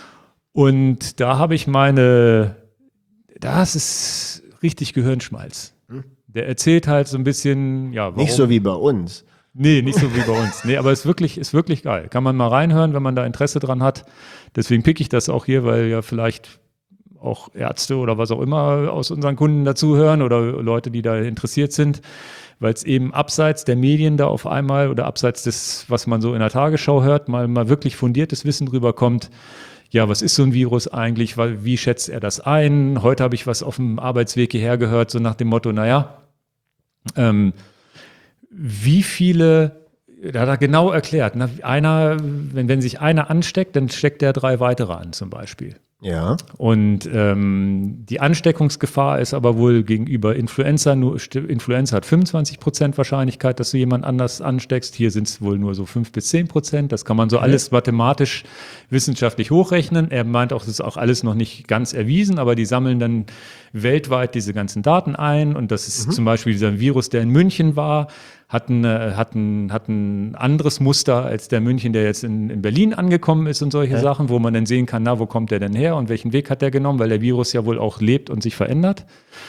Und da habe ich meine, das ist richtig Gehirnschmalz. Der erzählt halt so ein bisschen, ja, warum. Nicht so wie bei uns. Nee, nicht so wie bei uns. Nee, aber es ist wirklich, ist wirklich geil. Kann man mal reinhören, wenn man da Interesse dran hat. Deswegen pick ich das auch hier, weil ja vielleicht auch Ärzte oder was auch immer aus unseren Kunden dazuhören oder Leute, die da interessiert sind, weil es eben abseits der Medien da auf einmal oder abseits des, was man so in der Tagesschau hört, mal, mal wirklich fundiertes Wissen drüber kommt. Ja, was ist so ein Virus eigentlich? Wie schätzt er das ein? Heute habe ich was auf dem Arbeitsweg hierher gehört, so nach dem Motto, naja, ähm, wie viele, da hat er genau erklärt, ne? Einer, wenn, wenn sich einer ansteckt, dann steckt der drei weitere an zum Beispiel. Ja. Und ähm, die Ansteckungsgefahr ist aber wohl gegenüber Influenza, nur Influenza hat fünfundzwanzig Prozent Wahrscheinlichkeit, dass du jemand anders ansteckst. Hier sind es wohl nur so fünf bis zehn Prozent. Das kann man so alles mathematisch, wissenschaftlich hochrechnen. Er meint auch, das ist auch alles noch nicht ganz erwiesen, aber die sammeln dann weltweit diese ganzen Daten ein. Und das ist mhm. zum Beispiel dieser Virus, der in München war, hat ein, hat ein, hat ein anderes Muster als der München, der jetzt in, in Berlin angekommen ist und solche ja. Sachen, wo man dann sehen kann, na, wo kommt der denn her und welchen Weg hat der genommen, weil der Virus ja wohl auch lebt und sich verändert.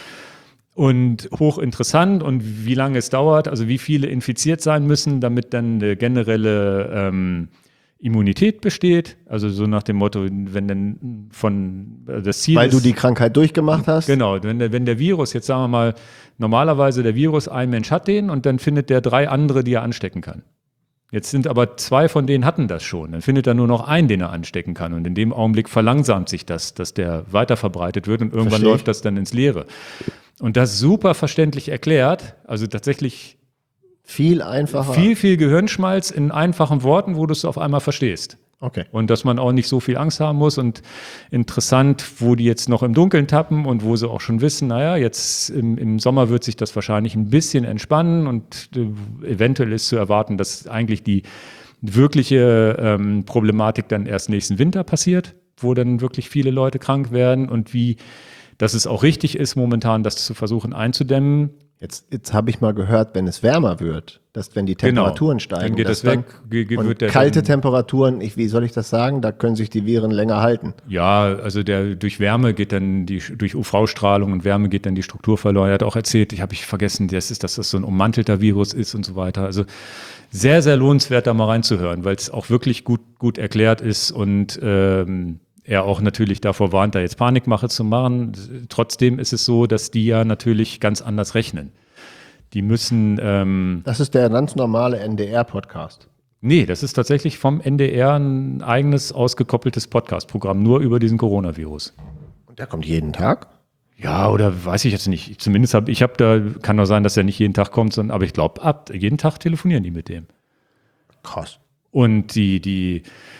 Und hochinteressant und wie lange es dauert, also wie viele infiziert sein müssen, damit dann eine generelle ähm, Immunität besteht. Also so nach dem Motto, wenn dann von äh, das Ziel Weil ist, du die Krankheit durchgemacht hast? Genau, wenn der, wenn der Virus, jetzt sagen wir mal, normalerweise der Virus, ein Mensch hat den und dann findet der drei andere, die er anstecken kann. Jetzt sind aber zwei von denen hatten das schon. Dann findet er nur noch einen, den er anstecken kann. Und in dem Augenblick verlangsamt sich das, dass der weiter verbreitet wird und irgendwann Verstehe. läuft das dann ins Leere. Und das super verständlich erklärt, also tatsächlich Viel einfacher. viel, viel Gehirnschmalz in einfachen Worten, wo du es auf einmal verstehst. Okay. Und dass man auch nicht so viel Angst haben muss und interessant, wo die jetzt noch im Dunkeln tappen und wo sie auch schon wissen, naja, jetzt im, im Sommer wird sich das wahrscheinlich ein bisschen entspannen und äh, eventuell ist zu erwarten, dass eigentlich die wirkliche ähm, Problematik dann erst nächsten Winter passiert, wo dann wirklich viele Leute krank werden und wie, dass es auch richtig ist, momentan das zu versuchen einzudämmen. Jetzt, jetzt habe ich mal gehört, wenn es wärmer wird, dass wenn die Temperaturen Genau, steigen, dann geht dass das weg, ge- ge- und wird der kalte dann- Temperaturen, ich, wie soll ich das sagen, da können sich die Viren länger halten. Ja, also der durch Wärme geht dann die durch U V-Strahlung und Wärme geht dann die Struktur verloren. Er hat auch erzählt, ich habe ich vergessen, das ist, dass das so ein ummantelter Virus ist und so weiter. Also sehr, sehr lohnenswert, da mal reinzuhören, weil es auch wirklich gut, gut erklärt ist und ähm, er auch natürlich davor warnt, da jetzt Panikmache zu machen. Trotzdem ist es so, dass die ja natürlich ganz anders rechnen. Die müssen, ähm, Das ist der ganz normale N D R-Podcast. nee, das ist tatsächlich vom N D R ein eigenes ausgekoppeltes Podcast-Programm, nur über diesen Coronavirus. Und der kommt jeden Tag? Ja, oder weiß ich jetzt nicht. Zumindest habe ich habe da, kann doch sein, dass er nicht jeden Tag kommt, sondern, aber ich glaube, ab jeden Tag telefonieren die mit dem. Krass. Und die, die,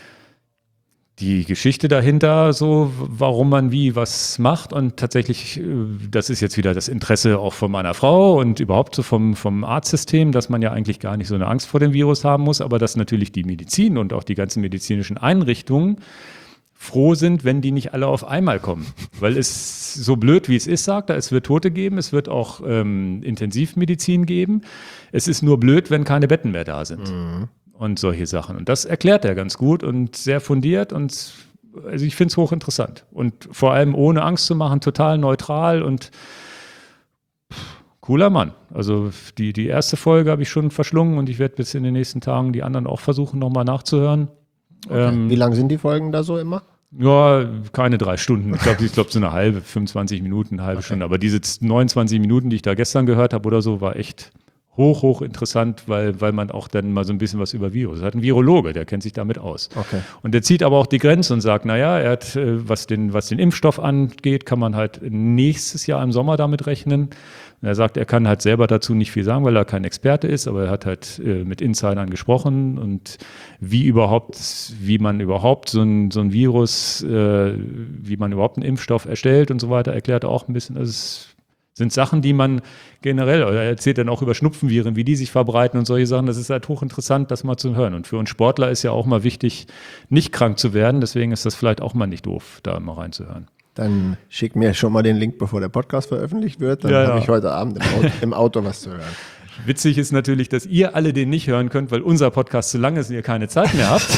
die Geschichte dahinter, so warum man wie was macht und tatsächlich, äh, das ist jetzt wieder das Interesse auch von meiner Frau und überhaupt so vom, vom Arztsystem, dass man ja eigentlich gar nicht so eine Angst vor dem Virus haben muss, aber dass natürlich die Medizin und auch die ganzen medizinischen Einrichtungen froh sind, wenn die nicht alle auf einmal kommen. Weil es so blöd, wie es ist, sagt er, es wird Tote geben, es wird auch ähm, Intensivmedizin geben. Es ist nur blöd, wenn keine Betten mehr da sind. Mhm. Und solche Sachen. Und das erklärt er ganz gut und sehr fundiert und also ich finde es hochinteressant. Und vor allem ohne Angst zu machen, total neutral und cooler Mann. Also die, die erste Folge habe ich schon verschlungen und ich werde bis in den nächsten Tagen die anderen auch versuchen, nochmal nachzuhören. Okay. Ähm, Wie lang sind die Folgen da so immer? Ja, keine drei Stunden. Ich glaube, ich glaube so eine halbe, fünfundzwanzig Minuten, eine halbe Okay. Stunde. Aber diese neunundzwanzig Minuten, die ich da gestern gehört habe oder so, war echt hoch, hoch interessant, weil, weil man auch dann mal so ein bisschen was über Virus hat. Ein Virologe, der kennt sich damit aus. Okay. Und der zieht aber auch die Grenze und sagt, naja, er hat, äh, was den, was den Impfstoff angeht, kann man halt nächstes Jahr im Sommer damit rechnen. Und er sagt, er kann halt selber dazu nicht viel sagen, weil er kein Experte ist, aber er hat halt äh, mit Insidern gesprochen und wie überhaupt, wie man überhaupt so ein, so ein Virus, äh, wie man überhaupt einen Impfstoff erstellt und so weiter, erklärt er auch ein bisschen. Das ist, sind Sachen, die man generell, er erzählt dann auch über Schnupfenviren, wie die sich verbreiten und solche Sachen. Das ist halt hochinteressant, das mal zu hören. Und für uns Sportler ist ja auch mal wichtig, nicht krank zu werden. Deswegen ist das vielleicht auch mal nicht doof, da mal reinzuhören. Dann schick mir schon mal den Link, bevor der Podcast veröffentlicht wird. Dann Ja, habe ja. ich heute Abend im Auto, im Auto was zu hören. Witzig ist natürlich, dass ihr alle den nicht hören könnt, weil unser Podcast zu lang ist und ihr keine Zeit mehr habt.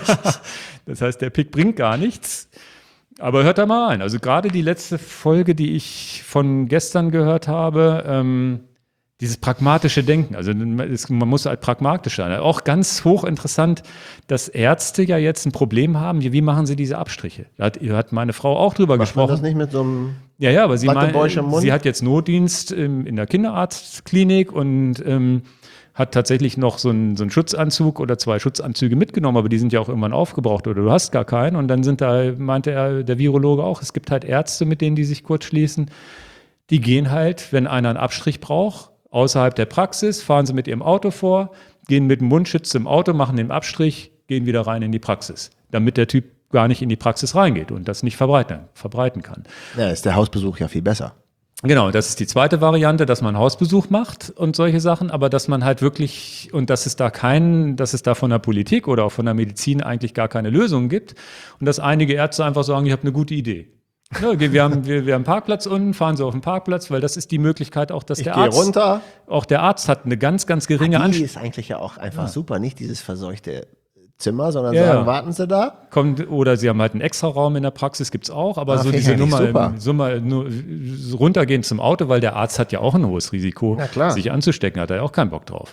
Das heißt, der Pick bringt gar nichts. Aber hört da mal rein. Also gerade die letzte Folge, die ich von gestern gehört habe, ähm, dieses pragmatische Denken. Also man muss halt pragmatisch sein. Auch ganz hochinteressant, dass Ärzte ja jetzt ein Problem haben. Wie machen sie diese Abstriche? Da hat, hat meine Frau auch drüber Macht man gesprochen. das nicht mit so einem Ja, ja, aber sie, Wattebäusch im mein, Mund? sie hat jetzt Notdienst ähm, in der Kinderarztklinik und ähm, hat tatsächlich noch so einen, so einen Schutzanzug oder zwei Schutzanzüge mitgenommen, aber die sind ja auch irgendwann aufgebraucht oder du hast gar keinen. Und dann sind da, meinte er, der Virologe auch, es gibt halt Ärzte, mit denen die sich kurz schließen. Die gehen halt, wenn einer einen Abstrich braucht, außerhalb der Praxis, fahren sie mit ihrem Auto vor, gehen mit dem Mundschutz im Auto, machen den Abstrich, gehen wieder rein in die Praxis, damit der Typ gar nicht in die Praxis reingeht und das nicht verbreiten, verbreiten kann. Ja, ist der Hausbesuch ja viel besser. Genau, das ist die zweite Variante, dass man Hausbesuch macht und solche Sachen, aber dass man halt wirklich, und dass es da keinen, dass es da von der Politik oder auch von der Medizin eigentlich gar keine Lösung gibt und dass einige Ärzte einfach sagen, ich habe eine gute Idee. Ja, wir, haben, wir, wir haben einen Parkplatz unten, fahren Sie auf den Parkplatz, weil das ist die Möglichkeit auch, dass Ich der gehe Arzt, runter. auch der Arzt hat eine ganz, ganz geringe Die Anspruch. ist eigentlich ja auch einfach super, nicht dieses verseuchte Zimmer, sondern Ja, sagen, ja. warten Sie da. Kommt, oder sie haben halt einen Extra-Raum in der Praxis, gibt's auch, aber Ah, so finde ich diese eigentlich Nummer, super. Nummer nur, so runtergehen zum Auto, weil der Arzt hat ja auch ein hohes Risiko, Na klar. sich anzustecken, hat er ja auch keinen Bock drauf.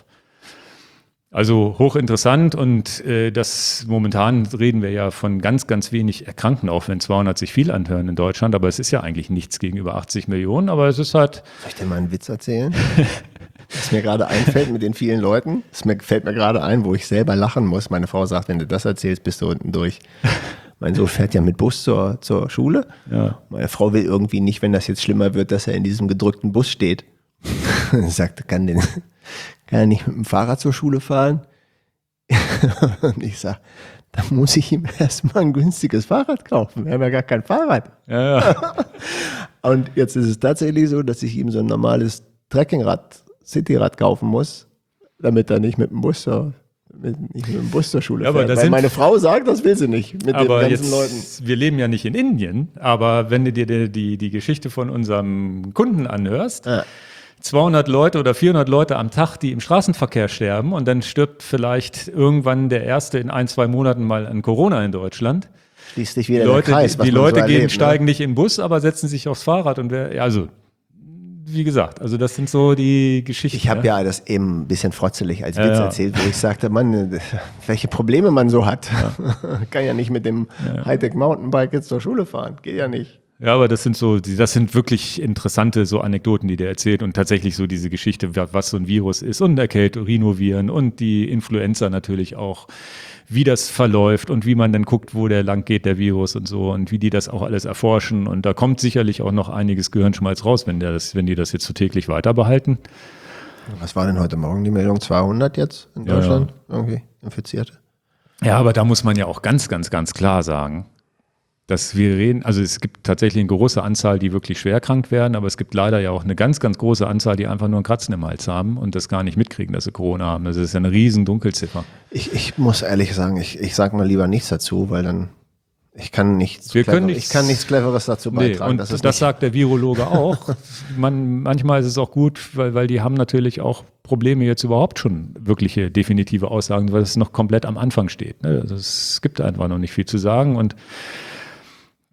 Also hochinteressant und äh, das momentan reden wir ja von ganz, ganz wenig Erkrankten, auch wenn zweihundert sich viel anhören in Deutschland, aber es ist ja eigentlich nichts gegenüber achtzig Millionen, aber es ist halt, Soll ich dir mal einen Witz erzählen? Was mir gerade einfällt mit den vielen Leuten, es mir, fällt mir gerade ein, wo ich selber lachen muss. Meine Frau sagt, wenn du das erzählst, bist du unten durch. Mein Sohn fährt ja mit Bus zur, zur Schule. ja. Meine Frau will irgendwie nicht, wenn das jetzt schlimmer wird, dass er in diesem gedrückten Bus steht. Sie sagt, kann, den, kann er nicht mit dem Fahrrad zur Schule fahren? Und ich sage, da muss ich ihm erstmal ein günstiges Fahrrad kaufen. Wir haben ja gar kein Fahrrad. Ja, ja. Und jetzt ist es tatsächlich so, dass ich ihm so ein normales Trekkingrad, Cityrad kaufen muss, damit er nicht mit dem Bus zur, mit, nicht mit dem Bus zur Schule Ja, aber fährt. das Weil sind- meine Frau sagt, das will sie nicht mit Aber den ganzen Leuten. jetzt, wir leben ja nicht in Indien, aber wenn du dir die, die, die Geschichte von unserem Kunden anhörst, Ja. zweihundert Leute oder vierhundert Leute am Tag, die im Straßenverkehr sterben und dann stirbt vielleicht irgendwann der Erste in ein, zwei Monaten mal an Corona in Deutschland. Schließt sich wieder Die Leute, der Kreis, die, was die man Leute so gehen, erlebt, steigen ne? nicht in den Bus, aber setzen sich aufs Fahrrad und wer, ja, also, wie gesagt, also das sind so die Geschichten. Ich habe ne? ja das eben ein bisschen frotzelig als Witz Ja, ja. erzählt, wo ich sagte, Mann, welche Probleme man so hat. Kann ja nicht mit dem Hightech Mountainbike jetzt zur Schule fahren. Geht ja nicht. Ja, aber das sind so, die- das sind wirklich interessante so Anekdoten, die der erzählt und tatsächlich so diese Geschichte, wa- was so ein Virus ist und Erkältung, Rhinoviren und die Influenza natürlich auch, wie das verläuft und wie man dann guckt, wo der lang geht, der Virus und so und wie die das auch alles erforschen und da kommt sicherlich auch noch einiges Gehirnschmalz raus, wenn der das, wenn die das jetzt so täglich weiter behalten. Was war denn heute Morgen die Meldung? zweihundert jetzt in Ja, Deutschland? Irgendwie Infizierte? Ja, aber da muss man ja auch ganz, ganz, ganz klar sagen, dass wir reden, also es gibt tatsächlich eine große Anzahl, die wirklich schwer krank werden, aber es gibt leider ja auch eine ganz, ganz große Anzahl, die einfach nur einen Kratzen im Hals haben und das gar nicht mitkriegen, dass sie Corona haben. Das ist ja eine riesen Dunkelziffer. Ich, ich muss ehrlich sagen, ich, ich sage mal lieber nichts dazu, weil dann ich kann nichts, Wir können Clever- nichts- ich kann nichts Cleveres dazu Nee, beitragen. und das das, ist nicht, sagt der Virologe auch. Man, manchmal ist es auch gut, weil, weil die haben natürlich auch Probleme jetzt überhaupt schon wirkliche definitive Aussagen, weil es noch komplett am Anfang steht. Ne? Also es gibt einfach noch nicht viel zu sagen und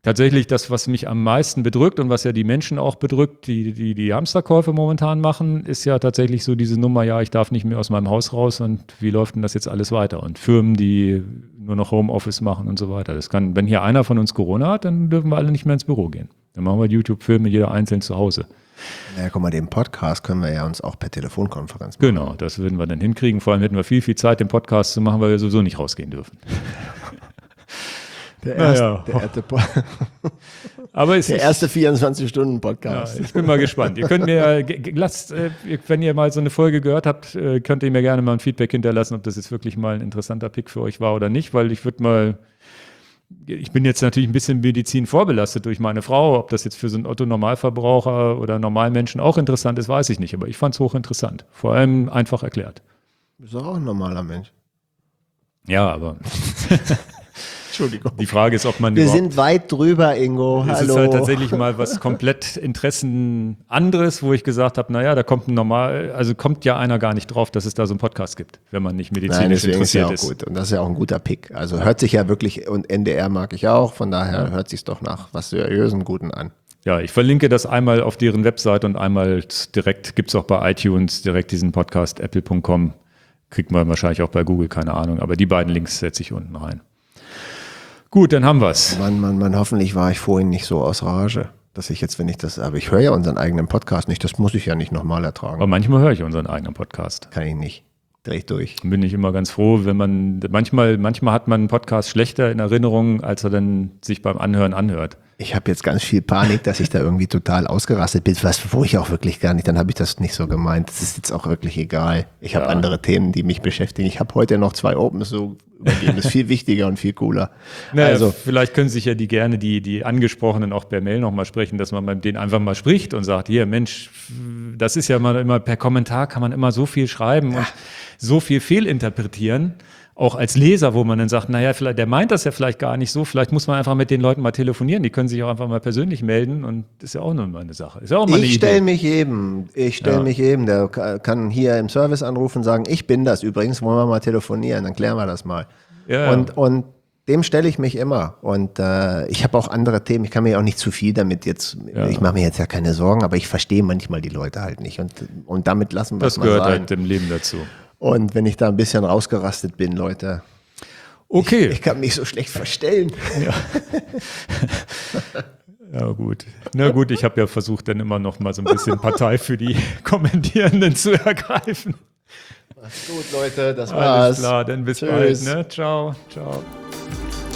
tatsächlich das, was mich am meisten bedrückt und was ja die Menschen auch bedrückt, die die, die Hamsterkäufe momentan machen, ist ja tatsächlich so diese Nummer, ja, ich darf nicht mehr aus meinem Haus raus und wie läuft denn das jetzt alles weiter? Und Firmen, die nur noch Homeoffice machen und so weiter. Das kann, wenn hier einer von uns Corona hat, dann dürfen wir alle nicht mehr ins Büro gehen. Dann machen wir YouTube-Filme, jeder einzeln zu Hause. Ja, guck mal, den Podcast können wir ja uns auch per Telefonkonferenz machen. Genau, das würden wir dann hinkriegen. Vor allem hätten wir viel, viel Zeit, den Podcast zu machen, weil wir sowieso nicht rausgehen dürfen. Der erste, naja. der erste, Aber es der ist, erste vierundzwanzig-Stunden-Podcast. Ja, ich bin mal gespannt. Ihr könnt mir, lasst, äh, wenn ihr mal so eine Folge gehört habt, äh, könnt ihr mir gerne mal ein Feedback hinterlassen, ob das jetzt wirklich mal ein interessanter Pick für euch war oder nicht, weil ich würde mal, ich bin jetzt natürlich ein bisschen Medizin vorbelastet durch meine Frau, ob das jetzt für so einen Otto-Normalverbraucher oder Normalmenschen auch interessant ist, weiß ich nicht, aber ich fand es hochinteressant. Vor allem einfach erklärt. Du bist doch auch ein normaler Mensch. Ja, aber Entschuldigung. Die Frage ist, ob man Wir sind weit drüber, Ingo. Es Hallo. ist halt tatsächlich mal was komplett Interessen anderes, wo ich gesagt habe, naja, da kommt ein normal, also kommt ja einer gar nicht drauf, dass es da so einen Podcast gibt, wenn man nicht medizinisch Nein, deswegen interessiert ist. Ja auch ist. gut. Und das ist ja auch ein guter Pick. Also hört sich ja wirklich, und N D R mag ich auch, von daher Ja. hört sich doch nach was Seriösen Guten an. Ja, ich verlinke das einmal auf deren Website und einmal direkt, gibt es auch bei iTunes, direkt diesen Podcast, apple punkt com, kriegt man wahrscheinlich auch bei Google, keine Ahnung, aber die beiden Links setze ich unten rein. Gut, dann haben wir es. Mann, Mann, Mann, hoffentlich war ich vorhin nicht so aus Rage, dass ich jetzt, wenn ich das, aber ich höre ja unseren eigenen Podcast nicht, das muss ich ja nicht nochmal ertragen. Aber manchmal höre ich unseren eigenen Podcast. Kann ich nicht. Dreh ich durch. Bin ich immer ganz froh, wenn man, manchmal, manchmal hat man einen Podcast schlechter in Erinnerung, als er dann sich beim Anhören anhört. Ich habe jetzt ganz viel Panik, dass ich da irgendwie total ausgerastet bin, was, wo ich auch wirklich gar nicht, dann habe ich das nicht so gemeint. Das ist jetzt auch wirklich egal. Ich habe Ja. andere Themen, die mich beschäftigen. Ich habe heute noch zwei Opens so übergeben. Das ist viel wichtiger und viel cooler. Naja, Also, vielleicht können sich ja die gerne, die, die Angesprochenen auch per Mail nochmal sprechen, dass man mit denen einfach mal spricht und sagt, hier Mensch, das ist ja mal immer, per Kommentar kann man immer so viel schreiben und so viel fehlinterpretieren. Auch als Leser, wo man dann sagt, naja, vielleicht, der meint das ja vielleicht gar nicht so, vielleicht muss man einfach mit den Leuten mal telefonieren, die können sich auch einfach mal persönlich melden und das ist ja auch nur mal eine Sache. Ist ja auch mal eine ich Idee. stelle mich eben, ich stelle Ja. mich eben, der ka- kann hier im Service anrufen und sagen, ich bin das übrigens, wollen wir mal telefonieren, dann klären wir das mal. Ja. Und, und dem stelle ich mich immer. Und äh, ich habe auch andere Themen, ich kann mir auch nicht zu viel damit jetzt, Ja. ich mache mir jetzt ja keine Sorgen, aber ich verstehe manchmal die Leute halt nicht. Und, und damit lassen wir es Das mal gehört sein. halt dem Leben dazu. Und wenn ich da ein bisschen rausgerastet bin, Leute, Okay. ich kann mich so schlecht verstellen. Ja gut. Na gut, ich habe ja versucht, dann immer noch mal so ein bisschen Partei für die Kommentierenden zu ergreifen. Macht's gut, Leute, das Alles war's. klar, dann bis Tschüss. bald. Ne? Ciao, ciao.